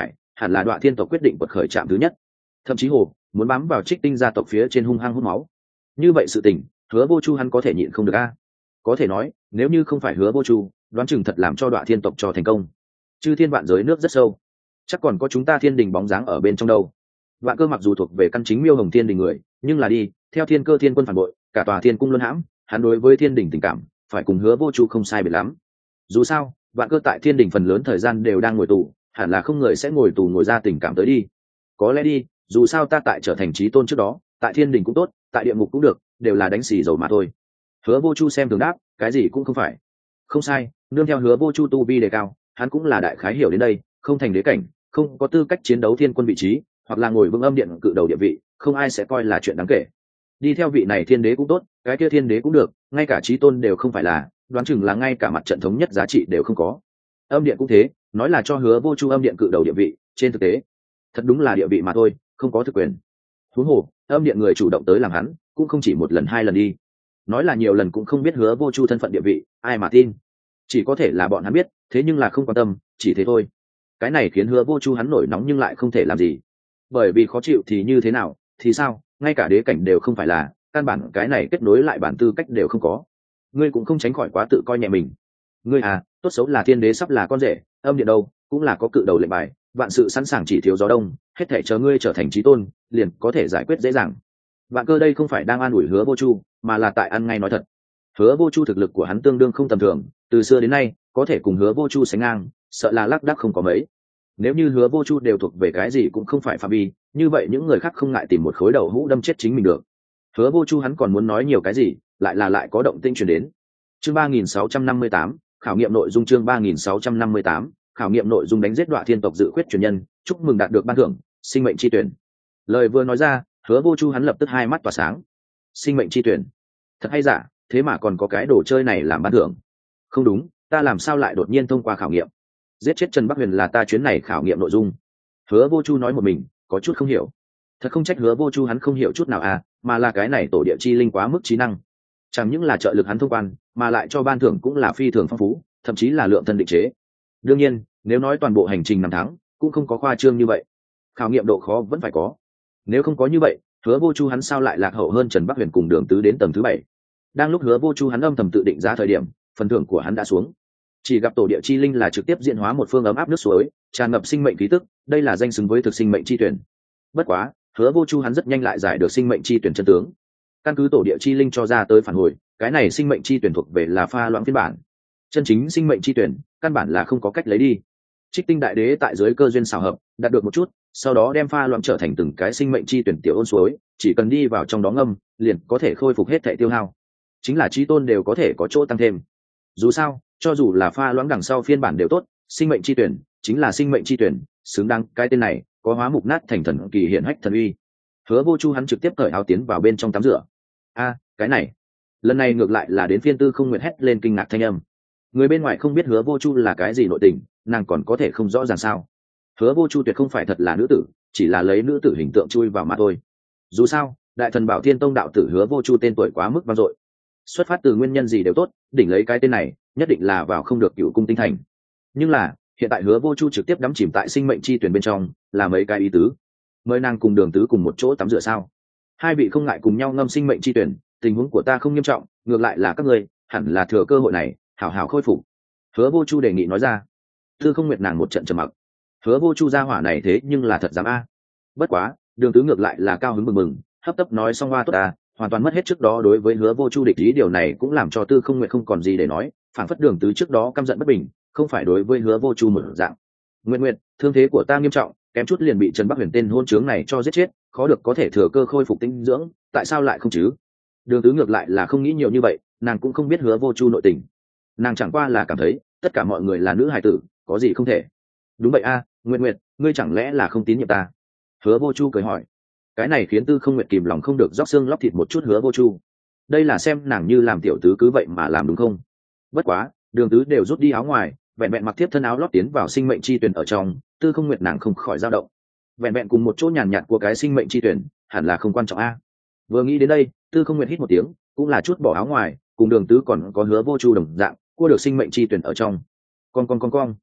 hẳn là Đoạ Thiên tộc quyết định quật khởi trạm thứ nhất, thậm chí hồ muốn bám vào Trích Tinh gia tộc phía trên hung hăng hút máu. Như vậy sự tình, Hứa Vô Chu hắn có thể nhịn không được a. Có thể nói, nếu như không phải Hứa Vô Chu, đoán chừng thật làm cho Đoạ Thiên tộc cho thành công. Chư thiên vạn giới nước rất sâu, chắc còn có chúng ta Thiên Đình bóng dáng ở bên trong đâu. Vạn Cơ mặc dù thuộc về căn chính Miêu Hồng Thiên Đình người, nhưng là đi theo Thiên Cơ Thiên Quân phản bội, cả tòa Thiên Cung luân hãm, hắn đối với Thiên Đình tình cảm phải cùng Hứa Vô Chu không sai biệt lắm. Dù sao, Vạn Cơ tại Thiên Đình phần lớn thời gian đều đang ngồi tù, hẳn là không người sẽ ngồi tù ngồi ra tình cảm tới đi. Có lẽ đi, dù sao ta tại trở thành chí tôn trước đó, tại Thiên Đình cũng tốt, tại địa ngục cũng được, đều là đánh xì dầu mà thôi. Hứa Vô Chu xem thường đáp, cái gì cũng không phải. Không sai, nương theo Hứa Vô Chu tu vi đề cao, hắn cũng là đại khái hiểu đến đây, không thành đế cảnh, không có tư cách chiến đấu thiên quân vị trí, hoặc là ngồi vững âm điện cự đầu địa vị, không ai sẽ coi là chuyện đáng kể. Đi theo vị này thiên đế cũng tốt, cái kia thiên đế cũng được, ngay cả chí tôn đều không phải là, đoán chừng là ngay cả mặt trận thống nhất giá trị đều không có. Âm điện cũng thế, nói là cho Hứa Vô Chu âm điện cự đầu địa vị, trên thực tế thật đúng là địa vị mà thôi, không có thực quyền. Huống hồ, âm điện người chủ động tới làm hắn, cũng không chỉ một lần hai lần đi. Nói là nhiều lần cũng không biết Hứa Vô Chu thân phận địa vị, ai mà tin. Chỉ có thể là bọn hắn biết, thế nhưng là không quan tâm, chỉ thế thôi. Cái này khiến Hứa Vô Chu hắn nổi nóng nhưng lại không thể làm gì. Bởi vì khó chịu thì như thế nào, thì sao, ngay cả đế cảnh đều không phải là, căn bản cái này kết nối lại bản tư cách đều không có. Ngươi cũng không tránh khỏi quá tự coi nhẹ mình. Ngươi à, tốt xấu là thiên đế sắp là con rể, âm điện đâu, cũng là có cự đầu lệnh bài, vạn sự sẵn sàng chỉ thiếu gió đông, hết thể chờ ngươi trở thành chí tôn, liền có thể giải quyết dễ dàng. Vạn Cơ đây không phải đang an ủi Hứa Vô Chu, mà là tại ăn ngay nói thật. Hứa Vô Chu thực lực của hắn tương đương không tầm thường, từ xưa đến nay, có thể cùng Hứa Vô Chu sánh ngang, sợ là lác đác không có mấy. Nếu như Hứa Vô Chu đều thuộc về cái gì cũng không phải phạm vi, như vậy những người khác không ngại tìm một khối đầu hũ đâm chết chính mình được. Hứa Vô Chu hắn còn muốn nói nhiều cái gì, lại là lại có động tĩnh truyền đến. Chương ba nghìn sáu trăm năm mươi tám, khảo nghiệm nội dung chương ba nghìn sáu trăm năm mươi tám, khảo nghiệm nội dung đánh giết Đoạ Thiên tộc dự khuyết truyền nhân, chúc mừng đạt được ban thưởng, sinh mệnh chi tuyển. Lời vừa nói ra, Hứa Vô Chu hắn lập tức hai mắt tỏa sáng. Sinh mệnh chi tuyển, thật hay giả, thế mà còn có cái đồ chơi này làm ban thưởng. Không đúng, ta làm sao lại đột nhiên thông qua khảo nghiệm? Giết chết Trần Bắc Huyền là ta chuyến này khảo nghiệm nội dung. Hứa Vô Chu nói một mình, có chút không hiểu. Thật không trách Hứa Vô Chu hắn không hiểu chút nào à, mà là cái này tổ địa chi linh quá mức trí năng. Chẳng những là trợ lực hắn thông quan, mà lại cho ban thưởng cũng là phi thường phong phú, thậm chí là lượng thân định chế. Đương nhiên, nếu nói toàn bộ hành trình năm tháng, cũng không có khoa trương như vậy. Khảo nghiệm độ khó vẫn phải có. Nếu không có như vậy, Hứa Vô Chu hắn sao lại lạc hậu hơn Trần Bắc Huyền cùng Đường Tứ đến tầng thứ bảy? Đang lúc Hứa Vô Chu hắn âm thầm tự định giá thời điểm, phần thưởng của hắn đã xuống. Chỉ gặp tổ địa chi linh là trực tiếp diễn hóa một phương ấm áp nước suối, tràn ngập sinh mệnh khí tức, đây là danh xứng với thực sinh mệnh chi tuyển. Bất quá, Hứa Vô Chu hắn rất nhanh lại giải được sinh mệnh chi tuyển chân tướng. Căn cứ tổ địa chi linh cho ra tới phản hồi, cái này sinh mệnh chi tuyển thuộc về là pha loãng phiên bản. Chân chính sinh mệnh chi tuyển, căn bản là không có cách lấy đi. Trích Tinh đại đế tại dưới cơ duyên xảo hợp, đạt được một chút, sau đó đem pha loãng trở thành từng cái sinh mệnh chi tuyển tiểu ôn suối, chỉ cần đi vào trong đó ngâm, liền có thể khôi phục hết thảy tiêu hao. Chính là chí tôn đều có thể có chỗ tăng thêm. Dù sao, cho dù là pha loãng đằng sau phiên bản đều tốt, sinh mệnh chi tuyển chính là sinh mệnh chi tuyển, xứng đáng cái tên này, có hóa mục nát thành thần kỳ hiện hách thần uy. Hứa Vô Chu hắn trực tiếp cởi áo tiến vào bên trong tắm rửa. A, cái này, lần này ngược lại là đến phiên Tư Không Nguyệt hét lên kinh ngạc thanh âm. Người bên ngoài không biết Hứa Vô Chu là cái gì nội tình, nàng còn có thể không rõ ràng sao? Hứa Vô Chu tuyệt không phải thật là nữ tử, chỉ là lấy nữ tử hình tượng chui vào mà thôi. Dù sao, Đại Thần Bảo Thiên Tông đạo tử Hứa Vô Chu tên tuổi quá mức vang dội. Xuất phát từ nguyên nhân gì đều tốt, đỉnh lấy cái tên này, nhất định là vào không được Cửu Cung Tinh Thành. Nhưng là, hiện tại Hứa Vô Chu trực tiếp đắm chìm tại sinh mệnh chi tuyển bên trong, là mấy cái ý tứ. Mời nàng cùng Đường Tứ cùng một chỗ tắm rửa sao? Hai vị không ngại cùng nhau ngâm sinh mệnh chi tuyển, tình huống của ta không nghiêm trọng, ngược lại là các ngươi, hẳn là thừa cơ hội này, hảo hảo khôi phục. Hứa Vô Chu đề nghị nói ra. Tư Không Nguyệt nàng một trận trầm mặc. Hứa Vô Chu ra hỏa này thế nhưng là thật dám a. Bất quá, Đường Tứ ngược lại là cao hứng mừng mừng, hấp tấp nói xong hoa tốt à, hoàn toàn mất hết trước đó đối với Hứa Vô Chu địch ý, điều này cũng làm cho Tư Không Nguyệt không còn gì để nói, phản phất Đường Tứ trước đó căm giận bất bình, không phải đối với Hứa Vô Chu một dạng. Nguyệt Nguyệt, thương thế của ta nghiêm trọng, kém chút liền bị Trần Bắc Huyền tên hôn trướng này cho giết chết, khó được có thể thừa cơ khôi phục tinh dưỡng, tại sao lại không chứ? Đường Tứ ngược lại là không nghĩ nhiều như vậy, nàng cũng không biết Hứa Vô Chu nội tình, nàng chẳng qua là cảm thấy tất cả mọi người là nữ hài tử, có gì không thể. Đúng vậy a, à, Nguyệt Nguyệt, ngươi chẳng lẽ là không tín nhiệm ta? Hứa Vô Chu cười hỏi. Cái này khiến Tư Không Nguyệt kìm lòng không được róc xương lóc thịt một chút Hứa Vô Chu. Đây là xem nàng như làm tiểu tứ cứ vậy mà làm đúng không? Bất quá, Đường Tứ đều rút đi áo ngoài, vẹn vẹn mặc tiếp thân áo lót tiến vào sinh mệnh chi tuyển ở trong, Tư Không Nguyệt nàng không khỏi dao động. Vẹn vẹn cùng một chỗ nhàn nhạt của cái sinh mệnh chi tuyển, hẳn là không quan trọng a. Vừa nghĩ đến đây, Tư Không Nguyệt hít một tiếng, cũng là chút bỏ áo ngoài, cùng Đường Tứ còn có Hứa Vô Chu đồng dạng, cua được sinh mệnh chi tuyển ở trong. Con con con con.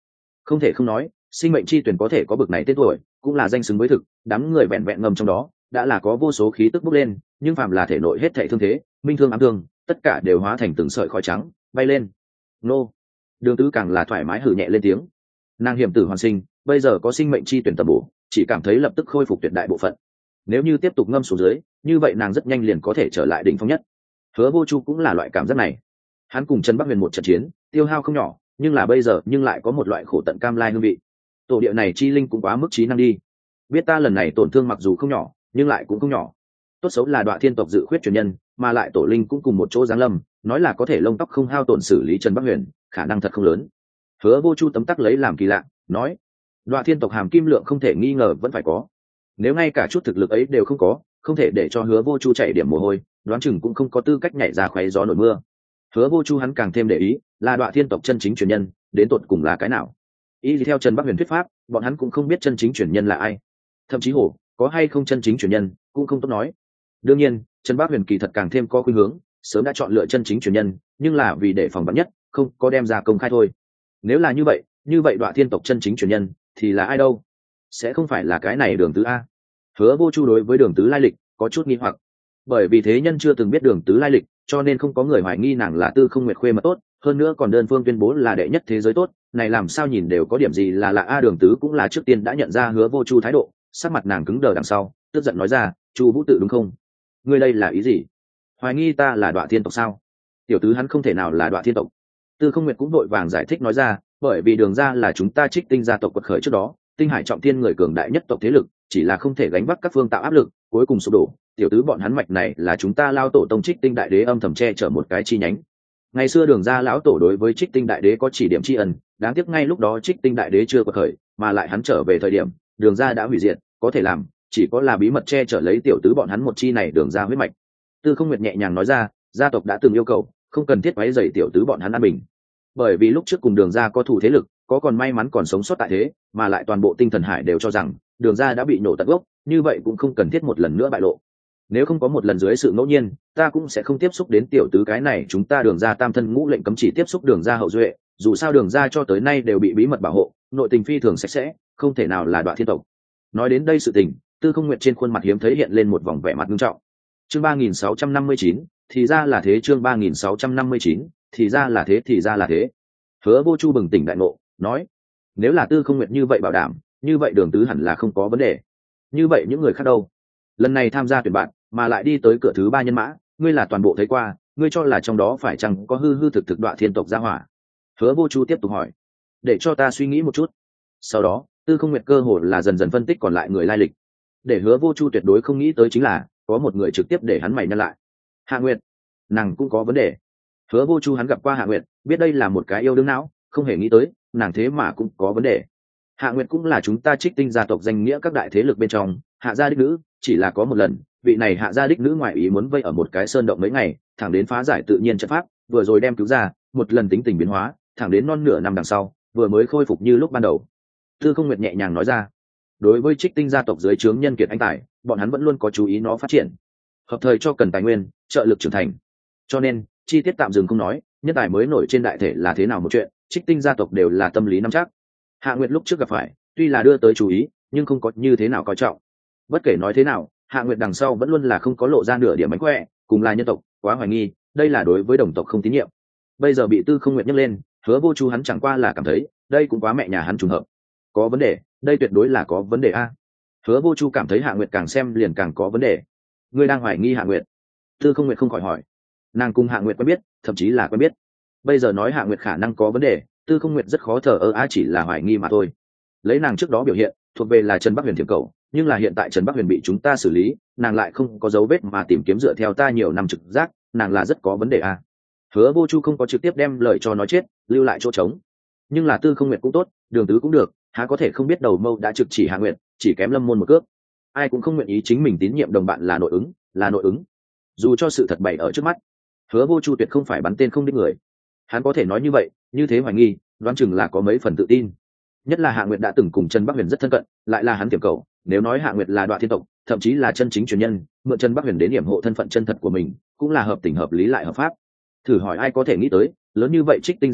Không thể không nói, sinh mệnh chi tuyển có thể có bực này tên tuổi cũng là danh xứng với thực, đám người vẹn vẹn ngầm trong đó đã là có vô số khí tức bốc lên, nhưng phàm là thể nội hết thảy thương thế, minh thương ám thương, tất cả đều hóa thành từng sợi khói trắng bay lên. Nô, đường tứ càng là thoải mái hừ nhẹ lên tiếng. Nàng hiểm tử hoàn sinh, bây giờ có sinh mệnh chi tuyển tầm bổ, chỉ cảm thấy lập tức khôi phục tuyệt đại bộ phận. Nếu như tiếp tục ngâm xuống dưới, như vậy nàng rất nhanh liền có thể trở lại đỉnh phong nhất. Hứa Vô Chu cũng là loại cảm giác này. Hắn cùng Trần Bắc Huyền một trận chiến, tiêu hao không nhỏ, nhưng là bây giờ nhưng lại có một loại khổ tận cam lai hương vị. Tổ địa này chi linh cũng quá mức trí năng đi. Biết ta lần này tổn thương mặc dù không nhỏ, nhưng lại cũng không nhỏ. Tốt xấu là Đoạ Thiên tộc dự khuyết truyền nhân, mà lại tổ linh cũng cùng một chỗ giáng lâm, nói là có thể lông tóc không hao tổn xử lý Trần Bắc Huyền, khả năng thật không lớn. Hứa Vô Chu tấm tắc lấy làm kỳ lạ, nói: Đoạ Thiên tộc hàm kim lượng không thể nghi ngờ vẫn phải có. Nếu ngay cả chút thực lực ấy đều không có, không thể để cho Hứa Vô Chu chạy điểm mồ hôi, đoán chừng cũng không có tư cách nhảy ra khoé gió nổi mưa. Hứa Vô Chu hắn càng thêm để ý, là Đoạ Thiên tộc chân chính truyền nhân, đến tột cùng là cái nào? Ý theo Trần Bắc Huyền thuyết pháp, bọn hắn cũng không biết chân chính truyền nhân là ai. Thậm chí hổ, có hay không chân chính truyền nhân, cũng không tốt nói. Đương nhiên, Trần Bắc Huyền kỳ thật càng thêm có khuynh hướng, sớm đã chọn lựa chân chính truyền nhân, nhưng là vì để phòng vắn nhất, không có đem ra công khai thôi. Nếu là như vậy, như vậy Đoạ Thiên tộc chân chính truyền nhân thì là ai đâu? Sẽ không phải là cái này Đường Tứ a? Hứa Vô Chu đối với Đường Tứ lai lịch có chút nghi hoặc, bởi vì thế nhân chưa từng biết Đường Tứ lai lịch, cho nên không có người hoài nghi nàng là Tư Không Nguyệt khuê mật tốt, hơn nữa còn đơn phương tuyên bố là đệ nhất thế giới tốt, này làm sao nhìn đều có điểm gì là lạ a. Đường Tứ cũng là trước tiên đã nhận ra Hứa Vô Chu thái độ, sắc mặt nàng cứng đờ đằng sau, tức giận nói ra: Chu Vũ Tự đúng không? Ngươi đây là ý gì? Hoài nghi ta là Đoạ Thiên tộc sao? Tiểu tứ hắn không thể nào là Đoạ Thiên tộc. Tư Không Nguyệt cũng đội vàng giải thích nói ra, bởi vì Đường gia là chúng ta Trích Tinh gia tộc quật khởi trước đó, Tinh Hải trọng thiên người cường đại nhất tộc thế lực, chỉ là không thể gánh vác các phương tạo áp lực, cuối cùng sụp đổ. Tiểu tứ bọn hắn mạch này là chúng ta lao tổ tông Trích Tinh đại đế âm thầm che chở một cái chi nhánh. Ngày xưa Đường gia lão tổ đối với Trích Tinh đại đế có chỉ điểm tri ân, đáng tiếc ngay lúc đó Trích Tinh đại đế chưa quật khởi, mà lại hắn trở về thời điểm, Đường gia đã hủy diệt, có thể làm chỉ có là bí mật che chở lấy tiểu tứ bọn hắn một chi này Đường gia huyết mạch. Tư Không Nguyệt nhẹ nhàng nói ra, gia tộc đã từng yêu cầu không cần thiết quấy rầy tiểu tứ bọn hắn an bình, bởi vì lúc trước cùng Đường gia có thủ thế lực, có còn may mắn còn sống sót tại thế, mà lại toàn bộ Tinh Thần Hải đều cho rằng Đường gia đã bị nổ tận gốc, như vậy cũng không cần thiết một lần nữa bại lộ. Nếu không có một lần dưới sự ngẫu nhiên, ta cũng sẽ không tiếp xúc đến tiểu tứ cái này, chúng ta Đường gia tam thân ngũ lệnh cấm chỉ tiếp xúc Đường gia hậu duệ, dù sao Đường gia cho tới nay đều bị bí mật bảo hộ, nội tình phi thường sạch sẽ, không thể nào là Đoạ Thiên tộc. Nói đến đây sự tình, Tư Không Nguyệt trên khuôn mặt hiếm thấy hiện lên một vòng vẻ mặt nghiêm trọng. Chương ba nghìn sáu trăm năm mươi chín, thì ra là thế. Chương ba nghìn sáu trăm năm mươi chín, thì ra là thế. Thì ra là thế. Hứa Vô Chu bừng tỉnh đại ngộ, nói: nếu là Tư Không Nguyệt như vậy bảo đảm, như vậy Đường Tứ hẳn là không có vấn đề. Như vậy những người khác đâu? Lần này tham gia tuyển bạn, mà lại đi tới cửa thứ ba nhân mã, ngươi là toàn bộ thấy qua, ngươi cho là trong đó phải chăng có hư hư thực thực Đoạ Thiên tộc gia hỏa? Hứa Vô Chu tiếp tục hỏi, để cho ta suy nghĩ một chút. Sau đó, Tư Không Nguyệt cơ hồ là dần dần phân tích còn lại người lai lịch. Để Hứa Vô Chu tuyệt đối không nghĩ tới chính là có một người trực tiếp để hắn mày nhăn lại. Hạ Nguyệt, nàng cũng có vấn đề. Hứa Vô Chu hắn gặp qua Hạ Nguyệt, biết đây là một cái yêu đương não, không hề nghĩ tới nàng thế mà cũng có vấn đề. Hạ Nguyệt cũng là chúng ta Trích Tinh gia tộc danh nghĩa các đại thế lực bên trong Hạ gia đích nữ, chỉ là có một lần, vị này Hạ gia đích nữ ngoại ý muốn vây ở một cái sơn động mấy ngày, thẳng đến phá giải tự nhiên trận pháp, vừa rồi đem cứu ra, một lần tính tình biến hóa, thẳng đến non nửa năm đằng sau, vừa mới khôi phục như lúc ban đầu. Tư Không Nguyệt nhẹ nhàng nói ra, đối với Trích Tinh gia tộc dưới trướng nhân kiệt anh tài, bọn hắn vẫn luôn có chú ý nó phát triển, hợp thời cho cần tài nguyên, trợ lực trưởng thành. Cho nên, chi tiết tạm dừng không nói, nhân tài mới nổi trên đại thể là thế nào một chuyện, Trích Tinh gia tộc đều là tâm lý nắm chắc. Hạ Nguyệt lúc trước gặp phải, tuy là đưa tới chú ý, nhưng không có như thế nào coi trọng. Bất kể nói thế nào, Hạ Nguyệt đằng sau vẫn luôn là không có lộ ra nửa điểm mánh khỏe, cùng là nhân tộc, quá hoài nghi, đây là đối với đồng tộc không tín nhiệm. Bây giờ bị Tư Không Nguyệt nhắc lên, Hứa Vô Chu hắn chẳng qua là cảm thấy, đây cũng quá mẹ nhà hắn trùng hợp. Có vấn đề, đây tuyệt đối là có vấn đề a. Hứa Vô Chu cảm thấy Hạ Nguyệt càng xem liền càng có vấn đề. Ngươi đang hoài nghi Hạ Nguyệt? Tư Không Nguyệt không khỏi hỏi. Nàng cùng Hạ Nguyệt quen biết, thậm chí là quen biết. Bây giờ nói Hạ Nguyệt khả năng có vấn đề, Tư Không Nguyệt rất khó thở ơ, á chỉ là hoài nghi mà thôi. Lấy nàng trước đó biểu hiện, thuộc về là Trần Bắc Huyền thiểm cầu, nhưng là hiện tại Trần Bắc Huyền bị chúng ta xử lý, nàng lại không có dấu vết mà tìm kiếm, dựa theo ta nhiều năm trực giác, nàng là rất có vấn đề a. Hứa Vô Chu không có trực tiếp đem lời cho nói chết, lưu lại chỗ trống. Nhưng là Tư Không Nguyệt cũng tốt, Đường Tứ cũng được, há có thể không biết đầu mâu đã trực chỉ Hạ Nguyệt, chỉ kém Lâm Môn một cước. Ai cũng không nguyện ý chính mình tín nhiệm đồng bạn là nội ứng, là nội ứng. Dù cho sự thật bày ở trước mắt, Hứa Vô Chu tuyệt không phải bắn tên không đích người. Hắn có thể nói như vậy, như thế hoài nghi, đoán chừng là có mấy phần tự tin. Nhất là Hạ Nguyệt đã từng cùng Trần Bắc Huyền rất thân cận, lại là hắn tiềm cầu, nếu nói Hạ Nguyệt là Đoạ Thiên tộc, thậm chí là chân chính truyền nhân, mượn Trần Bắc Huyền đến điểm hộ thân phận chân thật của mình, cũng là hợp tình hợp lý lại hợp pháp. Thử hỏi ai có thể nghĩ tới, lớn như vậy Trích Tinh gia tộc,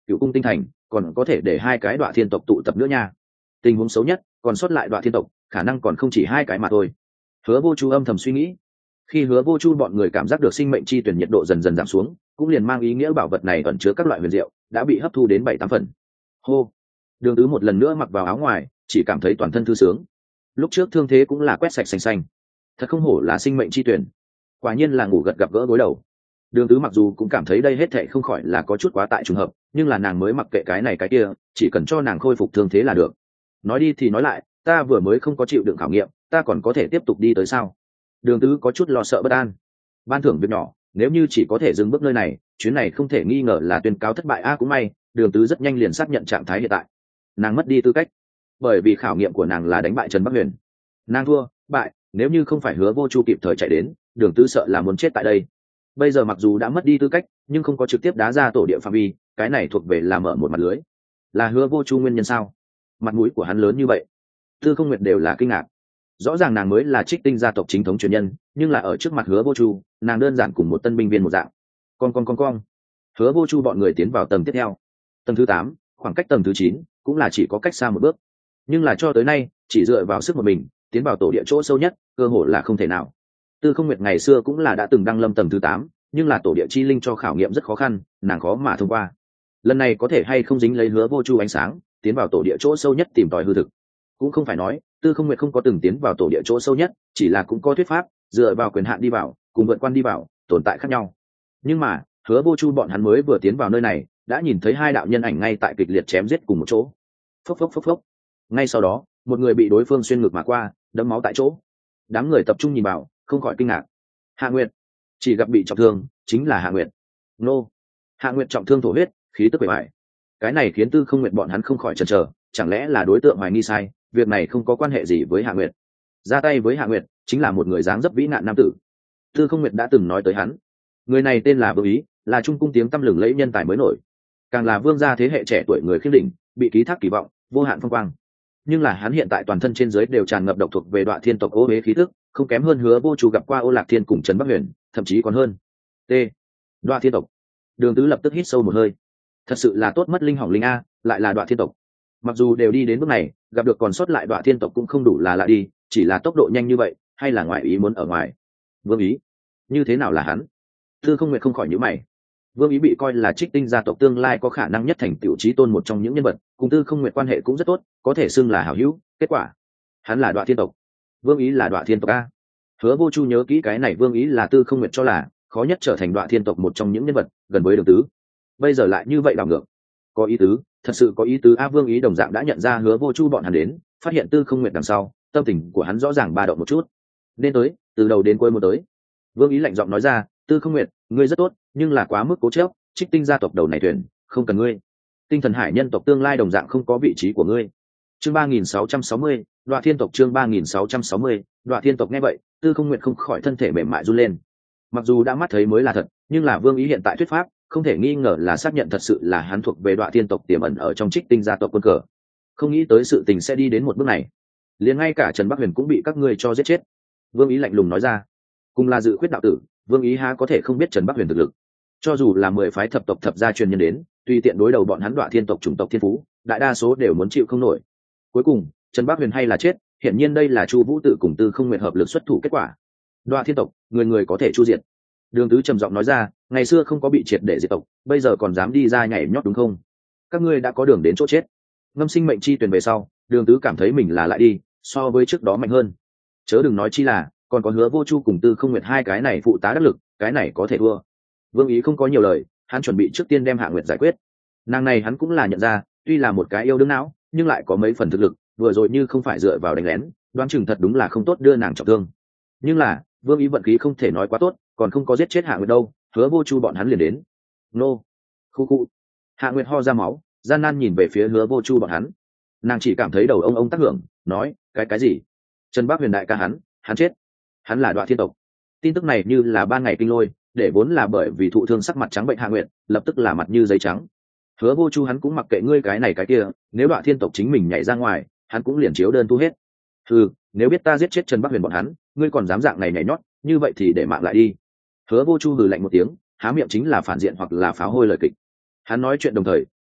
cựu cung tinh thành còn có thể để hai cái Đoạ Thiên tộc tụ tập nữa nha. Tình huống xấu nhất còn sót lại Đoạ Thiên tộc khả năng còn không chỉ hai cái mà thôi. Hứa Vô Chu âm thầm suy nghĩ. Khi Hứa Vô Chu bọn người cảm giác được sinh mệnh chi tuyển nhiệt độ dần dần giảm xuống, cũng liền mang ý nghĩa bảo vật này ẩn chứa các loại huyền diệu đã bị hấp thu đến bảy tám phần. Hô. Đường Tứ một lần nữa mặc vào áo ngoài, chỉ cảm thấy toàn thân thư sướng. Lúc trước thương thế cũng là quét sạch xanh xanh. Thật không hổ là sinh mệnh chi tuyển, quả nhiên là ngủ gật gặp gỡ gối đầu. Đường Tứ mặc dù cũng cảm thấy đây hết thệ không khỏi là có chút quá tại trùng hợp, nhưng là nàng mới mặc kệ cái này cái kia, chỉ cần cho nàng khôi phục thương thế là được. Nói đi thì nói lại, ta vừa mới không có chịu đựng khảo nghiệm, ta còn có thể tiếp tục đi tới sao? Đường Tứ có chút lo sợ bất an. Ban thưởng việc nhỏ, nếu như chỉ có thể dừng bước nơi này, chuyến này không thể nghi ngờ là tuyên cáo thất bại. A cũng may, Đường Tứ rất nhanh liền xác nhận trạng thái hiện tại. Nàng mất đi tư cách, bởi vì khảo nghiệm của nàng là đánh bại Trần Bắc Huyền. Nàng thua, bại, nếu như không phải Hứa Vô Chu kịp thời chạy đến, Đường Tứ sợ là muốn chết tại đây. Bây giờ mặc dù đã mất đi tư cách, nhưng không có trực tiếp đá ra tổ địa phạm vi, cái này thuộc về là mở một mặt lưới. Là Hứa Vô Chu nguyên nhân sao? Mặt mũi của hắn lớn như vậy, Tư Không Nguyệt đều là kinh ngạc. Rõ ràng nàng mới là Trích Tinh gia tộc chính thống truyền nhân, nhưng là ở trước mặt Hứa Vô Chu, nàng đơn giản cùng một tân binh viên một dạng. Con con con con. Hứa Vô Chu bọn người tiến vào tầng tiếp theo. Tầng thứ tám, khoảng cách tầng thứ chín cũng là chỉ có cách xa một bước. Nhưng là cho tới nay, chỉ dựa vào sức một mình, tiến vào tổ địa chỗ sâu nhất, cơ hội là không thể nào. Tư Không Nguyệt ngày xưa cũng là đã từng đăng lâm tầng thứ tám, nhưng là tổ địa chi linh cho khảo nghiệm rất khó khăn, nàng khó mà thông qua. Lần này có thể hay không dính lấy Hứa Vô Chu ánh sáng, tiến vào tổ địa chỗ sâu nhất tìm tòi hư thực. Cũng không phải nói Tư Không Nguyệt không có từng tiến vào tổ địa chỗ sâu nhất, chỉ là cũng có thuyết pháp dựa vào quyền hạn đi vào, cùng vượt quan đi vào, tồn tại khác nhau. Nhưng mà Hứa Vô Chu bọn hắn mới vừa tiến vào nơi này, đã nhìn thấy hai đạo nhân ảnh ngay tại kịch liệt chém giết cùng một chỗ. Phốc phốc phốc phốc. Ngay sau đó, một người bị đối phương xuyên ngực mà qua, đẫm máu tại chỗ. Đám người tập trung nhìn vào, không khỏi kinh ngạc. Hạ Nguyệt, chỉ gặp bị trọng thương, chính là Hạ Nguyệt. Nô. Hạ Nguyệt trọng thương thổ huyết, khí tức bề bại. Cái này khiến Tư Không Nguyệt bọn hắn không khỏi chần chờ, chẳng lẽ là đối tượng hoài nghi sai, việc này không có quan hệ gì với Hạ Nguyệt. Ra tay với Hạ Nguyệt chính là một người dáng dấp vĩ nạn nam tử. Tư Không Nguyệt đã từng nói tới hắn. Người này tên là Vương Ý, là trung cung tiếng tăm lừng lẫy nhân tài mới nổi, càng là vương gia thế hệ trẻ tuổi người khiêm đỉnh, bị ký thác kỳ vọng, vô hạn phong quang. Nhưng là hắn hiện tại toàn thân trên dưới đều tràn ngập độc thuộc về Đoạ Thiên tộc ô uế khí tức, không kém hơn Hứa Vô Chu gặp qua Ô Lạc Thiên cùng Trần Bắc Huyền, thậm chí còn hơn. T. Đoạ Thiên tộc. Đường Tứ lập tức hít sâu một hơi. Thật sự là tốt mất linh hỏng linh a, lại là Đoạ Thiên tộc. Mặc dù đều đi đến bước này, gặp được còn sót lại Đoạ Thiên tộc cũng không đủ là lạ đi, chỉ là tốc độ nhanh như vậy, hay là ngoại ý muốn ở ngoài. Vương Ý, như thế nào là hắn? Tư Không Nguyệt không khỏi nhíu mày. Vương Ý bị coi là Trích Tinh gia tộc tương lai có khả năng nhất thành tựu chí tôn một trong những nhân vật, cùng Tư Không Nguyệt quan hệ cũng rất tốt, có thể xưng là hảo hữu. Kết quả, hắn là Đoạ Thiên tộc. Vương Ý là Đoạ Thiên tộc a. Hứa Vô Chu nhớ kỹ cái này Vương Ý là Tư Không Nguyệt cho là khó nhất trở thành Đoạ Thiên tộc một trong những nhân vật gần với Đường Tứ. Bây giờ lại như vậy đảo ngược. Có ý tứ, thật sự có ý tứ a. Vương Ý đồng dạng đã nhận ra Hứa Vô Chu bọn hắn đến, phát hiện Tư Không Nguyệt đằng sau, tâm tình của hắn rõ ràng ba động một chút. Nên tới, từ đầu đến cuối một tới. Vương Ý lạnh giọng nói ra, Tư Không Nguyệt, ngươi rất tốt, nhưng là quá mức cố chấp, Trích Tinh gia tộc đầu này thuyền, không cần ngươi. Tinh Thần Hải nhân tộc tương lai đồng dạng không có vị trí của ngươi. Chương ba nghìn sáu trăm sáu mươi, Đoạ Thiên tộc. Chương ba nghìn sáu trăm sáu mươi, Đoạ Thiên tộc. Nghe vậy, Tư Không Nguyệt không khỏi thân thể mềm mại run lên. Mặc dù đã mắt thấy mới là thật, nhưng là Vương Ý hiện tại thuyết pháp, không thể nghi ngờ là xác nhận thật sự là hắn thuộc về Đoạ Thiên tộc tiềm ẩn ở trong Trích Tinh gia tộc quân cờ. Không nghĩ tới sự tình sẽ đi đến một bước này, liền ngay cả Trần Bắc Huyền cũng bị các ngươi cho giết chết. Vương Ý lạnh lùng nói ra. Cùng là dự khuyết đạo tử, Vương Ý há có thể không biết Trần Bắc Huyền thực lực. Cho dù là mười phái thập tộc thập gia truyền nhân đến, tùy tiện đối đầu bọn hắn Đoạ Thiên tộc chủng tộc thiên phú, đại đa số đều muốn chịu không nổi. Cuối cùng, Trần Bắc Huyền hay là chết, hiển nhiên đây là Chu Vũ tự cùng Tư Không Nguyệt hợp lực xuất thủ kết quả. Đoạ Thiên tộc, người người có thể chu diệt. Đường Tứ trầm giọng nói ra, ngày xưa không có bị triệt để diệt tộc, bây giờ còn dám đi ra nhảy nhót đúng không? Các ngươi đã có đường đến chỗ chết. Ngâm sinh mệnh chi tuyển về sau, Đường Tứ cảm thấy mình là lại đi, so với trước đó mạnh hơn. Chớ đừng nói chi là, còn có Hứa Vô Chu cùng Tư Không Nguyệt hai cái này phụ tá đắc lực, cái này có thể thua. Vương Ý không có nhiều lời, hắn chuẩn bị trước tiên đem Hạ Nguyệt giải quyết. Nàng này hắn cũng là nhận ra, tuy là một cái yêu đương não, nhưng lại có mấy phần thực lực, vừa rồi như không phải dựa vào đánh lén, đoán chừng thật đúng là không tốt đưa nàng trọng thương. Nhưng là, Vương Ý vận khí không thể nói quá tốt, còn không có giết chết Hạ Nguyệt đâu, Hứa Vô Chu bọn hắn liền đến. Nô, khu khu. Hạ Nguyệt ho ra máu, gian nan nhìn về phía Hứa Vô Chu bọn hắn. Nàng chỉ cảm thấy đầu ông ông tác hưởng, nói, cái cái gì? Trần Bắc Huyền đại ca hắn, hắn chết. Hắn là Đoạ Thiên tộc. Tin tức này như là ban ngày kinh lôi, để vốn là bởi vì thụ thương sắc mặt trắng bệnh Hạ Nguyệt, lập tức là mặt như giấy trắng. Hứa Vô Chu hắn cũng mặc kệ ngươi cái này cái kia, nếu Đoạ Thiên tộc chính mình nhảy ra ngoài, hắn cũng liền chiếu đơn thu hết. Ừ, nếu biết ta giết chết Trần Bắc Huyền bọn hắn, ngươi còn dám dạng này nhảy nhót, như vậy thì để mạng lại đi. Hứa Vô Chu hừ lạnh một tiếng, há miệng chính là phản diện hoặc là pháo hôi lời kịch. Hắn nói chuyện đồng thời,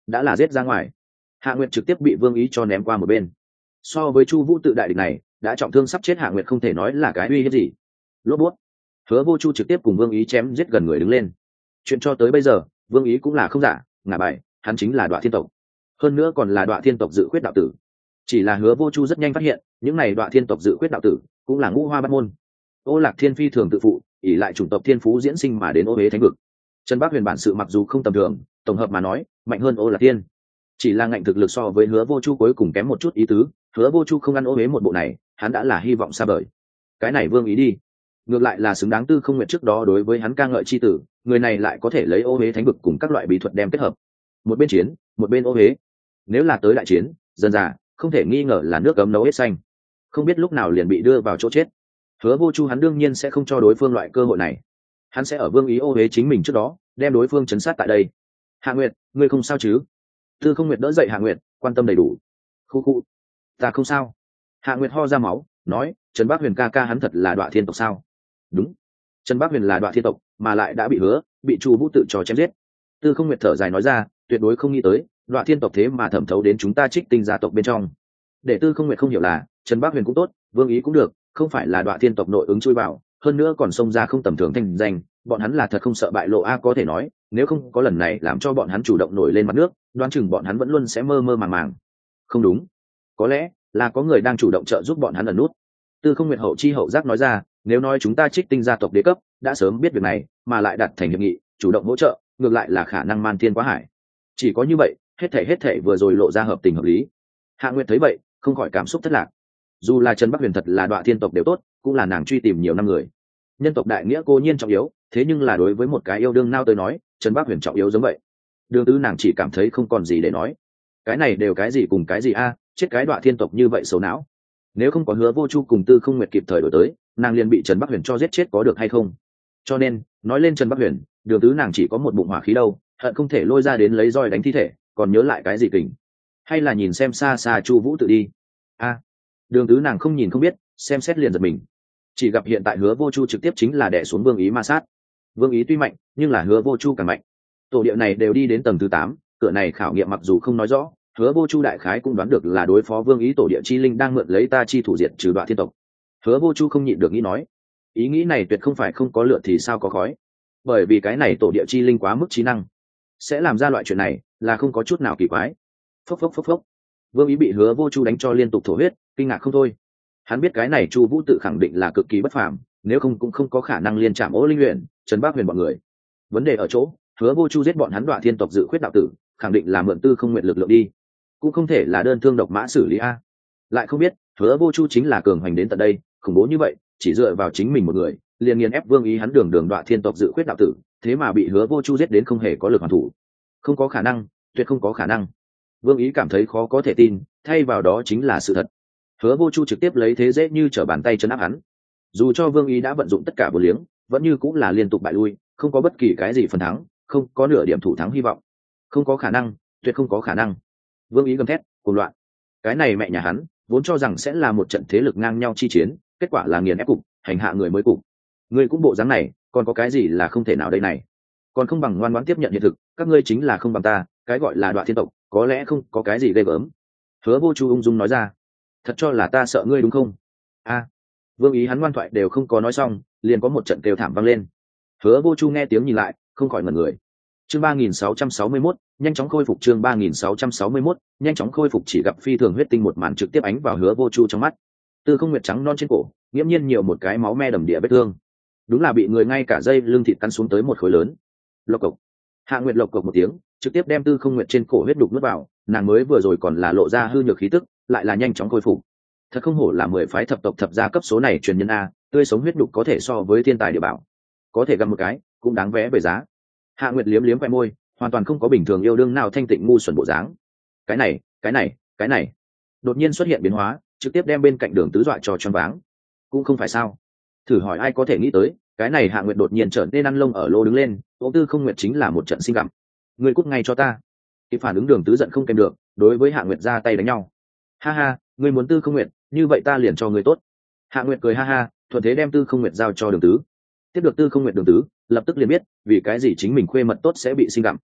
đã là giết ra ngoài. Hạ Nguyệt trực tiếp bị Vương Ý cho ném qua một bên. So với Chu Vũ tự đại địch này, đã trọng thương sắp chết Hạ Nguyệt không thể nói là cái uy hiếp gì. Lốp bút. Hứa Vô Chu trực tiếp cùng Vương Ý chém giết gần người đứng lên. Chuyện cho tới bây giờ, Vương Ý cũng là không giả, ngả bài, hắn chính là Đoạ Thiên tộc. Hơn nữa còn là Đoạ Thiên tộc dự khuyết đạo tử. Chỉ là Hứa Vô Chu rất nhanh phát hiện, những này Đoạ Thiên tộc dự khuyết đạo tử cũng là ngũ hoa bát môn. Ô Lạc Thiên Phi thường tự phụ, ỷ lại chủng tộc thiên phú diễn sinh mà đến Ô Hế Thánh vực. Trần Bác Huyền bản sự mặc dù không tầm thường, tổng hợp mà nói, mạnh hơn Ô Lạc Thiên. Chỉ là ngạnh thực lực so với Hứa Vô Chu cuối cùng kém một chút ý tứ, Hứa Vô Chu không ăn Ô Hế một bộ này, hắn đã là hy vọng xa vời. Cái này Vương Ý đi, ngược lại là xứng đáng Tư Không Nguyệt trước đó đối với hắn ca ngợi chi tử, người này lại có thể lấy Ô Hế Thánh vực cùng các loại bí thuật đem kết hợp. Một bên chiến, một bên Ô Hế. Nếu là tới đại chiến, dần dà, không thể nghi ngờ là nước cấm nấu hết xanh. Không biết lúc nào liền bị đưa vào chỗ chết. Hứa Vô Chu hắn đương nhiên sẽ không cho đối phương loại cơ hội này. Hắn sẽ ở Vương Ý Ô Hế chính mình trước đó, đem đối phương chấn sát tại đây. Hạ Nguyệt, ngươi không sao chứ? Tư Không Nguyệt đỡ dậy Hạ Nguyệt, quan tâm đầy đủ. Khu khu, ta không sao. Hạ Nguyệt ho ra máu, nói, Trần Bác Huyền ca ca hắn thật là Đoạ Thiên tộc sao? Đúng, Trần Bác Huyền là Đoạ Thiên tộc, mà lại đã bị hứa, bị Chu Vũ tự cho chém giết. Tư Không Nguyệt thở dài nói ra, tuyệt đối không nghĩ tới, Đoạ Thiên tộc thế mà thẩm thấu đến chúng ta Trích Tinh gia tộc bên trong. Để Tư Không Nguyệt không hiểu là, Trần Bác Huyền cũng tốt, Vương Ý cũng được, không phải là Đoạ Thiên tộc nội ứng chui vào, hơn nữa còn xông ra không tầm thường thành danh, bọn hắn là thật không sợ bại lộ a, có thể nói, nếu không có lần này làm cho bọn hắn chủ động nổi lên mặt nước, đoán chừng bọn hắn vẫn luôn sẽ mơ mơ màng màng. Không đúng, có lẽ là có người đang chủ động trợ giúp bọn hắn ẩn nút. Tư Không Nguyệt hậu chi hậu giác nói ra, nếu nói chúng ta Trích Tinh gia tộc đế cấp đã sớm biết việc này, mà lại đặt thành hiệp nghị, chủ động hỗ trợ, ngược lại là khả năng man thiên quá hải. Chỉ có như vậy, hết thảy hết thảy vừa rồi lộ ra hợp tình hợp lý. Hạ Nguyệt thấy vậy, không khỏi cảm xúc thất lạc. Dù là Trần Bắc Huyền thật là Đoạ Thiên tộc đều tốt, cũng là nàng truy tìm nhiều năm người. Nhân tộc đại nghĩa cô nhiên trọng yếu, thế nhưng là đối với một cái yêu đương nao tới nói, Trần Bắc Huyền trọng yếu giống vậy. Đường Tứ nàng chỉ cảm thấy không còn gì để nói. Cái này đều cái gì cùng cái gì a, chết cái Đoạ Thiên tộc như vậy xấu não. Nếu không có Hứa Vô Chu cùng Tư Không Nguyệt kịp thời đổi tới, nàng liền bị Trần Bắc Huyền cho giết chết có được hay không? Cho nên, nói lên Trần Bắc Huyền, Đường Tứ nàng chỉ có một bụng hỏa khí đâu, hận không thể lôi ra đến lấy roi đánh thi thể, còn nhớ lại cái gì kình? Hay là nhìn xem xa xa Chu Vũ tự đi? A, Đường Tứ nàng không nhìn không biết, xem xét liền giật mình. Chỉ gặp hiện tại Hứa Vô Chu trực tiếp chính là đè xuống Vương Ý ma sát. Vương Ý tuy mạnh, nhưng là Hứa Vô Chu càng mạnh. Tổ địa này đều đi đến tầng thứ tám, cửa này khảo nghiệm mặc dù không nói rõ, Hứa Vô Chu đại khái cũng đoán được là đối phó Vương Ý tổ địa chi linh đang mượn lấy ta chi thủ diệt trừ Đoạ Thiên tộc. Hứa Vô Chu không nhịn được nghĩ nói, ý nghĩ này tuyệt không phải không có lửa thì sao có khói, bởi vì cái này tổ địa chi linh quá mức trí năng, sẽ làm ra loại chuyện này là không có chút nào kỳ quái. Phốc phốc phốc phốc, Vương Ý bị Hứa Vô Chu đánh cho liên tục thổ huyết, kinh ngạc không thôi. Hắn biết cái này Chu Vũ tự khẳng định là cực kỳ bất phàm, nếu không cũng không có khả năng liên chạm Ô Linh Huyền, Trần Bác Huyền bọn người. Vấn đề ở chỗ, Hứa Vô Chu giết bọn hắn Đoạ Thiên tộc dự khuyết đạo tử, khẳng định là mượn Tư Không Nguyệt lực lượng đi, cũng không thể là đơn thương độc mã xử lý a. Lại không biết, Hứa Vô Chu chính là cường hành đến tận đây, khủng bố như vậy, chỉ dựa vào chính mình một người, liền nghiền ép Vương Ý hắn đường đường Đoạ Thiên tộc dự khuyết đạo tử, thế mà bị Hứa Vô Chu giết đến không hề có lực hoàn thủ. Không có khả năng, tuyệt không có khả năng. Vương Ý cảm thấy khó có thể tin, thay vào đó chính là sự thật. Hứa Vô Chu trực tiếp lấy thế dễ như trở bàn tay trấn áp hắn. Dù cho Vương Ý đã vận dụng tất cả vô liếng, vẫn như cũng là liên tục bại lui, không có bất kỳ cái gì phần thắng, không có nửa điểm thủ thắng hy vọng. Không có khả năng, tuyệt không có khả năng. Vương Ý gầm thét, cuồng loạn. Cái này mẹ nhà hắn, vốn cho rằng sẽ là một trận thế lực ngang nhau chi chiến, kết quả là nghiền ép cục, hành hạ người mới cục. Ngươi cũng bộ dáng này, còn có cái gì là không thể nào đây này? Còn không bằng ngoan ngoãn tiếp nhận hiện thực, các ngươi chính là không bằng ta, cái gọi là Đoạ Thiên tộc, có lẽ không có cái gì ghê gớm. Hứa Vô Chu ung dung nói ra, thật cho là ta sợ ngươi đúng không? A, Vương Ý hắn ngoan thoại đều không có nói xong, liền có một trận kêu thảm vang lên. Hứa Vô Chu nghe tiếng nhìn lại, không khỏi ngẩn người. Chương ba nghìn sáu trăm sáu mươi mốt, nhanh chóng khôi phục. Chương ba nghìn sáu trăm sáu mươi mốt, nhanh chóng khôi phục. Chỉ gặp phi thường huyết tinh một màn trực tiếp ánh vào Hứa Vô Chu trong mắt. Tư Không Nguyệt trắng non trên cổ, nghiễm nhiên nhiều một cái máu me đầm địa vết thương. Đúng là bị người ngay cả dây lưng thịt cắn xuống tới một khối lớn. Lộc cộc. Hạ Nguyệt lộc cộc một tiếng, trực tiếp đem Tư Không Nguyệt trên cổ huyết đục nuốt vào, nàng mới vừa rồi còn là lộ ra hư nhược khí tức, lại là nhanh chóng khôi phục. Thật không hổ là mười phái thập tộc thập gia cấp số này truyền nhân a, tươi sống huyết đục có thể so với thiên tài địa bảo, có thể gặp một cái cũng đáng vé về giá. Hạ Nguyệt liếm liếm khoe môi, hoàn toàn không có bình thường yêu đương nào thanh tịnh ngu xuẩn bộ dáng. Cái này, cái này, cái này, đột nhiên xuất hiện biến hóa, trực tiếp đem bên cạnh Đường Tứ dọa cho choáng váng. Cũng không phải sao? Thử hỏi ai có thể nghĩ tới, cái này Hạ Nguyệt đột nhiên trở nên ăn lông ở lô đứng lên, Ô Tư Không Nguyệt chính là một trận sinh gặm. Ngươi cút ngay cho ta! Kịp phản ứng Đường Tứ giận không kèm được, đối với Hạ Nguyệt ra tay đánh nhau. Ha ha, ngươi muốn Tư Không Nguyệt, như vậy ta liền cho ngươi tốt. Hạ Nguyệt cười ha ha, thuận thế đem Tư Không Nguyệt giao cho Đường Tứ. Tiếp được Tư Không Nguyệt Đường Tứ, lập tức liền biết vì cái gì chính mình khuê mật tốt sẽ bị sinh gặm.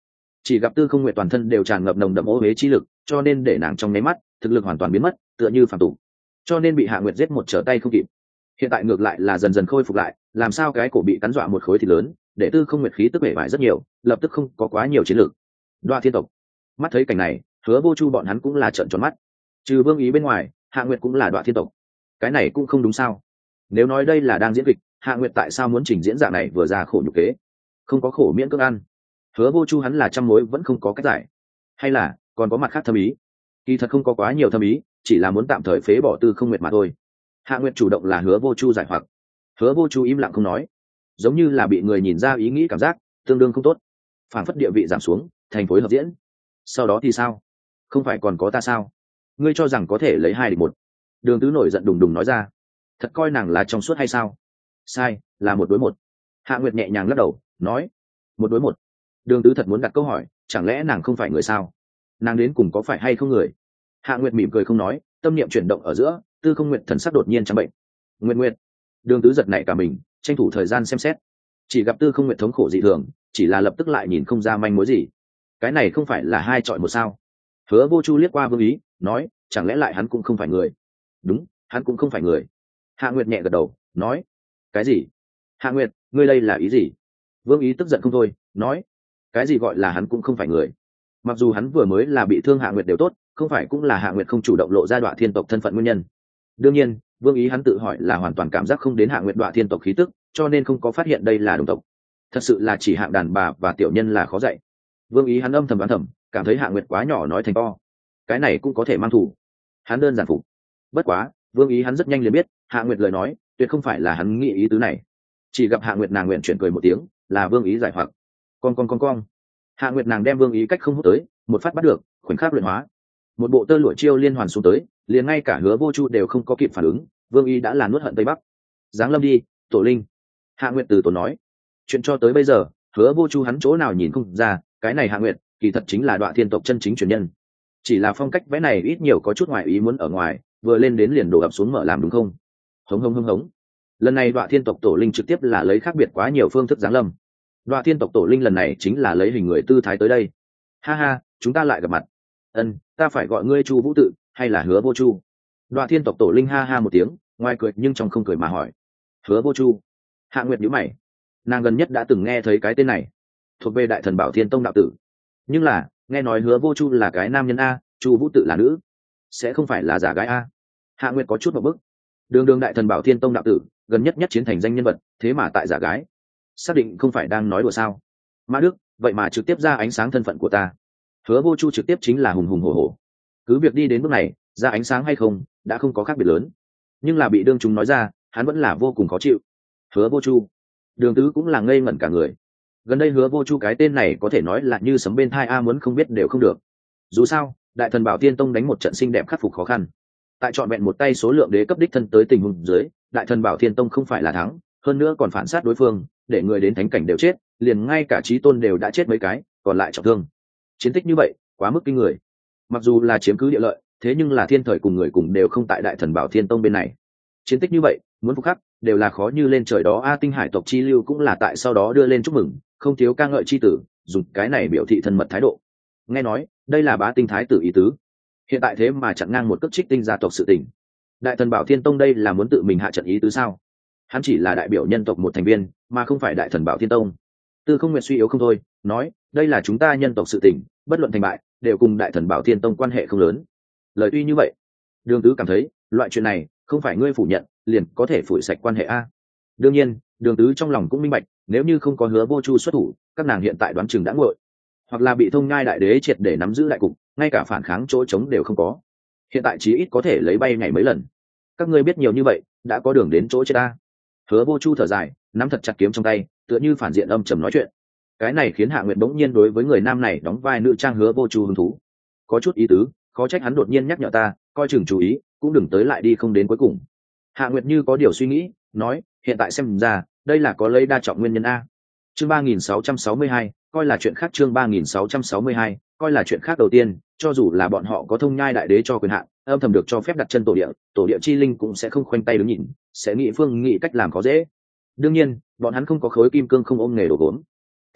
chỉ gặp Tư Không Nguyệt toàn thân đều tràn ngập nồng đậm ô huế chi lực, cho nên để nàng trong nháy mắt thực lực hoàn toàn biến mất, tựa như phàm tục, cho nên bị Hạ Nguyệt giết một trở tay không kịp. Hiện tại ngược lại là dần dần khôi phục lại, làm sao cái cổ bị cắn dọa một khối thịt lớn, để Tư Không Nguyệt khí tức bể bại rất nhiều, lập tức không có quá nhiều chiến lược. Đoạ thiên tộc. Mắt thấy cảnh này, Hứa Vô Chu bọn hắn cũng là trợn tròn mắt. Trừ Vương Ý bên ngoài, Hạ Nguyệt cũng là Đoạ thiên tộc. Cái này cũng không đúng sao? Nếu nói đây là đang diễn kịch, Hạ Nguyệt tại sao muốn trình diễn dạng này vừa ra khổ nhục kế? Không có khổ miễn cưỡng ăn. Hứa Vô Chu hắn là trăm mối vẫn không có cách giải, hay là còn có mặt khác thâm ý? Kỳ thật không có quá nhiều thâm ý, chỉ là muốn tạm thời phế bỏ Tư Không Nguyệt mà thôi. Hạ Nguyệt chủ động là Hứa Vô Chu giải hoặc. Hứa Vô Chu im lặng không nói, giống như là bị người nhìn ra ý nghĩ cảm giác tương đương không tốt, phản phất địa vị giảm xuống, thành phối hợp diễn. Sau đó thì sao? Không phải còn có ta sao? Ngươi cho rằng có thể lấy hai địch một? Đường Tứ nổi giận đùng đùng nói ra. Thật coi nàng là trong suốt hay sao? Sai, là một đối một. Hạ Nguyệt nhẹ nhàng lắc đầu, nói. Một đối một. Đường Tứ thật muốn đặt câu hỏi, chẳng lẽ nàng không phải người sao? Nàng đến cùng có phải hay không người? Hạ Nguyệt mỉm cười không nói, tâm niệm chuyển động ở giữa, Tư Không Nguyệt thần sắc đột nhiên trắng bệnh. Nguyệt Nguyệt. Đường Tứ giật nảy cả mình, tranh thủ thời gian xem xét. Chỉ gặp Tư Không Nguyệt thống khổ dị thường, chỉ là lập tức lại nhìn không ra manh mối gì. Cái này không phải là hai chọi một sao? Hứa Vô Chu liếc qua Vương Ý, nói, chẳng lẽ lại hắn cũng không phải người? Đúng, hắn cũng không phải người. Hạ Nguyệt nhẹ gật đầu, nói. Cái gì? Hạ Nguyệt, ngươi đây là ý gì? Vương Ý tức giận không thôi, nói. Cái gì gọi là hắn cũng không phải người? Mặc dù hắn vừa mới là bị thương Hạ Nguyệt đều tốt, không phải cũng là Hạ Nguyệt không chủ động lộ ra Đoạ thiên tộc thân phận nguyên nhân. Đương nhiên, Vương Ý hắn tự hỏi là hoàn toàn cảm giác không đến Hạ Nguyệt Đoạ thiên tộc khí tức, cho nên không có phát hiện đây là đồng tộc. Thật sự là chỉ hạng đàn bà và tiểu nhân là khó dạy. Vương Ý hắn âm thầm đoán thầm, cảm thấy Hạ Nguyệt quá nhỏ nói thành to, cái này cũng có thể mang thủ. Hắn đơn giản phục. Bất quá, Vương Ý hắn rất nhanh liền biết, Hạ Nguyệt lời nói tuyệt không phải là hắn nghĩ ý tứ này. Chỉ gặp Hạ Nguyệt nàng nguyện chuyển cười một tiếng, là Vương Ý giải hoặc. Con con con con. Hạ Nguyệt nàng đem Vương Ý cách không hút tới, một phát bắt được, khoảnh khắc luyện hóa. Một bộ tơ lụa chiêu liên hoàn xuống tới, liền ngay cả Hứa Vô Chu đều không có kịp phản ứng, Vương Ý đã là nuốt hận tây bắc. Giáng lâm đi, tổ linh. Hạ Nguyệt từ tổ nói. Chuyện cho tới bây giờ, Hứa Vô Chu hắn chỗ nào nhìn không ra, cái này Hạ Nguyệt kỳ thật chính là Đoạ thiên tộc chân chính truyền nhân. Chỉ là phong cách vẽ này ít nhiều có chút ngoài ý muốn ở ngoài, vừa lên đến liền đổ ập xuống mở làm đúng không? Hống hống hống hống. Lần này Đoạ thiên tộc tổ linh trực tiếp là lấy khác biệt quá nhiều phương thức giáng lâm. Đoạ thiên tộc tổ linh lần này chính là lấy hình người tư thái tới đây. Ha ha, chúng ta lại gặp mặt. Ân, ta phải gọi ngươi Chu Vũ Tự hay là Hứa Vô Chu? Đoạ thiên tộc tổ linh ha ha một tiếng, ngoài cười nhưng trong không cười mà hỏi. Hứa Vô Chu. Hạ Nguyệt nhíu mày. Nàng gần nhất đã từng nghe thấy cái tên này, thuộc về Đại Thần Bảo Thiên Tông đạo tử. Nhưng là, nghe nói Hứa Vô Chu là cái nam nhân a, Chu Vũ Tự là nữ, sẽ không phải là giả gái a? Hạ Nguyệt có chút một bức. Đường đường Đại Thần Bảo Thiên Tông đạo tử, gần nhất nhất chiến thành danh nhân vật, thế mà tại giả gái, xác định không phải đang nói đùa sao? Mã Đức, vậy mà trực tiếp ra ánh sáng thân phận của ta. Hứa Vô Chu trực tiếp chính là hùng hùng hổ hổ. Cứ việc đi đến bước này, ra ánh sáng hay không, đã không có khác biệt lớn. Nhưng là bị đương chúng nói ra, hắn vẫn là vô cùng khó chịu. Hứa Vô Chu. Đường Tứ cũng là ngây ngẩn cả người. Gần đây Hứa Vô Chu cái tên này có thể nói là như sấm bên thai a, muốn không biết đều không được. Dù sao, Đại Thần Bảo Tiên Tông đánh một trận xinh đẹp khắc phục khó khăn. Tại trọn vẹn một tay số lượng đế cấp đích thân tới tình huống dưới, Đại Thần Bảo Thiên Tông không phải là thắng, hơn nữa còn phản sát đối phương, để người đến thánh cảnh đều chết, liền ngay cả chí tôn đều đã chết mấy cái, còn lại trọng thương. Chiến tích như vậy, quá mức kinh người. Mặc dù là chiếm cứ địa lợi, thế nhưng là thiên thời cùng người cùng đều không tại Đại Thần Bảo Thiên Tông bên này. Chiến tích như vậy, muốn phục khắc, đều là khó như lên trời đó a. Tinh Hải tộc chi lưu cũng là tại sau đó đưa lên chúc mừng, không thiếu ca ngợi chi tử, dùng cái này biểu thị thân mật thái độ. Nghe nói, đây là Bá Tinh thái tử ý tứ. Hiện tại thế mà chặn ngang một cước Trích Tinh gia tộc sự tình. Đại Thần Bảo Thiên Tông đây là muốn tự mình hạ trận ý tứ sao? Hắn chỉ là đại biểu nhân tộc một thành viên, mà không phải Đại Thần Bảo Thiên Tông. Tư Không Nguyệt suy yếu không thôi, nói, đây là chúng ta nhân tộc sự tình, bất luận thành bại, đều cùng Đại Thần Bảo Thiên Tông quan hệ không lớn. Lời tuy như vậy, Đường Tứ cảm thấy, loại chuyện này, không phải ngươi phủ nhận, liền có thể phủi sạch quan hệ a. Đương nhiên, Đường Tứ trong lòng cũng minh bạch, nếu như không có Hứa Vô Chu xuất thủ, các nàng hiện tại đoán chừng đã nguội, hoặc là bị Thông Nhai đại đế triệt để nắm giữ đại cục, ngay cả phản kháng chỗ trống đều không có. Hiện tại chí ít có thể lấy bay ngày mấy lần. Các ngươi biết nhiều như vậy, đã có đường đến chỗ chết ta. Hứa Vô Chu thở dài, nắm thật chặt kiếm trong tay, tựa như phản diện âm trầm nói chuyện. Cái này khiến Hạ Nguyệt bỗng nhiên đối với người nam này đóng vai nữ trang Hứa Vô Chu hứng thú, có chút ý tứ, khó trách hắn đột nhiên nhắc nhở ta, coi chừng chú ý, cũng đừng tới lại đi không đến cuối cùng. Hạ Nguyệt như có điều suy nghĩ, nói, hiện tại xem ra, đây là có lấy đa trọng nguyên nhân a. Chương ba nghìn sáu trăm sáu mươi hai, coi là chuyện khác. Chương ba nghìn sáu trăm sáu mươi hai, coi là chuyện khác. Đầu tiên, cho dù là bọn họ có Thông Nhai đại đế cho quyền hạn, âm thầm được cho phép đặt chân tổ địa, tổ địa chi linh cũng sẽ không khoanh tay đứng nhìn, sẽ nghĩ phương nghĩ cách làm khó dễ. Đương nhiên, bọn hắn không có khối kim cương không ôm nghề đồ gốm.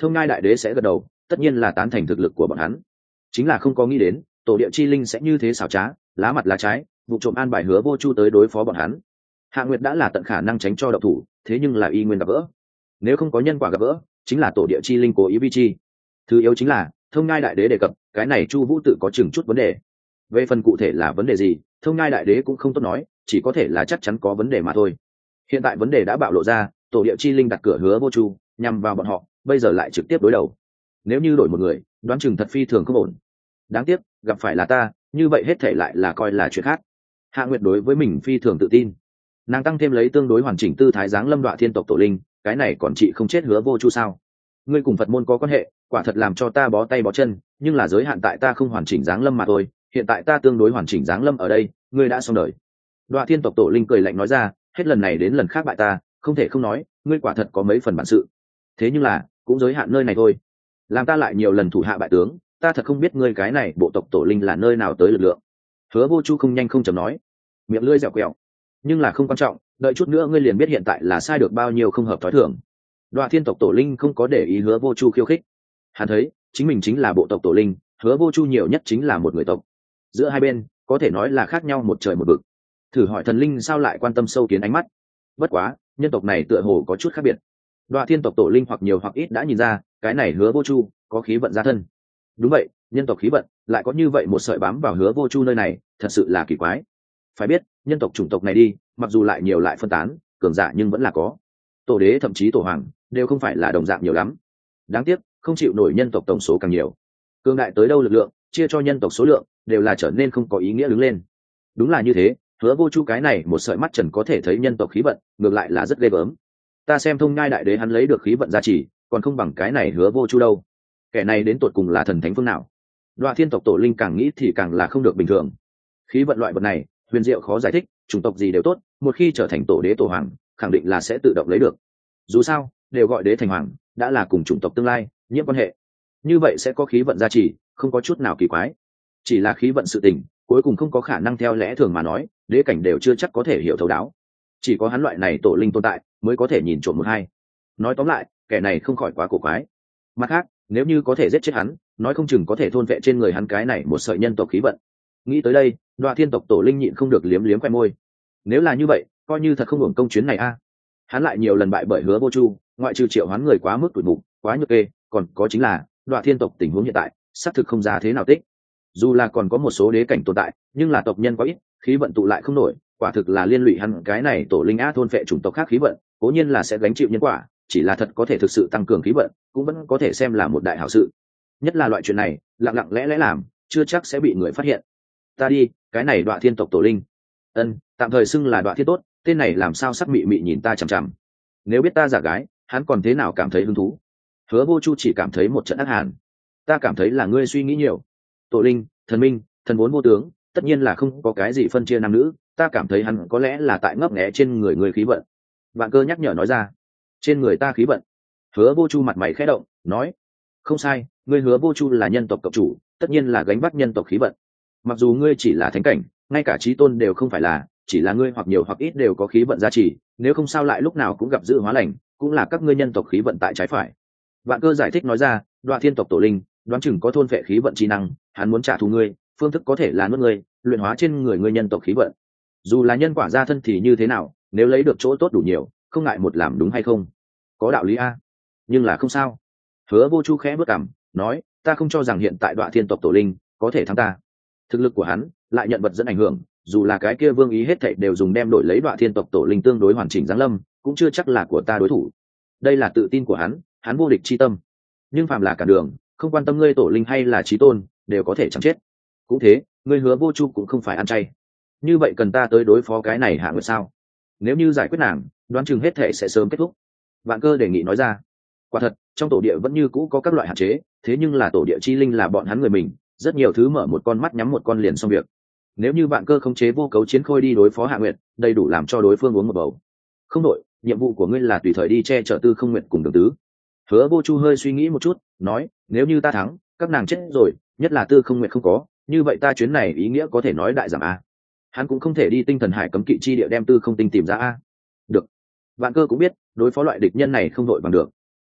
Thông Ngai đại đế sẽ gật đầu, tất nhiên là tán thành thực lực của bọn hắn. Chính là không có nghĩ đến tổ địa chi linh sẽ như thế xảo trá, lá mặt lá trái, vụ trộm an bài Hứa Vô Chu tới đối phó bọn hắn. Hạ Nguyệt đã là tận khả năng tránh cho độc thủ, thế nhưng là y nguyên gặp gỡ. Nếu không có nhân quả gặp gỡ, chính là tổ địa chi linh cố ý vi chi. Thứ yếu chính là Thông Ngai đại đế đề cập, cái này Chu Vũ tự có chừng chút vấn đề. Về phần cụ thể là vấn đề gì, Thông Ngai đại đế cũng không tốt nói, chỉ có thể là chắc chắn có vấn đề mà thôi. Hiện tại vấn đề đã bạo lộ ra, tổ địa chi linh đặt cửa Hứa Vô Chu nhằm vào bọn họ, bây giờ lại trực tiếp đối đầu. Nếu như đổi một người, đoán chừng thật phi thường không ổn. Đáng tiếc gặp phải là ta, như vậy hết thể lại là coi là chuyện khác. Hạ Nguyệt đối với mình phi thường tự tin, nàng tăng thêm lấy tương đối hoàn chỉnh tư thái dáng lâm đoạ thiên tộc tổ linh, cái này còn chị không chết Hứa Vô Chu sao? Ngươi cùng Phật môn có quan hệ, quả thật làm cho ta bó tay bó chân, nhưng là giới hạn tại ta không hoàn chỉnh dáng lâm mà thôi. Hiện tại ta tương đối hoàn chỉnh dáng lâm ở đây, ngươi đã xong đời. Đoạ thiên tộc tổ linh cười lạnh nói ra, hết lần này đến lần khác bại ta, không thể không nói, ngươi quả thật có mấy phần bản sự. Thế nhưng là cũng giới hạn nơi này thôi, làm ta lại nhiều lần thủ hạ bại tướng, ta thật không biết ngươi cái này bộ tộc tổ linh là nơi nào tới lực lượng. Hứa Vô Chu không nhanh không chậm nói, miệng lưỡi dẻo quẹo, nhưng là không quan trọng, đợi chút nữa ngươi liền biết hiện tại là sai được bao nhiêu không hợp thói thường. Đoạ thiên tộc tổ linh không có để ý Hứa Vô Chu khiêu khích, hắn thấy chính mình chính là bộ tộc tổ linh, Hứa Vô Chu nhiều nhất chính là một người tộc, giữa hai bên có thể nói là khác nhau một trời một vực. Thử hỏi thần linh sao lại quan tâm sâu kiến ánh mắt? Bất quá nhân tộc này tựa hồ có chút khác biệt. Đoạ thiên tộc tổ linh hoặc nhiều hoặc ít đã nhìn ra, cái này Hứa Vô Chu có khí vận gia thân. Đúng vậy, nhân tộc khí vận lại có như vậy một sợi bám vào Hứa Vô Chu nơi này, thật sự là kỳ quái. Phải biết nhân tộc chủng tộc này đi, mặc dù lại nhiều lại phân tán, cường giả nhưng vẫn là có. Tổ đế thậm chí tổ hoàng đều không phải là đồng dạng nhiều lắm. Đáng tiếc không chịu nổi nhân tộc tổng số càng nhiều, cường đại tới đâu lực lượng chia cho nhân tộc số lượng đều là trở nên không có ý nghĩa đứng lên. Đúng là như thế, Hứa Vô Chu cái này một sợi mắt trần có thể thấy nhân tộc khí vận, ngược lại là rất ghê gớm. Ta xem Thông Ngai đại đế hắn lấy được khí vận gia trì, còn không bằng cái này Hứa Vô Chu đâu. Kẻ này đến tột cùng là thần thánh phương nào? Đoạ thiên tộc tổ linh càng nghĩ thì càng là không được bình thường. Khí vận loại vật này huyền diệu khó giải thích, chủng tộc gì đều tốt, một khi trở thành tổ đế tổ hoàng khẳng định là sẽ tự động lấy được. Dù sao đều gọi đế thành hoàng, đã là cùng chủng tộc tương lai nhiễm quan hệ, như vậy sẽ có khí vận gia trì, không có chút nào kỳ quái. Chỉ là khí vận sự tình cuối cùng không có khả năng theo lẽ thường mà nói, đế cảnh đều chưa chắc có thể hiểu thấu đáo, chỉ có hắn loại này tổ linh tồn tại mới có thể nhìn trộm một hai. Nói tóm lại kẻ này không khỏi quá cổ quái. Mặt khác nếu như có thể giết chết hắn, nói không chừng có thể thôn vệ trên người hắn cái này một sợi nhân tộc khí vận. Nghĩ tới đây Đoạ thiên tộc tổ linh nhịn không được liếm liếm khoe môi. Nếu là như vậy coi như thật không hưởng công chuyến này a. Hắn lại nhiều lần bại bởi Hứa Vô Chu, ngoại trừ triệu hoán người quá mức tủi mục quá nhược kê, còn có chính là Đoạ thiên tộc tình huống hiện tại xác thực không ra thế nào tích. Dù là còn có một số đế cảnh tồn tại, nhưng là tộc nhân quá ít, khí vận tụ lại không nổi, quả thực là liên lụy hắn cái này tổ linh á thôn phệ chủng tộc khác khí vận, cố nhiên là sẽ gánh chịu nhân quả, chỉ là thật có thể thực sự tăng cường khí vận, cũng vẫn có thể xem là một đại hảo sự. Nhất là loại chuyện này lặng lặng lẽ lẽ làm, chưa chắc sẽ bị người phát hiện. Ta đi, cái này Đoạ thiên tộc tổ linh, ân, tạm thời xưng là Đoạ thiên tốt, tên này làm sao sắc mị mị nhìn ta chằm chằm. Nếu biết ta giả gái, hắn còn thế nào cảm thấy hứng thú? Hứa Vô Chu chỉ cảm thấy một trận ác hàn. Ta cảm thấy là ngươi suy nghĩ nhiều. Tổ linh, thần minh, thần vốn vô tướng, tất nhiên là không có cái gì phân chia nam nữ, ta cảm thấy hắn có lẽ là tại ngấp nghé trên người người khí vận. Vạn Cơ nhắc nhở nói ra, trên người ta khí vận. Hứa Vô Chu mặt mày khẽ động, nói, không sai, ngươi Hứa Vô Chu là nhân tộc cộng chủ, tất nhiên là gánh vác nhân tộc khí vận. Mặc dù ngươi chỉ là thánh cảnh, ngay cả chí tôn đều không phải là, chỉ là ngươi hoặc nhiều hoặc ít đều có khí vận gia trì, nếu không sao lại lúc nào cũng gặp dự hóa lành, cũng là các ngươi nhân tộc khí vận tại trái phải. Vạn Cơ giải thích nói ra, Đoạ thiên tộc tổ linh đoán chừng có thôn phệ khí vận trí năng, hắn muốn trả thù ngươi, phương thức có thể là nuốt ngươi, luyện hóa trên người ngươi nhân tộc khí vận. Dù là nhân quả gia thân thì như thế nào, nếu lấy được chỗ tốt đủ nhiều, không ngại một làm đúng hay không? Có đạo lý a. Nhưng là không sao. Hứa Vô Chu khẽ bước cằm, nói, ta không cho rằng hiện tại Đoạ thiên tộc tổ linh có thể thắng ta. Thực lực của hắn lại nhận vật dẫn ảnh hưởng, dù là cái kia vương ý hết thảy đều dùng đem đổi lấy Đoạ thiên tộc tổ linh tương đối hoàn chỉnh giáng lâm, cũng chưa chắc là của ta đối thủ. Đây là tự tin của hắn, hắn vô địch chi tâm. Nhưng phàm là cả đường, không quan tâm ngươi tổ linh hay là chí tôn, đều có thể chẳng chết. Cũng thế, ngươi Hứa Vô Chu cũng không phải ăn chay. Như vậy cần ta tới đối phó cái này Hạ Nguyệt sao? Nếu như giải quyết nàng, đoán chừng hết thể sẽ sớm kết thúc. Vạn Cơ đề nghị nói ra. Quả thật, trong tổ địa vẫn như cũ có các loại hạn chế, thế nhưng là tổ địa chi linh là bọn hắn người mình, rất nhiều thứ mở một con mắt nhắm một con liền xong việc. Nếu như Vạn Cơ khống chế vô cấu chiến khôi đi đối phó Hạ Nguyệt, đầy đủ làm cho đối phương uống một bầu. Không đội, nhiệm vụ của ngươi là tùy thời đi che chở Tư Không Nguyệt cùng Đường Tứ. Hứa Vô Chu hơi suy nghĩ một chút, nói, nếu như ta thắng, các nàng chết rồi, nhất là Tư Không Nguyệt không có, như vậy ta chuyến này ý nghĩa có thể nói đại giảm a. Hắn cũng không thể đi tinh thần hải cấm kỵ chi địa đem Tư Không Tinh tìm ra a. Được. Vạn Cơ cũng biết, đối phó loại địch nhân này không đội bằng được.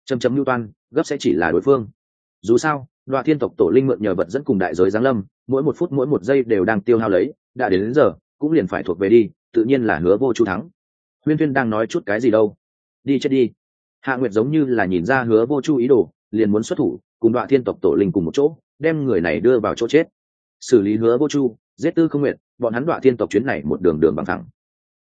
chấm chấm lưu toan gấp sẽ chỉ là đối phương. Dù sao Đoạ Thiên tộc tổ linh mượn nhờ vật dẫn cùng đại giới giáng lâm, mỗi một phút mỗi một giây đều đang tiêu hao lấy, đã đến, đến giờ cũng liền phải thuộc về đi, tự nhiên là Hứa Vô Chu thắng. Huyên Thuyên đang nói chút cái gì đâu? Đi chết đi. Hạ Nguyệt giống như là nhìn ra Hứa Vô Chu ý đồ, liền muốn xuất thủ cùng Đoạ Thiên tộc tổ linh cùng một chỗ đem người này đưa vào chỗ chết, xử lý Hứa Vô Chu, giết Tư Không Nguyệt, bọn hắn Đoạ Thiên tộc chuyến này một đường đường bằng thẳng.